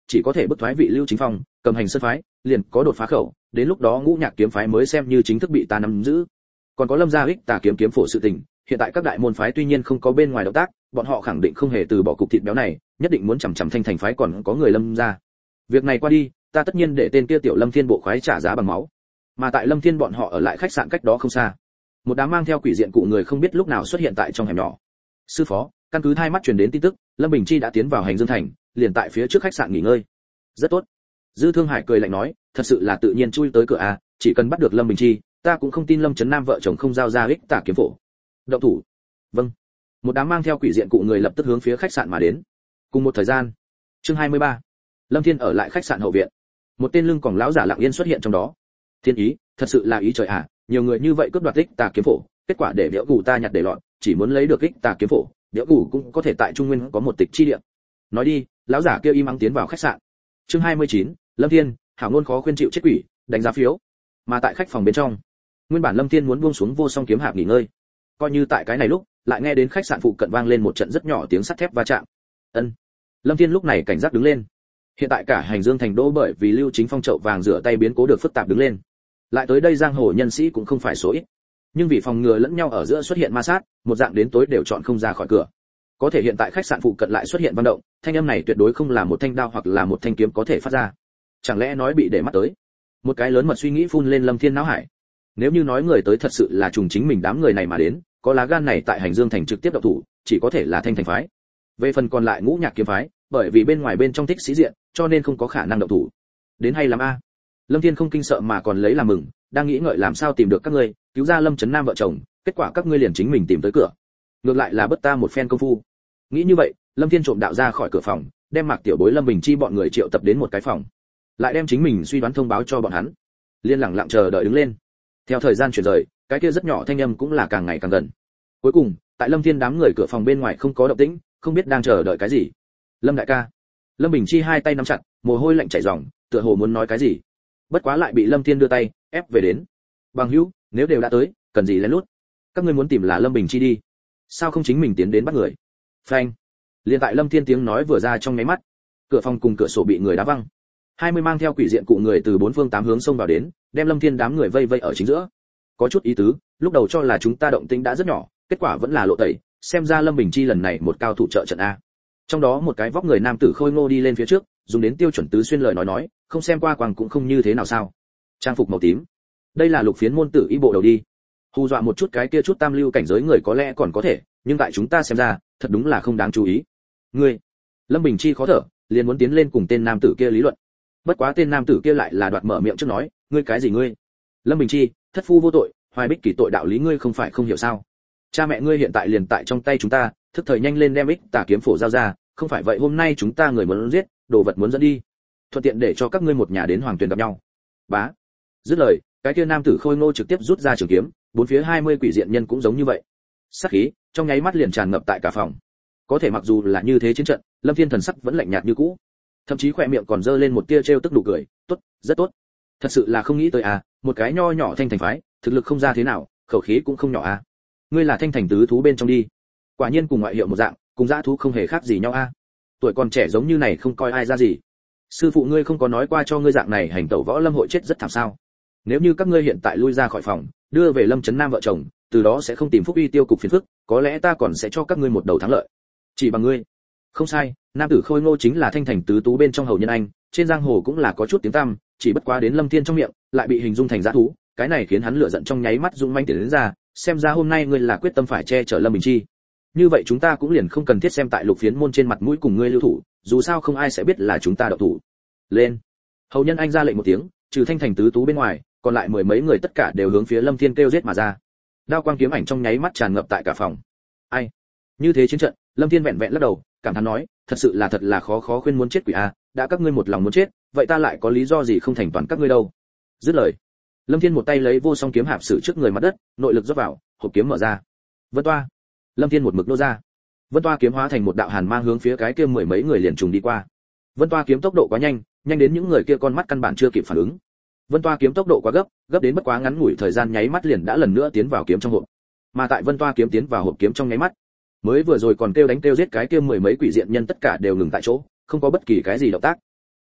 chỉ có thể bức thoái vị Lưu Chính Phong, cầm hành sơn phái, liền có đột phá khẩu, đến lúc đó Ngũ Nhạc kiếm phái mới xem như chính thức bị ta nắm giữ. Còn có Lâm gia ích tà kiếm kiếm phổ sự tình, hiện tại các đại môn phái tuy nhiên không có bên ngoài động tác, bọn họ khẳng định không hề từ bỏ cục thịt béo này, nhất định muốn chằm chằm Thanh Thành phái còn có người Lâm gia. Việc này qua đi, ta tất nhiên để tên kia tiểu Lâm Thiên bộ khoái trả giá bằng máu. Mà tại Lâm Thiên bọn họ ở lại khách sạn cách đó không xa. Một đám mang theo quỷ diện cụ người không biết lúc nào xuất hiện tại trong hẻm nhỏ. Sư phó, căn cứ hai mắt truyền đến tin tức, Lâm Bình Chi đã tiến vào hành Dương thành, liền tại phía trước khách sạn nghỉ ngơi. Rất tốt. Dư Thương Hải cười lạnh nói, thật sự là tự nhiên chui tới cửa à, chỉ cần bắt được Lâm Bình Chi, ta cũng không tin Lâm Chấn Nam vợ chồng không giao ra ích tà kiếm phổ. Động thủ. Vâng. Một đám mang theo quỷ diện cụ người lập tức hướng phía khách sạn mà đến. Cùng một thời gian. Chương 23. Lâm Thiên ở lại khách sạn hậu viện. Một tên lưng còng lão giả lặng yên xuất hiện trong đó. Thiên ý, thật sự là ý trời à, nhiều người như vậy cướp đoạt ích tà kiếm phổ, kết quả để Liễu Gù ta nhặt để lọt, chỉ muốn lấy được ích tà kiếm phổ, Liễu Gù cũng có thể tại Trung Nguyên có một tịch chi địa. Nói đi, lão giả kia im ắng tiến vào khách sạn. Chương 29, Lâm Thiên, hảo ngôn khó khuyên chịu chết quỷ, đánh giá phiếu. Mà tại khách phòng bên trong, nguyên bản Lâm Thiên muốn buông xuống vô song kiếm hạp nghỉ ngơi. Coi như tại cái này lúc, lại nghe đến khách sạn phụ cận vang lên một trận rất nhỏ tiếng sắt thép va chạm. Ân. Lâm Thiên lúc này cảnh giác đứng lên. Hiện tại cả hành Dương thành đô bởi vì Lưu Chính Phong chậu vàng rửa tay biến cố được phức tạp đứng lên. Lại tới đây giang hồ nhân sĩ cũng không phải số ít. Nhưng vì phòng ngừa lẫn nhau ở giữa xuất hiện ma sát, một dạng đến tối đều chọn không ra khỏi cửa. Có thể hiện tại khách sạn phụ cận lại xuất hiện vận động, thanh âm này tuyệt đối không là một thanh đao hoặc là một thanh kiếm có thể phát ra. Chẳng lẽ nói bị để mắt tới? Một cái lớn mật suy nghĩ phun lên Lâm Thiên não hải. Nếu như nói người tới thật sự là trùng chính mình đám người này mà đến, có lá gan này tại hành Dương thành trực tiếp động thủ, chỉ có thể là Thanh Thành phái. Về phần còn lại Ngũ Nhạc kiếm phái, bởi vì bên ngoài bên trong thích sĩ diện, cho nên không có khả năng động thủ. Đến hay lắm a. Lâm Thiên không kinh sợ mà còn lấy làm mừng, đang nghĩ ngợi làm sao tìm được các ngươi, cứu ra Lâm Chấn Nam vợ chồng, kết quả các ngươi liền chính mình tìm tới cửa. Ngược lại là bất ta một phen công phu. Nghĩ như vậy, Lâm Thiên trộm đạo ra khỏi cửa phòng, đem Mạc Tiểu Bối Lâm Bình Chi bọn người triệu tập đến một cái phòng, lại đem chính mình suy đoán thông báo cho bọn hắn. Liên lặng lặng chờ đợi đứng lên. Theo thời gian chuyển rời, cái kia rất nhỏ thanh âm cũng là càng ngày càng gần. Cuối cùng, tại Lâm Thiên đám người cửa phòng bên ngoài không có động tĩnh, không biết đang chờ đợi cái gì. Lâm đại ca. Lâm Bình Chi hai tay nắm chặt, mồ hôi lạnh chảy ròng, tựa hồ muốn nói cái gì. Bất quá lại bị Lâm Thiên đưa tay ép về đến. Bằng hữu, nếu đều đã tới, cần gì lén lút? Các ngươi muốn tìm là Lâm Bình Chi đi, sao không chính mình tiến đến bắt người? Phanh. Liên tại Lâm Thiên tiếng nói vừa ra trong mấy mắt, cửa phòng cùng cửa sổ bị người đá văng. 20 mang theo quỷ diện cụ người từ bốn phương tám hướng xông vào đến, đem Lâm Thiên đám người vây vây ở chính giữa. Có chút ý tứ, lúc đầu cho là chúng ta động tĩnh đã rất nhỏ, kết quả vẫn là lộ tẩy, xem ra Lâm Bình Chi lần này một cao thủ trợ trận a. Trong đó một cái vóc người nam tử khôi ngô đi lên phía trước, dùng đến tiêu chuẩn tứ xuyên lời nói, không xem qua quàng cũng không như thế nào sao? Trang phục màu tím. Đây là Lục Phiến môn tử y bộ đầu đi. Hù dọa một chút cái kia chút tam lưu cảnh giới người có lẽ còn có thể, nhưng tại chúng ta xem ra, thật đúng là không đáng chú ý. Ngươi, Lâm Bình Chi khó thở, liền muốn tiến lên cùng tên nam tử kia lý luận. Bất quá tên nam tử kia lại là đoạt mở miệng trước nói, ngươi cái gì ngươi? Lâm Bình Chi, thất phu vô tội, hoài bích kỷ tội đạo lý ngươi không phải không hiểu sao? Cha mẹ ngươi hiện tại liền tại trong tay chúng ta, thức thời nhanh lên đem ích tà kiếm phổ giao ra, không phải vậy hôm nay chúng ta người muốn giết, đồ vật muốn dẫn đi, thuận tiện để cho các ngươi một nhà đến Hoàng Tuyền gặp nhau. Bá. Dứt lời, cái kia nam tử khôi ngô trực tiếp rút ra trường kiếm, bốn phía 20 quỷ diện nhân cũng giống như vậy. Sát khí trong nháy mắt liền tràn ngập tại cả phòng. Có thể mặc dù là như thế chiến trận, Lâm Thiên thần sắc vẫn lạnh nhạt như cũ, thậm chí khỏe miệng còn dơ lên một tia trêu tức nụ cười, tốt, rất tốt. Thật sự là không nghĩ tới à, một cái nho nhỏ Thanh Thành phái, thực lực không ra thế nào, khẩu khí cũng không nhỏ à. Ngươi là Thanh Thành tứ thú bên trong đi. Quả nhiên cùng ngoại hiệu một dạng, cùng dã thú không hề khác gì nhau a. Tuổi còn trẻ giống như này không coi ai ra gì. Sư phụ ngươi không có nói qua cho ngươi dạng này hành tẩu võ lâm hội chết rất thảm sao? Nếu như các ngươi hiện tại lui ra khỏi phòng, đưa về Lâm Chấn Nam vợ chồng, từ đó sẽ không tìm phúc uy tiêu cục phiền phức, có lẽ ta còn sẽ cho các ngươi một đầu thắng lợi. Chỉ bằng ngươi. Không sai, nam tử khôi ngô chính là Thanh Thành tứ tú bên trong hầu nhân anh, trên giang hồ cũng là có chút tiếng tăm, chỉ bất quá đến Lâm Thiên trong miệng, lại bị hình dung thành dã thú, cái này khiến hắn lửa giận trong nháy mắt rung manh tiến đến ra, xem ra hôm nay ngươi là quyết tâm phải che chở Lâm Bình Chi. Như vậy chúng ta cũng liền không cần thiết xem tại Lục Phiến môn trên mặt mũi cùng ngươi lưu thủ, dù sao không ai sẽ biết là chúng ta động thủ. Lên. Hầu nhân anh ra lệnh một tiếng, trừ Thanh Thành tứ tú bên ngoài, còn lại mười mấy người tất cả đều hướng phía Lâm Thiên kêu giết mà ra. Đao quang kiếm ảnh trong nháy mắt tràn ngập tại cả phòng. Ai? Như thế chiến trận, Lâm Thiên vẹn vẹn lắc đầu, cảm thán nói, thật sự là khó khuyên muốn chết quỷ a, đã các ngươi một lòng muốn chết, vậy ta lại có lý do gì không thành toàn các ngươi đâu. Dứt lời, Lâm Thiên một tay lấy vô song kiếm hạp sử trước người mặt đất, nội lực rót vào, hộp kiếm mở ra. Vân toa. Lâm Thiên một mực nô ra. Vân toa kiếm hóa thành một đạo hàn mang hướng phía cái kia mười mấy người liền trùng đi qua. Vân toa kiếm tốc độ quá nhanh, nhanh đến những người kia con mắt căn bản chưa kịp phản ứng. Vân toa kiếm tốc độ quá gấp, gấp đến bất quá ngắn ngủi thời gian nháy mắt liền đã lần nữa tiến vào kiếm trong hộp. Mà tại Vân toa kiếm tiến vào hộp kiếm trong nháy mắt, mới vừa rồi còn kêu đánh kêu giết cái kia mười mấy quỷ diện nhân tất cả đều ngừng tại chỗ, không có bất kỳ cái gì động tác.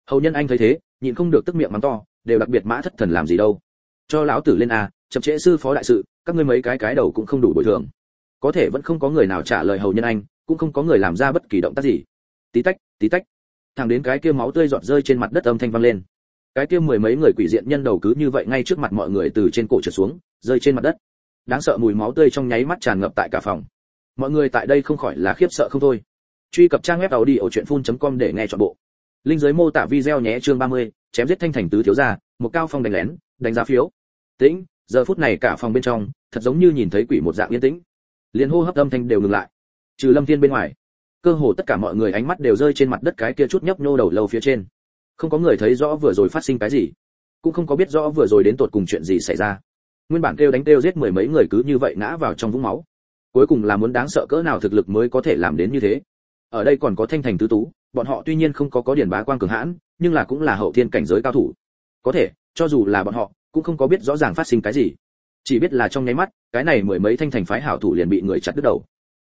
Hầu Nhân Anh thấy thế, nhịn không được tức miệng mắng to, đều đặc biệt Mã Thất Thần làm gì đâu? Cho lão tử lên a, chậm trễ sư phó đại sự, các ngươi mấy cái đầu cũng không đủ bồi thường. Có thể vẫn không có người nào trả lời Hầu Nhân Anh, cũng không có người làm ra bất kỳ động tác gì. Tí tách, tí tách. Thẳng đến cái kia máu tươi giọt rơi trên mặt đất âm thanh vang lên. Cái kia mười mấy người quỷ diện nhân đầu cứ như vậy ngay trước mặt mọi người từ trên cổ trượt xuống, rơi trên mặt đất. Đáng sợ mùi máu tươi trong nháy mắt tràn ngập tại cả phòng. Mọi người tại đây không khỏi là khiếp sợ không thôi. Truy cập trang web audiochuyenphun.com để nghe trọn bộ. Link dưới mô tả video nhé. Chương 30, chém giết Thanh Thành tứ thiếu gia, một cao phong đánh lén, đánh giá phiếu. Tĩnh, giờ phút này cả phòng bên trong, thật giống như nhìn thấy quỷ một dạng yên tĩnh. Liên hô hấp âm thanh đều ngừng lại. Trừ Lâm Thiên bên ngoài, cơ hồ tất cả mọi người ánh mắt đều rơi trên mặt đất cái kia chút nhấp nhô đầu lâu phía trên. Không có người thấy rõ vừa rồi phát sinh cái gì, cũng không có biết rõ vừa rồi đến tột cùng chuyện gì xảy ra. Nguyên bản kêu đánh kêu giết mười mấy người cứ như vậy ngã vào trong vũng máu. Cuối cùng là muốn đáng sợ cỡ nào thực lực mới có thể làm đến như thế. Ở đây còn có Thanh Thành tứ tú, bọn họ tuy nhiên không có Điển Bá Quang cường hãn, nhưng là cũng là hậu thiên cảnh giới cao thủ. Có thể, cho dù là bọn họ, cũng không có biết rõ ràng phát sinh cái gì. Chỉ biết là trong nháy mắt, cái này mười mấy Thanh Thành phái hảo thủ liền bị người chặt đứt đầu.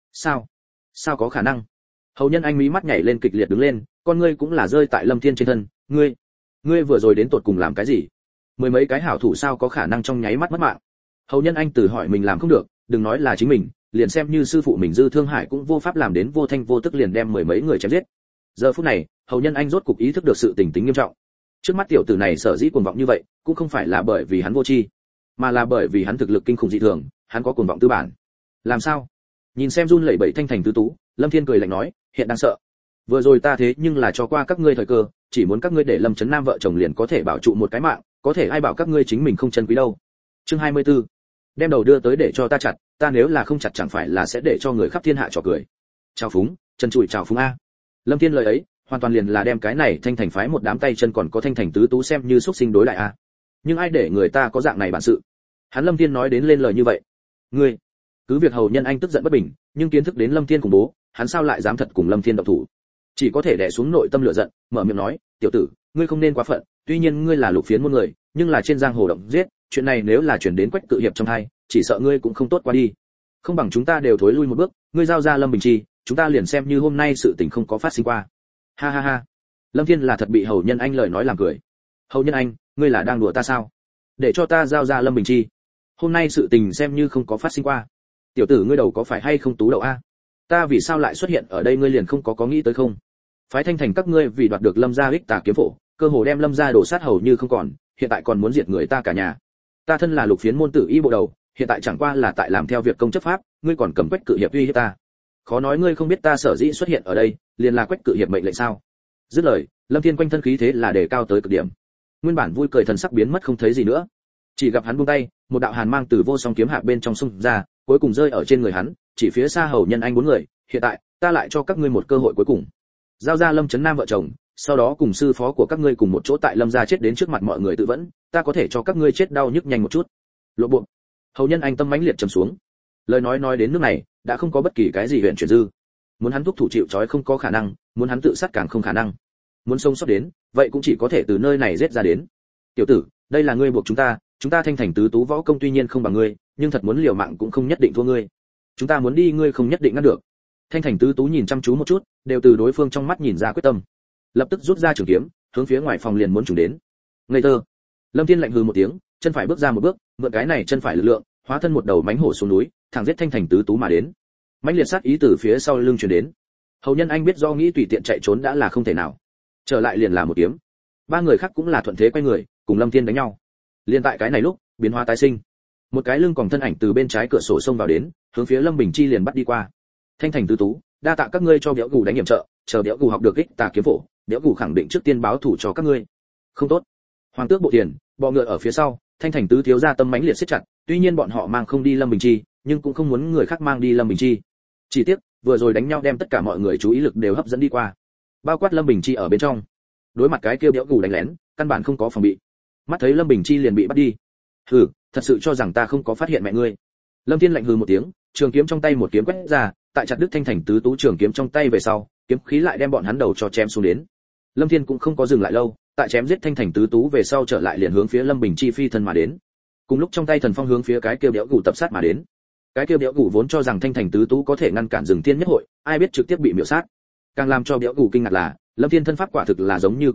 Sao có khả năng? Hầu Nhân Anh mí mắt nhảy lên kịch liệt đứng lên, con ngươi cũng là rơi tại Lâm Thiên trên thân, ngươi vừa rồi đến tột cùng làm cái gì? Mười mấy cái hảo thủ sao có khả năng trong nháy mắt mất mạng? Hầu Nhân Anh tự hỏi mình làm không được, đừng nói là chính mình, liền xem như sư phụ mình Dư Thương Hải cũng vô pháp làm đến vô thanh vô tức liền đem mười mấy người chém giết. Giờ phút này, Hầu Nhân Anh rốt cục ý thức được sự tình tính nghiêm trọng. Trước mắt tiểu tử này sở dĩ cuồng vọng như vậy, cũng không phải là bởi vì hắn vô tri, mà là bởi vì hắn thực lực kinh khủng dị thường, hắn có cuồng vọng tư bản. Làm sao? Nhìn xem run lẩy bẩy Thanh Thành tứ tú, Lâm Thiên cười lạnh nói, hiện đang sợ. Vừa rồi ta thế nhưng là cho qua các ngươi thời cơ, chỉ muốn các ngươi để Lâm Chấn Nam vợ chồng liền có thể bảo trụ một cái mạng, có thể ai bảo các ngươi chính mình không chân quý đâu. Chương 24. Đem đầu đưa tới để cho ta chặt, ta nếu là không chặt chẳng phải là sẽ để cho người khắp thiên hạ trò cười. Chào phúng, chân chùi chào phúng a. Lâm Thiên lời ấy, hoàn toàn liền là đem cái này Thanh Thành phái một đám tay chân còn có Thanh Thành tứ tú xem như xuất sinh đối lại a. Nhưng ai để người ta có dạng này bản sự. Hắn Lâm Thiên nói đến lên lời như vậy. Ngươi, cứ việc Hầu Nhân Anh tức giận bất bình, nhưng kiến thức đến Lâm Thiên khủng bố, hắn sao lại dám thật cùng Lâm Thiên động thủ? Chỉ có thể đè xuống nội tâm lửa giận, mở miệng nói, tiểu tử, ngươi không nên quá phận, tuy nhiên ngươi là Lục Phiến môn người, nhưng là trên giang hồ động giết, chuyện này nếu là chuyển đến Quách Cự Hiệp trong hai, chỉ sợ ngươi cũng không tốt qua đi. Không bằng chúng ta đều thối lui một bước, ngươi giao ra Lâm Bình Chi, chúng ta liền xem như hôm nay sự tình không có phát sinh qua. Ha ha ha. Lâm Thiên là thật bị Hầu Nhân Anh lời nói làm cười. Hầu Nhân Anh, ngươi là đang đùa ta sao? Để cho ta giao ra Lâm Bình Chi. Hôm nay sự tình xem như không có phát sinh qua. Tiểu tử ngươi đầu có phải hay không tú đậu a? Ta vì sao lại xuất hiện ở đây ngươi liền không có nghĩ tới không? Phái Thanh Thành các ngươi vì đoạt được Lâm gia ích tà kiếm phổ, cơ hồ đem Lâm gia đổ sát hầu như không còn, hiện tại còn muốn diệt người ta cả nhà. Ta thân là Lục Phiến môn tử y bộ đầu, hiện tại chẳng qua là tại làm theo việc công chấp pháp, ngươi còn cầm Quách Cự Hiệp uy hiếp ta. Khó nói ngươi không biết ta sở dĩ xuất hiện ở đây, liền là Quách Cự Hiệp mệnh lệnh sao? Dứt lời, Lâm Thiên quanh thân khí thế là đề cao tới cực điểm. Nguyên bản vui cười thần sắc biến mất không thấy gì nữa. Chỉ gặp hắn buông tay, một đạo hàn mang từ vô song kiếm hạ bên trong xung ra, cuối cùng rơi ở trên người hắn, chỉ phía xa Hầu Nhân Anh bốn người, hiện tại, ta lại cho các ngươi một cơ hội cuối cùng. Giao ra Lâm Chấn Nam vợ chồng, sau đó cùng sư phó của các ngươi cùng một chỗ tại Lâm gia chết đến trước mặt mọi người tự vẫn, ta có thể cho các ngươi chết đau nhức nhanh một chút. Lộ bộ. Hầu Nhân Anh tâm mãnh liệt trầm xuống. Lời nói đến nước này, đã không có bất kỳ cái gì huyền chuyển dư. Muốn hắn thúc thủ chịu trói không có khả năng, muốn hắn tự sát càng không khả năng. Muốn sống sót đến, vậy cũng chỉ có thể từ nơi này giết ra đến. Tiểu tử, đây là ngươi buộc chúng ta Thanh Thành tứ tú võ công tuy nhiên không bằng ngươi, nhưng thật muốn liều mạng cũng không nhất định thua ngươi. Chúng ta muốn đi ngươi không nhất định ngăn được. Thanh Thành tứ tú nhìn chăm chú một chút, đều từ đối phương trong mắt nhìn ra quyết tâm. Lập tức rút ra trường kiếm, hướng phía ngoài phòng liền muốn trùng đến. Ngây thơ. Lâm Thiên lạnh hừ một tiếng, chân phải bước ra một bước, mượn cái này chân phải lực lượng, hóa thân một đầu mãnh hổ xuống núi, thẳng giết Thanh Thành tứ tú mà đến. Mãnh liệt sát ý từ phía sau lưng truyền đến. Hầu Nhân Anh biết do nghĩ tùy tiện chạy trốn đã là không thể nào, trở lại liền là một kiếm. Ba người khác cũng là thuận thế quay người, cùng Lâm Thiên đánh nhau. Liên tại cái này lúc, biến hóa tái sinh. Một cái lưng còng thân ảnh từ bên trái cửa sổ xông vào đến, hướng phía Lâm Bình Chi liền bắt đi qua. Thanh Thành tứ tú, đa tạ các ngươi cho Béo Gù đánh nhiệm trợ, chờ Béo Gù học được ích tà kiếm phổ, Béo Gù khẳng định trước tiên báo thủ cho các ngươi. Không tốt. Hoàng tước bộ tiền, bọ ngựa ở phía sau, Thanh Thành tứ thiếu gia tâm mãnh liệt siết chặt, tuy nhiên bọn họ mang không đi Lâm Bình Chi, nhưng cũng không muốn người khác mang đi Lâm Bình Chi. Chỉ tiếc, vừa rồi đánh nhau đem tất cả mọi người chú ý lực đều hấp dẫn đi qua, bao quát Lâm Bình Chi ở bên trong. Đối mặt cái kia Béo Gù đánh lén, căn bản không có phòng bị. Mắt thấy Lâm Bình Chi liền bị bắt đi. Hừ, thật sự cho rằng ta không có phát hiện mẹ ngươi. Lâm Thiên lạnh hừ một tiếng, trường kiếm trong tay một kiếm quét ra, tại chặt đứt Thanh Thành tứ tú trường kiếm trong tay về sau, kiếm khí lại đem bọn hắn đầu cho chém xuống đến. Lâm Thiên cũng không có dừng lại lâu, tại chém giết Thanh Thành tứ tú về sau trở lại liền hướng phía Lâm Bình Chi phi thân mà đến. Cùng lúc trong tay thần phong hướng phía cái kia Béo Gù tập sát mà đến. Cái kia Béo Gù vốn cho rằng Thanh Thành tứ tú có thể ngăn cản Rừng Thiên nhất hội, ai biết trực tiếp bị miểu sát. Càng làm cho Béo Gù kinh ngạc là, Lâm Thiên thân pháp quả thực là giống như quỷ mị,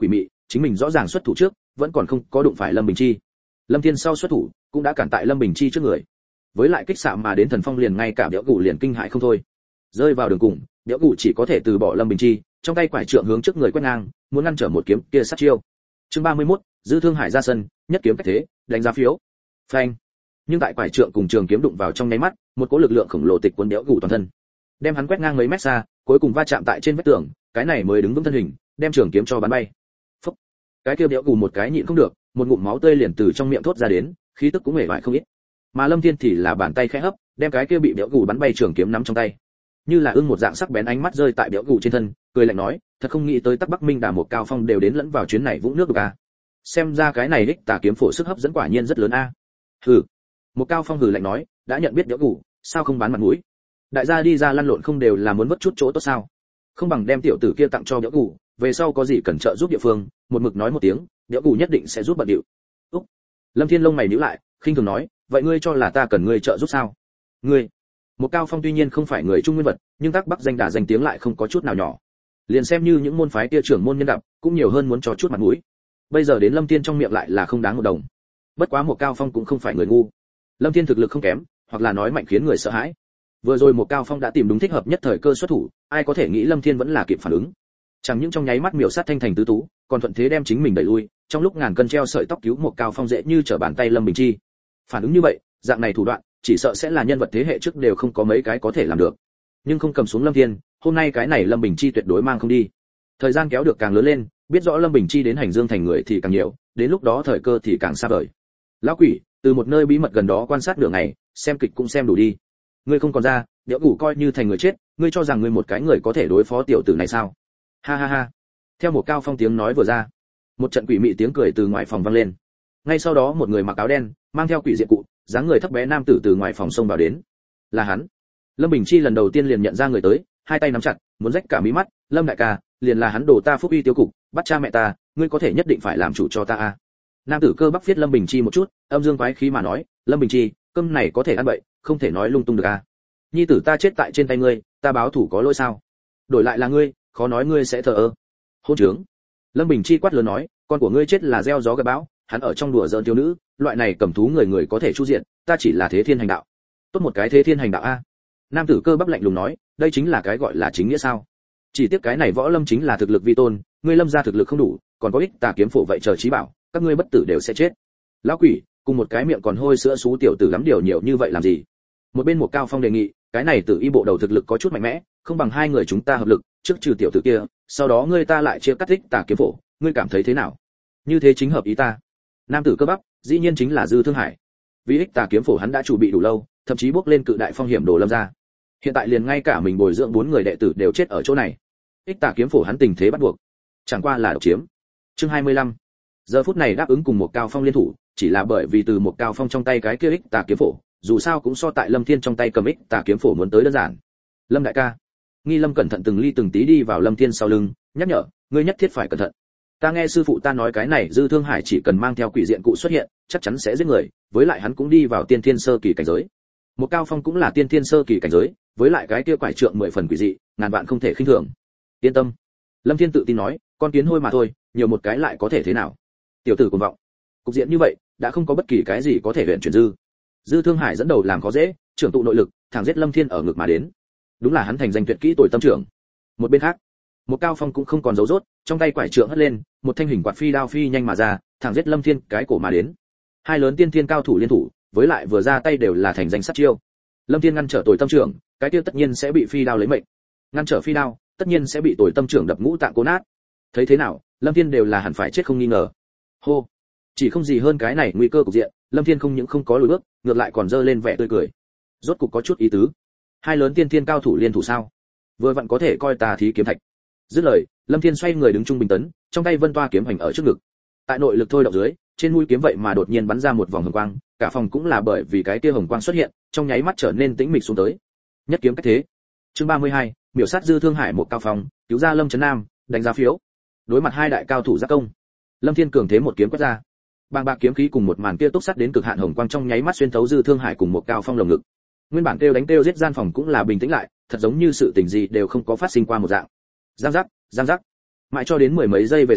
chính mình rõ ràng xuất thủ trước, vẫn còn không có đụng phải Lâm Bình Chi. Lâm Thiên sau xuất thủ, cũng đã cản tại Lâm Bình Chi trước người. Với lại kích xạ mà đến thần phong liền ngay cả Béo Gù liền kinh hãi không thôi. Rơi vào đường cùng, Béo Gù chỉ có thể từ bỏ Lâm Bình Chi, trong tay quải trượng hướng trước người quét ngang, muốn ngăn trở một kiếm kia sát chiêu. Chương 31, Dư Thương Hải ra sân, nhất kiếm cách thế, đánh giá phiếu. Phanh. Nhưng tại quải trượng cùng trường kiếm đụng vào trong nháy mắt, một cỗ lực lượng khổng lồ tịch cuốn Béo Gù toàn thân, đem hắn quét ngang mấy mét xa, cuối cùng va chạm tại trên vách tường, cái này mới đứng vững thân hình, đem trường kiếm cho bắn bay. Phốc. Cái kia Béo Gù một cái nhịn không được, một ngụm máu tươi liền từ trong miệng thốt ra đến, khí tức cũng hề bại không ít. Mà Lâm Thiên thì là bàn tay khẽ hấp, đem cái kia bị Béo Gù bắn bay trường kiếm nắm trong tay. Như là ưng một dạng sắc bén ánh mắt rơi tại Béo Gù trên thân, cười lạnh nói, thật không nghĩ tới Tắc Bắc Minh Đà một Cao Phong đều đến lẫn vào chuyến này vũng nước đục a. Xem ra cái này đích tà kiếm phổ sức hấp dẫn quả nhiên rất lớn a. Hừ. Một Cao Phong hừ lạnh nói, đã nhận biết Béo Gù, sao không bán mặt mũi? Đại gia đi ra lăn lộn không đều là muốn vớt chút chỗ tốt sao? Không bằng đem tiểu tử kia tặng cho Béo Gù, về sau có gì cần trợ giúp địa phương, một mực nói một tiếng, Béo Gù nhất định sẽ giúp bận điệu. Úc. Lâm Thiên lông mày nhíu lại, khinh thường nói, vậy ngươi cho là ta cần ngươi trợ giúp sao? Ngươi? Một Cao Phong tuy nhiên không phải người trung nguyên vật, nhưng Tắc Bắc danh đà danh tiếng lại không có chút nào nhỏ. Liền xem như những môn phái kia trưởng môn nhân đạp, cũng nhiều hơn muốn cho chút mặt mũi. Bây giờ đến Lâm Thiên trong miệng lại là không đáng một đồng. Bất quá Một Cao Phong cũng không phải người ngu. Lâm Thiên thực lực không kém, hoặc là nói mạnh khiến người sợ hãi. Vừa rồi Một Cao Phong đã tìm đúng thích hợp nhất thời cơ xuất thủ, ai có thể nghĩ Lâm Thiên vẫn là kịp phản ứng. Chẳng những trong nháy mắt miểu sát thanh thành tứ tú, còn thuận thế đem chính mình đẩy lui, trong lúc ngàn cân treo sợi tóc cứu Một Cao Phong dễ như trở bàn tay Lâm Bình Chi. Phản ứng như vậy, dạng này thủ đoạn, chỉ sợ sẽ là nhân vật thế hệ trước đều không có mấy cái có thể làm được. Nhưng không cầm xuống Lâm Thiên, hôm nay cái này Lâm Bình Chi tuyệt đối mang không đi. Thời gian kéo được càng lớn lên, biết rõ Lâm Bình Chi đến hành dương thành người thì càng nhiều, đến lúc đó thời cơ thì càng xa vời. Lão quỷ, từ một nơi bí mật gần đó quan sát nửa ngày, xem kịch cũng xem đủ đi. Ngươi không còn ra, Béo Gù coi như thành người chết, ngươi cho rằng ngươi một cái người có thể đối phó tiểu tử này sao? Ha ha ha. Theo Một Cao Phong tiếng nói vừa ra, một trận quỷ mị tiếng cười từ ngoài phòng vang lên. Ngay sau đó một người mặc áo đen, mang theo quỷ diện cụ, dáng người thấp bé nam tử từ ngoài phòng xông vào đến. Là hắn. Lâm Bình Chi lần đầu tiên liền nhận ra người tới, hai tay nắm chặt, muốn rách cả mí mắt, Lâm đại ca, liền là hắn đồ ta phúc uy tiêu cục, bắt cha mẹ ta, ngươi có thể nhất định phải làm chủ cho ta a. Nam tử cơ bắp viết Lâm Bình Chi một chút, âm dương quái khí mà nói, Lâm Bình Chi, cơm này có thể ăn bậy, không thể nói lung tung được a. Nhi tử ta chết tại trên tay ngươi, ta báo thủ có lỗi sao? Đổi lại là ngươi, khó nói ngươi sẽ thờ ơ. Hôn trướng. Lâm Bình Chi quát lớn nói, con của ngươi chết là gieo gió gặt bão, hắn ở trong đùa giỡn thiếu nữ, loại này cầm thú người người có thể chu diện, ta chỉ là thế thiên hành đạo. Tốt một cái thế thiên hành đạo a. Nam tử cơ bắp lạnh lùng nói, đây chính là cái gọi là chính nghĩa sao? Chỉ tiếc cái này võ lâm chính là thực lực vi tôn, ngươi Lâm gia thực lực không đủ, còn có ích tà kiếm phổ vậy chờ chí bảo, các ngươi bất tử đều sẽ chết. Lão quỷ, cùng một cái miệng còn hôi sữa xú tiểu tử lắm điều nhiều như vậy làm gì? Một bên Một Cao Phong đề nghị, cái này Tử Y bộ đầu thực lực có chút mạnh mẽ, không bằng hai người chúng ta hợp lực, trước trừ tiểu tử kia, sau đó ngươi ta lại chia cắt ích tà kiếm phổ, ngươi cảm thấy thế nào? Như thế chính hợp ý ta. Nam tử cơ bắp, dĩ nhiên chính là Dư Thương Hải. Vì ích tà kiếm phổ hắn đã chuẩn bị đủ lâu, thậm chí bước lên cự đại phong hiểm đồ Lâm gia. Hiện tại liền ngay cả mình bồi dưỡng 4 người đệ tử đều chết ở chỗ này. Ích tà kiếm phổ hắn tình thế bắt buộc, chẳng qua là độc chiếm. Chương 25. Giờ phút này đáp ứng cùng Một Cao Phong liên thủ, chỉ là bởi vì từ Một Cao Phong trong tay cái kia ích tà kiếm phổ, dù sao cũng so tại Lâm Thiên trong tay cầm ích tà kiếm phổ muốn tới đơn giản. Lâm đại ca. Nghi Lâm cẩn thận từng ly từng tí đi vào Lâm Thiên sau lưng, nhắc nhở, ngươi nhất thiết phải cẩn thận. Ta nghe sư phụ ta nói cái này Dư Thương Hải chỉ cần mang theo quỷ diện cụ xuất hiện, chắc chắn sẽ giết người, với lại hắn cũng đi vào tiên thiên sơ kỳ cảnh giới. Một Cao Phong cũng là tiên thiên sơ kỳ cảnh giới, với lại cái kia quải trượng 10 phần quỷ dị, ngàn vạn không thể khinh thường. Yên tâm. Lâm Thiên tự tin nói, con kiến hôi mà thôi, nhiều một cái lại có thể thế nào? Tiểu tử cuồng vọng. Cục diện như vậy, đã không có bất kỳ cái gì có thể luyện chuyển dư. Dư Thương Hải dẫn đầu làm khó dễ, trưởng tụ nội lực, thẳng giết Lâm Thiên ở ngực mà đến. Đúng là hắn thành danh tuyệt kỹ tuổi tâm trưởng. Một bên khác, Một Cao Phong cũng không còn giấu rốt, trong tay quải trượng hất lên, một thanh hình quạt phi đao phi nhanh mà ra, thẳng giết Lâm Thiên cái cổ mà đến. Hai lớn tiên thiên cao thủ liên thủ, với lại vừa ra tay đều là thành danh sát chiêu. Lâm Thiên ngăn trở tuổi tâm trưởng, cái kia tất nhiên sẽ bị phi đao lấy mệnh. Ngăn trở phi đao, tất nhiên sẽ bị tuổi tâm trưởng đập ngũ tạng cố nát. Thấy thế nào, Lâm Thiên đều là hẳn phải chết không nghi ngờ. Hô, chỉ không gì hơn cái này nguy cơ cục diện, Lâm Thiên không những không có lùi bước, ngược lại còn dơ lên vẻ tươi cười. Rốt cục có chút ý tứ. Hai lớn tiên thiên cao thủ liên thủ sao? Vừa vặn có thể coi tà thí kiếm thạch. Dứt lời, Lâm Thiên xoay người đứng trung bình tấn, trong tay vân toa kiếm hành ở trước ngực. Tại nội lực thôi động dưới, trên mũi kiếm vậy mà đột nhiên bắn ra một vòng hồng quang, cả phòng cũng là bởi vì cái kia hồng quang xuất hiện, trong nháy mắt trở nên tĩnh mịch xuống tới. Nhất kiếm cách thế. Chương 32, miểu sát Dư Thương Hải Một Cao Phong, cứu ra Lâm Trấn Nam, đánh giá phiếu. Đối mặt hai đại cao thủ giáp công, Lâm Thiên cường thế một kiếm quét ra. Bàng bạc kiếm khí cùng một màn kia túc sắt đến cực hạn hồng quang trong nháy mắt xuyên thấu Dư Thương Hải cùng Một Cao Phong lồng ngực. Nguyên bản kêu đánh kêu giết gian phòng cũng là bình tĩnh lại, thật giống như sự tình gì đều không có phát sinh qua một dạng. Giang giác, mãi cho đến mười mấy giây về sau,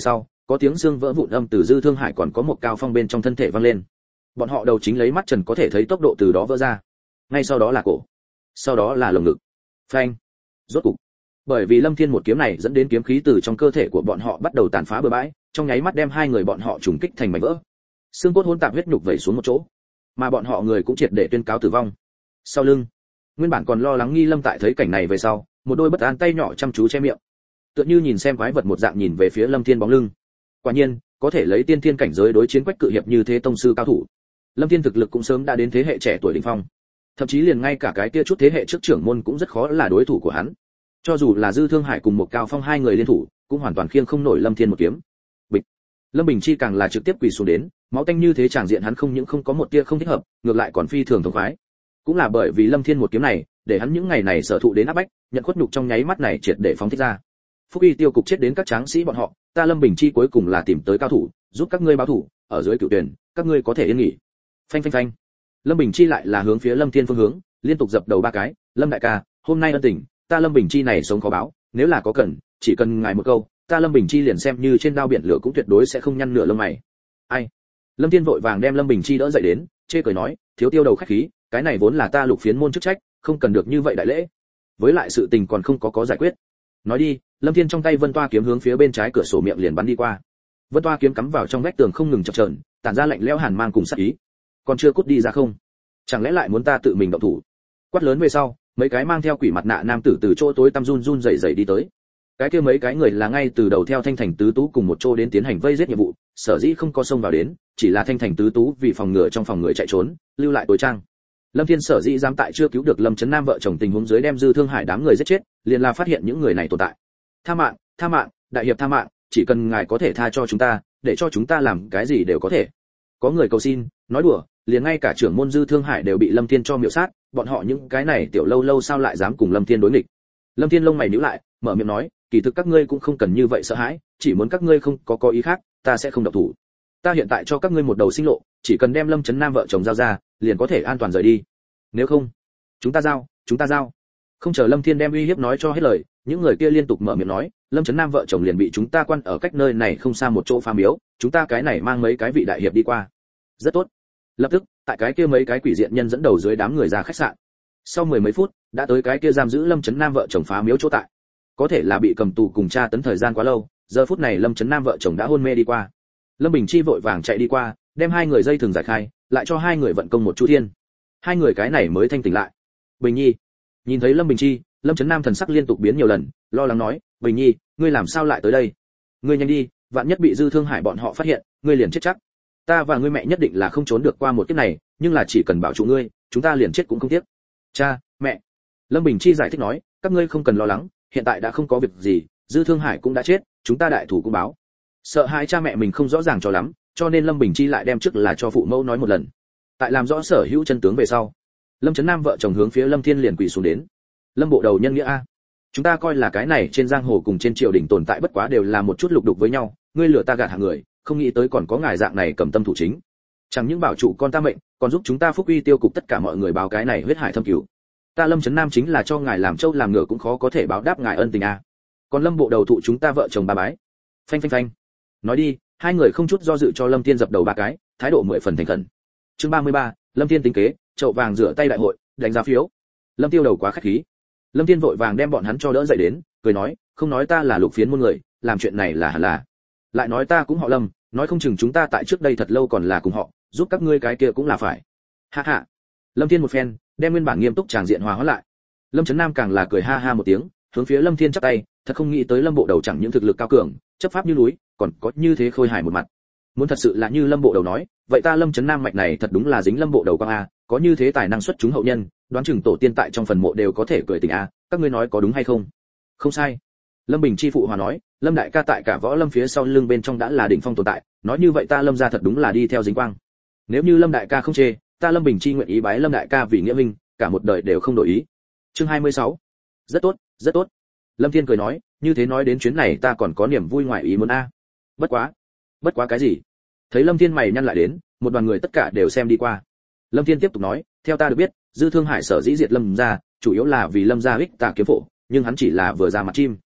có tiếng xương vỡ vụn âm từ Dư Thương Hải còn có một cao phong bên trong thân thể vang lên. Bọn họ đầu chính lấy mắt trần có thể thấy tốc độ từ đó vỡ ra. Ngay sau đó là cổ, sau đó là lồng ngực. Phanh. Rốt cục. Bởi vì Lâm Thiên một kiếm này dẫn đến kiếm khí từ trong cơ thể của bọn họ bắt đầu tàn phá bừa bãi, trong nháy mắt đem hai người bọn họ trùng kích thành mảnh vỡ. Xương cốt hỗn tạp huyết nhục vẩy xuống một chỗ, mà bọn họ người cũng triệt để tuyên cáo tử vong. Sau lưng, nguyên bản còn lo lắng Nghi Lâm tại thấy cảnh này về sau, một đôi bất an tay nhỏ chăm chú che miệng, tựa như nhìn xem quái vật một dạng nhìn về phía Lâm Thiên bóng lưng. Quả nhiên, có thể lấy tiên thiên cảnh giới đối chiến Quách cự hiệp như thế tông sư cao thủ, Lâm Thiên thực lực cũng sớm đã đến thế hệ trẻ tuổi đỉnh phong, thậm chí liền ngay cả cái kia chút thế hệ trước trưởng môn cũng rất khó là đối thủ của hắn. Cho dù là Dư Thương Hải cùng một cao phong hai người liên thủ, cũng hoàn toàn khiêng không nổi Lâm Thiên một kiếm. Bịch. Lâm Bình Chi càng là trực tiếp quỳ xuống đến, máu tanh như thế tràng diện hắn không những không có một tia không thích hợp, ngược lại còn phi thường thống khoái. Cũng là bởi vì Lâm Thiên một kiếm này, để hắn những ngày này sở thụ đến áp bách, nhận khuất nhục trong nháy mắt này triệt để phóng thích ra. Phúc uy tiêu cục chết đến các tráng sĩ bọn họ, ta Lâm Bình Chi cuối cùng là tìm tới cao thủ, giúp các ngươi báo thủ, ở dưới cửu tuyển, các ngươi có thể yên nghỉ. Phanh phanh phanh. Lâm Bình Chi lại là hướng phía Lâm Thiên phương hướng, liên tục dập đầu ba cái, Lâm đại ca, hôm nay ân tình, ta Lâm Bình Chi này sống khó báo, nếu là có cần, chỉ cần ngài một câu, ta Lâm Bình Chi liền xem như trên đao biển lửa cũng tuyệt đối sẽ không nhăn nửa lông mày. Ai? Lâm Thiên vội vàng đem Lâm Bình Chi đỡ dậy đến, chê cười nói, thiếu tiêu đầu khách khí, cái này vốn là ta Lục Phiến môn chức trách, không cần được như vậy đại lễ. Với lại sự tình còn không có giải quyết. Nói đi, Lâm Thiên trong tay Vân Toa kiếm hướng phía bên trái cửa sổ miệng liền bắn đi qua. Vân Toa kiếm cắm vào trong vách tường không ngừng chập chờn, tản ra lạnh lẽo hàn mang cùng sát ý. Còn chưa cút đi ra không? Chẳng lẽ lại muốn ta tự mình động thủ? Quát lớn về sau, mấy cái mang theo quỷ mặt nạ nam tử từ chỗ tối tăm run run rẩy rẩy đi tới. Cái kia mấy cái người là ngay từ đầu theo Thanh Thành tứ tú cùng một chỗ đến tiến hành vây giết nhiệm vụ, sở dĩ không có xông vào đến, chỉ là Thanh Thành tứ tú vì phòng ngừa trong phòng người chạy trốn, lưu lại tối trang. Lâm Thiên sở dĩ dám tại chưa cứu được Lâm Chấn Nam vợ chồng tình huống dưới đem Dư Thương Hải đám người giết chết, liền là phát hiện những người này tồn tại. Tha mạng, đại hiệp tha mạng, chỉ cần ngài có thể tha cho chúng ta, để cho chúng ta làm cái gì đều có thể. Có người cầu xin, nói đùa, liền ngay cả trưởng môn Dư Thương Hải đều bị Lâm Thiên cho miểu sát, bọn họ những cái này tiểu lâu lâu sao lại dám cùng Lâm Thiên đối nghịch. Lâm Thiên lông mày nhíu lại, mở miệng nói, kỳ thực các ngươi cũng không cần như vậy sợ hãi, chỉ muốn các ngươi không có ý khác, ta sẽ không động thủ. Ta hiện tại cho các ngươi một đầu sinh lộ, chỉ cần đem Lâm Chấn Nam vợ chồng giao ra, liền có thể an toàn rời đi. Nếu không, chúng ta giao. Không chờ Lâm Thiên đem uy hiếp nói cho hết lời, những người kia liên tục mở miệng nói, Lâm Chấn Nam vợ chồng liền bị chúng ta quan ở cách nơi này không xa một chỗ phá miếu, chúng ta cái này mang mấy cái vị đại hiệp đi qua. Rất tốt. Lập tức, tại cái kia mấy cái quỷ diện nhân dẫn đầu dưới đám người ra khách sạn. Sau mười mấy phút, đã tới cái kia giam giữ Lâm Chấn Nam vợ chồng phá miếu chỗ tại. Có thể là bị cầm tù cùng tra tấn thời gian quá lâu, giờ phút này Lâm Chấn Nam vợ chồng đã hôn mê đi qua. Lâm Bình Chi vội vàng chạy đi qua, đem hai người dây thừng giải khai, lại cho hai người vận công một chu thiên. Hai người cái này mới thanh tỉnh lại. Bình Nhi, nhìn thấy Lâm Bình Chi, Lâm Chấn Nam thần sắc liên tục biến nhiều lần, lo lắng nói, Bình Nhi, ngươi làm sao lại tới đây? Ngươi nhanh đi, vạn nhất bị Dư Thương Hải bọn họ phát hiện, ngươi liền chết chắc. Ta và ngươi mẹ nhất định là không trốn được qua một kiếp này, nhưng là chỉ cần bảo trụ ngươi, chúng ta liền chết cũng không tiếc. Cha, mẹ. Lâm Bình Chi giải thích nói, các ngươi không cần lo lắng, hiện tại đã không có việc gì, Dư Thương Hải cũng đã chết, chúng ta đại thủ cũng báo. Sợ hai cha mẹ mình không rõ ràng cho lắm, cho nên Lâm Bình Chi lại đem trước là cho phụ mẫu nói một lần. Tại làm rõ sở hữu chân tướng về sau, Lâm Chấn Nam vợ chồng hướng phía Lâm Thiên liền quỳ xuống đến. Lâm bộ đầu nhân nghĩa a, chúng ta coi là cái này trên giang hồ cùng trên triều đình tồn tại bất quá đều là một chút lục đục với nhau, ngươi lừa ta gạt hạng người, không nghĩ tới còn có ngài dạng này cầm tâm thủ chính. Chẳng những bảo trụ con ta mệnh, còn giúp chúng ta phúc uy tiêu cục tất cả mọi người báo cái này huyết hải thâm cửu. Ta Lâm Chấn Nam chính là cho ngài làm trâu làm ngựa cũng khó có thể báo đáp ngài ân tình a. Còn Lâm bộ đầu thụ chúng ta vợ chồng ba bái. Phanh phanh phanh. Nói đi, hai người không chút do dự cho Lâm Thiên dập đầu ba cái, thái độ 10 phần thành khẩn. Chương 33, Lâm Thiên tính kế, chậu vàng rửa tay đại hội, đánh giá phiếu. Lâm Tiêu đầu quá khách khí. Lâm Thiên vội vàng đem bọn hắn cho đỡ dậy đến, cười nói, không nói ta là Lục Phiến môn người, làm chuyện này là hẳn là. Lại nói ta cũng họ Lâm, nói không chừng chúng ta tại trước đây thật lâu còn là cùng họ, giúp các ngươi cái kia cũng là phải. Ha ha. Lâm Thiên một phen, đem nguyên bản nghiêm túc tràng diện hòa hóa lại. Lâm Chấn Nam càng là cười ha ha một tiếng, hướng phía Lâm Thiên chắp tay, thật không nghĩ tới Lâm bộ đầu chẳng những thực lực cao cường, chấp pháp như núi, còn có như thế khôi hài một mặt. Muốn thật sự là như Lâm bộ đầu nói, vậy ta Lâm Chấn Nam mạch này thật đúng là dính Lâm bộ đầu quang a, có như thế tài năng xuất chúng hậu nhân, đoán chừng tổ tiên tại trong phần mộ đều có thể cười tình a, các ngươi nói có đúng hay không? Không sai. Lâm Bình Chi phụ hòa nói, Lâm đại ca tại cả võ lâm phía sau lưng bên trong đã là đỉnh phong tồn tại, nói như vậy ta Lâm gia thật đúng là đi theo dính quang. Nếu như Lâm đại ca không chê, ta Lâm Bình Chi nguyện ý bái Lâm đại ca vì nghĩa minh, cả một đời đều không đổi ý. Chương 26. Rất tốt, rất tốt. Lâm Thiên cười nói, như thế nói đến chuyến này ta còn có niềm vui ngoài ý muốn a. Bất quá cái gì? Thấy Lâm Thiên mày nhăn lại đến, một đoàn người tất cả đều xem đi qua. Lâm Thiên tiếp tục nói, theo ta được biết, Dư Thương Hải sở dĩ diệt Lâm gia, chủ yếu là vì Lâm gia ích tà kiếm phổ, nhưng hắn chỉ là vừa ra mặt chim.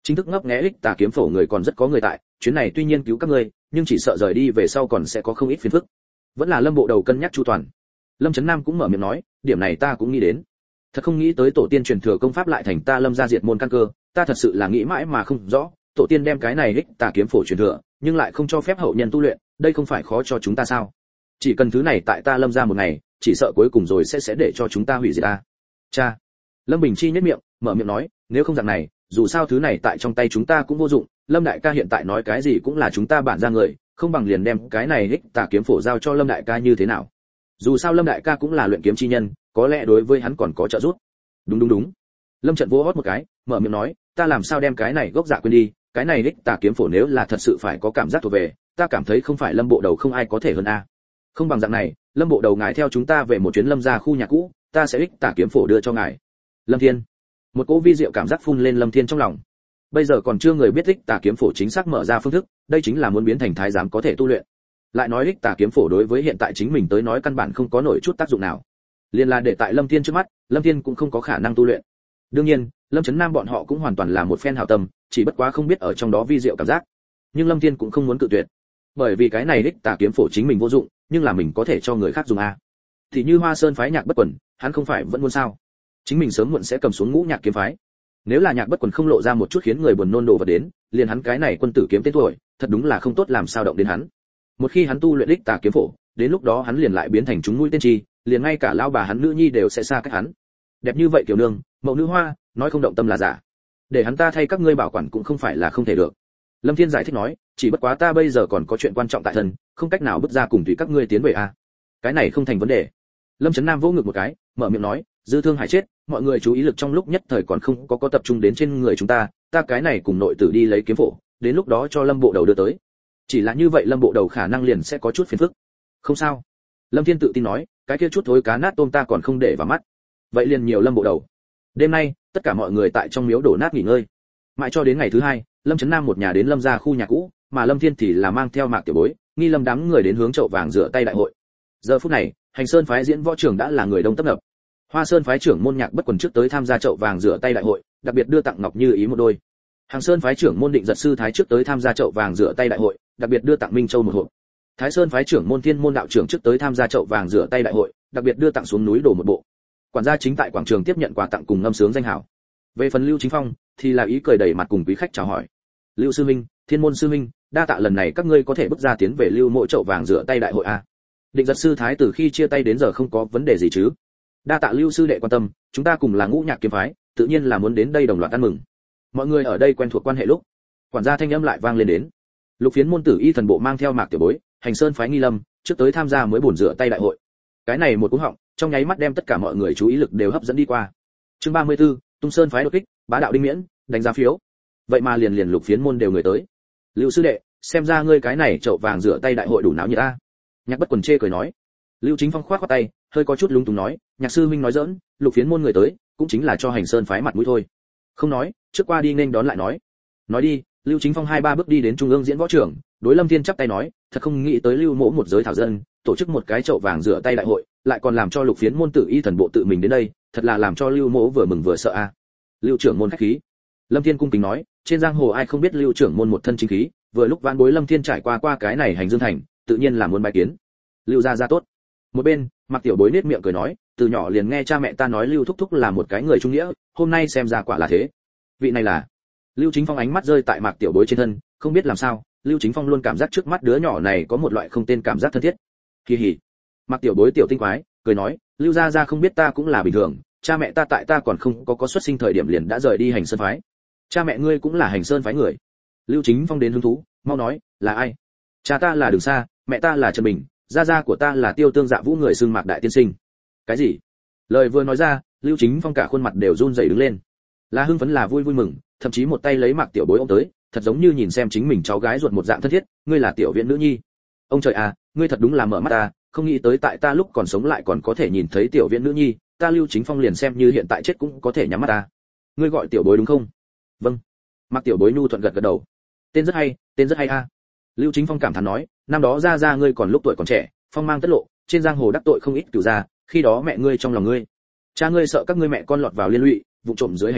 chính thức ngấp nghé ích tà kiếm phổ người còn rất có người tại, chuyến này tuy nhiên cứu các ngươi, nhưng chỉ sợ rời đi về sau còn sẽ có không ít phiền phức. Vẫn là Lâm bộ đầu cân nhắc chu toàn. Lâm Chấn Nam cũng mở miệng nói, điểm này ta cũng nghĩ đến. Thật không nghĩ tới tổ tiên truyền thừa công pháp lại thành ta Lâm gia diệt môn căn cơ, ta thật sự là nghĩ mãi mà không rõ, tổ tiên đem cái này ích tà kiếm phổ truyền thừa, nhưng lại không cho phép hậu nhân tu luyện, đây không phải khó cho chúng ta sao? Chỉ cần thứ này tại ta Lâm gia một ngày, chỉ sợ cuối cùng rồi sẽ để cho chúng ta hủy diệt ta. Cha. Lâm Bình Chi nhếch miệng, mở miệng nói, nếu không dạng này, dù sao thứ này tại trong tay chúng ta cũng vô dụng, Lâm đại ca hiện tại nói cái gì cũng là chúng ta bản ra người, không bằng liền đem cái này ích tà kiếm phổ giao cho Lâm đại ca như thế nào? Dù sao Lâm đại ca cũng là luyện kiếm chi nhân, có lẽ đối với hắn còn có trợ giúp. Đúng. Lâm Trận vỗ hót một cái, mở miệng nói, ta làm sao đem cái này gốc dạ quên đi, cái này ích tà kiếm phổ nếu là thật sự phải có cảm giác thuộc về, ta cảm thấy không phải Lâm bộ đầu không ai có thể hơn a. Không bằng dạng này, Lâm bộ đầu ngài theo chúng ta về một chuyến Lâm gia khu nhà cũ, ta sẽ ích tà kiếm phổ đưa cho ngài. Lâm Thiên. Một cỗ vi diệu cảm giác phun lên Lâm Thiên trong lòng. Bây giờ còn chưa người biết ích tà kiếm phổ chính xác mở ra phương thức, đây chính là muốn biến thành thái giám có thể tu luyện. Lại nói ích tà kiếm phổ đối với hiện tại chính mình tới nói căn bản không có nổi chút tác dụng nào. Liên là để tại Lâm Thiên trước mắt, Lâm Thiên cũng không có khả năng tu luyện. Đương nhiên, Lâm Chấn Nam bọn họ cũng hoàn toàn là một phen hảo tâm, chỉ bất quá không biết ở trong đó vi diệu cảm giác. Nhưng Lâm Thiên cũng không muốn cự tuyệt, bởi vì cái này ích tà kiếm phổ chính mình vô dụng, nhưng là mình có thể cho người khác dùng a. Thì như Hoa Sơn phái Nhạc Bất Quần, hắn không phải vẫn muốn sao? Chính mình sớm muộn sẽ cầm xuống Ngũ Nhạc kiếm phái. Nếu là Nhạc Bất Quần không lộ ra một chút khiến người buồn nôn đồ vật đến, liền hắn cái này quân tử kiếm tên tuổi, thật đúng là không tốt làm sao động đến hắn. Một khi hắn tu luyện ích tà kiếm phổ, đến lúc đó hắn liền lại biến thành chúng mũi tên chi, liền ngay cả lão bà hắn nữ nhi đều sẽ xa cách hắn. Đẹp như vậy kiểu nương, mẫu nữ hoa, nói không động tâm là giả. Để hắn ta thay các ngươi bảo quản cũng không phải là không thể được. Lâm Thiên giải thích nói, chỉ bất quá ta bây giờ còn có chuyện quan trọng tại thân, không cách nào bước ra cùng tùy các ngươi tiến về a. Cái này không thành vấn đề. Lâm Chấn Nam vỗ ngực một cái, mở miệng nói, dư thương hải chết, mọi người chú ý lực trong lúc nhất thời còn không có tập trung đến trên người chúng ta, ta cái này cùng nội tử đi lấy kiếm phổ, đến lúc đó cho Lâm bộ đầu đưa tới. Chỉ là như vậy Lâm bộ đầu khả năng liền sẽ có chút phiền phức. Không sao. Lâm Thiên tự tin nói, cái kia chút thối cá nát tôm ta còn không để vào mắt. Vậy liền nhiều Lâm bộ đầu. Đêm nay, tất cả mọi người tại trong miếu đổ nát nghỉ ngơi. Mãi cho đến ngày thứ hai, Lâm Chấn Nam một nhà đến Lâm gia khu nhà cũ, mà Lâm Thiên thì là mang theo Mạc Tiểu Bối, Nghi Lâm đám người đến hướng chậu vàng rửa tay đại hội. Giờ phút này, Hành Sơn phái diễn võ trưởng đã là người đông tấp nập. Hoa Sơn phái trưởng môn Nhạc Bất Quần trước tới tham gia chậu vàng rửa tay đại hội, đặc biệt đưa tặng ngọc như ý một đôi. Hàng Sơn phái trưởng môn Định Giật sư thái trước tới tham gia chậu vàng rửa tay đại hội, đặc biệt đưa tặng Minh Châu một hộp. Thái Sơn phái trưởng môn Thiên môn đạo trưởng trước tới tham gia chậu vàng rửa tay đại hội, đặc biệt đưa tặng xuống núi đồ một bộ. Quản gia chính tại quảng trường tiếp nhận quà tặng cùng ngâm sướng danh hảo. Về phần Lưu Chính Phong thì là ý cười đầy mặt cùng quý khách chào hỏi. Lưu sư minh, Thiên môn sư minh, đa tạ lần này các ngươi có thể bước ra tiến về Lưu mỗi chậu vàng rửa tay đại hội a. Định Giật sư thái từ khi chia tay đến giờ không có vấn đề gì chứ? Đa tạ Lưu sư đệ quan tâm, chúng ta cùng là Ngũ Nhạc kiếm phái, tự nhiên là muốn đến đây đồng loạt ăn mừng. Mọi người ở đây quen thuộc quan hệ lúc, quản gia thanh âm lại vang lên đến. Lục Phiến môn tử y thần bộ mang theo Mạc Tiểu Bối, Hành Sơn phái Nghi Lâm, trước tới tham gia mới buồn rửa tay đại hội. Cái này một cú họng, trong nháy mắt đem tất cả mọi người chú ý lực đều hấp dẫn đi qua. Chương 34, Tung Sơn phái đột kích, bá đạo đinh miễn, đánh giá phiếu. Vậy mà liền Lục Phiến môn đều người tới. Lưu sư đệ, xem ra ngươi cái này chậu vàng rửa tay đại hội đủ náo nhiệt a. Nhạc Bất Quần chê cười nói. Lưu Chính Phong khoát khoát tay, hơi có chút lúng túng nói, Nhạc sư huynh nói giỡn, Lục Phiến môn người tới, cũng chính là cho Hành Sơn phái mặt mũi thôi. Không nói, trước qua đi nên đón lại nói. Nói đi, Lưu Chính Phong 2-3 bước đi đến trung ương diễn võ trưởng, đối Lâm Thiên chắp tay nói, thật không nghĩ tới Lưu mỗ một giới thảo dân, tổ chức một cái chậu vàng rửa tay đại hội, lại còn làm cho Lục Phiến môn tử y thần bộ tự mình đến đây, thật là làm cho Lưu mỗ vừa mừng vừa sợ a. Lưu trưởng môn khách khí. Lâm Thiên cung kính nói, trên giang hồ ai không biết Lưu trưởng môn một thân chính khí, vừa lúc vãn bối Lâm Thiên trải qua cái này hành dương thành, tự nhiên là muốn bái kiến. Lưu gia gia tốt. Một bên, Mạc Tiểu Bối nết miệng cười nói, từ nhỏ liền nghe cha mẹ ta nói Lưu thúc thúc là một cái người trung nghĩa, hôm nay xem ra quả là thế. Vị này là. Lưu Chính Phong ánh mắt rơi tại Mạc Tiểu Bối trên thân, không biết làm sao, Lưu Chính Phong luôn cảm giác trước mắt đứa nhỏ này có một loại không tên cảm giác thân thiết. Kỳ hỉ. Mạc Tiểu Bối tiểu tinh quái, cười nói, Lưu gia gia không biết ta cũng là bình thường, cha mẹ ta tại ta còn không có xuất sinh thời điểm liền đã rời đi Hành Sơn phái. Cha mẹ ngươi cũng là Hành Sơn phái người. Lưu Chính Phong đến hứng thú, mau nói, là ai? Cha ta là Đường Sa, mẹ ta là Trần Bình, gia gia của ta là Tiêu Tương Dạ Vũ người xưng Mạc đại tiên sinh. Cái gì? Lời vừa nói ra, Lưu Chính Phong cả khuôn mặt đều run rẩy đứng lên. Là hưng phấn là vui vui mừng, thậm chí một tay lấy Mạc Tiểu Bối ôm tới, thật giống như nhìn xem chính mình cháu gái ruột một dạng thân thiết, ngươi là tiểu viện nữ nhi. Ông trời à, ngươi thật đúng là mở mắt ta, không nghĩ tới tại ta lúc còn sống lại còn có thể nhìn thấy tiểu viện nữ nhi, ta Lưu Chính Phong liền xem như hiện tại chết cũng có thể nhắm mắt ta. Ngươi gọi Tiểu Bối đúng không? Vâng. Mạc Tiểu Bối nhu thuận gật gật đầu. Tên rất hay a. Lưu Chính Phong cảm thán nói, năm đó gia ngươi còn lúc tuổi còn trẻ, phong mang tất lộ, trên giang hồ đắc tội không ít cửu gia, khi đó mẹ ngươi trong lòng ngươi. Cha ngươi sợ các ngươi mẹ con lọt vào liên lụy, vụ trộm dưới Hành Sơn,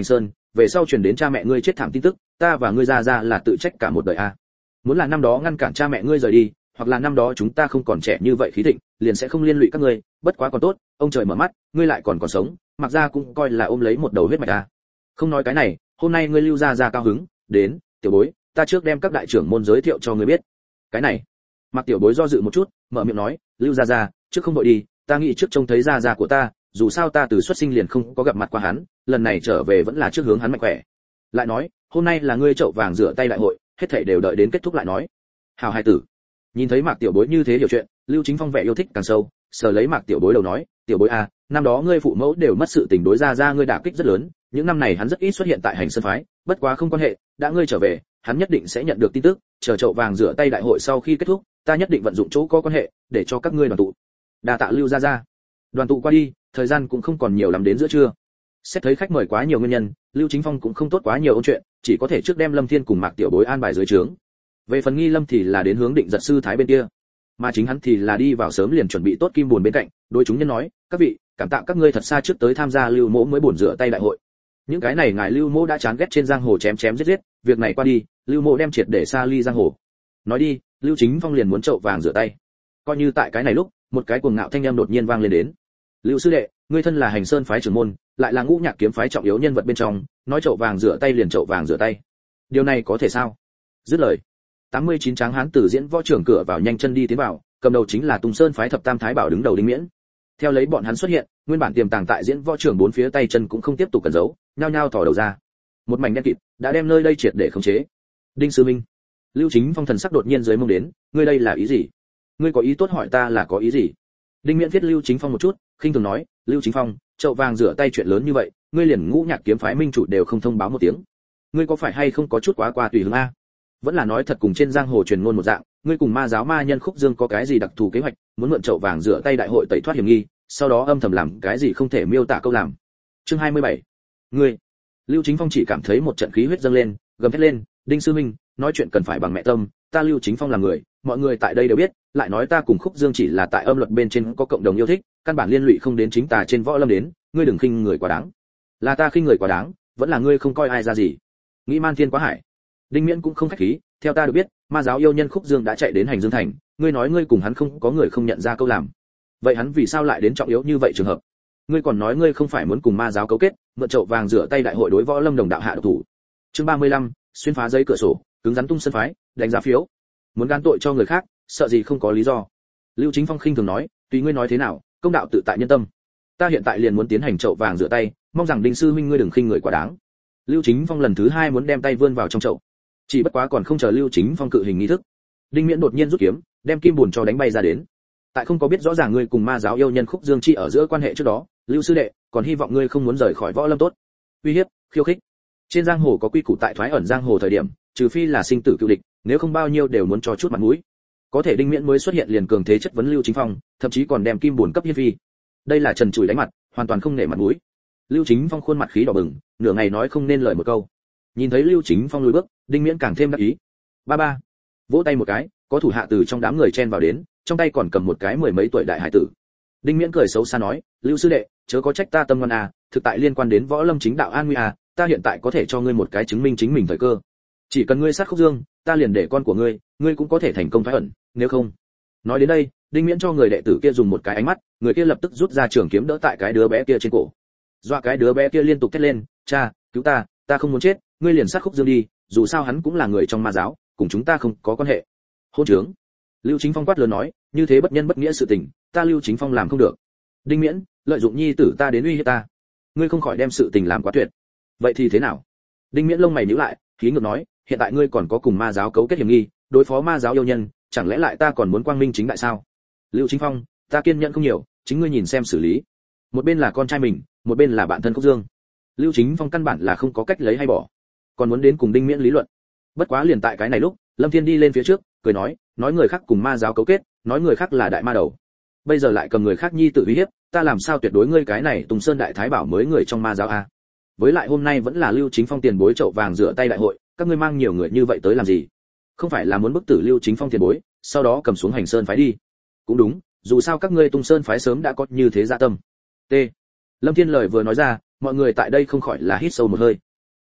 về sau truyền đến cha mẹ ngươi chết thảm tin tức, ta và ngươi ra là tự trách cả một đời a. Muốn là năm đó ngăn cản cha mẹ ngươi rời đi, hoặc là năm đó chúng ta không còn trẻ như vậy khí thịnh, liền sẽ không liên lụy các ngươi, bất quá còn tốt, ông trời mở mắt, ngươi lại còn sống, mặc ra cũng coi là ôm lấy một đầu huyết mạch a. Không nói cái này, hôm nay ngươi lưu ra cao hứng, đến, tiểu bối, ta trước đem các đại trưởng môn giới thiệu cho ngươi biết. Cái này, Mặc tiểu bối do dự một chút, mở miệng nói, lưu ra, trước không đội đi, ta nghĩ trước trông thấy ra của ta, dù sao ta từ xuất sinh liền không có gặp mặt qua hắn, lần này trở về vẫn là trước hướng hắn mạnh khỏe. Lại nói, hôm nay là ngươi chậu vàng rửa tay đại hội, hết thảy đều đợi đến kết thúc lại nói. Hào hai tử. Nhìn thấy Mạc tiểu bối như thế hiểu chuyện, Lưu Chính Phong vẻ yêu thích càng sâu, sờ lấy Mạc tiểu bối đầu nói, tiểu bối a, năm đó ngươi phụ mẫu đều mất sự tình đối ra ngươi đả kích rất lớn, những năm này hắn rất ít xuất hiện tại Hành Sơn phái, bất quá không quan hệ, đã ngươi trở về, hắn nhất định sẽ nhận được tin tức, chờ chậu vàng rửa tay đại hội sau khi kết thúc, ta nhất định vận dụng chỗ có quan hệ, để cho các ngươi đoàn tụ. Đa tạ Lưu ra. Đoàn tụ qua đi, thời gian cũng không còn nhiều lắm đến giữa trưa. Xét thấy khách mời quá nhiều nguyên nhân, Lưu Chính Phong cũng không tốt quá nhiều ôn chuyện, chỉ có thể trước đem Lâm Thiên cùng Mạc tiểu bối an bài dưới trướng. Về phần Nghi Lâm thì là đến hướng Định Giật sư thái bên kia, mà chính hắn thì là đi vào sớm liền chuẩn bị tốt kim buồn bên cạnh, đối chúng nhân nói, các vị, cảm tạ các ngươi thật xa trước tới tham gia Lưu Mỗ mới buồn rửa tay đại hội. Những cái này ngài Lưu Mỗ đã chán ghét trên giang hồ chém giết, việc này qua đi, Lưu Mỗ đem triệt để xa ly giang hồ. Nói đi, Lưu Chính Phong liền muốn chậu vàng rửa tay. Coi như tại cái này lúc, một cái cuồng ngạo thanh âm đột nhiên vang lên đến. Lưu sư đệ, ngươi thân là Hành Sơn phái trưởng môn, lại là Ngũ Nhạc kiếm phái trọng yếu nhân vật bên trong, nói chậu vàng rửa tay liền chậu vàng rửa tay. Điều này có thể sao? Dứt lời, 89 tráng hán từ diễn võ trưởng cửa vào nhanh chân đi tiến vào, cầm đầu chính là Tùng Sơn phái thập tam thái bảo đứng đầu Đinh Miễn. Theo lấy bọn hắn xuất hiện, nguyên bản tiềm tàng tại diễn võ trưởng bốn phía tay chân cũng không tiếp tục cẩn giấu, nhao nhao thò đầu ra. Một mảnh đen kịt đã đem nơi đây triệt để khống chế. Đinh sư minh, Lưu Chính Phong thần sắc đột nhiên dưới mông đến, ngươi đây là ý gì? Ngươi có ý tốt hỏi ta là có ý gì? Đinh Miễn viết Lưu Chính Phong một chút, khinh thường nói, Lưu Chính Phong, chậu vàng rửa tay chuyện lớn như vậy, ngươi liền Ngũ Nhạc kiếm phái minh chủ đều không thông báo một tiếng. Ngươi có phải hay không có chút quá qua tùy hứng a? Vẫn là nói thật cùng trên giang hồ truyền ngôn một dạng, ngươi cùng ma giáo ma nhân Khúc Dương có cái gì đặc thù kế hoạch, muốn mượn chậu vàng rửa tay đại hội tẩy thoát hiểm nghi, sau đó âm thầm làm cái gì không thể miêu tả câu làm. Chương 27. Ngươi. Lưu Chính Phong chỉ cảm thấy một trận khí huyết dâng lên, gầm thét lên, Đinh sư minh, nói chuyện cần phải bằng mẹ tâm, ta Lưu Chính Phong là người, mọi người tại đây đều biết, lại nói ta cùng Khúc Dương chỉ là tại âm luật bên trên có cộng đồng yêu thích, căn bản liên lụy không đến chính tà trên võ lâm đến, ngươi đừng khinh người quá đáng. Là ta khinh người quá đáng, vẫn là ngươi không coi ai ra gì. Nghĩ man thiên quá hải. Đinh Miễn cũng không khách khí, theo ta được biết, ma giáo yêu nhân Khúc Dương đã chạy đến Hành Dương thành, ngươi nói ngươi cùng hắn không có người không nhận ra câu làm. Vậy hắn vì sao lại đến trọng yếu như vậy trường hợp? Ngươi còn nói ngươi không phải muốn cùng ma giáo cấu kết, mượn chậu vàng rửa tay đại hội đối võ lâm đồng đạo hạ độc thủ. Chương 35, xuyên phá giấy cửa sổ, cứng rắn tung sân phái, đánh giá phiếu. Muốn gan tội cho người khác, sợ gì không có lý do. Lưu Chính Phong khinh thường nói, tùy ngươi nói thế nào, công đạo tự tại nhân tâm. Ta hiện tại liền muốn tiến hành chậu vàng rửa tay, mong rằng Đinh sư huynh ngươi đừng khinh người quá đáng. Lưu Chính Phong lần thứ 2 muốn đem tay vươn vào trong chậu. Chỉ bất quá còn không chờ Lưu Chính Phong cự hình nghi thức, Đinh Miễn đột nhiên rút kiếm, đem kim buồn cho đánh bay ra đến. Tại không có biết rõ ràng ngươi cùng ma giáo yêu nhân Khúc Dương chi ở giữa quan hệ trước đó, Lưu sư đệ, còn hy vọng ngươi không muốn rời khỏi võ lâm tốt. Uy hiếp, khiêu khích. Trên giang hồ có quy củ tại thoái ẩn giang hồ thời điểm, trừ phi là sinh tử cựu địch, nếu không bao nhiêu đều muốn cho chút mặt mũi. Có thể Đinh Miễn mới xuất hiện liền cường thế chất vấn Lưu Chính Phong, thậm chí còn đem kim buồn cấp hiên phi. Đây là trần trụi đánh mặt, hoàn toàn không nể mặt mũi. Lưu Chính Phong khuôn mặt khí đỏ bừng, nửa ngày nói không nên lời một câu. Nhìn thấy Lưu Chính Phong lùi bước, Đinh Miễn càng thêm đắc ý. Ba ba, vỗ tay một cái, có thủ hạ từ trong đám người chen vào đến, trong tay còn cầm một cái mười mấy tuổi đại hải tử. Đinh Miễn cười xấu xa nói, Lưu sư đệ, chớ có trách ta tâm ngoan à, thực tại liên quan đến võ lâm chính đạo an nguy à, ta hiện tại có thể cho ngươi một cái chứng minh chính mình thời cơ. Chỉ cần ngươi sát Khúc Dương, ta liền để con của ngươi cũng có thể thành công thoái ẩn, nếu không. Nói đến đây, Đinh Miễn cho người đệ tử kia dùng một cái ánh mắt, người kia lập tức rút ra trường kiếm đỡ tại cái đứa bé kia trên cổ. Dọa cái đứa bé kia liên tục thét lên, cha, cứu ta không muốn chết, ngươi liền sát Khúc Dương đi, dù sao hắn cũng là người trong ma giáo, cùng chúng ta không có quan hệ. Hôn trướng. Lưu Chính Phong quát lớn nói, như thế bất nhân bất nghĩa sự tình, ta Lưu Chính Phong làm không được. Đinh Miễn, lợi dụng nhi tử ta đến uy hiếp ta, ngươi không khỏi đem sự tình làm quá tuyệt. Vậy thì thế nào? Đinh Miễn lông mày nhíu lại, khí ngược nói, hiện tại ngươi còn có cùng ma giáo cấu kết hiểm nghi, đối phó ma giáo yêu nhân, chẳng lẽ lại ta còn muốn quang minh chính đại sao? Lưu Chính Phong, ta kiên nhẫn không nhiều, chính ngươi nhìn xem xử lý. Một bên là con trai mình, một bên là bạn thân Khúc Dương. Lưu Chính Phong căn bản là không có cách lấy hay bỏ, còn muốn đến cùng Đinh Miễn lý luận. Bất quá liền tại cái này lúc, Lâm Thiên đi lên phía trước, cười nói người khác cùng ma giáo cấu kết, nói người khác là đại ma đầu. Bây giờ lại cầm người khác nhi tự uy hiếp, ta làm sao tuyệt đối ngươi cái này Tùng Sơn đại thái bảo mới người trong ma giáo a? Với lại hôm nay vẫn là Lưu Chính Phong tiền bối chậu vàng rửa tay đại hội, các ngươi mang nhiều người như vậy tới làm gì? Không phải là muốn bức tử Lưu Chính Phong tiền bối, sau đó cầm xuống Hành Sơn phái đi? Cũng đúng, dù sao các ngươi Tùng Sơn phái sớm đã có như thế dạ tâm. T. Lâm Thiên lời vừa nói ra, mọi người tại đây không khỏi là hít sâu một hơi.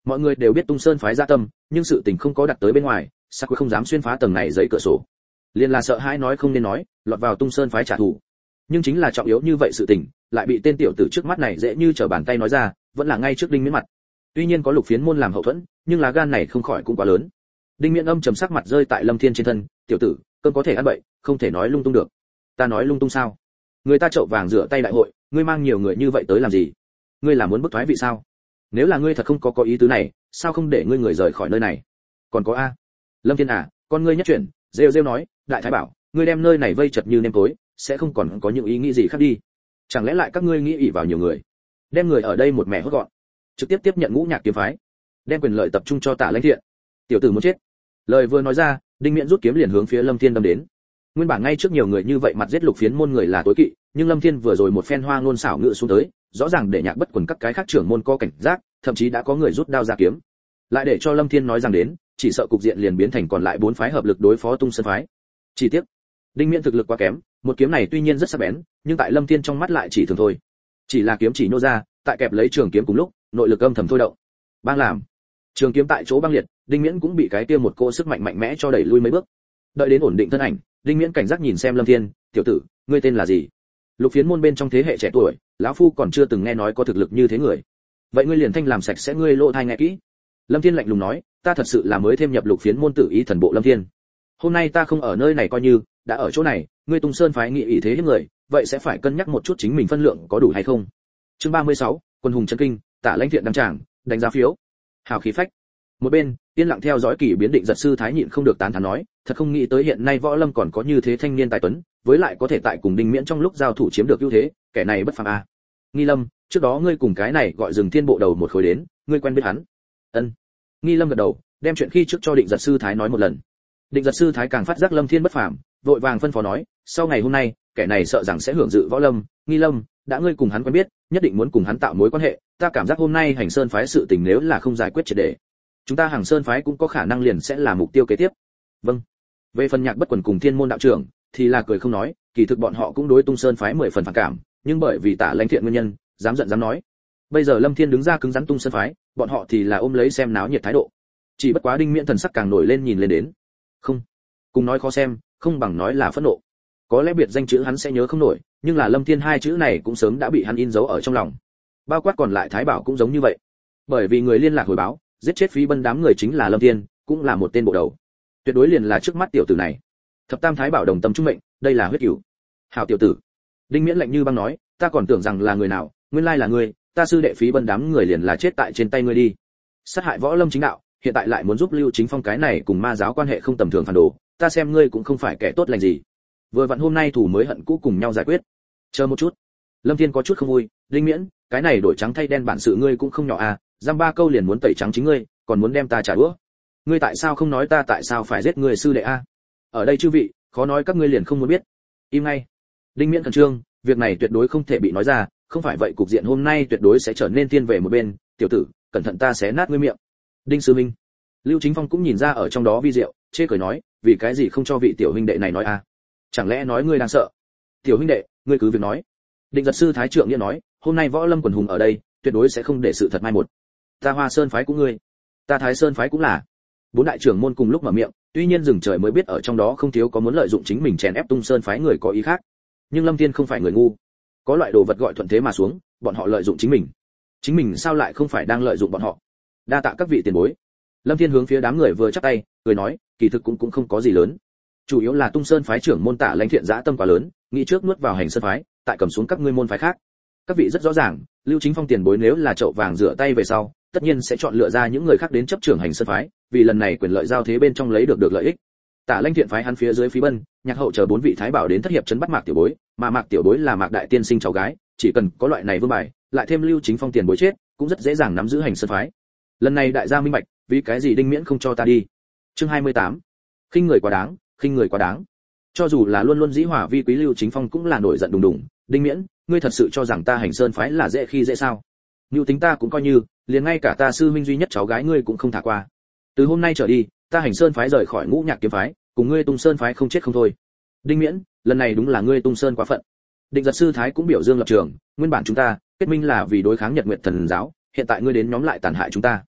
Mọi người đều biết Tung Sơn phái dạ tâm, nhưng sự tình không có đặt tới bên ngoài, sao cũng không dám xuyên phá tầng này giấy cửa sổ. Liên là sợ hãi nói không nên nói, lọt vào Tung Sơn phái trả thù. Nhưng chính là trọng yếu như vậy sự tình, lại bị tên tiểu tử trước mắt này dễ như trở bàn tay nói ra, vẫn là ngay trước Đinh Miễn mặt. Tuy nhiên có Lục Phiến môn làm hậu thuẫn, nhưng lá gan này không khỏi cũng quá lớn. Đinh Miễn âm trầm sắc mặt rơi tại Lâm Thiên trên thân, "Tiểu tử, cơm có thể ăn bậy, không thể nói lung tung được." "Ta nói lung tung sao? Người ta chậu vàng rửa tay đại hội, ngươi mang nhiều người như vậy tới làm gì? Ngươi là muốn bức thoái vị sao? Nếu là ngươi thật không có ý tứ này, sao không để ngươi người rời khỏi nơi này?" "Còn có a." "Lâm Thiên à, con ngươi nhất chuyển, rêu rêu nói, đại thái bảo, ngươi đem nơi này vây chật như nêm tối, sẽ không còn có những ý nghĩ gì khác đi. Chẳng lẽ lại các ngươi nghĩ ỷ vào nhiều người, đem người ở đây một mẻ hốt gọn, trực tiếp tiếp nhận Ngũ Nhạc kiếm phái, đem quyền lợi tập trung cho Tạ Lãnh Thiện. Tiểu tử muốn chết." Lời vừa nói ra, Đinh Miễn rút kiếm liền hướng phía Lâm Thiên đâm đến. Nguyên bản ngay trước nhiều người như vậy mặt giết Lục Phiến môn người là tối kỵ, nhưng Lâm Thiên vừa rồi một phen hoa ngôn xảo ngữ xuống tới, rõ ràng để Nhạc Bất Quần các cái khác trưởng môn có cảnh giác, thậm chí đã có người rút đao ra kiếm. Lại để cho Lâm Thiên nói rằng đến, chỉ sợ cục diện liền biến thành còn lại 4 phái hợp lực đối phó Tung Sơn phái. Chỉ tiếc, Đinh Miễn thực lực quá kém, một kiếm này tuy nhiên rất sắc bén, nhưng tại Lâm Thiên trong mắt lại chỉ thường thôi. Chỉ là kiếm chỉ nô ra, tại kẹp lấy trường kiếm cùng lúc, nội lực âm thầm thôi động. Bang làm. Trường kiếm tại chỗ băng liệt, Đinh Miễn cũng bị cái kia một cỗ sức mạnh mạnh mẽ cho đẩy lui mấy bước. Đợi đến ổn định thân ảnh, Đinh Miễn cảnh giác nhìn xem Lâm Thiên, "Tiểu tử, ngươi tên là gì?" Lục Phiến môn bên trong thế hệ trẻ tuổi, lão phu còn chưa từng nghe nói có thực lực như thế người. "Vậy ngươi liền thanh làm sạch sẽ ngươi lỗ tai nghe kỹ." Lâm Thiên lạnh lùng nói, "Ta thật sự là mới thêm nhập Lục Phiến môn tự ý thần bộ Lâm Thiên. Hôm nay ta không ở nơi này coi như, đã ở chỗ này, ngươi Tung Sơn phái nghị ý thế hiếp người, vậy sẽ phải cân nhắc một chút chính mình phân lượng có đủ hay không." Chương 36, Quân hùng chân kinh, Tạ Lãnh Thiện đăng tràng, đánh giá phiếu. Hào khí phách. Một bên, yên lặng theo dõi kỳ biến Định Giật sư thái nhịn không được tán thán nói, thật không nghĩ tới hiện nay võ lâm còn có như thế thanh niên tài tuấn, với lại có thể tại cùng Đinh Miễn trong lúc giao thủ chiếm được ưu thế, kẻ này bất phàm a. Nghi Lâm, trước đó ngươi cùng cái này gọi Rừng Thiên bộ đầu một khối đến, ngươi quen biết hắn? Ân. Nghi Lâm gật đầu, đem chuyện khi trước cho Định Giật sư thái nói một lần. Định Giật sư thái càng phát giác Lâm Thiên bất phàm, vội vàng phân phó nói, sau ngày hôm nay, kẻ này sợ rằng sẽ hưởng dự võ lâm, Nghi Lâm, đã ngươi cùng hắn quen biết, nhất định muốn cùng hắn tạo mối quan hệ, ta cảm giác hôm nay Hành Sơn phái sự tình nếu là không giải quyết triệt để, chúng ta Hàng Sơn phái cũng có khả năng liền sẽ là mục tiêu kế tiếp. Vâng. Về phần Nhạc Bất Quần cùng Thiên môn đạo trưởng thì là cười không nói, kỳ thực bọn họ cũng đối Tung Sơn phái 10 phần phản cảm, nhưng bởi vì Tạ Lãnh Thiện nguyên nhân, dám giận dám nói. Bây giờ Lâm Thiên đứng ra cứng rắn Tung Sơn phái, bọn họ thì là ôm lấy xem náo nhiệt thái độ. Chỉ bất quá Đinh Miễn thần sắc càng nổi lên nhìn lên đến. Không, cùng nói khó xem, không bằng nói là phẫn nộ. Có lẽ biệt danh chữ hắn sẽ nhớ không nổi, nhưng là Lâm Thiên hai chữ này cũng sớm đã bị hắn in dấu ở trong lòng. Bao quát còn lại Thái Bảo cũng giống như vậy. Bởi vì người liên lạc hồi báo, giết chết Phí Bân đám người chính là Lâm Thiên, cũng là một tên bộ đầu. Tuyệt đối liền là trước mắt tiểu tử này. Thập Tam Thái Bảo đồng tâm trung mệnh, đây là huyết cửu. Hảo tiểu tử. Đinh Miễn lạnh như băng nói, ta còn tưởng rằng là người nào, nguyên lai là ngươi, ta sư đệ Phí Bân đám người liền là chết tại trên tay ngươi đi. Sát hại võ lâm chính đạo, hiện tại lại muốn giúp Lưu Chính Phong cái này cùng ma giáo quan hệ không tầm thường phản đồ, ta xem ngươi cũng không phải kẻ tốt lành gì. Vừa vặn hôm nay thủ mới hận cũ cùng nhau giải quyết. Chờ một chút. Lâm Thiên có chút không vui, Đinh Miễn, cái này đổi trắng thay đen bản sự ngươi cũng không nhỏ à, giam 3 câu liền muốn tẩy trắng chính ngươi, còn muốn đem ta trả đũa. Ngươi tại sao không nói ta tại sao phải giết ngươi sư đệ a? Ở đây chư vị, khó nói các ngươi liền không muốn biết. Im ngay. Đinh Miễn khẩn trương, việc này tuyệt đối không thể bị nói ra, không phải vậy cục diện hôm nay tuyệt đối sẽ trở nên thiên về một bên, tiểu tử, cẩn thận ta xé nát ngươi miệng. Đinh sư minh. Lưu Chính Phong cũng nhìn ra ở trong đó vi diệu, chê cười nói, vì cái gì không cho vị tiểu huynh đệ này nói a? Chẳng lẽ nói ngươi đang sợ? Tiểu huynh đệ, ngươi cứ việc nói. Định Giật sư thái trượng nghĩa nói, hôm nay võ lâm quần hùng ở đây, tuyệt đối sẽ không để sự thật mai một. Ta Hoa Sơn phái cũng ngươi, ta Thái Sơn phái cũng là. 4 đại trưởng môn cùng lúc mở miệng, tuy nhiên rừng trời mới biết ở trong đó không thiếu có muốn lợi dụng chính mình chèn ép Tung Sơn phái người có ý khác. Nhưng Lâm Thiên không phải người ngu, có loại đồ vật gọi thuận thế mà xuống, bọn họ lợi dụng chính mình sao lại không phải đang lợi dụng bọn họ? Đa tạ các vị tiền bối. Lâm Thiên hướng phía đám người vừa chắp tay, cười nói, kỳ thực cũng không có gì lớn. Chủ yếu là Tung Sơn phái trưởng môn Tạ Lãnh Thiện dã tâm quá lớn, nghĩ trước nuốt vào Hành Sơn phái, tại cầm xuống các ngươi môn phái khác. Các vị rất rõ ràng, Lưu Chính Phong tiền bối nếu là chậu vàng rửa tay về sau, tất nhiên sẽ chọn lựa ra những người khác đến chấp trưởng Hành Sơn phái, vì lần này quyền lợi giao thế bên trong lấy được lợi ích. Tạ Lãnh Thiện phái hắn phía dưới Phí Bân, Nhạc Hậu chờ 4 vị thái bảo đến thất hiệp trấn bắt Mạc tiểu bối, mà Mạc tiểu bối là Mạc đại tiên sinh cháu gái, chỉ cần có loại này vương bài, lại thêm Lưu Chính Phong tiền bối chết, cũng rất dễ dàng nắm giữ Hành Sơn phái. Lần này đại gia minh bạch, vì cái gì Đinh Miễn không cho ta đi. Chương 28. Khinh người quá đáng, khinh người quá đáng. Cho dù là luôn luôn dĩ hòa vi quý Lưu Chính Phong cũng là nổi giận đùng đùng, Đinh Miễn, ngươi thật sự cho rằng ta Hành Sơn phái là dễ khi dễ sao? Nưu tính ta cũng coi như, liền ngay cả ta sư huynh duy nhất cháu gái ngươi cũng không thả qua. Từ hôm nay trở đi, ta Hành Sơn phái rời khỏi Ngũ Nhạc kiếm phái, cùng ngươi Tung Sơn phái không chết không thôi. Đinh Miễn, lần này đúng là ngươi Tung Sơn quá phận. Định Giật sư thái cũng biểu dương lập trường, nguyên bản chúng ta kết minh là vì đối kháng Nhật Nguyệt Thần giáo, hiện tại ngươi đến nhóm lại tàn hại chúng ta.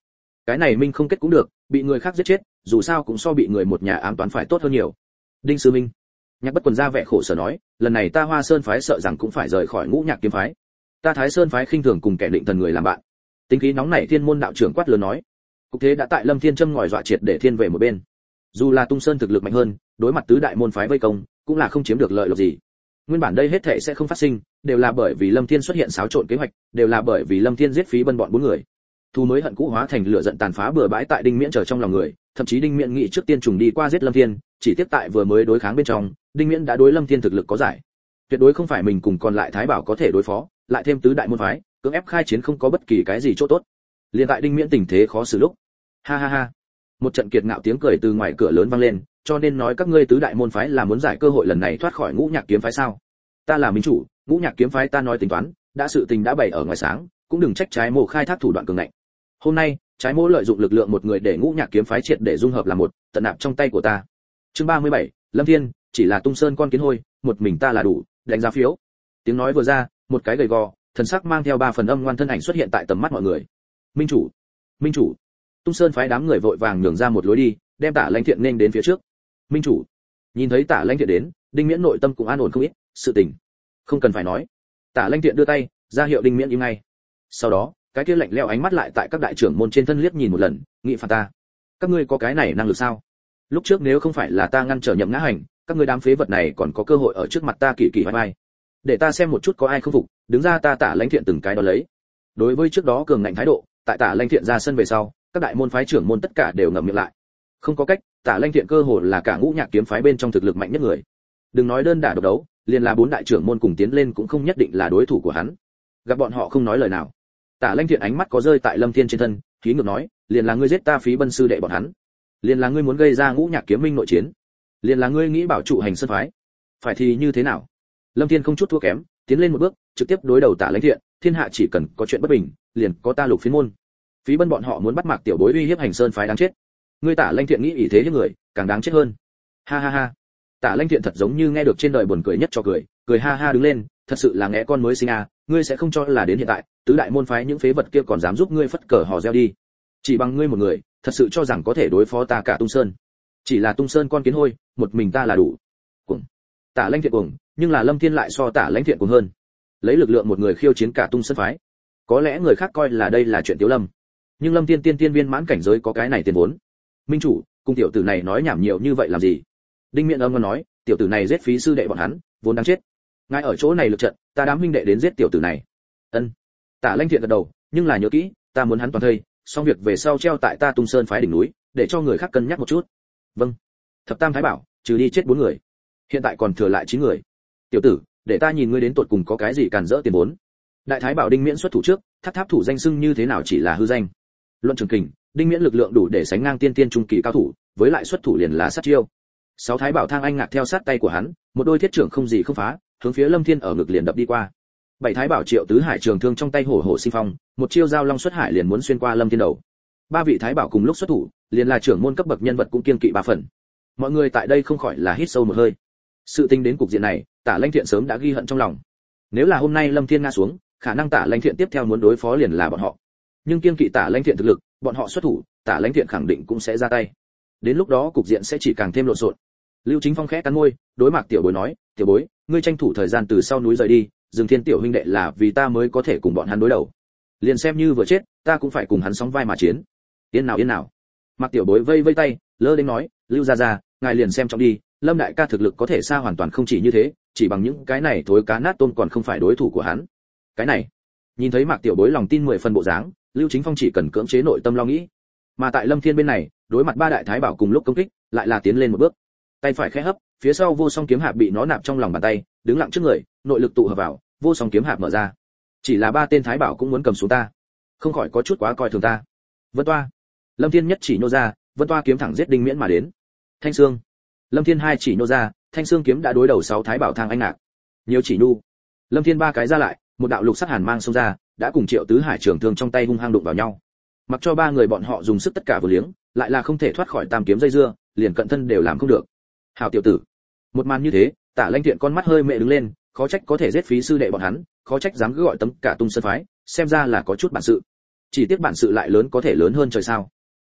cái này minh không kết cũng được, bị người khác giết chết, dù sao cũng so bị người một nhà ám toán phải tốt hơn nhiều. Đinh Sư Minh, Nhạc Bất Quần ra vẻ khổ sở nói, lần này ta Hoa Sơn phái sợ rằng cũng phải rời khỏi Ngũ Nhạc kiếm phái. Ta Thái Sơn phái khinh thường cùng kẻ định thần người làm bạn. Tính khí nóng nảy Thiên môn đạo trưởng quát lớn nói, cục thế đã tại Lâm Thiên châm ngòi dọa triệt để thiên về một bên. Dù là Tung Sơn thực lực mạnh hơn, đối mặt tứ đại môn phái vây công, cũng là không chiếm được lợi lộc gì. Nguyên bản đây hết thảy sẽ không phát sinh, đều là bởi vì Lâm Thiên xuất hiện xáo trộn kế hoạch, đều là bởi vì Lâm Thiên giết Phí Bân bọn bốn người. Thu mới hận cũ hóa thành lửa giận tàn phá bừa bãi tại Đinh Miễn trở trong lòng người, thậm chí Đinh Miễn nghĩ trước tiên trùng đi qua giết Lâm Thiên, chỉ tiếp tại vừa mới đối kháng bên trong, Đinh Miễn đã đối Lâm Thiên thực lực có giải. Tuyệt đối không phải mình cùng còn lại Thái Bảo có thể đối phó, lại thêm tứ đại môn phái, cưỡng ép khai chiến không có bất kỳ cái gì chỗ tốt. Liên tại Đinh Miễn tình thế khó xử lúc, ha ha ha, một trận kiệt ngạo tiếng cười từ ngoài cửa lớn vang lên, cho nên nói các ngươi tứ đại môn phái là muốn giải cơ hội lần này thoát khỏi Ngũ Nhạc kiếm phái sao? Ta là minh chủ, Ngũ Nhạc kiếm phái ta nói tính toán, đã sự tình đã bày ở ngoài sáng, cũng đừng trách trái mộ khai thác thủ đoạn cường ngạnh. Hôm nay, trái mộ lợi dụng lực lượng một người để Ngũ Nhạc kiếm phái triệt để dung hợp làm một, tận nạp trong tay của ta. Chương 37, Lâm Thiên, chỉ là Tung Sơn con kiến hôi, một mình ta là đủ, đánh giá phiếu. Tiếng nói vừa ra, một cái gầy gò, thần sắc mang theo ba phần âm ngoan thân ảnh xuất hiện tại tầm mắt mọi người. Minh chủ, minh chủ. Tung Sơn phái đám người vội vàng nhường ra một lối đi, đem Tả Lãnh Thiện nên đến phía trước. Minh chủ. Nhìn thấy Tả Lãnh Thiện đến, Đinh Miễn nội tâm cũng an ổn không ít, sự tình không cần phải nói. Tả Lãnh Thiện đưa tay, ra hiệu Đinh Miễn im ngay. Sau đó, cái kia lạnh lẽo ánh mắt lại tại các đại trưởng môn trên thân liếc nhìn một lần, nghĩ phạt ta. Các ngươi có cái này năng lực sao? Lúc trước nếu không phải là ta ngăn trở Nhậm Ngã Hành, các ngươi đám phế vật này còn có cơ hội ở trước mặt ta kỳ kỳ vai vai. Để ta xem một chút có ai không phục, đứng ra ta Tả Lãnh Thiện từng cái đó lấy. Đối với trước đó cường ngạnh thái độ, tại Tả Lãnh Thiện ra sân về sau, các đại môn phái trưởng môn tất cả đều ngậm miệng lại. Không có cách, Tả Lãnh Thiện cơ hồ là cả Ngũ Nhạc kiếm phái bên trong thực lực mạnh nhất người. Đừng nói đơn đả độc đấu, liền là bốn đại trưởng môn cùng tiến lên cũng không nhất định là đối thủ của hắn. Gặp bọn họ không nói lời nào. Tả Lãnh Thiện ánh mắt có rơi tại Lâm Thiên trên thân, khí ngược nói, liền là ngươi giết ta Phí Bân sư đệ bọn hắn, liền là ngươi muốn gây ra Ngũ Nhạc kiếm minh nội chiến, liền là ngươi nghĩ bảo trụ hành sơn phái. Phải thì như thế nào? Lâm Thiên không chút thua kém, tiến lên một bước, trực tiếp đối đầu Tả Lãnh Thiện, thiên hạ chỉ cần có chuyện bất bình, liền có ta Lục Phiến môn. Phí Bân bọn họ muốn bắt Mạc tiểu bối uy hiếp hành sơn phái đáng chết. Ngươi Tả Lãnh Thiện nghĩ ý thế hiếp người, càng đáng chết hơn. Ha ha ha. Tả Lãnh Thiện thật giống như nghe được trên đời buồn cười nhất cho cười, cười ha ha đứng lên, thật sự là ngẽ con mới sinh à, ngươi sẽ không cho là đến hiện tại, tứ đại môn phái những phế vật kia còn dám giúp ngươi phất cờ hò reo đi. Chỉ bằng ngươi một người, thật sự cho rằng có thể đối phó ta cả Tung Sơn. Chỉ là Tung Sơn con kiến hôi, một mình ta là đủ. Cuồng. Tả Lãnh Thiện cuồng, nhưng là Lâm Thiên lại so Tả Lãnh Thiện cuồng hơn. Lấy lực lượng một người khiêu chiến cả Tung Sơn phái. Có lẽ người khác coi là đây là chuyện Tiếu Lâm, nhưng Lâm Thiên tiên viên mãn cảnh giới có cái này tiền vốn. Minh chủ, cùng tiểu tử này nói nhảm nhiều như vậy làm gì? Đinh Miện âm ngon nói, tiểu tử này giết Phí sư đệ bọn hắn, vốn đáng chết. Ngài ở chỗ này lực trận, ta đám huynh đệ đến giết tiểu tử này. Ân. Tả Lãnh Thiện gật đầu, nhưng là nhớ kỹ, ta muốn hắn toàn thây, xong việc về sau treo tại ta Tung Sơn phái đỉnh núi, để cho người khác cân nhắc một chút. Vâng. Thập Tam Thái bảo, trừ đi chết 4 người, hiện tại còn thừa lại 9 người. Tiểu tử, để ta nhìn ngươi đến tột cùng có cái gì cản rỡ tiền vốn. Đại Thái bảo Đinh Miễn xuất thủ trước, tháp thủ danh xưng như thế nào chỉ là hư danh. Luận trường kình, Đinh Miễn lực lượng đủ để sánh ngang tiên trung kỳ cao thủ, với lại xuất thủ liền là sát chiêu. 6 Thái bảo thang anh ngạc theo sát tay của hắn, một đôi thiết trưởng không gì không phá, hướng phía Lâm Thiên ở ngực liền đập đi qua. 7 Thái bảo Triệu Tứ Hải trường thương trong tay hổ hổ sinh phong, một chiêu giao long xuất hải liền muốn xuyên qua Lâm Thiên đầu. 3 vị Thái bảo cùng lúc xuất thủ, liền là trưởng môn cấp bậc nhân vật cũng kiên kỵ 3 phần. Mọi người tại đây không khỏi là hít sâu một hơi. Sự tình đến cục diện này, Tả Lãnh Thiện sớm đã ghi hận trong lòng. Nếu là hôm nay Lâm Thiên ngã xuống, khả năng Tả Lãnh Thiện tiếp theo muốn đối phó liền là bọn họ. Nhưng kiên kỵ Tả Lãnh Thiện thực lực, bọn họ xuất thủ, Tả Lãnh Thiện khẳng định cũng sẽ ra tay. Đến lúc đó cục diện sẽ chỉ càng thêm lộn xộn. Lưu Chính Phong khẽ cắn môi, đối Mạc tiểu bối nói, tiểu bối, ngươi tranh thủ thời gian từ sau núi rời đi, Dương Thiên tiểu huynh đệ là vì ta mới có thể cùng bọn hắn đối đầu. Liền xem như vừa chết, ta cũng phải cùng hắn sóng vai mà chiến. Yên nào. Mạc tiểu bối vây vây tay, lơ đến nói, Lưu gia gia, ngài liền xem trọng đi, Lâm đại ca thực lực có thể xa hoàn toàn không chỉ như thế, chỉ bằng những cái này thối cá nát tôm còn không phải đối thủ của hắn. Cái này, nhìn thấy Mạc tiểu bối lòng tin 10 phần bộ dáng, Lưu Chính Phong chỉ cần cưỡng chế nội tâm lo nghĩ. Mà tại Lâm Thiên bên này, đối mặt 3 đại thái bảo cùng lúc công kích, lại là tiến lên một bước. Tay phải khẽ hấp, phía sau vô song kiếm hạp bị nó nạp trong lòng bàn tay, đứng lặng trước người, nội lực tụ hợp vào, vô song kiếm hạp mở ra. Chỉ là 3 tên thái bảo cũng muốn cầm xuống ta, không khỏi có chút quá coi thường ta. Vân Toa. Lâm Thiên nhất chỉ nô ra, Vân Toa kiếm thẳng giết Đinh Miễn mà đến. Thanh xương. Lâm Thiên hai chỉ nô ra, thanh xương kiếm đã đối đầu 6 thái bảo thang anh ngạc. Nhiều chỉ nhu. Lâm Thiên 3 cái ra lại, một đạo lục sắc hàn mang xông ra, đã cùng Triệu Tứ Hải trường thương trong tay hung hăng đụng vào nhau. Mặc cho 3 người bọn họ dùng sức tất cả vừa liếng, lại là không thể thoát khỏi tam kiếm dây dưa, liền cận thân đều làm không được. Hảo tiểu tử. Một màn như thế, Tả Lãnh Thiện con mắt hơi mẹ đứng lên, khó trách có thể giết Phí sư đệ bọn hắn, khó trách dám cứ gọi tấm cả Tung Sơn phái, xem ra là có chút bản sự. Chỉ tiếc bản sự lại lớn có thể lớn hơn trời sao?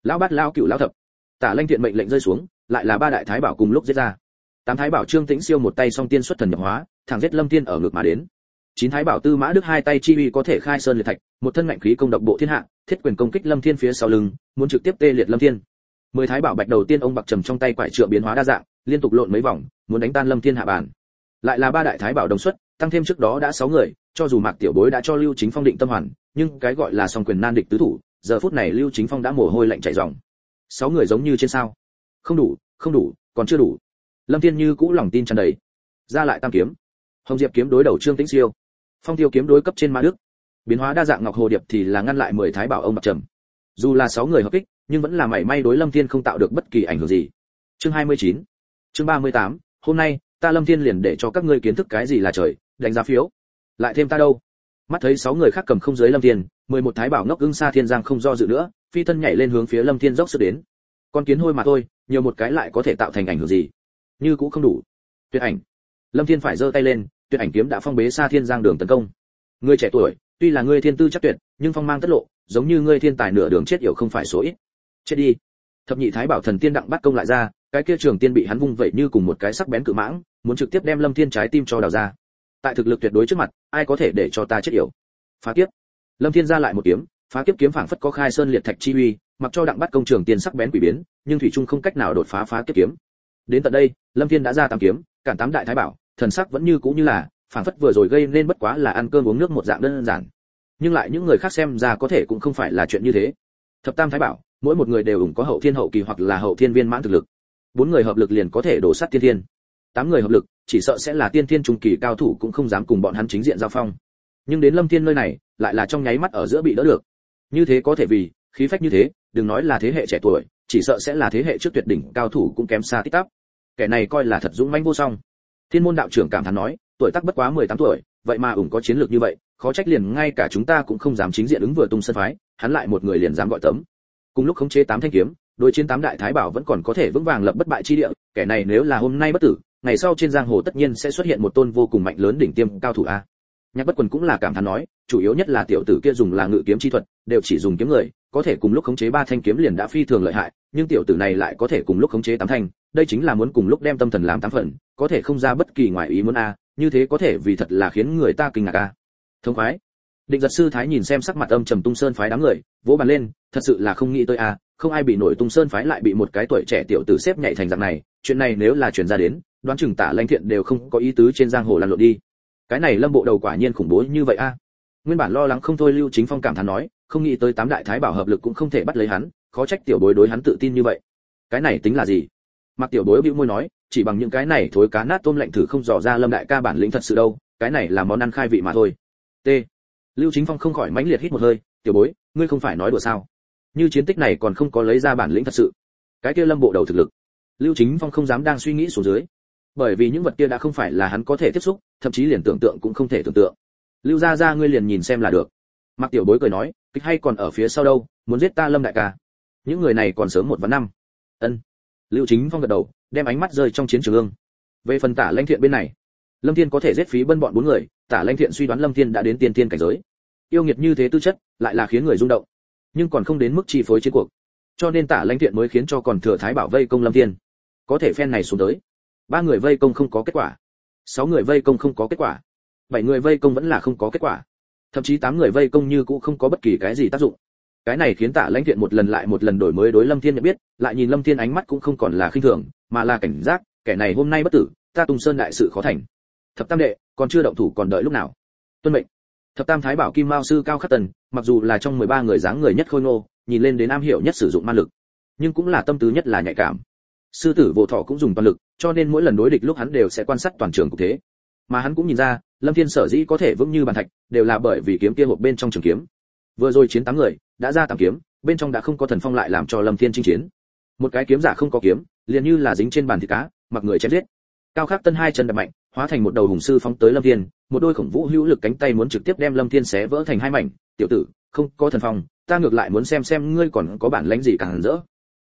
Lão bát lão cửu lão thập. Tả Lanh Thiện mệnh lệnh rơi xuống, lại là ba đại thái bảo cùng lúc giết ra. Tám thái bảo Trương Tĩnh Siêu một tay song tiên xuất thần nhập hóa, thẳng giết Lâm Thiên ở ngực mà đến. Chín thái bảo Tư Mã Đức hai tay chi uy có thể khai sơn liệt thạch, một thân mạnh khí công độc bộ thiên hạ, thiết quyền công kích Lâm Thiên phía sau lưng, muốn trực tiếp tê liệt Lâm Thiên. 10 thái bảo Bạch đầu tiên ông bạc trầm trong tay quải trượng biến hóa đa dạng, liên tục lộn mấy vòng, muốn đánh tan Lâm Thiên hạ bàn. Lại là ba đại thái bảo đồng xuất, tăng thêm trước đó đã 6 người, cho dù Mạc Tiểu Bối đã cho Lưu Chính Phong định tâm hoàn, nhưng cái gọi là song quyền nan địch tứ thủ, giờ phút này Lưu Chính Phong đã mồ hôi lạnh chảy ròng. 6 người giống như trên sao. Không đủ, không đủ, còn chưa đủ. Lâm Thiên như cũ lòng tin tràn đầy. Ra lại tam kiếm. Hồng Diệp kiếm đối đầu Trương Tĩnh Siêu. Phong Tiêu kiếm đối cấp trên Ma Đức. Biến hóa đa dạng Ngọc Hồ Điệp thì là ngăn lại 10 thái bảo ông bạc trầm. Dù là 6 người hợp kích, nhưng vẫn là mảy may đối Lâm Thiên không tạo được bất kỳ ảnh hưởng gì. Chương 29. Chương 38, hôm nay, ta Lâm Thiên liền để cho các ngươi kiến thức cái gì là trời, đánh giá phiếu. Lại thêm ta đâu? Mắt thấy 6 người khác cầm không dưới Lâm Thiên, 11 thái bảo ngốc ưng Sa Thiên Giang không do dự nữa, phi thân nhảy lên hướng phía Lâm Thiên dốc sức đến. Con kiến hôi mà thôi, nhiều một cái lại có thể tạo thành ảnh hưởng gì? Như cũng không đủ. Tuyệt ảnh. Lâm Thiên phải giơ tay lên, Tuyệt ảnh kiếm đã phong bế Sa Thiên Giang đường tấn công. Ngươi trẻ tuổi, tuy là ngươi thiên tư chắc tuyệt, nhưng phong mang tất lộ, giống như ngươi thiên tài nửa đường chết yểu không phải số ít. Chết đi. Thập nhị thái bảo Thần Tiên Đặng bắt công lại ra, cái kia trường tiên bị hắn vung vậy như cùng một cái sắc bén cự mãng, muốn trực tiếp đem Lâm Thiên trái tim cho đào ra. Tại thực lực tuyệt đối trước mặt, ai có thể để cho ta chết yểu? Phá kiếp. Lâm Thiên ra lại một kiếm, phá kiếp kiếm phảng phất có khai sơn liệt thạch chi uy, mặc cho Đặng bắt công trường tiên sắc bén quỷ biến, nhưng thủy trung không cách nào đột phá phá kiếp kiếm. Đến tận đây, Lâm Thiên đã ra tam kiếm, cản 8 đại thái bảo, thần sắc vẫn như cũ như là, phảng phất vừa rồi gây nên bất quá là ăn cơm uống nước một dạng đơn giản. Nhưng lại những người khác xem ra có thể cũng không phải là chuyện như thế. Thập tam thái bảo, mỗi một người đều ủng có hậu thiên hậu kỳ hoặc là hậu thiên viên mãn thực lực. 4 người hợp lực liền có thể đổ sát tiên thiên. 8 người hợp lực, chỉ sợ sẽ là tiên thiên trung kỳ cao thủ cũng không dám cùng bọn hắn chính diện giao phong. Nhưng đến Lâm Thiên nơi này, lại là trong nháy mắt ở giữa bị đỡ được. Như thế có thể vì, khí phách như thế, đừng nói là thế hệ trẻ tuổi, chỉ sợ sẽ là thế hệ trước tuyệt đỉnh cao thủ cũng kém xa tích tắp. Kẻ này coi là thật dũng mãnh vô song. Thiên môn đạo trưởng cảm thán nói, tuổi tác bất quá 18 tuổi, vậy mà ủng có chiến lược như vậy, khó trách liền ngay cả chúng ta cũng không dám chính diện ứng vừa tung sân phái, hắn lại một người liền dám gọi tấm. Cùng lúc khống chế 8 thanh kiếm, đối chiến 8 đại thái bảo vẫn còn có thể vững vàng lập bất bại chi địa, kẻ này nếu là hôm nay bất tử, ngày sau trên giang hồ tất nhiên sẽ xuất hiện một tôn vô cùng mạnh lớn đỉnh tiêm cao thủ a. Nhạc Bất Quần cũng là cảm thán nói, chủ yếu nhất là tiểu tử kia dùng là ngự kiếm chi thuật, đều chỉ dùng kiếm người, có thể cùng lúc khống chế 3 thanh kiếm liền đã phi thường lợi hại, nhưng tiểu tử này lại có thể cùng lúc khống chế 8 thanh, đây chính là muốn cùng lúc đem tâm thần làm 8 phần, có thể không ra bất kỳ ngoại ý muốn a, như thế có thể vì thật là khiến người ta kinh ngạc a. Thông khoái. Định Giật sư thái nhìn xem sắc mặt âm trầm Tung Sơn phái đám người, vỗ bàn lên, thật sự là không nghĩ tới a, không ai bị nổi Tung Sơn phái lại bị một cái tuổi trẻ tiểu tử xếp nhảy thành dạng này, chuyện này nếu là truyền ra đến, đoán chừng Tả Lanh Thiện đều không có ý tứ trên giang hồ lăn lộn đi. Cái này Lâm bộ đầu quả nhiên khủng bố như vậy a. Nguyên bản lo lắng không thôi Lưu Chính Phong cảm thán nói, không nghĩ tới 8 đại thái bảo hợp lực cũng không thể bắt lấy hắn, khó trách tiểu bối đối hắn tự tin như vậy. Cái này tính là gì? Mặc tiểu bối bĩu môi nói, chỉ bằng những cái này thối cá nát tôm lạnh thử không dò ra Lâm đại ca bản lĩnh thật sự đâu, cái này là món ăn khai vị mà thôi. T. Lưu Chính Phong không khỏi mãnh liệt hít một hơi, tiểu bối, ngươi không phải nói đùa sao? Như chiến tích này còn không có lấy ra bản lĩnh thật sự. Cái kia Lâm bộ đầu thực lực. Lưu Chính Phong không dám đang suy nghĩ xuống dưới, bởi vì những vật kia đã không phải là hắn có thể tiếp xúc, thậm chí liền tưởng tượng cũng không thể tưởng tượng. Lưu gia gia ngươi liền nhìn xem là được. Mặc tiểu bối cười nói, kịch hay còn ở phía sau đâu, muốn giết ta Lâm đại ca. Những người này còn sớm 1 và 5. Ân. Lưu Chính Phong gật đầu, đem ánh mắt rơi trong chiến trường. Về phần Tả Lanh Thiện bên này, Lâm Thiên có thể giết phí bân bọn 4 người, Tả Lanh Thiện suy đoán Lâm Thiên đã đến tiên thiên cảnh giới. Yêu nghiệt như thế tư chất, lại là khiến người rung động, nhưng còn không đến mức chi phối chiến cuộc. Cho nên Tả Lanh Thiện mới khiến cho còn thừa thái bảo vây công Lâm Thiên. Có thể phen này xuống tới, 3 người vây công không có kết quả, 6 người vây công không có kết quả, 7 người vây công vẫn là không có kết quả, thậm chí 8 người vây công như cũng không có bất kỳ cái gì tác dụng. Cái này khiến Tả Lãnh Thiện một lần lại một lần đổi mới đối Lâm Thiên nhận biết, lại nhìn Lâm Thiên ánh mắt cũng không còn là khinh thường, mà là cảnh giác, kẻ này hôm nay bất tử, ta Tung Sơn đại sự khó thành. Thập tam đệ, còn chưa động thủ còn đợi lúc nào? Tuân mệnh. Thập tam thái bảo Kim Mao sư Cao Khắc Tần, mặc dù là trong 13 người dáng người nhất khôi ngô, nhìn lên đến am hiểu nhất sử dụng ma lực, nhưng cũng là tâm tư nhất là nhạy cảm. Sư tử Vô Thọ cũng dùng toàn lực, cho nên mỗi lần đối địch lúc hắn đều sẽ quan sát toàn trường cục thế. Mà hắn cũng nhìn ra, Lâm Thiên sở dĩ có thể vững như bàn thạch, đều là bởi vì kiếm kia hộp bên trong trường kiếm. Vừa rồi chiến 8 người, đã ra 8 kiếm, bên trong đã không có thần phong lại làm cho Lâm Thiên chinh chiến. Một cái kiếm giả không có kiếm, liền như là dính trên bàn thịt cá, mặc người chém giết. Cao Khắc Tân hai chân đập mạnh, hóa thành một đầu hùng sư phóng tới Lâm Thiên, một đôi khổng vũ hữu lực cánh tay muốn trực tiếp đem Lâm Thiên xé vỡ thành 2 mảnh. Tiểu tử, không có thần phong, ta ngược lại muốn xem ngươi còn có bản lĩnh gì càng rỡ.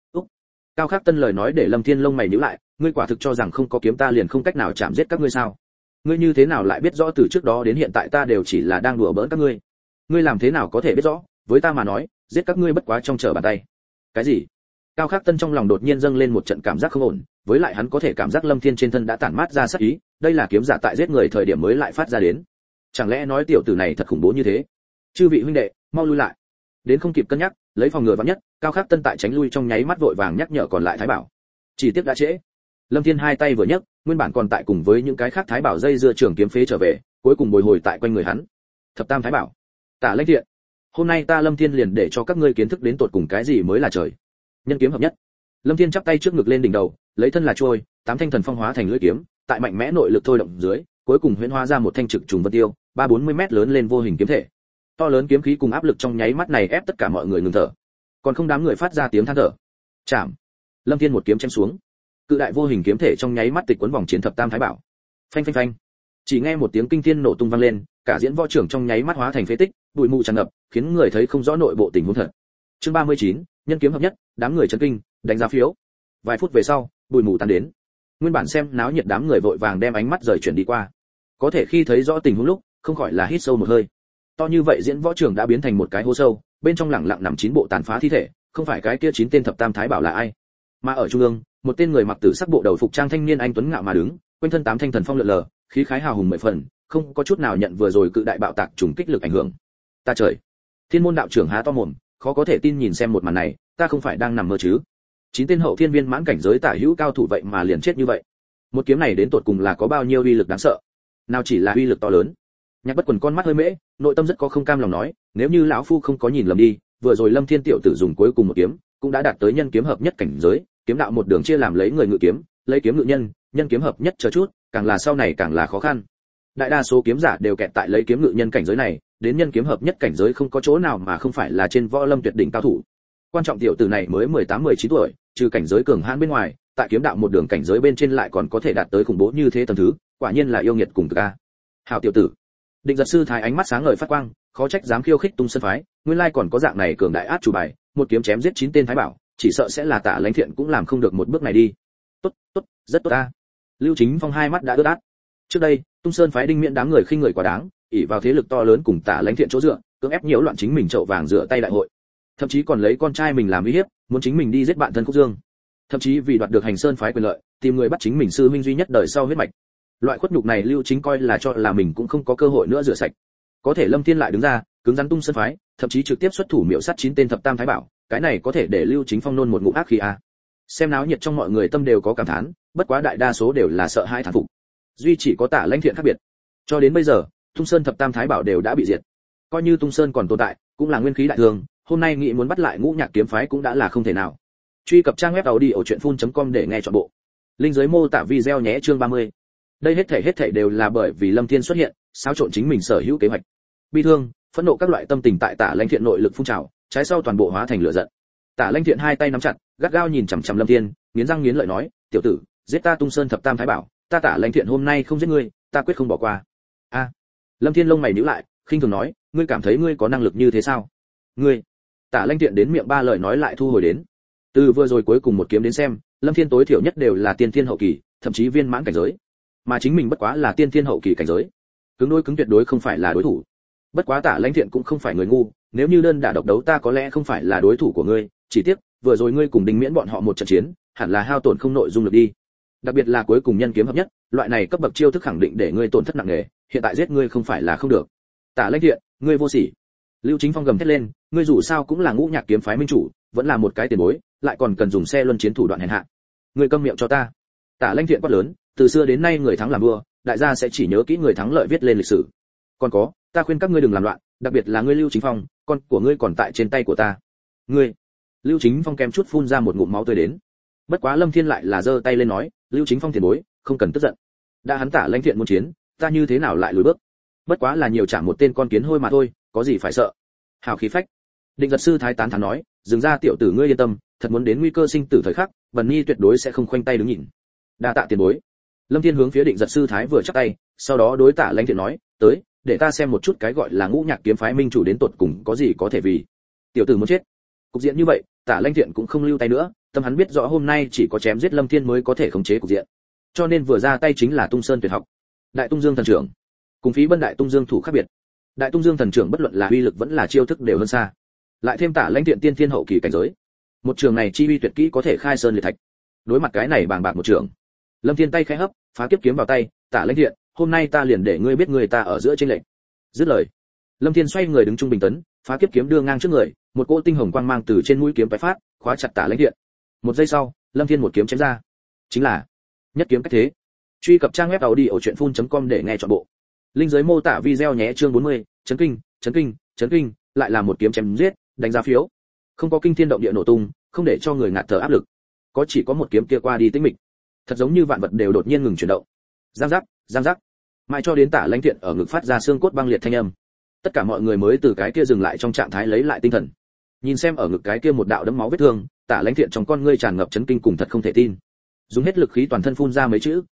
Cao Khắc Tân lời nói để Lâm Thiên lông mày nhíu lại, ngươi quả thực cho rằng không có kiếm ta liền không cách nào chạm giết các ngươi sao? Ngươi như thế nào lại biết rõ từ trước đó đến hiện tại ta đều chỉ là đang đùa bỡn các ngươi? Ngươi làm thế nào có thể biết rõ, với ta mà nói, giết các ngươi bất quá trong trở bàn tay. Cái gì? Cao Khắc Tân trong lòng đột nhiên dâng lên một trận cảm giác không ổn, với lại hắn có thể cảm giác Lâm Thiên trên thân đã tản mát ra sát ý, đây là kiếm giả tại giết người thời điểm mới lại phát ra đến. Chẳng lẽ nói tiểu tử này thật khủng bố như thế? Chư vị huynh đệ, mau lui lại. Đến không kịp cân nhắc, lấy phòng ngừa vạn nhất, Cao Khắc Tân tại tránh lui trong nháy mắt vội vàng nhắc nhở còn lại thái bảo. Chỉ tiếc đã trễ. Lâm Thiên hai tay vừa nhấc, nguyên bản còn tại cùng với những cái khác thái bảo dây dưa trường kiếm phế trở về, cuối cùng bồi hồi tại quanh người hắn. Thập tam thái bảo, Tả Lãnh Thiện, hôm nay ta Lâm Thiên liền để cho các ngươi kiến thức đến tột cùng cái gì mới là trời. Nhân kiếm hợp nhất. Lâm Thiên chắp tay trước ngực lên đỉnh đầu, lấy thân là trôi, tám thanh thần phong hóa thành lưỡi kiếm, tại mạnh mẽ nội lực thôi động dưới, cuối cùng huyễn hóa ra một thanh trực trùng vân tiêu, 3-40 mét lớn lên vô hình kiếm thể. To lớn kiếm khí cùng áp lực trong nháy mắt này ép tất cả mọi người ngừng thở. Còn không đám người phát ra tiếng than thở. Chạm. Lâm Thiên một kiếm chém xuống. Cự đại vô hình kiếm thể trong nháy mắt tịch cuốn vòng chiến thập tam thái bảo. Phanh phanh phanh. Chỉ nghe một tiếng kinh thiên nổ tung vang lên, cả diễn võ trưởng trong nháy mắt hóa thành phế tích, bụi mù tràn ngập, khiến người thấy không rõ nội bộ tình huống thật. Chương 39, nhân kiếm hợp nhất, đám người chấn kinh, đánh giá phiếu. Vài phút về sau, bụi mù tan đến. Nguyên bản xem náo nhiệt đám người vội vàng đem ánh mắt rời chuyển đi qua. Có thể khi thấy rõ tình huống lúc, không khỏi là hít sâu một hơi. To như vậy diễn võ trường đã biến thành một cái hố sâu, bên trong lẳng lặng nằm 9 bộ tàn phá thi thể, không phải cái kia 9 tên thập tam thái bảo là ai, mà ở trung ương, một tên người mặc tử sắc bộ đầu phục trang thanh niên anh tuấn ngạo mà đứng, quanh thân tám thanh thần phong lượn lờ, khí khái hào hùng mười phần, không có chút nào nhận vừa rồi cự đại bạo tạc trùng kích lực ảnh hưởng. Ta trời, Thiên môn đạo trưởng há to mồm, khó có thể tin nhìn xem một màn này, ta không phải đang nằm mơ chứ? 9 tên hậu thiên viên mãn cảnh giới tả hữu cao thủ vậy mà liền chết như vậy. Một kiếm này đến tột cùng là có bao nhiêu uy lực đáng sợ? Nào chỉ là uy lực to lớn. Nhạc Bất Quần con mắt hơi mễ, nội tâm rất có không cam lòng nói, nếu như lão phu không có nhìn lầm đi, vừa rồi Lâm Thiên tiểu tử dùng cuối cùng một kiếm, cũng đã đạt tới nhân kiếm hợp nhất cảnh giới, kiếm đạo một đường chia làm lấy người ngự kiếm, lấy kiếm ngự nhân, nhân kiếm hợp nhất chờ chút, càng là sau này càng là khó khăn. Đại đa số kiếm giả đều kẹt tại lấy kiếm ngự nhân cảnh giới này, đến nhân kiếm hợp nhất cảnh giới không có chỗ nào mà không phải là trên võ lâm tuyệt đỉnh cao thủ. Quan trọng tiểu tử này mới 18-19 tuổi, trừ cảnh giới cường hãn bên ngoài, tại kiếm đạo một đường cảnh giới bên trên lại còn có thể đạt tới khủng bố như thế tầng thứ, quả nhiên là yêu nghiệt cùng cực a. Hảo tiểu tử. Định Giật sư thái ánh mắt sáng ngời phát quang, khó trách dám khiêu khích Tung Sơn phái, nguyên lai còn có dạng này cường đại át chủ bài, một kiếm chém giết 9 tên thái bảo, chỉ sợ sẽ là Tả Lãnh Thiện cũng làm không được một bước này đi. Tốt, tốt, rất tốt ta. Lưu Chính Phong hai mắt đã ướt át. Trước đây, Tung Sơn phái đinh miễn đám người khinh người quá đáng, ỷ vào thế lực to lớn cùng Tả Lãnh Thiện chỗ dựa, cưỡng ép nhiễu loạn chính mình chậu vàng dựa tay đại hội. Thậm chí còn lấy con trai mình làm uy hiếp, muốn chính mình đi giết bạn thân Khúc Dương. Thậm chí vì đoạt được Hành Sơn phái quyền lợi, tìm người bắt chính mình sư huynh duy nhất đời sau huyết mạch. Loại khuất nhục này Lưu Chính coi là cho là mình cũng không có cơ hội nữa rửa sạch. Có thể Lâm Thiên lại đứng ra, cứng rắn Tung Sơn phái, thậm chí trực tiếp xuất thủ miểu sát 9 tên thập tam thái bảo, cái này có thể để Lưu Chính Phong nôn một ngụm ác khí a. Xem náo nhiệt trong mọi người tâm đều có cảm thán, bất quá đại đa số đều là sợ hãi thán phục. Duy chỉ có Tả Lãnh Thiện khác biệt. Cho đến bây giờ, Tung Sơn thập tam thái bảo đều đã bị diệt. Coi như Tung Sơn còn tồn tại, cũng là nguyên khí đại thương, hôm nay nghĩ muốn bắt lại Ngũ Nhạc kiếm phái cũng đã là không thể nào. Truy cập trang web audiochuyenphun.com để nghe trọn bộ. Linh dưới mô tả video nhé chương 30. Đây hết thảy đều là bởi vì Lâm Thiên xuất hiện, xáo trộn chính mình sở hữu kế hoạch. Bi thương, phẫn nộ các loại tâm tình tại Tả Lãnh Thiện nội lực phun trào, trái sau toàn bộ hóa thành lửa giận. Tả Lãnh Thiện hai tay nắm chặt, gắt gao nhìn chằm chằm Lâm Thiên, nghiến răng nghiến lợi nói, "Tiểu tử, giết ta Tung Sơn thập tam thái bảo, ta Tả Lãnh Thiện hôm nay không giết ngươi, ta quyết không bỏ qua." A. Lâm Thiên lông mày nhíu lại, khinh thường nói, "Ngươi cảm thấy ngươi có năng lực như thế sao?" "Ngươi?" Tả Lãnh Thiện đến miệng ba lời nói lại thu hồi đến. Từ vừa rồi cuối cùng một kiếm đến xem, Lâm Thiên tối thiểu nhất đều là tiên thiên hậu kỳ, thậm chí viên mãn cảnh giới, mà chính mình bất quá là tiên thiên hậu kỳ cảnh giới, cứng đối cứng tuyệt đối không phải là đối thủ. Bất quá Tả Lãnh Thiện cũng không phải người ngu, nếu như đơn đả độc đấu ta có lẽ không phải là đối thủ của ngươi, chỉ tiếc vừa rồi ngươi cùng Đinh Miễn bọn họ một trận chiến, hẳn là hao tổn không nội dung lực đi. Đặc biệt là cuối cùng nhân kiếm hợp nhất, loại này cấp bậc chiêu thức khẳng định để ngươi tổn thất nặng nề, hiện tại giết ngươi không phải là không được. Tả Lãnh Thiện, ngươi vô sỉ. Lưu Chính Phong gầm thét lên, ngươi dù sao cũng là Ngũ Nhạc kiếm phái minh chủ, vẫn là một cái tiền bối, lại còn cần dùng xe luân chiến thủ đoạn hèn hạ. Ngươi câm miệng cho ta. Tả Lãnh Thiện quát lớn, từ xưa đến nay người thắng làm vua, đại gia sẽ chỉ nhớ kỹ người thắng lợi viết lên lịch sử. Còn có, ta khuyên các ngươi đừng làm loạn, đặc biệt là ngươi Lưu Chính Phong, con của ngươi còn tại trên tay của ta. Ngươi. Lưu Chính Phong kém chút phun ra một ngụm máu tươi đến. Bất quá Lâm Thiên lại là giơ tay lên nói, Lưu Chính Phong tiền bối, không cần tức giận. Đã hắn Tả Lãnh Thiện muốn chiến, ta như thế nào lại lùi bước? Bất quá là nhiều trả một tên con kiến hôi mà thôi, có gì phải sợ. Hào khí phách. Định Giật sư thái tán thán nói, dừng ra tiểu tử ngươi yên tâm, thật muốn đến nguy cơ sinh tử thời khắc, Bần Nhi tuyệt đối sẽ không khoanh tay đứng nhìn. Đa tạ tiền bối. Lâm Thiên hướng phía Định Giật sư thái vừa chắp tay, sau đó đối Tả Lãnh Thiện nói, tới, để ta xem một chút cái gọi là Ngũ Nhạc kiếm phái minh chủ đến tột cùng có gì có thể vì. Tiểu tử muốn chết. Cục diện như vậy, Tả Lãnh Thiện cũng không lưu tay nữa, tâm hắn biết rõ hôm nay chỉ có chém giết Lâm Thiên mới có thể khống chế cục diện. Cho nên vừa ra tay chính là Tung Sơn tuyệt học. Đại Tung Dương thần trưởng. Cùng Phí Bân Đại Tung Dương thủ khác biệt. Đại Tung Dương thần trưởng bất luận là uy lực vẫn là chiêu thức đều hơn xa. Lại thêm Tả Lãnh Thiện tiên thiên hậu kỳ cảnh giới. Một trường này chi uy tuyệt kỹ có thể khai sơn liệt thạch. Đối mặt cái này bàng bạc một trường, Lâm Thiên tay khẽ hấp, phá kiếp kiếm vào tay, Tả Lãnh Thiện, hôm nay ta liền để ngươi biết người ta ở giữa trên lệnh. Dứt lời, Lâm Thiên xoay người đứng trung bình tấn, phá kiếp kiếm đưa ngang trước người, một cỗ tinh hồng quang mang từ trên mũi kiếm tóe phát, khóa chặt Tả Lãnh Thiện. Một giây sau, Lâm Thiên một kiếm chém ra. Chính là nhất kiếm cách thế. Truy cập trang web audiochuyenphun.com để nghe trọn bộ. Link dưới mô tả video nhé. Chương 40, chấn kinh, lại là một kiếm chém giết, đánh giá phiếu. Không có kinh thiên động địa nổ tung, không để cho người ngạt thở áp lực. Chỉ có một kiếm kia qua đi tĩnh mịch. Thật giống như vạn vật đều đột nhiên ngừng chuyển động. Giang giác. Mãi cho đến Tả Lãnh Thiện ở ngực phát ra xương cốt băng liệt thanh âm. Tất cả mọi người mới từ cái kia dừng lại trong trạng thái lấy lại tinh thần. Nhìn xem ở ngực cái kia một đạo đấm máu vết thương, Tả Lãnh Thiện trong con ngươi tràn ngập chấn kinh cùng thật không thể tin. Dùng hết lực khí toàn thân phun ra mấy chữ,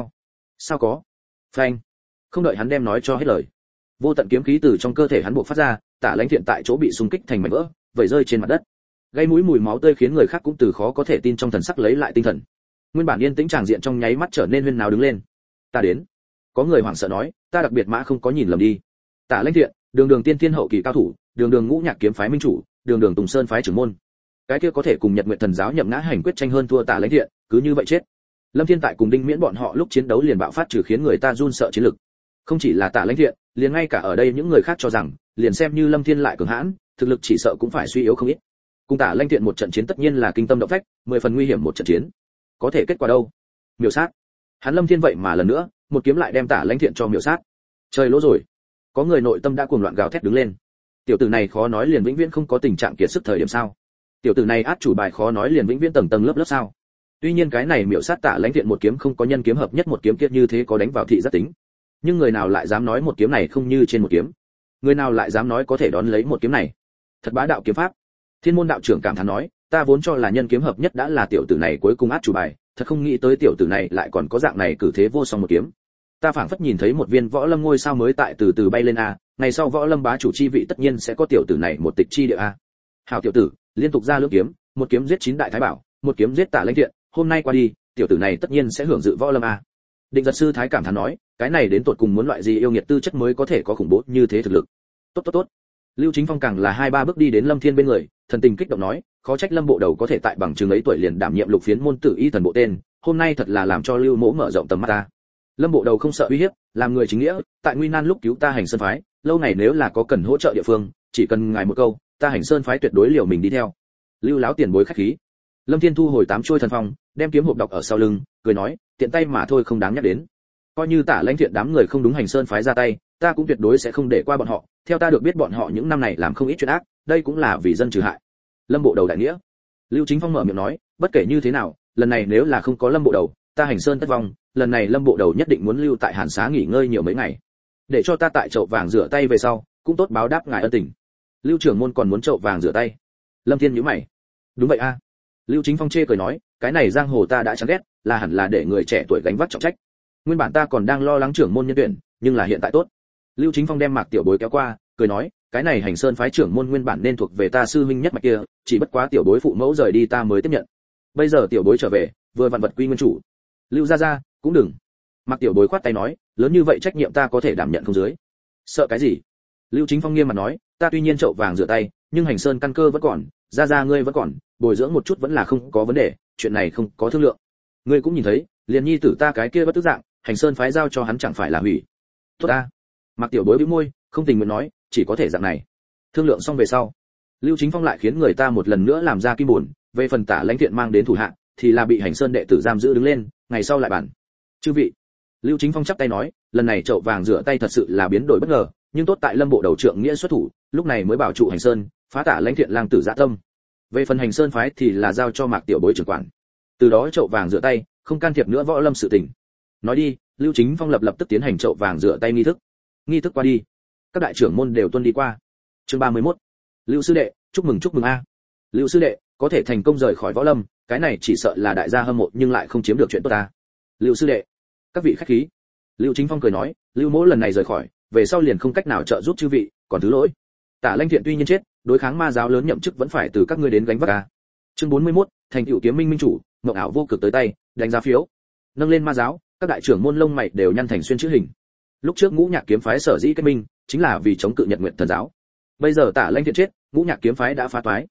sao có. Phanh. Không đợi hắn đem nói cho hết lời, vô tận kiếm khí từ trong cơ thể hắn bộc phát ra, Tả Lãnh Thiện tại chỗ bị xung kích thành mảnh vỡ, vẩy rơi trên mặt đất. Gây mũi mùi máu tươi khiến người khác cũng từ khó có thể tin trong thần sắc lấy lại tinh thần. Nguyên bản yên tĩnh tràng diện trong nháy mắt trở nên huyên náo đứng lên. Ta đến. Có người hoảng sợ nói, ta đặc biệt mã không có nhìn lầm đi. Tả Lãnh Thiện, đường tiên thiên hậu kỳ cao thủ, đường ngũ nhạc kiếm phái minh chủ, đường Tùng Sơn phái trưởng môn. Cái kia có thể cùng Nhật Nguyệt Thần giáo nhậm ngã hành quyết tranh hơn thua Tả Lãnh Thiện, cứ như vậy chết. Lâm Thiên tại cùng Đinh Miễn bọn họ lúc chiến đấu liền bạo phát trừ khiến người ta run sợ chiến lực. Không chỉ là Tả Lãnh Thiện, liền ngay cả ở đây những người khác cho rằng, liền xem như Lâm Thiên lại cường hãn, thực lực chỉ sợ cũng phải suy yếu không ít. Cùng Tả Lãnh Thiện một trận chiến tất nhiên là kinh tâm động phách, 10 phần nguy hiểm một trận chiến. Có thể kết quả đâu? Miểu sát. Hắn Lâm Thiên vậy mà lần nữa, một kiếm lại đem Tả Lãnh Thiện cho miểu sát. Trời lỗ rồi. Có người nội tâm đã cuồng loạn gào thét đứng lên. Tiểu tử này khó nói liền vĩnh viễn không có tình trạng kiệt sức thời điểm sao? Tiểu tử này át chủ bài khó nói liền vĩnh viễn tầng tầng lớp lớp sao? Tuy nhiên cái này miểu sát Tả Lãnh Thiện một kiếm không có nhân kiếm hợp nhất một kiếm kia như thế có đánh vào thị giác tính. Nhưng người nào lại dám nói một kiếm này không như trên một kiếm? Người nào lại dám nói có thể đón lấy một kiếm này? Thật bá đạo kiếm pháp. Thiên môn đạo trưởng cảm thán nói, ta vốn cho là nhân kiếm hợp nhất đã là tiểu tử này cuối cùng át chủ bài, thật không nghĩ tới tiểu tử này lại còn có dạng này cử thế vô song một kiếm. Ta phảng phất nhìn thấy một viên võ lâm ngôi sao mới tại từ từ bay lên a, ngày sau võ lâm bá chủ chi vị tất nhiên sẽ có tiểu tử này một tịch chi địa a. Hảo tiểu tử, liên tục ra lưỡng kiếm, một kiếm giết 9 đại thái bảo, một kiếm giết Tả Lãnh Thiện, hôm nay qua đi, tiểu tử này tất nhiên sẽ hưởng dự võ lâm a. Định giật sư thái cảm thán nói, cái này đến tột cùng muốn loại gì yêu nghiệt tư chất mới có thể có khủng bố như thế thực lực. Tốt. Lưu Chính Phong càng là 2-3 bước đi đến Lâm Thiên bên người, thần tình kích động nói, khó trách Lâm bộ đầu có thể tại bằng chứng ấy tuổi liền đảm nhiệm lục phiến môn tử y thần bộ tên, hôm nay thật là làm cho Lưu Mỗ mở rộng tầm mắt ta. Lâm bộ đầu không sợ uy hiếp, làm người chính nghĩa, tại nguy nan lúc cứu ta Hành Sơn phái, lâu ngày nếu là có cần hỗ trợ địa phương, chỉ cần ngài một câu, ta Hành Sơn phái tuyệt đối liều mình đi theo. Lưu láo tiền bối khách khí. Lâm Thiên thu hồi 8 chuôi thần phong, đem kiếm hộp đọc ở sau lưng, cười nói, tiện tay mà thôi không đáng nhắc đến. Coi như Tả Lãnh Thiện đám người không đúng Hành Sơn phái ra tay, ta cũng tuyệt đối sẽ không để qua bọn họ, theo ta được biết bọn họ những năm này làm không ít chuyện ác, đây cũng là vì dân trừ hại. Lâm bộ đầu đại nghĩa. Lưu Chính Phong mở miệng nói, bất kể như thế nào, lần này nếu là không có Lâm bộ đầu, ta Hành Sơn tất vong, lần này Lâm bộ đầu nhất định muốn lưu tại Hàn Xá nghỉ ngơi nhiều mấy ngày, để cho ta tại chậu vàng rửa tay về sau, cũng tốt báo đáp ngài ân tình. Lưu trưởng môn còn muốn chậu vàng rửa tay. Lâm Thiên nhíu mày. Đúng vậy a. Lưu Chính Phong chê cười nói, cái này giang hồ ta đã chán ghét, là hẳn là để người trẻ tuổi gánh vác trọng trách. Nguyên bản ta còn đang lo lắng trưởng môn nhân tuyển, nhưng là hiện tại tốt. Lưu Chính Phong đem Mạc Tiểu Bối kéo qua, cười nói, cái này Hành Sơn phái trưởng môn nguyên bản nên thuộc về ta sư huynh nhất mạch kia, chỉ bất quá Tiểu Bối phụ mẫu rời đi ta mới tiếp nhận. Bây giờ Tiểu Bối trở về, vừa vặn vật quy nguyên chủ. Lưu gia cũng đừng. Mạc Tiểu Bối khoát tay nói, lớn như vậy trách nhiệm ta có thể đảm nhận không dưới. Sợ cái gì? Lưu Chính Phong nghiêm mặt nói, ta tuy nhiên chậu vàng rửa tay, nhưng Hành Sơn căn cơ vẫn còn, gia ngươi vẫn còn, bồi dưỡng một chút vẫn là không có vấn đề, chuyện này không có thương lượng. Ngươi cũng nhìn thấy, liền nhi tử ta cái kia bất tức dạng, Hành Sơn phái giao cho hắn chẳng phải là hủy. Tốt ta. Mạc Tiểu Bối bĩu môi, không tình nguyện nói, chỉ có thể dạng này. Thương lượng xong về sau, Lưu Chính Phong lại khiến người ta một lần nữa làm ra kim buồn, về phần Tả Lãnh Thiện mang đến thủ hạ, thì là bị Hành Sơn đệ tử giam giữ đứng lên, ngày sau lại bàn. Chư vị. Lưu Chính Phong chắp tay nói, lần này chậu vàng rửa tay thật sự là biến đổi bất ngờ, nhưng tốt tại Lâm bộ đầu trưởng nghĩa xuất thủ, lúc này mới bảo trụ Hành Sơn, phá Tả Lãnh Thiện lang tử dạ tâm. Về phần Hành Sơn phái thì là giao cho Mạc Tiểu Bối trưởng quản. Từ đó chậu vàng rửa tay, không can thiệp nữa võ lâm sự tình. Nói đi, Lưu Chính Phong lập tức tiến hành chậu vàng rửa tay nghi thức. Nghi thức qua đi, các đại trưởng môn đều tuân đi qua. Chương 31. Lưu sư đệ, chúc mừng a. Lưu sư đệ, có thể thành công rời khỏi võ lâm, cái này chỉ sợ là đại gia hâm mộ nhưng lại không chiếm được chuyện tốt ta. Lưu sư đệ, các vị khách khí. Lưu Chính Phong cười nói, Lưu Mỗ lần này rời khỏi, về sau liền không cách nào trợ giúp chư vị, còn thứ lỗi. Tả Lãnh Thiện tuy nhiên chết, đối kháng ma giáo lớn nhậm chức vẫn phải từ các ngươi đến gánh vác a. Chương 41, thành tựu kiếm minh minh chủ, mộng ảo vô cực tới tay, đánh giá phiếu. Nâng lên ma giáo, các đại trưởng môn lông mày đều nhăn thành xuyên chữ hình. Lúc trước Ngũ Nhạc kiếm phái sở dĩ kết minh, chính là vì chống cự Nhật Nguyệt Thần giáo. Bây giờ Tả Lãnh Thiện chết, Ngũ Nhạc kiếm phái đã phá toái.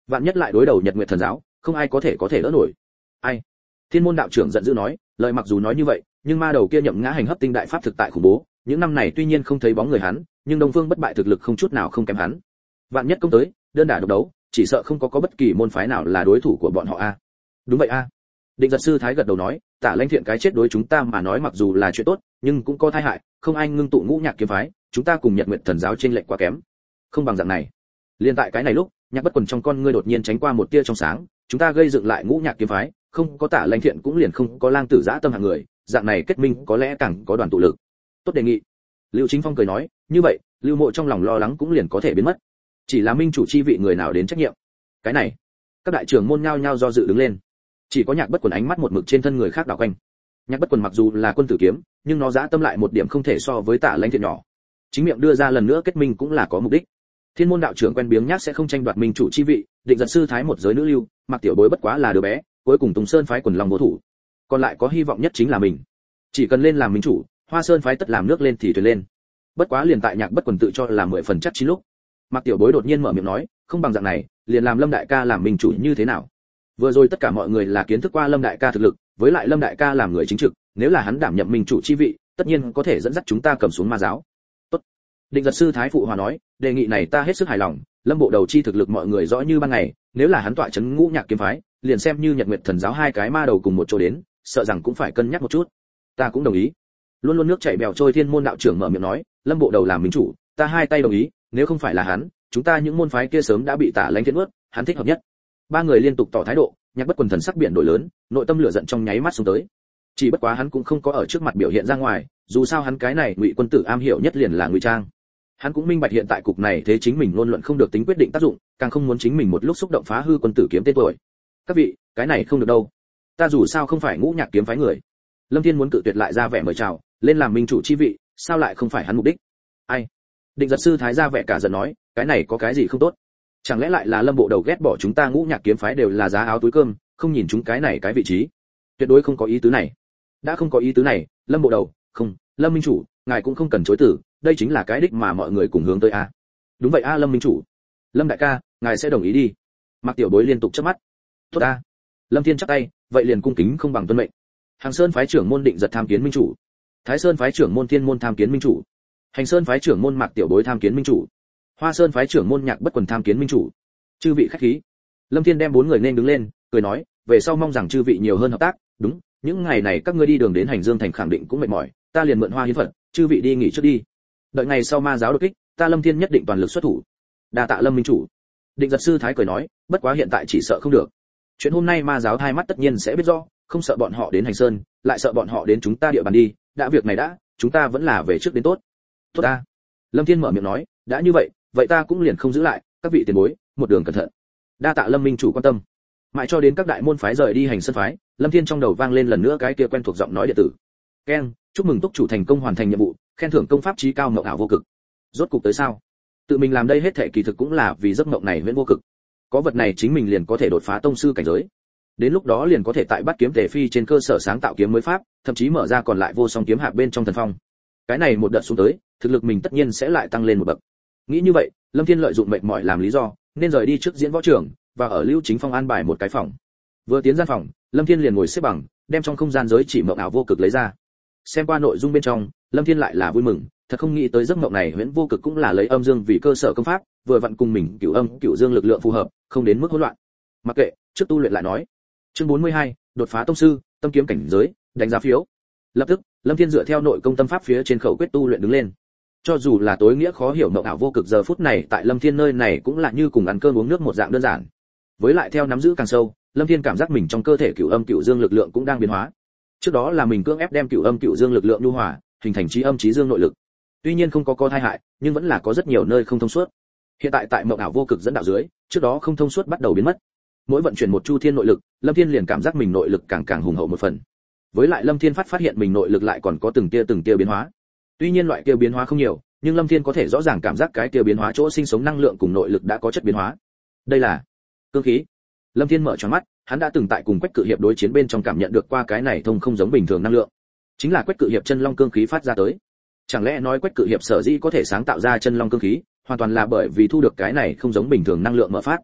Vạn nhất lại đối đầu Nhật Nguyệt Thần giáo, không ai có thể đỡ nổi. Ai? Thiên môn đạo trưởng giận dữ nói, lời mặc dù nói như vậy, nhưng ma đầu kia Nhậm Ngã Hành hấp tinh đại pháp thực tại khủng bố, những năm này tuy nhiên không thấy bóng người hắn, nhưng Đông Phương bất bại thực lực không chút nào không kém hắn. Vạn nhất công tới, đơn đả độc đấu, chỉ sợ không có bất kỳ môn phái nào là đối thủ của bọn họ a. Đúng vậy a. Định Giật sư thái gật đầu nói, Tả Lãnh Thiện cái chết đối chúng ta mà nói mặc dù là chuyện tốt, nhưng cũng có tai hại, không ai ngưng tụ ngũ nhạc kiếm phái, chúng ta cùng Nhật Nguyệt Thần giáo chênh lệch quá kém. Không bằng dạng này. Liên tại cái này lúc, Nhạc Bất Quần trong con ngươi đột nhiên tránh qua một tia trong sáng, chúng ta gây dựng lại ngũ nhạc kiếm phái, không có Tả Lãnh Thiện cũng liền không có Lang Tử Dã tâm hạng người, dạng này kết minh có lẽ càng có đoàn tụ lực. Tốt đề nghị. Lưu Chính Phong cười nói, như vậy, Lưu Mộ trong lòng lo lắng cũng liền có thể biến mất. Chỉ là minh chủ chi vị người nào đến trách nhiệm. Cái này, các đại trưởng môn nhao nhao do dự đứng lên. Chỉ có Nhạc Bất Quần ánh mắt một mực trên thân người khác đảo quanh. Nhạc Bất Quần mặc dù là quân tử kiếm, nhưng nó dã tâm lại một điểm không thể so với Tả Lãnh Thiện nhỏ. Chính miệng đưa ra lần nữa kết minh cũng là có mục đích. Thiên môn đạo trưởng quen biếng nhác sẽ không tranh đoạt minh chủ chi vị, Định Giật sư thái một giới nữ lưu, Mặc Tiểu Bối bất quá là đứa bé, cuối cùng Tùng Sơn phái quần lòng vô thủ. Còn lại có hy vọng nhất chính là mình. Chỉ cần lên làm minh chủ, Hoa Sơn phái tất làm nước lên thì thuyền lên. Bất quá liền tại Nhạc Bất Quần tự cho là 10 phần chắc chín lúc, Mặc Tiểu Bối đột nhiên mở miệng nói, không bằng dạng này, liền làm Lâm đại ca làm minh chủ như thế nào? Vừa rồi tất cả mọi người là kiến thức qua Lâm đại ca thực lực, với lại Lâm đại ca làm người chính trực, nếu là hắn đảm nhiệm minh chủ chi vị, tất nhiên có thể dẫn dắt chúng ta cầm xuống ma giáo. Tốt. Định Giật sư thái phụ hòa nói, đề nghị này ta hết sức hài lòng, Lâm bộ đầu chi thực lực mọi người rõ như ban ngày, nếu là hắn tọa trấn ngũ nhạc kiếm phái, liền xem như Nhật Nguyệt Thần giáo hai cái ma đầu cùng một chỗ đến, sợ rằng cũng phải cân nhắc một chút. Ta cũng đồng ý. Luôn luôn nước chảy bèo trôi Thiên môn đạo trưởng mở miệng nói, Lâm bộ đầu làm minh chủ, ta hai tay đồng ý, nếu không phải là hắn, chúng ta những môn phái kia sớm đã bị Tả Lãnh Thiện nuốt, hắn thích hợp nhất. Ba người liên tục tỏ thái độ, Nhạc Bất Quần thần sắc biển đổi lớn, nội tâm lửa giận trong nháy mắt xuống tới. Chỉ bất quá hắn cũng không có ở trước mặt biểu hiện ra ngoài, dù sao hắn cái này Ngụy quân tử am hiểu nhất liền là ngụy trang. Hắn cũng minh bạch hiện tại cục này thế chính mình luôn luận không được tính quyết định tác dụng, càng không muốn chính mình một lúc xúc động phá hư quân tử kiếm tên tuổi. Các vị, cái này không được đâu. Ta dù sao không phải ngũ nhạc kiếm phái người. Lâm Thiên muốn cự tuyệt lại ra vẻ mời chào, lên làm minh chủ chi vị, sao lại không phải hắn mục đích? Ai? Định Giật sư thái ra vẻ cả giận nói, cái này có cái gì không tốt? Chẳng lẽ lại là Lâm bộ đầu ghét bỏ chúng ta ngũ nhạc kiếm phái đều là giá áo túi cơm, không nhìn chúng cái này cái vị trí? Tuyệt đối không có ý tứ này. Đã không có ý tứ này, Lâm bộ đầu, không, Lâm minh chủ, ngài cũng không cần chối từ, đây chính là cái đích mà mọi người cùng hướng tới a. Đúng vậy a Lâm minh chủ. Lâm đại ca, ngài sẽ đồng ý đi. Mặc Tiểu Bối liên tục chớp mắt. Tốt a. Lâm Thiên chắp tay, vậy liền cung kính không bằng tuân mệnh. Hàng Sơn phái trưởng môn Định Giật tham kiến minh chủ. Thái Sơn phái trưởng môn Thiên môn tham kiến minh chủ. Hành Sơn phái trưởng môn Mạc Tiểu Bối tham kiến minh chủ. Hoa Sơn phái trưởng môn Nhạc Bất Quần tham kiến minh chủ. Chư vị khách khí. Lâm Thiên đem bốn người nên đứng lên, cười nói, về sau mong rằng chư vị nhiều hơn hợp tác, đúng, những ngày này các ngươi đi đường đến Hành Dương thành khẳng định cũng mệt mỏi, ta liền mượn Hoa hiến phật, chư vị đi nghỉ trước đi. Đợi ngày sau ma giáo đột kích, ta Lâm Thiên nhất định toàn lực xuất thủ. Đa tạ Lâm minh chủ. Định Giật sư thái cười nói, bất quá hiện tại chỉ sợ không được. Chuyện hôm nay ma giáo hai mắt tất nhiên sẽ biết rõ, không sợ bọn họ đến Hành Sơn, lại sợ bọn họ đến chúng ta địa bàn đi, đã việc này đã, chúng ta vẫn là về trước đến tốt. Tốt ta. Lâm Thiên mở miệng nói, đã như vậy, vậy ta cũng liền không giữ lại, các vị tiền bối, một đường cẩn thận. Đa tạ Lâm minh chủ quan tâm. Mãi cho đến các đại môn phái rời đi Hành Sơn phái, Lâm Thiên trong đầu vang lên lần nữa cái kia quen thuộc giọng nói điện tử. Keng, chúc mừng túc chủ thành công hoàn thành nhiệm vụ, khen thưởng công pháp chí cao mộng ảo vô cực. Rốt cục tới sao? Tự mình làm đây hết thảy kỳ thực cũng là vì giấc mộng này huyễn vô cực. Có vật này chính mình liền có thể đột phá tông sư cảnh giới. Đến lúc đó liền có thể tại Bát kiếm tề phi trên cơ sở sáng tạo kiếm mới pháp, thậm chí mở ra còn lại vô song kiếm hạp bên trong thần phong. Cái này một đợt xuống tới, thực lực mình tất nhiên sẽ lại tăng lên một bậc. Nghĩ như vậy, Lâm Thiên lợi dụng mệt mỏi làm lý do, nên rời đi trước diễn võ trường, và ở Lưu Chính Phong an bài một cái phòng. Vừa tiến gian phòng, Lâm Thiên liền ngồi xếp bằng, đem trong không gian giới chỉ mộng ảo vô cực lấy ra. Xem qua nội dung bên trong, Lâm Thiên lại là vui mừng, thật không nghĩ tới giấc mộng này huyễn vô cực cũng là lấy âm dương vì cơ sở công pháp, vừa vặn cùng mình cửu âm cửu dương lực lượng phù hợp, không đến mức hỗn loạn. Mặc kệ, trước tu luyện lại nói. Chương 42, đột phá tông sư, tâm kiếm cảnh giới, đánh giá phiếu. Lập tức, Lâm Thiên dựa theo nội công tâm pháp phía trên khẩu quyết tu luyện đứng lên. Cho dù là tối nghĩa khó hiểu mộng ảo vô cực giờ phút này tại Lâm Thiên nơi này cũng là như cùng ăn cơm uống nước một dạng đơn giản. Với lại theo nắm giữ càng sâu, Lâm Thiên cảm giác mình trong cơ thể cửu âm cửu dương lực lượng cũng đang biến hóa. Trước đó là mình cưỡng ép đem cửu âm cửu dương lực lượng nhu hòa, hình thành chí âm chí dương nội lực. Tuy nhiên không có thai hại, nhưng vẫn là có rất nhiều nơi không thông suốt. Hiện tại tại mộng ảo vô cực dẫn đạo dưới, trước đó không thông suốt bắt đầu biến mất. Mỗi vận chuyển một chu thiên nội lực, Lâm Thiên liền cảm giác mình nội lực càng hùng hậu một phần. Với lại Lâm Thiên phát hiện mình nội lực lại còn có từng tia biến hóa. Tuy nhiên loại kia biến hóa không nhiều, nhưng Lâm Thiên có thể rõ ràng cảm giác cái kia biến hóa chỗ sinh sống năng lượng cùng nội lực đã có chất biến hóa. Đây là cương khí. Lâm Thiên mở tròn mắt, hắn đã từng tại cùng Quách Cự Hiệp đối chiến bên trong cảm nhận được qua cái này thông không giống bình thường năng lượng. Chính là Quách Cự Hiệp chân long cương khí phát ra tới. Chẳng lẽ nói Quách Cự Hiệp sở dĩ có thể sáng tạo ra chân long cương khí, hoàn toàn là bởi vì thu được cái này không giống bình thường năng lượng mở phát.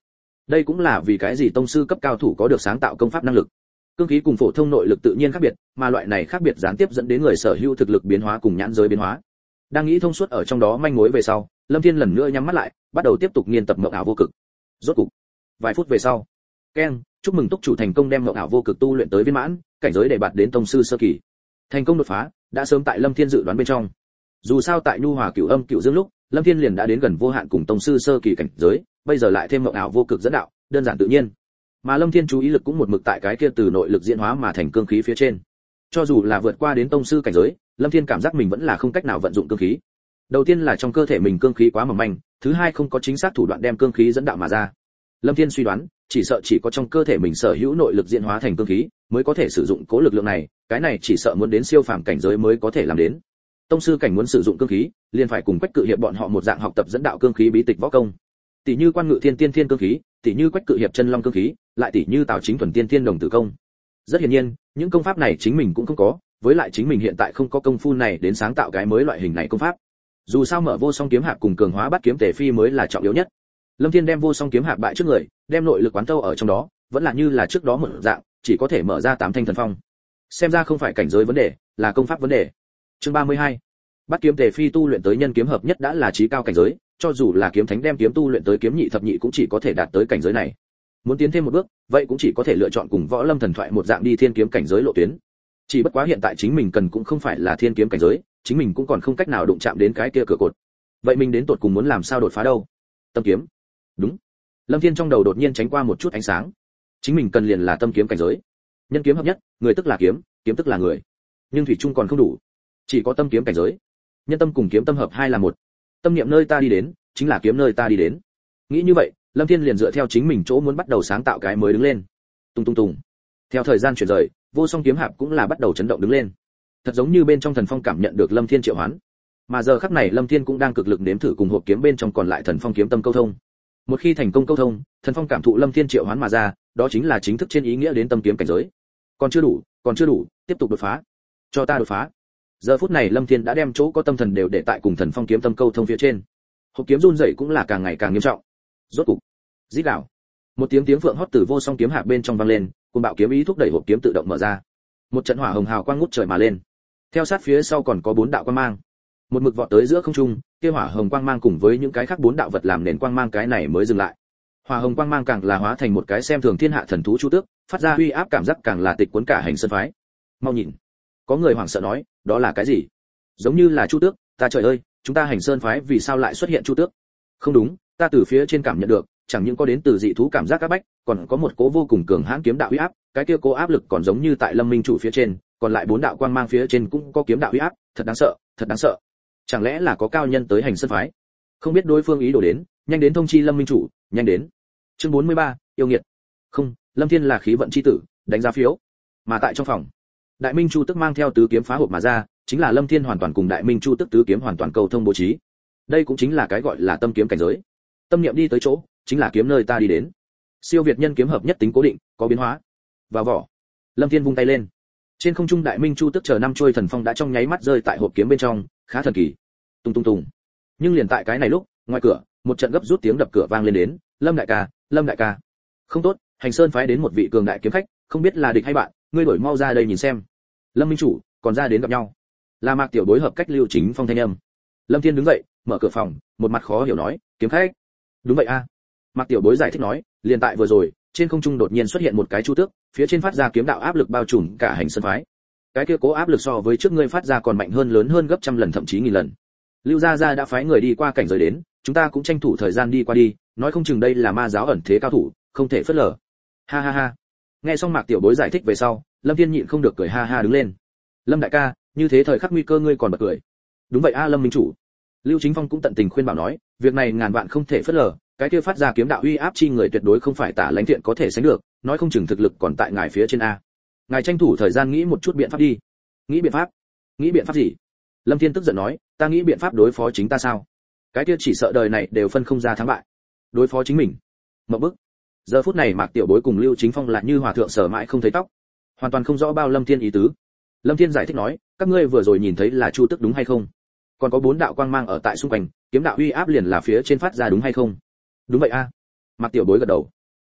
Đây cũng là vì cái gì tông sư cấp cao thủ có được sáng tạo công pháp năng lực. Cương khí cùng phổ thông nội lực tự nhiên khác biệt, mà loại này khác biệt gián tiếp dẫn đến người sở hữu thực lực biến hóa cùng nhãn giới biến hóa. Đang nghĩ thông suốt ở trong đó manh mối về sau, Lâm Thiên lần nữa nhắm mắt lại, bắt đầu tiếp tục nghiên tập mộng ảo vô cực. Rốt cục, vài phút về sau, keng, chúc mừng túc chủ thành công đem mộng ảo vô cực tu luyện tới viên mãn, cảnh giới để đạt đến tông sư sơ kỳ. Thành công đột phá, đã sớm tại Lâm Thiên dự đoán bên trong. Dù sao tại nhu hòa cửu âm cửu dương lúc, Lâm Thiên liền đã đến gần vô hạn cùng tông sư sơ kỳ cảnh giới, bây giờ lại thêm mộng ảo vô cực dẫn đạo, đơn giản tự nhiên. Mà Lâm Thiên chú ý lực cũng một mực tại cái kia từ nội lực diễn hóa mà thành cương khí phía trên. Cho dù là vượt qua đến tông sư cảnh giới, Lâm Thiên cảm giác mình vẫn là không cách nào vận dụng cương khí. Đầu tiên là trong cơ thể mình cương khí quá mỏng manh, thứ hai không có chính xác thủ đoạn đem cương khí dẫn đạo mà ra. Lâm Thiên suy đoán, chỉ sợ chỉ có trong cơ thể mình sở hữu nội lực diễn hóa thành cương khí, mới có thể sử dụng cố lực lượng này, cái này chỉ sợ muốn đến siêu phàm cảnh giới mới có thể làm đến. Tông sư cảnh muốn sử dụng cương khí, liền phải cùng Quách Cự Hiệp bọn họ một dạng học tập dẫn đạo cương khí bí tịch võ công. Tỷ như Quan Ngự Thiên Tiên Thiên cương khí, tỷ như Quách Cự Hiệp chân long cương khí, lại tỷ như Tào Chính Thuần Tiên Thiên đồng tử công. Rất hiển nhiên, những công pháp này chính mình cũng không có, với lại chính mình hiện tại không có công phu này đến sáng tạo cái mới loại hình này công pháp. Dù sao mở vô song kiếm hạp cùng cường hóa bắt kiếm tề phi mới là trọng yếu nhất. Lâm Thiên đem vô song kiếm hạp bại trước người, đem nội lực quán thâu ở trong đó, vẫn là như là trước đó một dạng, chỉ có thể mở ra 8 thanh thần phong. Xem ra không phải cảnh giới vấn đề, là công pháp vấn đề. Chương 32. Bắt kiếm tề phi tu luyện tới nhân kiếm hợp nhất đã là chí cao cảnh giới, cho dù là kiếm thánh đem kiếm tu luyện tới kiếm nhị thập nhị cũng chỉ có thể đạt tới cảnh giới này. Muốn tiến thêm một bước, vậy cũng chỉ có thể lựa chọn cùng Võ Lâm thần thoại một dạng đi thiên kiếm cảnh giới lộ tuyến. Chỉ bất quá hiện tại chính mình cần cũng không phải là thiên kiếm cảnh giới, chính mình cũng còn không cách nào đụng chạm đến cái kia cửa cột. Vậy mình đến tột cùng muốn làm sao đột phá đâu? Tâm kiếm. Đúng. Lâm Thiên trong đầu đột nhiên tránh qua một chút ánh sáng. Chính mình cần liền là tâm kiếm cảnh giới. Nhân kiếm hợp nhất, người tức là kiếm, kiếm tức là người. Nhưng thủy chung còn không đủ. Chỉ có tâm kiếm cảnh giới. Nhân tâm cùng kiếm tâm hợp hai là một. Tâm niệm nơi ta đi đến, chính là kiếm nơi ta đi đến. Nghĩ như vậy, Lâm Thiên liền dựa theo chính mình chỗ muốn bắt đầu sáng tạo cái mới đứng lên. Tung tung tung. Theo thời gian chuyển rời, vô song kiếm hạp cũng là bắt đầu chấn động đứng lên. Thật giống như bên trong thần phong cảm nhận được Lâm Thiên triệu hoán. Mà giờ khắc này Lâm Thiên cũng đang cực lực nếm thử cùng hộp kiếm bên trong còn lại thần phong kiếm tâm câu thông. Một khi thành công câu thông, thần phong cảm thụ Lâm Thiên triệu hoán mà ra, đó chính là chính thức trên ý nghĩa đến tâm kiếm cảnh giới. Còn chưa đủ, tiếp tục đột phá. Cho ta đột phá. Giờ phút này Lâm Thiên đã đem chỗ có tâm thần đều để tại cùng thần phong kiếm tâm câu thông phía trên. Hộp kiếm run rẩy cũng là càng ngày càng nghiêm trọng. Rốt cục, rít gào. Một tiếng phượng hót từ vô song kiếm hạp bên trong vang lên, cùng bạo kiếm ý thúc đẩy hộp kiếm tự động mở ra. Một trận hỏa hồng hào quang ngút trời mà lên. Theo sát phía sau còn có 4 đạo quang mang. Một mực vọt tới giữa không trung, kia hỏa hồng quang mang cùng với những cái khác 4 đạo vật làm nền quang mang cái này mới dừng lại. Hỏa hồng quang mang càng là hóa thành một cái xem thường thiên hạ thần thú chu tước, phát ra uy áp cảm giác càng là tịch cuốn cả hành sơn phái. Mau nhìn. Có người hoảng sợ nói, đó là cái gì? Giống như là chu tước, ta trời ơi, chúng ta hành sơn phái vì sao lại xuất hiện chu tước? Không đúng, ta từ phía trên cảm nhận được, chẳng những có đến từ dị thú cảm giác áp bách, còn có một cố vô cùng cường hãn kiếm đạo uy áp, cái kia cố áp lực còn giống như tại Lâm Minh chủ phía trên, còn lại 4 đạo quang mang phía trên cũng có kiếm đạo uy áp, thật đáng sợ, thật đáng sợ. Chẳng lẽ là có cao nhân tới hành sơn phái? Không biết đối phương ý đồ đến, nhanh đến thông chi Lâm Minh chủ, nhanh đến. Chương 43, yêu nghiệt. Không, Lâm Thiên là khí vận chi tử, đánh giá phiếu. Mà tại trong phòng, Đại Minh Chu Tức mang theo tứ kiếm phá hộp mà ra, chính là Lâm Thiên hoàn toàn cùng Đại Minh Chu Tức tứ kiếm hoàn toàn cầu thông bố trí. Đây cũng chính là cái gọi là tâm kiếm cảnh giới. Tâm niệm đi tới chỗ, chính là kiếm nơi ta đi đến. Siêu việt nhân kiếm hợp nhất tính cố định, có biến hóa. Vào vỏ. Lâm Thiên vung tay lên. Trên không trung Đại Minh Chu Tức chờ 5 chuôi thần phong đã trong nháy mắt rơi tại hộp kiếm bên trong, khá thần kỳ. Tung tung tung. Nhưng liền tại cái này lúc, ngoài cửa, một trận gấp rút tiếng đập cửa vang lên đến, Lâm đại ca, Lâm đại ca. Không tốt, Hành Sơn phái đến một vị cường đại kiếm khách, không biết là địch hay bạn, ngươi đổi mau ra đây nhìn xem. Lâm Minh chủ, còn ra đến gặp nhau. Là Mạc Tiểu Bối hợp cách Lưu Chính Phong thanh âm. Lâm Thiên đứng dậy, mở cửa phòng, một mặt khó hiểu nói, kiếm khách. Đúng vậy a. Mạc Tiểu Bối giải thích nói, liền tại vừa rồi, trên không trung đột nhiên xuất hiện một cái chu tước, phía trên phát ra kiếm đạo áp lực bao trùm cả Hành Sơn phái. Cái kia cố áp lực so với trước ngươi phát ra còn mạnh hơn lớn hơn gấp trăm lần thậm chí nghìn lần. Lưu gia gia đã phái người đi qua cảnh giới đến, chúng ta cũng tranh thủ thời gian đi qua đi, nói không chừng đây là ma giáo ẩn thế cao thủ, không thể phớt lờ. Ha ha ha. Nghe xong Mạc Tiểu Bối giải thích về sau, Lâm Thiên nhịn không được cười ha ha đứng lên. Lâm đại ca, như thế thời khắc nguy cơ ngươi còn bật cười. Đúng vậy a Lâm minh chủ. Lưu Chính Phong cũng tận tình khuyên bảo nói, việc này ngàn vạn không thể phớt lờ, cái kia phát ra kiếm đạo uy áp chi người tuyệt đối không phải Tả Lãnh Thiện có thể sánh được, nói không chừng thực lực còn tại ngài phía trên a. Ngài tranh thủ thời gian nghĩ một chút biện pháp đi. Nghĩ biện pháp? Nghĩ biện pháp gì? Lâm Thiên tức giận nói, ta nghĩ biện pháp đối phó chính ta sao? Cái kia chỉ sợ đời này đều phân không ra thắng bại. Đối phó chính mình? Mộng bức. Giờ phút này Mạc Tiểu Bối cùng Lưu Chính Phong lại như hòa thượng sở mãi không thấy tóc, hoàn toàn không rõ bao Lâm Thiên ý tứ. Lâm Thiên giải thích nói, các ngươi vừa rồi nhìn thấy là chu tức đúng hay không? Còn có 4 đạo quang mang ở tại xung quanh, kiếm đạo uy áp liền là phía trên phát ra đúng hay không? Đúng vậy a. Mạc Tiểu Bối gật đầu.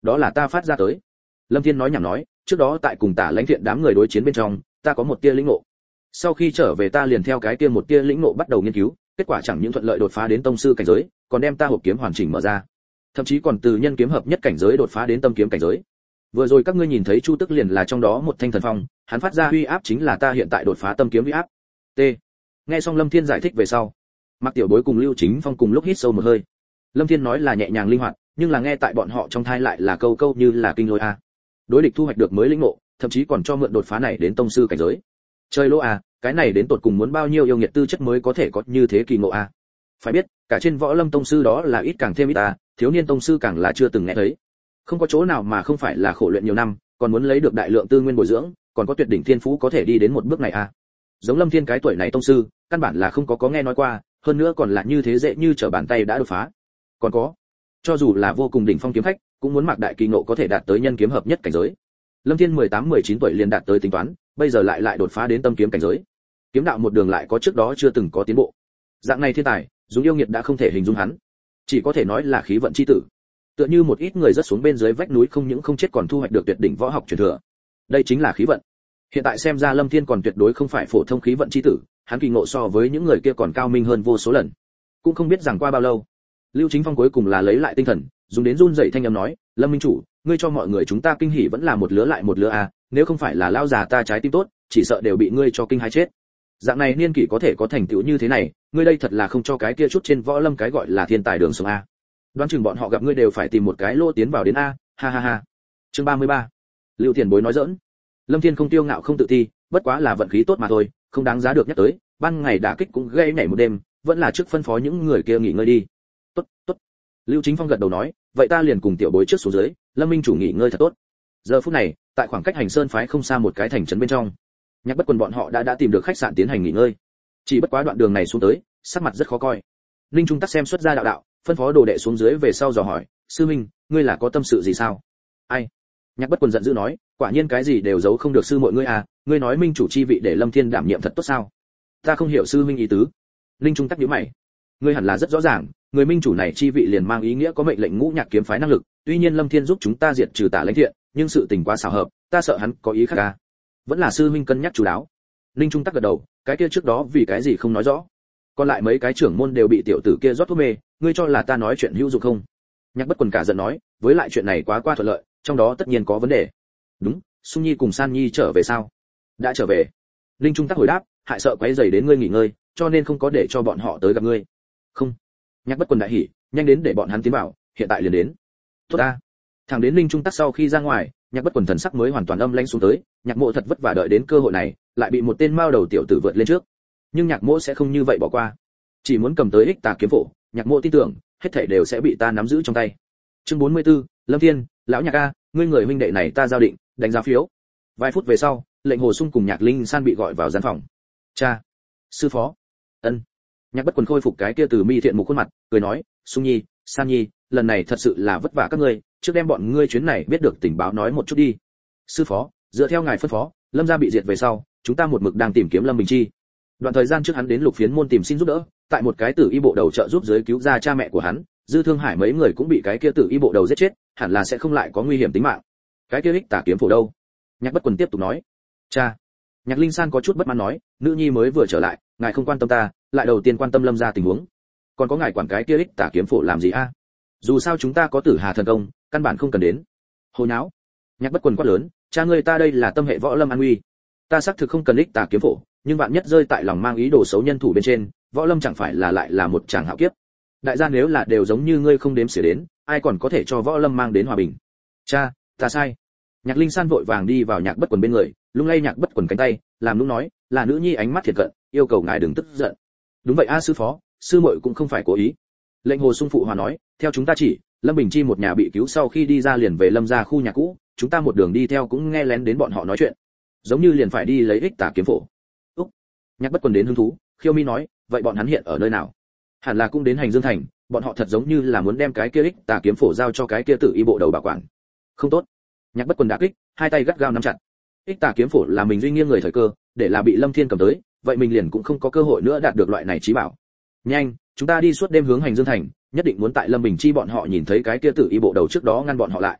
Đó là ta phát ra tới. Lâm Thiên nói nhảm nói, trước đó tại cùng Tả Lãnh Thiện đám người đối chiến bên trong, ta có một tia lĩnh ngộ. Sau khi trở về ta liền theo cái tia một tia lĩnh ngộ bắt đầu nghiên cứu, kết quả chẳng những thuận lợi đột phá đến tông sư cảnh giới, còn đem ta hộp kiếm hoàn chỉnh mở ra. Thậm chí còn từ nhân kiếm hợp nhất cảnh giới đột phá đến tâm kiếm cảnh giới. Vừa rồi các ngươi nhìn thấy Chu Tức liền là trong đó một thanh thần phong, hắn phát ra uy áp chính là ta hiện tại đột phá tâm kiếm uy áp. T. Nghe xong Lâm Thiên giải thích về sau, Mạc Tiểu Bối cùng Lưu Chính Phong cùng lúc hít sâu một hơi. Lâm Thiên nói là nhẹ nhàng linh hoạt, nhưng là nghe tại bọn họ trong thai lại là câu câu như là kinh lôi a. Đối địch thu hoạch được mới lĩnh ngộ, thậm chí còn cho mượn đột phá này đến tông sư cảnh giới. Chơi lỗ a, cái này đến tột cùng muốn bao nhiêu yêu nghiệt tư chất mới có thể có như thế kỳ ngộ a. Phải biết, cả trên Võ Lâm tông sư đó là ít càng thêm ít a, thiếu niên tông sư càng là chưa từng nghe thấy. Không có chỗ nào mà không phải là khổ luyện nhiều năm, còn muốn lấy được đại lượng tư nguyên bồi dưỡng, còn có tuyệt đỉnh thiên phú có thể đi đến một bước này a. Giống Lâm Thiên cái tuổi này tông sư, căn bản là không có nghe nói qua, hơn nữa còn là như thế dễ như trở bàn tay đã đột phá. Còn có, cho dù là vô cùng đỉnh phong kiếm khách, cũng muốn mặc đại kỳ ngộ có thể đạt tới nhân kiếm hợp nhất cảnh giới. Lâm Thiên 18-19 tuổi liền đạt tới tính toán, bây giờ lại đột phá đến tâm kiếm cảnh giới. Kiếm đạo một đường lại có trước đó chưa từng có tiến bộ. Dạng này thiên tài, dùng yêu nghiệt đã không thể hình dung hắn, chỉ có thể nói là khí vận chi tử. Tựa như một ít người rất xuống bên dưới vách núi không những không chết còn thu hoạch được tuyệt đỉnh võ học truyền thừa. Đây chính là khí vận. Hiện tại xem ra Lâm Thiên còn tuyệt đối không phải phổ thông khí vận chi tử, hắn kỳ ngộ so với những người kia còn cao minh hơn vô số lần. Cũng không biết rằng qua bao lâu, Lưu Chính Phong cuối cùng là lấy lại tinh thần, dùng đến run rẩy thanh âm nói, Lâm minh chủ, ngươi cho mọi người chúng ta kinh hỉ vẫn là một lứa lại một lứa à, nếu không phải là lao già ta trái tim tốt, chỉ sợ đều bị ngươi cho kinh hãi chết. Dạng này niên kỷ có thể có thành tựu như thế này, ngươi đây thật là không cho cái kia chút trên Võ Lâm cái gọi là thiên tài đường sống a. Đoán chừng bọn họ gặp ngươi đều phải tìm một cái lô tiến vào đến a, ha ha ha. Chương 33. Lưu Tiền Bối nói giỡn. Lâm Thiên không tiêu ngạo không tự ti, bất quá là vận khí tốt mà thôi, không đáng giá được nhắc tới, ban ngày đả kích cũng gây nhảy một đêm, vẫn là trước phân phó những người kia nghỉ ngơi đi. Tốt, tốt. Lưu Chính Phong gật đầu nói, vậy ta liền cùng tiểu bối trước xuống dưới, Lâm minh chủ nghỉ ngơi thật tốt. Giờ phút này, tại khoảng cách Hành Sơn phái không xa một cái thành trấn bên trong, Nhạc Bất Quần bọn họ đã tìm được khách sạn tiến hành nghỉ ngơi. Chỉ bất quá đoạn đường này xuống tới, sắc mặt rất khó coi. Ninh Trung Tắc xem xuất ra đạo, phân phó đồ đệ xuống dưới về sau dò hỏi, sư minh, ngươi là có tâm sự gì sao? Ai? Nhạc Bất Quần giận dữ nói, quả nhiên cái gì đều giấu không được sư muội ngươi à, ngươi nói minh chủ chi vị để Lâm Thiên đảm nhiệm thật tốt sao? Ta không hiểu sư minh ý tứ. Ninh Trung Tắc nhíu mày. Ngươi hẳn là rất rõ ràng, người minh chủ này chi vị liền mang ý nghĩa có mệnh lệnh Ngũ Nhạc kiếm phái năng lực, tuy nhiên Lâm Thiên giúp chúng ta diệt trừ Tả Lãnh Thiện, nhưng sự tình quá xảo hợp, ta sợ hắn có ý khác à. Vẫn là sư minh cân nhắc chú đáo. Ninh Trung Tắc gật đầu, cái kia trước đó vì cái gì không nói rõ? Còn lại mấy cái trưởng môn đều bị tiểu tử kia rót thuốc mê, ngươi cho là ta nói chuyện hữu dụng không? Nhạc Bất Quần cả giận nói, với lại chuyện này quá thuận lợi, trong đó tất nhiên có vấn đề. Đúng, Sung Nhi cùng San Nhi trở về sao? Đã trở về. Ninh Trung Tắc hồi đáp, hại sợ quấy rầy đến ngươi nghỉ ngơi, cho nên không có để cho bọn họ tới gặp ngươi. Không. Nhạc Bất Quần đại hỉ, nhanh đến để bọn hắn tiến vào, hiện tại liền đến. Tốt ta. Thằng đến Ninh Trung Tắc sau khi ra ngoài, Nhạc Bất Quần thần sắc mới hoàn toàn âm lãnh xuống tới, Nhạc Mộ thật vất vả đợi đến cơ hội này, lại bị một tên mao đầu tiểu tử vượt lên trước. Nhưng Nhạc Mộ sẽ không như vậy bỏ qua, chỉ muốn cầm tới Ích Tà kiếm phổ, Nhạc Mộ tin tưởng, hết thảy đều sẽ bị ta nắm giữ trong tay. Chương 44, Lâm Thiên, lão Nhạc a, ngươi người huynh đệ này ta giao định, đánh giá phiếu. Vài phút về sau, lệnh Hồ Sung cùng Nhạc Linh San bị gọi vào gian phòng. Cha, sư phó, ân. Nhạc Bất Quần khôi phục cái kia từ mi thiện mục khuôn mặt, cười nói, Sung Nhi, San Nhi, lần này thật sự là vất vả các ngươi, trước đem bọn ngươi chuyến này biết được tình báo nói một chút đi. Sư phó, dựa theo ngài phân phó, Lâm gia bị diệt về sau, chúng ta một mực đang tìm kiếm Lâm Bình Chi. Đoạn thời gian trước hắn đến Lục Phiến môn tìm xin giúp đỡ, tại một cái tử y bộ đầu trợ giúp giới cứu ra cha mẹ của hắn, Dư Thương Hải mấy người cũng bị cái kia tử y bộ đầu giết chết, hẳn là sẽ không lại có nguy hiểm tính mạng. Cái kia Ích Tà kiếm phổ đâu? Nhạc Bất Quần tiếp tục nói. Cha. Nhạc Linh San có chút bất mãn nói, nữ nhi mới vừa trở lại, ngài không quan tâm ta, lại đầu tiên quan tâm Lâm gia tình huống. Còn có ngài quản cái kia Ích Tà kiếm phổ làm gì a? Dù sao chúng ta có Tử Hà thần công, căn bản không cần đến. Hồ nháo. Nhạc Bất Quần quát lớn, cha ngươi ta đây là tâm hệ Võ Lâm an nguy. Ta xác thực không cần Ích Tà kiếm phổ, nhưng vạn nhất rơi tại lòng mang ý đồ xấu nhân thủ bên trên, Võ Lâm chẳng phải là lại là một tràng hạo kiếp. Đại gia nếu là đều giống như ngươi không đếm xỉa đến, ai còn có thể cho Võ Lâm mang đến hòa bình. Cha, ta sai. Nhạc Linh San vội vàng đi vào Nhạc Bất Quần bên người, lung lay Nhạc Bất Quần cánh tay, làm nũng nói, là nữ nhi ánh mắt thiệt cận, yêu cầu ngài đừng tức giận. Đúng vậy a sư phó, sư muội cũng không phải cố ý. Lệnh Hồ Sung phụ hòa nói, theo chúng ta chỉ, Lâm Bình Chi một nhà bị cứu sau khi đi ra liền về Lâm gia khu nhà cũ, chúng ta một đường đi theo cũng nghe lén đến bọn họ nói chuyện, giống như liền phải đi lấy Ích Tà kiếm phổ. Úc. Nhạc Bất Quần đến hứng thú, khiêu mi nói, vậy bọn hắn hiện ở nơi nào? Hẳn là cũng đến Hành Dương thành, bọn họ thật giống như là muốn đem cái kia Ích Tà kiếm phổ giao cho cái kia tử y bộ đầu bảo quản. Không tốt. Nhạc Bất Quần đả kích, hai tay gắt gao nắm chặt. Ích Tà kiếm phổ là mình duy nghiêng người thời cơ, để là bị Lâm Thiên cầm tới, vậy mình liền cũng không có cơ hội nữa đạt được loại này chí bảo. Nhanh, chúng ta đi suốt đêm hướng Hành Dương thành, nhất định muốn tại Lâm Bình Chi bọn họ nhìn thấy cái kia tử y bộ đầu trước đó ngăn bọn họ lại.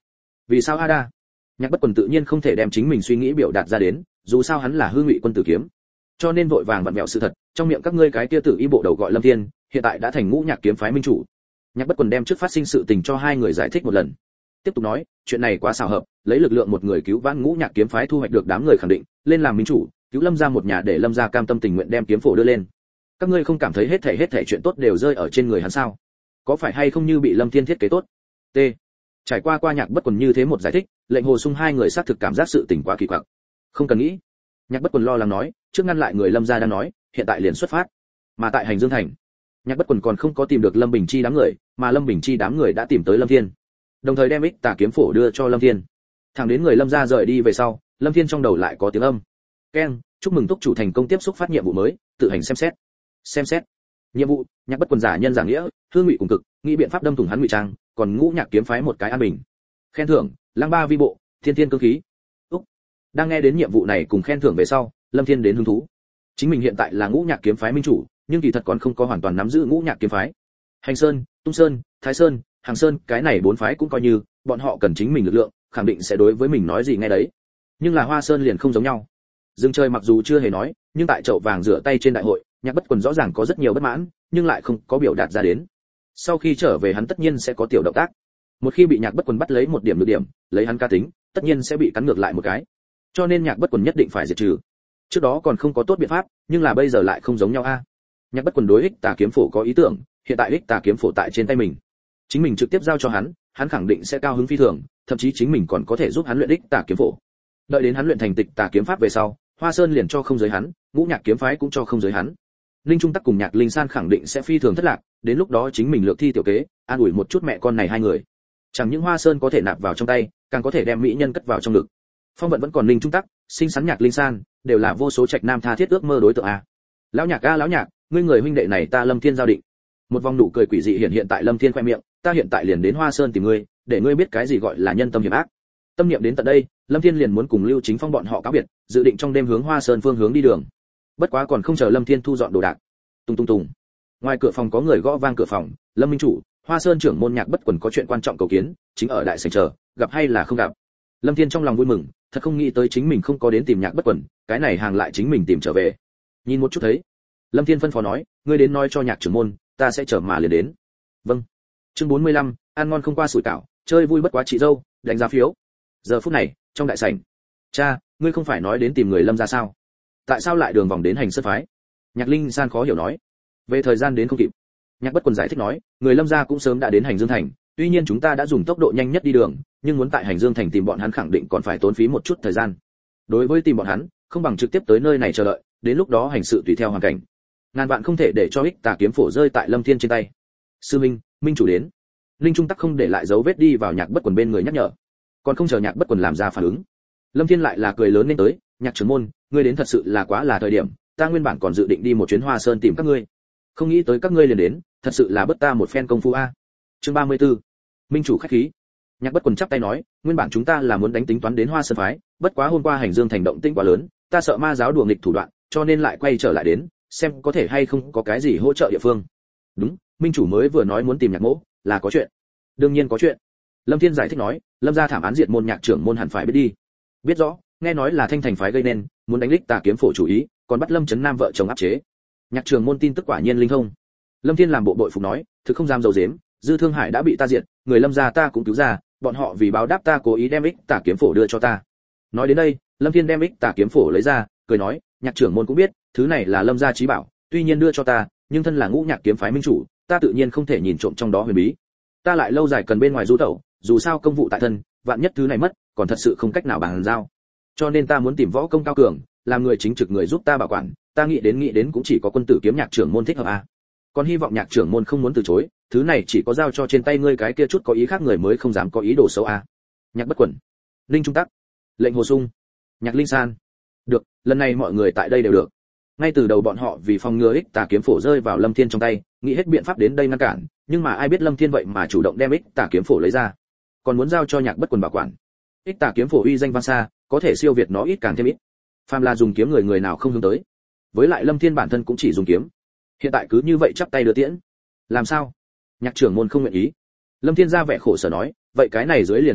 Vì sao Ada? Nhạc Bất Quần tự nhiên không thể đem chính mình suy nghĩ biểu đạt ra đến, dù sao hắn là Hư Ngụy Quân tử kiếm. Cho nên vội vàng vặn vẹo sự thật, trong miệng các ngươi cái kia tử y bộ đầu gọi Lâm Thiên, hiện tại đã thành Ngũ Nhạc kiếm phái minh chủ. Nhạc Bất Quần đem trước phát sinh sự tình cho hai người giải thích một lần. Tiếp tục nói, chuyện này quá xảo hợp, lấy lực lượng một người cứu vãn Ngũ Nhạc kiếm phái thu hoạch được đám người khẳng định, lên làm minh chủ, cứu Lâm gia một nhà để Lâm gia cam tâm tình nguyện đem kiếm phổ đưa lên. Các ngươi không cảm thấy hết thảy chuyện tốt đều rơi ở trên người hắn sao? Có phải hay không như bị Lâm Thiên thiết kế tốt? T. Trải qua Nhạc Bất Quần như thế một giải thích, lệnh Hồ Sung hai người xác thực cảm giác sự tình quá kỳ quặc. Không cần nghĩ. Nhạc Bất Quần lo lắng nói, trước ngăn lại người Lâm gia đang nói, hiện tại liền xuất phát. Mà tại Hành Dương thành, Nhạc Bất Quần còn không có tìm được Lâm Bình Chi đám người, mà Lâm Bình Chi đám người đã tìm tới Lâm Thiên, đồng thời đem ích tà kiếm phổ đưa cho Lâm Thiên. Thẳng đến người Lâm gia rời đi về sau, Lâm Thiên trong đầu lại có tiếng âm. Keng, chúc mừng túc chủ thành công tiếp xúc phát nhiệm vụ mới, tự hành xem xét. Xem xét. Nhiệm vụ, Nhạc Bất Quần giả nhân giả nghĩa, hương ngụy cùng cực, nghĩ biện pháp đâm thủng hắn ngụy trang, còn Ngũ Nhạc kiếm phái một cái an bình. Khen thưởng, Lăng Ba vi bộ, Thiên Thiên cương khí. Úc. Đang nghe đến nhiệm vụ này cùng khen thưởng về sau, Lâm Thiên đến hứng thú. Chính mình hiện tại là Ngũ Nhạc kiếm phái minh chủ, nhưng kỳ thật còn không có hoàn toàn nắm giữ Ngũ Nhạc kiếm phái. Hành Sơn, Tung Sơn, Thái Sơn, Hàng Sơn, cái này bốn phái cũng coi như, bọn họ cần chính mình lực lượng, khẳng định sẽ đối với mình nói gì nghe đấy. Nhưng là Hoa Sơn liền không giống nhau. Dương Trời mặc dù chưa hề nói, nhưng tại chậu vàng rửa tay trên đại hội, Nhạc Bất Quần rõ ràng có rất nhiều bất mãn, nhưng lại không có biểu đạt ra đến. Sau khi trở về hắn tất nhiên sẽ có tiểu động tác. Một khi bị Nhạc Bất Quần bắt lấy một điểm nhược điểm, lấy hắn cá tính, tất nhiên sẽ bị cắn ngược lại một cái. Cho nên Nhạc Bất Quần nhất định phải diệt trừ. Trước đó còn không có tốt biện pháp, nhưng là bây giờ lại không giống nhau a. Nhạc Bất Quần đối ích tà kiếm phổ có ý tưởng, hiện tại ích tà kiếm phổ tại trên tay mình, chính mình trực tiếp giao cho hắn, hắn khẳng định sẽ cao hứng phi thường, thậm chí chính mình còn có thể giúp hắn luyện ích tà kiếm phổ. Đợi đến hắn luyện thành tịch tà kiếm pháp về sau, Hoa Sơn liền cho không giới hắn, Ngũ Nhạc kiếm phái cũng cho không giới hắn. Linh Trung Tắc cùng Nhạc Linh San khẳng định sẽ phi thường thất lạc, đến lúc đó chính mình lược thi tiểu kế, an ủi một chút mẹ con này hai người. Chẳng những Hoa Sơn có thể nạp vào trong tay, càng có thể đem mỹ nhân cất vào trong ngực. Phong vận vẫn còn Linh Trung Tắc, sinh sắn Nhạc Linh San, đều là vô số trạch nam tha thiết ước mơ đối tượng a. Lão Nhạc a lão Nhạc, ngươi người huynh đệ này ta Lâm Thiên giao định. Một vòng nụ cười quỷ dị hiện tại Lâm Thiên khoe miệng, ta hiện tại liền đến Hoa Sơn tìm ngươi, để ngươi biết cái gì gọi là nhân tâm hiểm ác. Tâm niệm đến tận đây, Lâm Thiên liền muốn cùng Lưu Chính Phong bọn họ cáo biệt, dự định trong đêm hướng Hoa Sơn phương hướng đi đường. Bất quá còn không chờ Lâm Thiên thu dọn đồ đạc. Tung tung tung. Ngoài cửa phòng có người gõ vang cửa phòng, Lâm minh chủ, Hoa Sơn trưởng môn Nhạc Bất Quần có chuyện quan trọng cầu kiến, chính ở đại sảnh chờ, gặp hay là không gặp. Lâm Thiên trong lòng vui mừng, thật không nghĩ tới chính mình không có đến tìm Nhạc Bất Quần, cái này hàng lại chính mình tìm trở về. Nhìn một chút thấy. Lâm Thiên phân phó nói, ngươi đến nói cho Nhạc trưởng môn, ta sẽ chờ mà liền đến. Vâng. Chương 45, ăn ngon không qua sủi cảo, chơi vui bất quá chị dâu, đánh giá phiếu. Giờ phút này, trong đại sảnh. Cha, ngươi không phải nói đến tìm người Lâm gia sao? Tại sao lại đường vòng đến Hành Sơn phái? Nhạc Linh San khó hiểu nói. Về thời gian đến không kịp. Nhạc Bất Quần giải thích nói, người Lâm gia cũng sớm đã đến Hành Dương thành, tuy nhiên chúng ta đã dùng tốc độ nhanh nhất đi đường, nhưng muốn tại Hành Dương thành tìm bọn hắn khẳng định còn phải tốn phí một chút thời gian. Đối với tìm bọn hắn, không bằng trực tiếp tới nơi này chờ đợi, đến lúc đó hành sự tùy theo hoàn cảnh. Ngàn vạn không thể để cho ích tà kiếm phổ rơi tại Lâm Thiên trên tay. Sư minh, minh chủ đến. Linh Trung Tắc không để lại dấu vết đi vào Nhạc Bất Quần bên người nhắc nhở. Còn không chờ Nhạc Bất Quần làm ra phản ứng, Lâm Thiên lại là cười lớn lên tới, Nhạc trưởng môn, ngươi đến thật sự là quá là thời điểm, ta nguyên bản còn dự định đi một chuyến Hoa Sơn tìm các ngươi, không nghĩ tới các ngươi liền đến, thật sự là bất ta một phen công phu a. Chương 34. Minh chủ khách khí. Nhạc Bất Quần chắp tay nói, nguyên bản chúng ta là muốn đánh tính toán đến Hoa Sơn phái, bất quá hôm qua Hành Dương thành động tĩnh quá lớn, ta sợ ma giáo đùa nghịch thủ đoạn, cho nên lại quay trở lại đến, xem có thể hay không có cái gì hỗ trợ địa phương. Đúng, minh chủ mới vừa nói muốn tìm Nhạc mỗ, là có chuyện. Đương nhiên có chuyện. Lâm Thiên giải thích nói, Lâm gia thảm án diệt môn Nhạc trưởng môn hẳn phải biết đi. Biết rõ, nghe nói là Thanh Thành phái gây nên, muốn đánh lích tà kiếm phổ chủ ý, còn bắt Lâm Chấn Nam vợ chồng áp chế. Nhạc trưởng môn tin tức quả nhiên linh thông. Lâm Thiên làm bộ bội phục nói, thực không dám dầu dếm, Dư Thương Hải đã bị ta diệt, người Lâm gia ta cũng cứu ra, bọn họ vì báo đáp ta cố ý đem ích tà kiếm phổ đưa cho ta. Nói đến đây, Lâm Thiên đem ích tà kiếm phổ lấy ra, cười nói, Nhạc trưởng môn cũng biết, thứ này là Lâm gia chí bảo, tuy nhiên đưa cho ta, nhưng thân là Ngũ Nhạc kiếm phái minh chủ, ta tự nhiên không thể nhìn trộm trong đó huyền bí. Ta lại lâu dài cần bên ngoài du tẩu, dù sao công vụ tại thân, vạn nhất thứ này mất, còn thật sự không cách nào bàn giao. Cho nên ta muốn tìm võ công cao cường, làm người chính trực người giúp ta bảo quản, ta nghĩ đến cũng chỉ có Quân Tử kiếm Nhạc trưởng môn thích hợp a. Còn hy vọng Nhạc trưởng môn không muốn từ chối, thứ này chỉ có giao cho trên tay ngươi cái kia chút có ý khác người mới không dám có ý đồ xấu a. Nhạc Bất Quần, Linh Trung Tắc, Lệnh Hồ Sung, Nhạc Linh San. Được, lần này mọi người tại đây đều được. Ngay từ đầu bọn họ vì phòng ngừa ích tà kiếm phổ rơi vào Lâm Thiên trong tay, nghĩ hết biện pháp đến đây ngăn cản, nhưng mà ai biết Lâm Thiên vậy mà chủ động đem ích tà kiếm phổ lấy ra, còn muốn giao cho Nhạc Bất Quần bảo quản. Ích tà kiếm phổ uy danh vang xa, có thể siêu việt nó ít càng thêm ít. Phàm là dùng kiếm người nào không hướng tới. Với lại Lâm Thiên bản thân cũng chỉ dùng kiếm. Hiện tại cứ như vậy chắp tay đưa tiễn. Làm sao? Nhạc trưởng môn không nguyện ý. Lâm Thiên ra vẻ khổ sở nói, vậy cái này dưới liền phiền phức,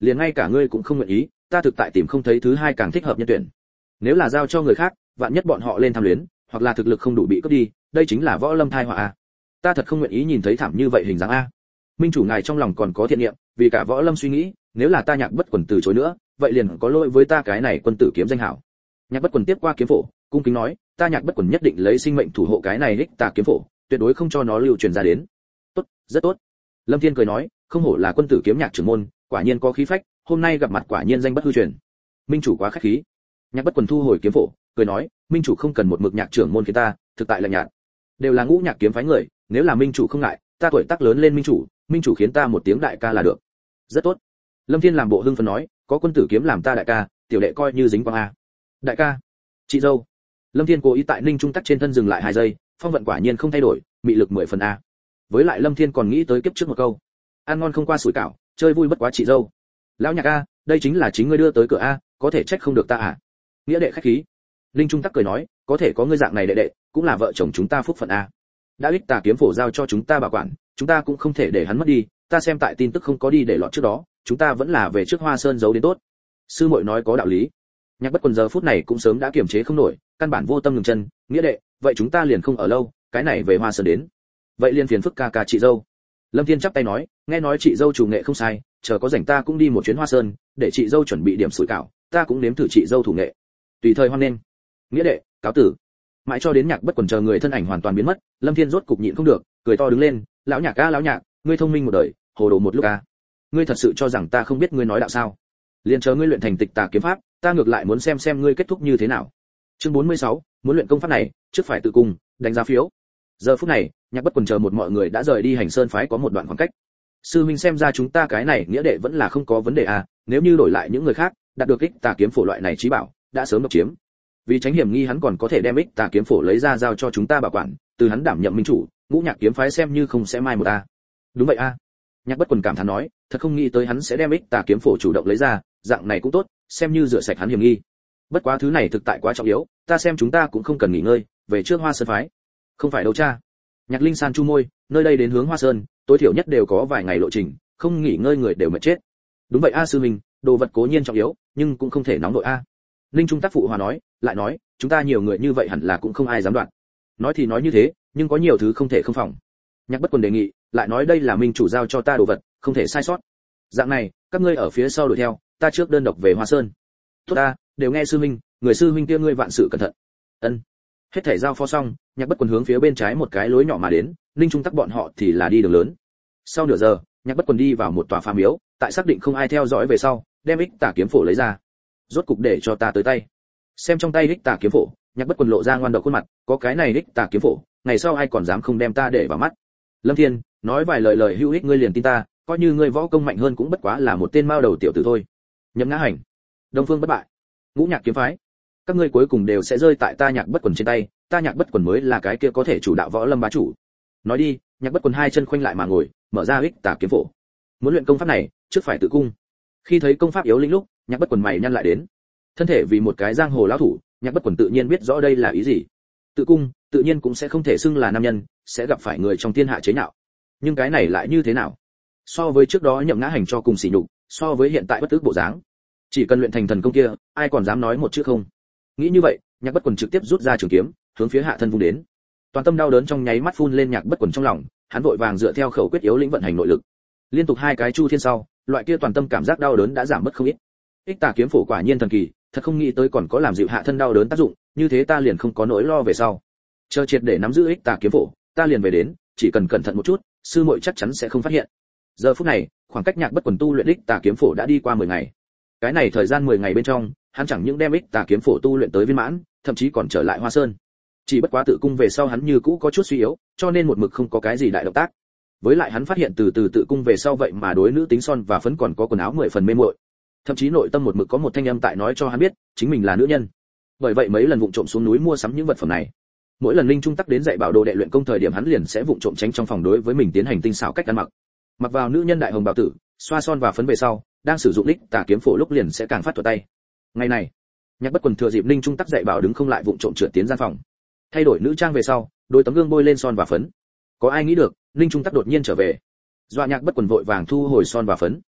liền ngay cả ngươi cũng không nguyện ý, ta thực tại tìm không thấy thứ hai càng thích hợp nhân tuyển. Nếu là giao cho người khác, vạn nhất bọn họ lên tham luyến, hoặc là thực lực không đủ bị cướp đi, đây chính là võ lâm tai họa a. Ta thật không nguyện ý nhìn thấy thảm như vậy hình dáng a. Minh chủ ngài trong lòng còn có thiện niệm, vì cả võ lâm suy nghĩ, nếu là ta Nhạc Bất Quần từ chối nữa, vậy liền có lỗi với ta cái này quân tử kiếm danh hảo. Nhạc Bất Quần tiếp qua kiếm phổ, cung kính nói, ta Nhạc Bất Quần nhất định lấy sinh mệnh thủ hộ cái này Hích Tà kiếm phổ, tuyệt đối không cho nó lưu truyền ra đến. Tốt, rất tốt. Lâm Thiên cười nói, không hổ là quân tử kiếm nhạc trưởng môn, quả nhiên có khí phách, hôm nay gặp mặt quả nhiên danh bất hư truyền. Minh chủ quá khách khí. Nhạc Bất Quần thu hồi kiếm phổ, cười nói, minh chủ không cần một mực nhạc trưởng môn khiến ta, thực tại là nhạt. Đều là ngũ nhạc kiếm phái người, nếu là minh chủ không ngại, ta tuổi tác lớn lên minh chủ khiến ta một tiếng đại ca là được. Rất tốt. Lâm Thiên làm bộ hưng phấn nói, có quân tử kiếm làm ta đại ca, tiểu đệ coi như dính quang a. Đại ca, chị dâu. Lâm Thiên cố ý tại Ninh Trung Tắc trên thân dừng lại 2 giây, phong vận quả nhiên không thay đổi, mị lực 10 phần a. Với lại Lâm Thiên còn nghĩ tới kiếp trước một câu, ăn ngon không qua sủi cảo, chơi vui bất quá chị dâu. Lão Nhạc a, đây chính là chính ngươi đưa tới cửa a, có thể trách không được ta à? Nghĩa đệ khách khí. Ninh Trung Tắc cười nói, có thể có ngươi dạng này đệ đệ, cũng là vợ chồng chúng ta phúc phận a. Đã Hích Tà kiếm phổ giao cho chúng ta bảo quản, chúng ta cũng không thể để hắn mất đi, ta xem tại tin tức không có đi để lọt trước đó, chúng ta vẫn là về trước Hoa Sơn giấu đến tốt. Sư muội nói có đạo lý. Nhạc Bất Quần giờ phút này cũng sớm đã kiềm chế không nổi, căn bản vô tâm ngừng chân, nghĩa đệ, vậy chúng ta liền không ở lâu, cái này về Hoa Sơn đến. Vậy liền phiền phức ca ca chị dâu. Lâm Thiên chắp tay nói, nghe nói chị dâu chủ nghệ không sai, chờ có rảnh ta cũng đi một chuyến Hoa Sơn, để chị dâu chuẩn bị điểm sủi cảo, ta cũng nếm thử chị dâu thủ nghệ. Tùy thời hoan nghênh. Nghĩa đệ, cáo tử. Mãi cho đến Nhạc Bất Quần chờ người thân ảnh hoàn toàn biến mất, Lâm Thiên rốt cục nhịn không được, cười to đứng lên, lão Nhạc a lão Nhạc, ngươi thông minh một đời, hồ đồ một lúc a. Ngươi thật sự cho rằng ta không biết ngươi nói đạo sao? Liền chờ ngươi luyện thành Tịch Tà kiếm pháp, ta ngược lại muốn xem ngươi kết thúc như thế nào. Chương 46, muốn luyện công pháp này, trước phải tự cung, đánh giá phiếu. Giờ phút này, Nhạc Bất Quần chờ một mọi người đã rời đi Hành Sơn phái có một đoạn khoảng cách. Sư huynh xem ra chúng ta cái này nghĩa đệ vẫn là không có vấn đề à, nếu như đổi lại những người khác, đạt được Hích Tà kiếm phổ loại này chí bảo, đã sớm độc chiếm. Vì tránh hiểm nghi hắn còn có thể đem Hích Tà kiếm phổ lấy ra giao cho chúng ta bảo quản, từ hắn đảm nhiệm minh chủ, Ngũ Nhạc kiếm phái xem như không sẽ mai một a. Đúng vậy a. Nhạc Bất Quần cảm thán nói, thật không nghĩ tới hắn sẽ đem Hích Tà kiếm phổ chủ động lấy ra, dạng này cũng tốt, xem như rửa sạch hắn hiểm nghi. Bất quá thứ này thực tại quá trọng yếu, ta xem chúng ta cũng không cần nghỉ ngơi, về trước Hoa Sơn phái. Không phải đâu cha. Nhạc Linh San chu môi, nơi đây đến hướng Hoa Sơn, tối thiểu nhất đều có vài ngày lộ trình, không nghỉ ngơi người đều mệt chết. Đúng vậy a sư huynh, đồ vật cố nhiên trọng yếu, nhưng cũng không thể nóng đội a. Linh Trung Tác phụ hòa nói, lại nói, chúng ta nhiều người như vậy hẳn là cũng không ai dám đoạn. Nói thì nói như thế, nhưng có nhiều thứ không thể không phòng. Nhạc Bất Quần đề nghị, lại nói đây là minh chủ giao cho ta đồ vật, không thể sai sót. Dạng này, các ngươi ở phía sau đuổi theo, ta trước đơn độc về Hoa Sơn. Tốt ta, đều nghe sư huynh, người sư huynh kia ngươi vạn sự cẩn thận. Ân. Hết thể giao phó xong, Nhạc Bất Quần hướng phía bên trái một cái lối nhỏ mà đến, Ninh Trung Tắc bọn họ thì là đi đường lớn. Sau nửa giờ, Nhạc Bất Quần đi vào một tòa phàm miếu, tại xác định không ai theo dõi về sau, đem Hích Tà kiếm phổ lấy ra. Rốt cục để cho ta tới tay. Xem trong tay Hích Tà kiếm phổ, Nhạc Bất Quần lộ ra ngoan độc khuôn mặt, có cái này Hích Tà kiếm phổ, ngày sau ai còn dám không đem ta để vào mắt. Lâm Thiên, nói vài lời hữu ích ngươi liền tin ta, coi như ngươi võ công mạnh hơn cũng bất quá là một tên mao đầu tiểu tử thôi. Nhậm Ngã Hành, Đông Phương bất bại, Ngũ Nhạc kiếm phái, các ngươi cuối cùng đều sẽ rơi tại ta Nhạc Bất Quần trên tay, ta Nhạc Bất Quần mới là cái kia có thể chủ đạo võ lâm bá chủ. Nói đi, Nhạc Bất Quần hai chân khoanh lại mà ngồi, mở ra Hích Tà kiếm phổ. Muốn luyện công pháp này, trước phải tự cung. Khi thấy công pháp yếu lĩnh lúc, Nhạc Bất Quần mày nhăn lại đến. Thân thể vì một cái giang hồ lão thủ, Nhạc Bất Quần tự nhiên biết rõ đây là ý gì. Tự cung, tự nhiên cũng sẽ không thể xưng là nam nhân, sẽ gặp phải người trong thiên hạ chế nhạo. Nhưng cái này lại như thế nào? So với trước đó Nhậm Ngã Hành cho cùng sỉ nhục, so với hiện tại bất tức bộ dáng, chỉ cần luyện thành thần công kia, ai còn dám nói một chữ không? Nghĩ như vậy, Nhạc Bất Quần trực tiếp rút ra trường kiếm, hướng phía hạ thân vung đến. Toàn tâm đau đớn trong nháy mắt phun lên Nhạc Bất Quần trong lòng, hắn vội vàng dựa theo khẩu quyết yếu lĩnh vận hành nội lực. Liên tục 2 cái chu thiên sau, loại kia toàn tâm cảm giác đau đớn đã giảm mất không ít. Hích Tà kiếm phổ quả nhiên thần kỳ, thật không nghĩ tới còn có làm dịu hạ thân đau đớn tác dụng, như thế ta liền không có nỗi lo về sau. Chờ triệt để nắm giữ Hích Tà kiếm phổ, ta liền về đến, chỉ cần cẩn thận một chút, sư muội chắc chắn sẽ không phát hiện. Giờ phút này, khoảng cách Nhạc Bất Quần tu luyện Hích Tà kiếm phổ đã đi qua 10 ngày. Cái này thời gian 10 ngày bên trong, hắn chẳng những đem Hích Tà kiếm phổ tu luyện tới viên mãn, thậm chí còn trở lại Hoa Sơn. Chỉ bất quá tự cung về sau hắn như cũ có chút suy yếu, cho nên một mực không có cái gì đại động tác. Với lại hắn phát hiện từ từ tự cung về sau vậy mà đối nữ tính son và phấn còn có quần áo 10 phần mê muội. Thậm chí nội tâm một mực có một thanh âm tại nói cho hắn biết, chính mình là nữ nhân. Bởi vậy mấy lần vụng trộm xuống núi mua sắm những vật phẩm này. Mỗi lần Linh Trung Tắc đến dạy bảo đồ đệ luyện công thời điểm hắn liền sẽ vụng trộm tránh trong phòng đối với mình tiến hành tinh xảo cách ăn mặc. Mặc vào nữ nhân đại hồng bào tử, xoa son và phấn về sau, đang sử dụng Hích Tà kiếm phổ lúc liền sẽ càng phát thuật tay. Ngày này, Nhạc Bất Quần thừa dịp Linh Trung Tắc dạy bảo đứng không lại vụng trộm trượt tiến gian phòng. Thay đổi nữ trang về sau, đôi tấm gương bôi lên son và phấn. Có ai nghĩ được, Linh Trung Tắc đột nhiên trở về. Dọa Nhạc Bất Quần vội vàng thu hồi son và phấn.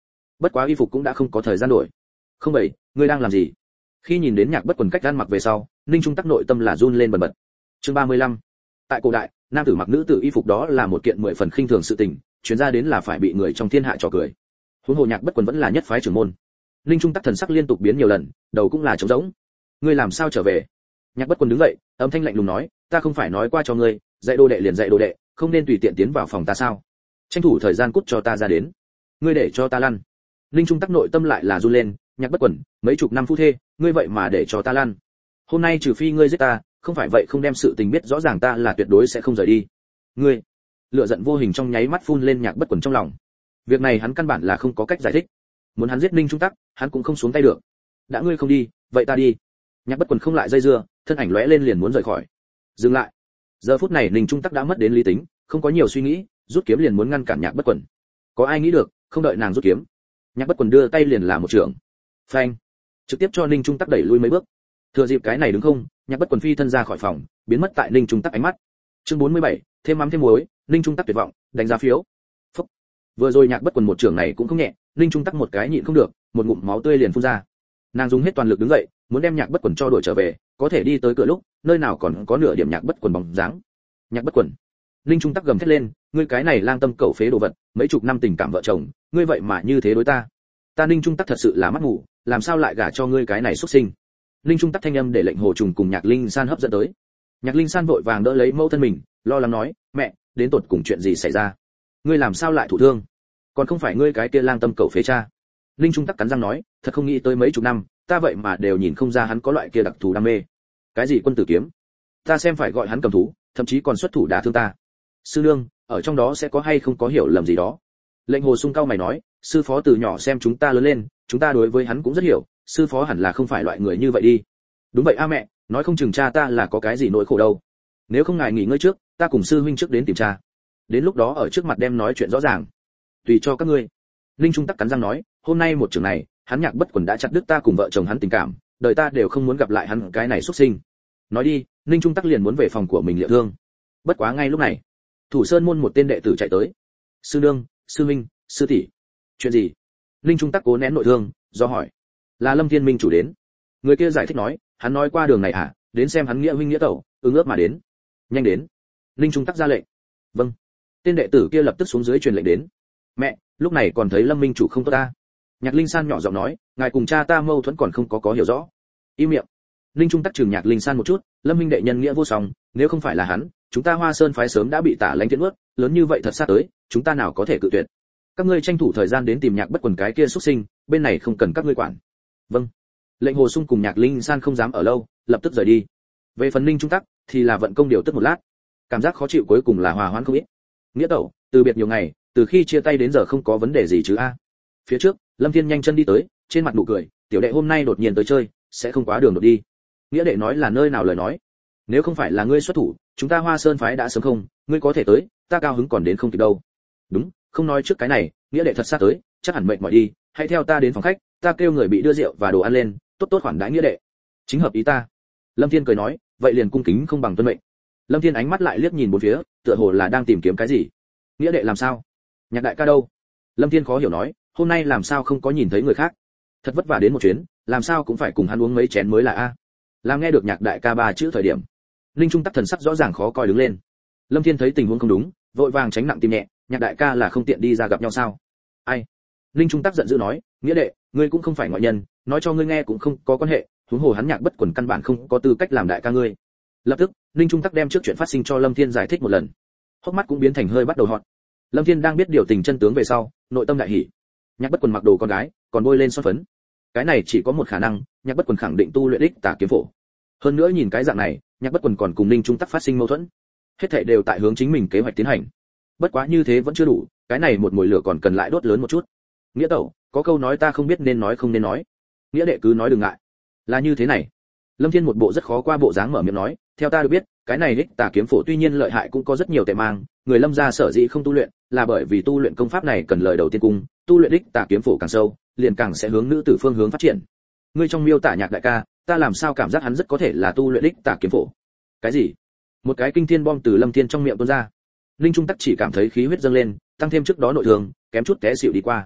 bất quá y phục cũng đã không có thời gian đổi. Không bảy, ngươi đang làm gì? Khi nhìn đến Nhạc Bất Quần cách ăn mặc về sau, Ninh Trung Tắc nội tâm là run lên bần bật. Chương 35. Tại cổ đại, nam tử mặc nữ tử y phục đó là một kiện 10 phần khinh thường sự tình, truyền ra đến là phải bị người trong thiên hạ trò cười. Huống hồ Nhạc Bất Quần vẫn là nhất phái trưởng môn. Ninh Trung Tắc thần sắc liên tục biến nhiều lần, đầu cũng là trống rỗng. Ngươi làm sao trở về? Nhạc Bất Quần đứng dậy, âm thanh lạnh lùng nói, ta không phải nói qua cho ngươi, dạy đồ đệ liền dạy đồ đệ, không nên tùy tiện tiến vào phòng ta sao? Tranh thủ thời gian cút cho ta ra đến. Ngươi để cho ta lăn. Ninh Trung Tắc nội tâm lại là run lên, Nhạc Bất Quần, mấy chục năm phu thê, ngươi vậy mà để cho ta lăn. Hôm nay trừ phi ngươi giết ta, không phải vậy không đem sự tình biết rõ ràng ta là tuyệt đối sẽ không rời đi. Ngươi, lửa giận vô hình trong nháy mắt phun lên Nhạc Bất Quần trong lòng. Việc này hắn căn bản là không có cách giải thích. Muốn hắn giết Ninh Trung Tắc, hắn cũng không xuống tay được. Đã ngươi không đi, vậy ta đi. Nhạc Bất Quần không lại dây dưa, thân ảnh lóe lên liền muốn rời khỏi. Dừng lại. Giờ phút này Ninh Trung Tắc đã mất đến lý tính, không có nhiều suy nghĩ, rút kiếm liền muốn ngăn cản Nhạc Bất Quần. Có ai nghĩ được, không đợi nàng rút kiếm, Nhạc Bất Quần đưa tay liền là một trường. Phanh, trực tiếp cho Ninh Trung Tắc đẩy lui mấy bước. Thừa dịp cái này đứng không, Nhạc Bất Quần phi thân ra khỏi phòng, biến mất tại Ninh Trung Tắc ánh mắt. Chương 47, thêm mắm thêm muối, Ninh Trung Tắc tuyệt vọng, đánh giá phiếu. Phúc. Vừa rồi Nhạc Bất Quần một trường này cũng không nhẹ, Ninh Trung Tắc một cái nhịn không được, một ngụm máu tươi liền phun ra. Nàng dùng hết toàn lực đứng dậy, muốn đem Nhạc Bất Quần cho đuổi trở về, có thể đi tới cửa lúc, nơi nào còn có nửa điểm Nhạc Bất Quần bóng dáng. Nhạc Bất Quần. Ninh Trung Tắc gầm thét lên, ngươi cái này lang tâm cẩu phế đồ vật, mấy chục năm tình cảm vợ chồng, ngươi vậy mà như thế đối ta. Ta Ninh Trung Tắc thật sự là mắt ngủ, làm sao lại gả cho ngươi cái này xuất sinh. Ninh Trung Tắc thanh âm để lệnh Hồ Trùng cùng Nhạc Linh San hấp dẫn tới. Nhạc Linh San vội vàng đỡ lấy mẫu thân mình, lo lắng nói, mẹ, đến tột cùng chuyện gì xảy ra? Ngươi làm sao lại thụ thương? Còn không phải ngươi cái kia lang tâm cẩu phế cha. Ninh Trung Tắc cắn răng nói, thật không nghĩ tới mấy chục năm, ta vậy mà đều nhìn không ra hắn có loại kia đặc thù đam mê. Cái gì quân tử kiếm? Ta xem phải gọi hắn cầm thú, thậm chí còn xuất thủ đả thương ta. Sư nương, ở trong đó sẽ có hay không có hiểu lầm gì đó? Lệnh Hồ Sung cao mày nói, sư phó từ nhỏ xem chúng ta lớn lên, chúng ta đối với hắn cũng rất hiểu, sư phó hẳn là không phải loại người như vậy đi. Đúng vậy a mẹ, nói không chừng cha ta là có cái gì nỗi khổ đâu. Nếu không ngài nghỉ ngơi trước, ta cùng sư huynh trước đến tìm cha. Đến lúc đó ở trước mặt đem nói chuyện rõ ràng. Tùy cho các ngươi. Linh Trung Tắc cắn răng nói, hôm nay một trường này, hắn Nhạc Bất Quần đã chặt đứt ta cùng vợ chồng hắn tình cảm, đời ta đều không muốn gặp lại hắn cái này xuất sinh. Nói đi, Linh Trung Tắc liền muốn về phòng của mình liệu thương. Bất quá ngay lúc này, Thủ Sơn môn một tên đệ tử chạy tới. Sư nương, sư huynh, sư tỷ, chuyện gì? Linh Trung Tắc cố nén nội thương, do hỏi. Là Lâm Thiên Minh chủ đến. Người kia giải thích nói, hắn nói qua đường này à, đến xem hắn nghĩa huynh nghĩa tẩu, ứng ước mà đến. Nhanh đến. Linh Trung Tắc ra lệnh. Vâng. Tên đệ tử kia lập tức xuống dưới truyền lệnh đến. Mẹ, lúc này còn thấy Lâm Minh chủ không tốt ta. Nhạc Linh San nhỏ giọng nói, ngài cùng cha ta mâu thuẫn còn không có hiểu rõ. Im miệng. Linh Trung Tắc chừng Nhạc Linh San một chút, Lâm Minh đệ nhân nghĩa vô song, nếu không phải là hắn, chúng ta Hoa Sơn phái sớm đã bị Tả Lãnh Tiễn nuốt, lớn như vậy thật sát tới, chúng ta nào có thể cự tuyệt. Các ngươi tranh thủ thời gian đến tìm Nhạc Bất Quần cái kia xuất sinh, bên này không cần các ngươi quản. Vâng. Lệnh Hồ Sung cùng Nhạc Linh San không dám ở lâu, lập tức rời đi. Về phần Linh Trung Tắc thì là vận công điều tức một lát, cảm giác khó chịu cuối cùng là hòa hoãn không ít. Nghĩa tẩu, từ biệt nhiều ngày, từ khi chia tay đến giờ không có vấn đề gì chứ a? Phía trước, Lâm Thiên nhanh chân đi tới, trên mặt nụ cười, tiểu đệ hôm nay đột nhiên tới chơi, sẽ không quá đường đột đi. Nghĩa đệ nói là nơi nào lời nói? Nếu không phải là ngươi xuất thủ, chúng ta Hoa Sơn phái đã sớm không, ngươi có thể tới, ta cao hứng còn đến không kịp đâu. Đúng, không nói trước cái này, nghĩa đệ thật sát tới, chắc hẳn mệt mỏi đi, hãy theo ta đến phòng khách, ta kêu người bị đưa rượu và đồ ăn lên, tốt tốt khoản đãi nghĩa đệ. Chính hợp ý ta. Lâm Thiên cười nói, vậy liền cung kính không bằng tuân mệnh. Lâm Thiên ánh mắt lại liếc nhìn bốn phía, tựa hồ là đang tìm kiếm cái gì. Nghĩa đệ làm sao? Nhạc đại ca đâu? Lâm Thiên khó hiểu nói, hôm nay làm sao không có nhìn thấy người khác? Thật vất vả đến một chuyến, làm sao cũng phải cùng hắn uống mấy chén mới là a. Làm nghe được Nhạc đại ca ba chữ thời điểm, Linh Trung Tắc thần sắc rõ ràng khó coi đứng lên. Lâm Thiên thấy tình huống không đúng, vội vàng tránh nặng tim nhẹ, Nhạc đại ca là không tiện đi ra gặp nhau sao? Ai? Linh Trung Tắc giận dữ nói, nghĩa đệ, ngươi cũng không phải ngoại nhân, nói cho ngươi nghe cũng không có quan hệ, huống hồ hắn Nhạc Bất Quần căn bản không có tư cách làm đại ca ngươi. Lập tức, Linh Trung Tắc đem trước chuyện phát sinh cho Lâm Thiên giải thích một lần. Hốc mắt cũng biến thành hơi bắt đầu họt. Lâm Thiên đang biết điều tình chân tướng về sau, nội tâm đại hỉ. Nhạc Bất Quần mặc đồ con gái, còn bôi lên son phấn. Cái này chỉ có một khả năng, Nhạc Bất Quần khẳng định tu luyện ích tà kiếm phổ. Hơn nữa nhìn cái dạng này, Nhạc Bất Quần còn cùng Linh Trung Tắc phát sinh mâu thuẫn. Hết thảy đều tại hướng chính mình kế hoạch tiến hành. Bất quá như thế vẫn chưa đủ, cái này một mùi lửa còn cần lại đốt lớn một chút. Nghĩa tẩu, có câu nói ta không biết nên nói không nên nói. Nghĩa đệ cứ nói đừng ngại. Là như thế này. Lâm Thiên một bộ rất khó qua bộ dáng mở miệng nói, theo ta được biết, cái này ích tà kiếm phổ tuy nhiên lợi hại cũng có rất nhiều tệ mang, người Lâm gia sở dĩ không tu luyện, là bởi vì tu luyện công pháp này cần lời đầu tiên cung, tu luyện ích tà kiếm phổ càng sâu, liền càng sẽ hướng nữ tử phương hướng phát triển. Ngươi trong miêu tả Nhạc đại ca, ta làm sao cảm giác hắn rất có thể là tu luyện ích tà kiếm phổ. Cái gì? Một cái kinh thiên bom từ Lâm Thiên trong miệng tuôn ra. Linh Trung Tắc chỉ cảm thấy khí huyết dâng lên, tăng thêm trước đó nội thương, kém chút té xỉu đi qua.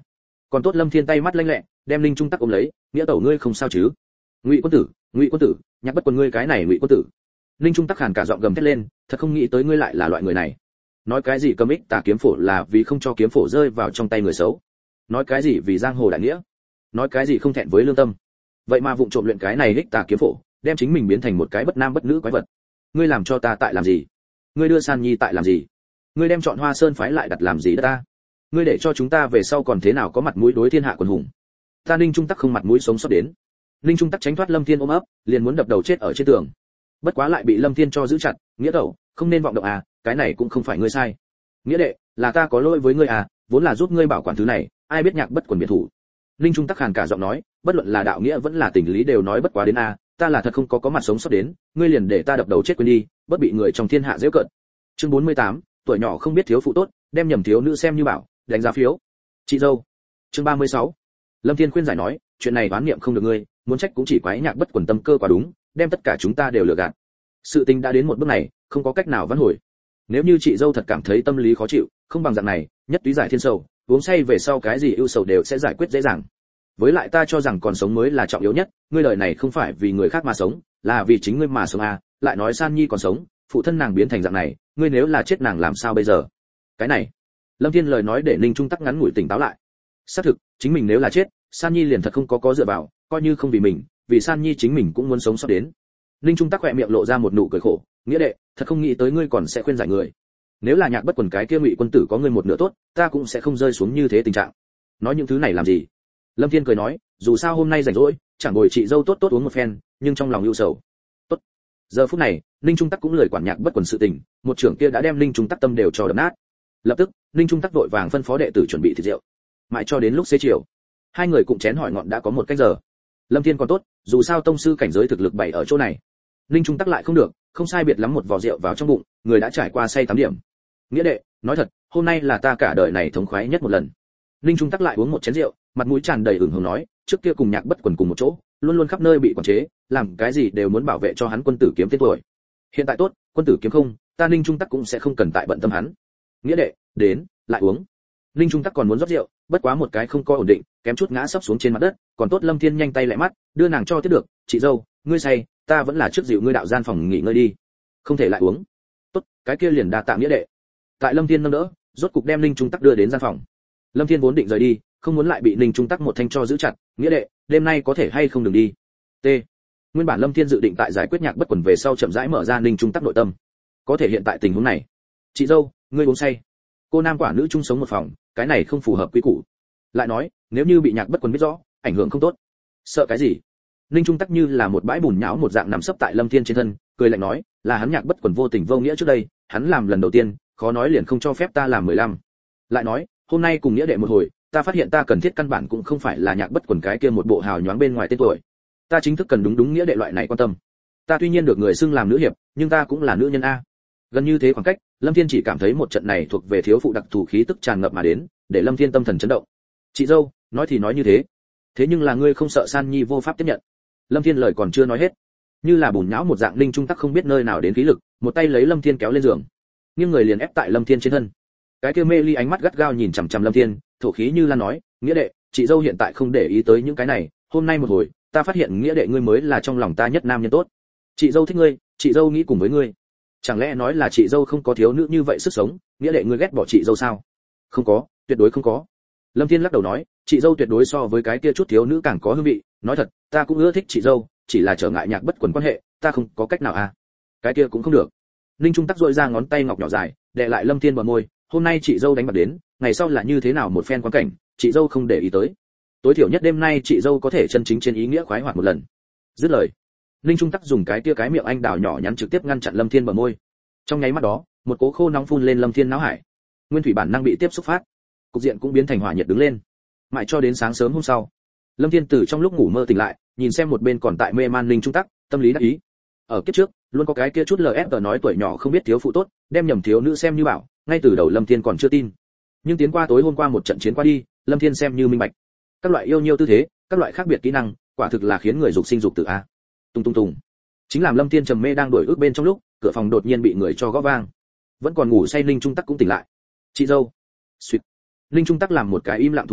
Còn tốt Lâm Thiên tay mắt lanh lẹ, đem Ninh Trung Tắc ôm lấy, nghĩa tẩu ngươi không sao chứ? Ngụy quân tử, Nhạc Bất Quần ngươi cái này Ngụy quân tử. Ninh Trung Tắc khàn cả giọng gầm thét lên, thật không nghĩ tới ngươi lại là loại người này. Nói cái gì cầm ích tà kiếm phổ là vì không cho kiếm phổ rơi vào trong tay người xấu. Nói cái gì vì giang hồ đại nghĩa. Nói cái gì không thẹn với lương tâm. Vậy mà vụng trộm luyện cái này ích tà kiếm phổ, đem chính mình biến thành một cái bất nam bất nữ quái vật. Ngươi làm cho ta tại làm gì? Ngươi đưa San Nhi tại làm gì? Ngươi đem chọn Hoa Sơn phái lại đặt làm gì đó ta? Ngươi để cho chúng ta về sau còn thế nào có mặt mũi đối thiên hạ quần hùng? Ta Ninh Trung Tắc không mặt mũi sống sót đến. Ninh Trung Tắc tránh thoát Lâm Thiên ôm ấp, liền muốn đập đầu chết ở trên tường. Bất quá lại bị Lâm Thiên cho giữ chặt, nghĩa tẩu, không nên vọng động à, cái này cũng không phải ngươi sai. Nghĩa đệ, là ta có lỗi với ngươi à, vốn là giúp ngươi bảo quản thứ này, ai biết Nhạc Bất Quần biệt thủ. Ninh Trung Tắc khàn cả giọng nói, bất luận là đạo nghĩa vẫn là tình lý đều nói bất quá đến a, ta là thật không có mặt sống sót đến, ngươi liền để ta đập đầu chết quên đi, bất bị người trong thiên hạ giễu cợt. Chương 48, tuổi nhỏ không biết thiếu phụ tốt, đem nhầm thiếu nữ xem như bảo, đánh giá phiếu. Chị dâu. Chương 36. Lâm Thiên khuyên giải nói, chuyện này đoán niệm không được ngươi, muốn trách cũng chỉ quái Nhạc Bất Quần tâm cơ quá đúng, đem tất cả chúng ta đều lừa gạt. Sự tình đã đến một bước này, không có cách nào vãn hồi. Nếu như chị dâu thật cảm thấy tâm lý khó chịu, không bằng dạng này, nhất túy giải thiên sầu, uống say về sau cái gì ưu sầu đều sẽ giải quyết dễ dàng. Với lại ta cho rằng còn sống mới là trọng yếu nhất, ngươi đời này không phải vì người khác mà sống, là vì chính ngươi mà sống à, lại nói San Nhi còn sống, phụ thân nàng biến thành dạng này, ngươi nếu là chết nàng làm sao bây giờ? Cái này, Lâm Thiên lời nói để Ninh Trung Tắc ngắn ngủi tỉnh táo lại. Xác thực, chính mình nếu là chết, San Nhi liền thật không có dựa vào, coi như không vì mình, vì San Nhi chính mình cũng muốn sống sót đến. Ninh Trung Tắc khẽ miệng lộ ra một nụ cười khổ, nghĩa đệ, thật không nghĩ tới ngươi còn sẽ khuyên giải người. Nếu là Nhạc Bất Quần cái kia Ngụy quân tử có ngươi một nửa tốt, ta cũng sẽ không rơi xuống như thế tình trạng. Nói những thứ này làm gì? Lâm Thiên cười nói, dù sao hôm nay rảnh rỗi, chẳng ngồi chị dâu tốt uống một phen, nhưng trong lòng ưu sầu. Tốt. Giờ phút này, Ninh Trung Tắc cũng lười quản Nhạc Bất Quần sự tình, một trưởng kia đã đem Ninh Trung Tắc tâm đều cho đập nát. Lập tức, Ninh Trung Tắc vội vàng phân phó đệ tử chuẩn bị thịt rượu. Mãi cho đến lúc xế chiều, hai người cùng chén hỏi ngọn đã có một cách giờ. Lâm Thiên còn tốt, dù sao tông sư cảnh giới thực lực bày ở chỗ này. Ninh Trung Tắc lại không được, không sai biệt lắm một vò rượu vào trong bụng, người đã trải qua say 8 điểm. Nghĩa đệ, nói thật, hôm nay là ta cả đời này thống khoái nhất một lần. Ninh Trung Tắc lại uống một chén rượu, mặt mũi tràn đầy ửng hồng nói, trước kia cùng Nhạc Bất Quần cùng một chỗ, luôn luôn khắp nơi bị quản chế, làm cái gì đều muốn bảo vệ cho hắn quân tử kiếm tên tuổi. Hiện tại tốt, quân tử kiếm không, ta Ninh Trung Tắc cũng sẽ không cần tại bận tâm hắn. Nghĩa đệ, đến, lại uống. Ninh Trung Tắc còn muốn rót rượu, bất quá một cái không có ổn định, kém chút ngã sấp xuống trên mặt đất, còn tốt Lâm Thiên nhanh tay lại mắt, đưa nàng cho tiếp được, chị dâu, ngươi say, ta vẫn là trước dịu ngươi đạo gian phòng nghỉ ngơi đi. Không thể lại uống. Tốt, cái kia liền đa tạ nghĩa đệ. Tại Lâm Thiên nâng đỡ, rốt cục đem Ninh Trung Tắc đưa đến gian phòng. Lâm Thiên vốn định rời đi, không muốn lại bị Ninh Trung Tắc một thanh cho giữ chặt, nghĩa đệ, đêm nay có thể hay không đừng đi. T. Nguyên bản Lâm Thiên dự định tại giải quyết Nhạc Bất Quần về sau chậm rãi mở ra Ninh Trung Tắc nội tâm. Có thể hiện tại tình huống này, chị dâu, ngươi uống say. Cô nam quả nữ chung sống một phòng, cái này không phù hợp quy củ. Lại nói, nếu như bị Nhạc Bất Quần biết rõ, ảnh hưởng không tốt. Sợ cái gì? Ninh Trung Tắc như là một bãi bùn nhão một dạng nằm sấp tại Lâm Thiên trên thân, cười lạnh nói, là hắn Nhạc Bất Quần vô tình vô nghĩa trước đây, hắn làm lần đầu tiên, khó nói liền không cho phép ta làm 15. Lại nói, hôm nay cùng nghĩa đệ một hồi, ta phát hiện ta cần thiết căn bản cũng không phải là Nhạc Bất Quần cái kia một bộ hào nhoáng bên ngoài tên tuổi. Ta chính thức cần đúng nghĩa đệ loại này quan tâm. Ta tuy nhiên được người xưng làm nữ hiệp, nhưng ta cũng là nữ nhân a. Gần như thế khoảng cách, Lâm Thiên chỉ cảm thấy một trận này thuộc về thiếu phụ đặc thù khí tức tràn ngập mà đến, để Lâm Thiên tâm thần chấn động. Chị dâu, nói thì nói như thế, thế nhưng là ngươi không sợ San Nhi vô pháp tiếp nhận. Lâm Thiên lời còn chưa nói hết, như là bùn nhão một dạng Ninh Trung Tắc không biết nơi nào đến khí lực, một tay lấy Lâm Thiên kéo lên giường, nhưng người liền ép tại Lâm Thiên trên thân. Cái kia mê ly ánh mắt gắt gao nhìn chằm chằm Lâm Thiên, thổ khí như lan nói, nghĩa đệ, chị dâu hiện tại không để ý tới những cái này, hôm nay một hồi, ta phát hiện nghĩa đệ ngươi mới là trong lòng ta nhất nam nhân tốt. Chị dâu thích ngươi, chị dâu nghĩ cùng với ngươi. Chẳng lẽ nói là chị dâu không có thiếu nữ như vậy sức sống, nghĩa đệ ngươi ghét bỏ chị dâu sao? Không có, tuyệt đối không có. Lâm Thiên lắc đầu nói, chị dâu tuyệt đối so với cái kia chút thiếu nữ càng có hương vị, nói thật, ta cũng ưa thích chị dâu, chỉ là trở ngại Nhạc Bất Quần quan hệ, ta không có cách nào à. Cái kia cũng không được. Ninh Trung Tắc dội ra ngón tay ngọc nhỏ dài, đè lại Lâm Thiên bờ môi, hôm nay chị dâu đánh bạc đến, ngày sau là như thế nào một phen quan cảnh, chị dâu không để ý tới. Tối thiểu nhất đêm nay chị dâu có thể chân chính trên ý nghĩa khoái hoạt một lần. Dứt lời, Ninh Trung Tắc dùng cái kia cái miệng anh đào nhỏ nhắn trực tiếp ngăn chặn Lâm Thiên bờ môi. Trong nháy mắt đó, một cỗ khô nóng phun lên Lâm Thiên não hải. Nguyên thủy bản năng bị tiếp xúc phát, cục diện cũng biến thành hỏa nhiệt đứng lên. Mãi cho đến sáng sớm hôm sau, Lâm Thiên từ trong lúc ngủ mơ tỉnh lại, nhìn xem một bên còn tại mê man Ninh Trung Tắc, tâm lý đắc ý. Ở kiếp trước, luôn có cái kia chút LFG nói tuổi nhỏ không biết thiếu phụ tốt, đem nhầm thiếu nữ xem như bảo, ngay từ đầu Lâm Thiên còn chưa tin. Nhưng tiến qua tối hôm qua một trận chiến qua đi, Lâm Thiên xem như minh bạch. Các loại yêu nhiêu tư thế, các loại khác biệt kỹ năng, quả thực là khiến người dục sinh dục tử a. Tung tung tung. Chính làm Lâm Thiên trầm mê đang đổi ước bên trong lúc, cửa phòng đột nhiên bị người cho gõ vang. Vẫn còn ngủ say Ninh Trung Tắc cũng tỉnh lại. Chị dâu. Xuyệt. Ninh Trung Tắc làm một cái im lặng thủ thế,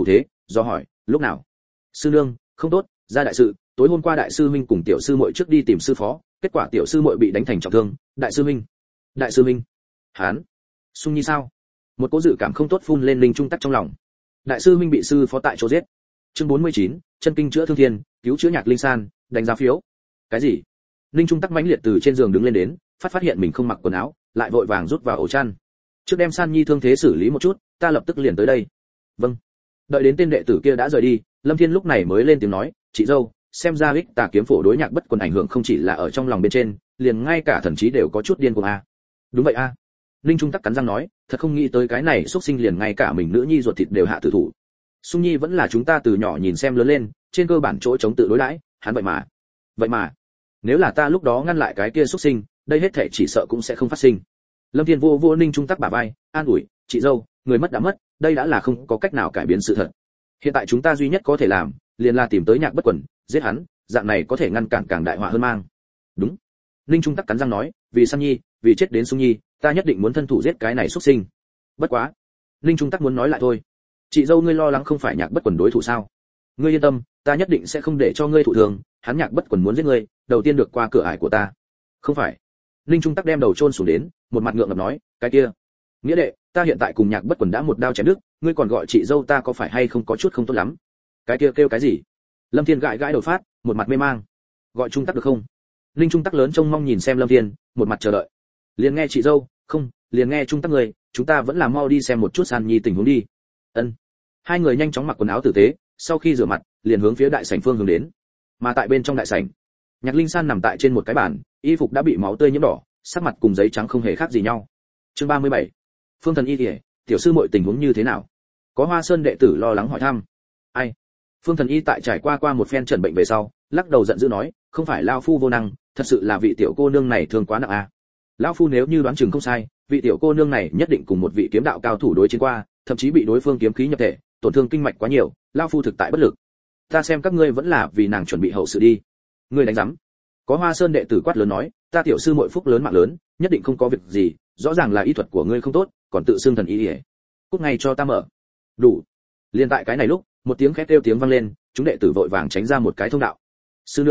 do hỏi, lúc nào? Sư nương, không tốt, ra đại sự, tối hôm qua đại sư huynh cùng tiểu sư muội trước đi tìm sư phó, kết quả tiểu sư muội bị đánh thành trọng thương, đại sư huynh, hán, Sung Nhi sao? Một cỗ dự cảm không tốt phun lên Linh Trung Tắc trong lòng. Đại sư huynh bị sư phó tại chỗ giết. Chương 49, chân kinh chữa thương thiên, cứu chữa Nhạc Linh San, đánh giá phiếu. Cái gì? Linh Trung Tắc mãnh liệt từ trên giường đứng lên đến, phát hiện mình không mặc quần áo, lại vội vàng rút vào ổ chăn. Trước đem San Nhi thương thế xử lý một chút, ta lập tức liền tới đây. Vâng. Đợi đến tên đệ tử kia đã rời đi, Lâm Thiên lúc này mới lên tiếng nói, chị dâu, xem ra ích tà kiếm phổ đối Nhạc Bất Quần ảnh hưởng không chỉ là ở trong lòng bên trên, liền ngay cả thần trí đều có chút điên cuồng a. Đúng vậy a. Linh Trung Tắc cắn răng nói, thật không nghĩ tới cái này xuất sinh liền ngay cả mình nữ nhi ruột thịt đều hạ tử thủ. Sung Nhi vẫn là chúng ta từ nhỏ nhìn xem lớn lên, trên cơ bản chỗ chống tự đối đãi, hắn vậy mà, nếu là ta lúc đó ngăn lại cái kia xuất sinh, đây hết thảy chỉ sợ cũng sẽ không phát sinh. Lâm Thiên vô Ninh Trung Tắc bả vai, an ủi, chị dâu, người mất đã mất, đây đã là không có cách nào cải biến sự thật. Hiện tại chúng ta duy nhất có thể làm, liền là tìm tới Nhạc Bất Quần, giết hắn, dạng này có thể ngăn cản càng đại họa hơn mang. Đúng. Ninh Trung Tắc cắn răng nói, vì San Nhi, vì chết đến Sung Nhi, ta nhất định muốn thân thủ giết cái này xuất sinh. Bất quá, Ninh Trung Tắc muốn nói lại thôi. Chị dâu ngươi lo lắng không phải Nhạc Bất Quần đối thủ sao? Ngươi yên tâm, ta nhất định sẽ không để cho ngươi thụ thường, hắn Nhạc Bất Quần muốn giết ngươi, đầu tiên được qua cửa ải của ta. Không phải. Ninh Trung Tắc đem đầu chôn xuống đến, một mặt ngượng ngập nói, cái kia, nghĩa đệ, ta hiện tại cùng Nhạc Bất Quần đã một đao chém đứt, ngươi còn gọi chị dâu ta có phải hay không có chút không tốt lắm? Cái kia kêu cái gì? Lâm Thiên gãi đầu phát, một mặt mê mang. Gọi Trung Tắc được không? Ninh Trung Tắc lớn trông mong nhìn xem Lâm Thiên, một mặt chờ đợi. Liền nghe chị dâu, không, liền nghe Trung Tắc người, chúng ta vẫn là mau đi xem một chút San Nhi tình huống đi. Ân. Hai người nhanh chóng mặc quần áo tử tế, sau khi rửa mặt, liền hướng phía đại sảnh phương hướng đến. Mà tại bên trong đại sảnh, Nhạc Linh San nằm tại trên một cái bàn, y phục đã bị máu tươi nhiễm đỏ, sắc mặt cùng giấy trắng không hề khác gì nhau. Chương 37. Phương Thần Y Liễu, tiểu sư muội tình huống như thế nào? Có Hoa Sơn đệ tử lo lắng hỏi thăm. Ai? Phương Thần Y tại trải qua một phen chẩn bệnh về sau, lắc đầu giận dữ nói, không phải lão phu vô năng, thật sự là vị tiểu cô nương này thương quá nặng a. Lão phu nếu như đoán chừng không sai, vị tiểu cô nương này nhất định cùng một vị kiếm đạo cao thủ đối chiến qua, thậm chí bị đối phương kiếm khí nhập thể, tổn thương kinh mạch quá nhiều, lão phu thực tại bất lực. Ta xem các ngươi vẫn là vì nàng chuẩn bị hậu sự đi. Ngươi đánh rắm. Có Hoa Sơn đệ tử quát lớn nói, ta tiểu sư muội phúc lớn mạng lớn, nhất định không có việc gì, rõ ràng là y thuật của ngươi không tốt, còn tự xưng thần y liễu. Cút ngay cho ta mở. Đủ. Liên tại cái này lúc, một tiếng khét kêu tiếng vang lên, chúng đệ tử vội vàng tránh ra một cái thông đạo. Sư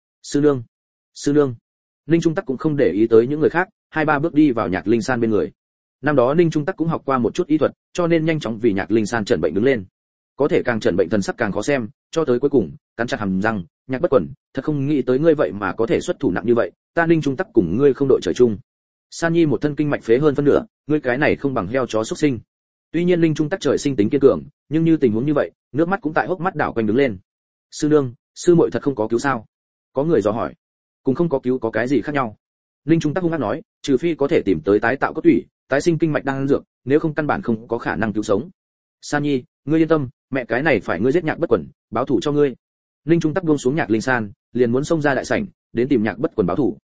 nương. Ninh Trung Tắc cũng không để ý tới những người khác, hai ba bước đi vào Nhạc Linh San bên người. Năm đó Ninh Trung Tắc cũng học qua một chút y thuật, cho nên nhanh chóng vì Nhạc Linh San chẩn bệnh đứng lên. Có thể càng chẩn bệnh thần sắc càng khó xem, cho tới cuối cùng, cắn chặt hàm răng, Nhạc Bất Quần, thật không nghĩ tới ngươi vậy mà có thể xuất thủ nặng như vậy, ta Ninh Trung Tắc cùng ngươi không đội trời chung. San Nhi một thân kinh mạch phế hơn phân nửa, ngươi cái này không bằng heo chó xuất sinh. Tuy nhiên Ninh Trung Tắc trời sinh tính kiên cường, nhưng như tình huống như vậy, nước mắt cũng tại hốc mắt đảo quanh đứng lên. Sư nương, sư muội thật không có cứu sao? Có người dò hỏi. Cùng không có cứu có cái gì khác nhau? Ninh Trung Tắc hung hăng nói, trừ phi có thể tìm tới tái tạo cốt tủy, tái sinh kinh mạch đang dược, nếu không căn bản không có khả năng cứu sống. San Nhi, ngươi yên tâm, mẹ cái này phải ngươi giết Nhạc Bất Quần, báo thù cho ngươi. Ninh Trung Tắc buông xuống Nhạc Linh San, liền muốn xông ra đại sảnh, đến tìm Nhạc Bất Quần báo thù.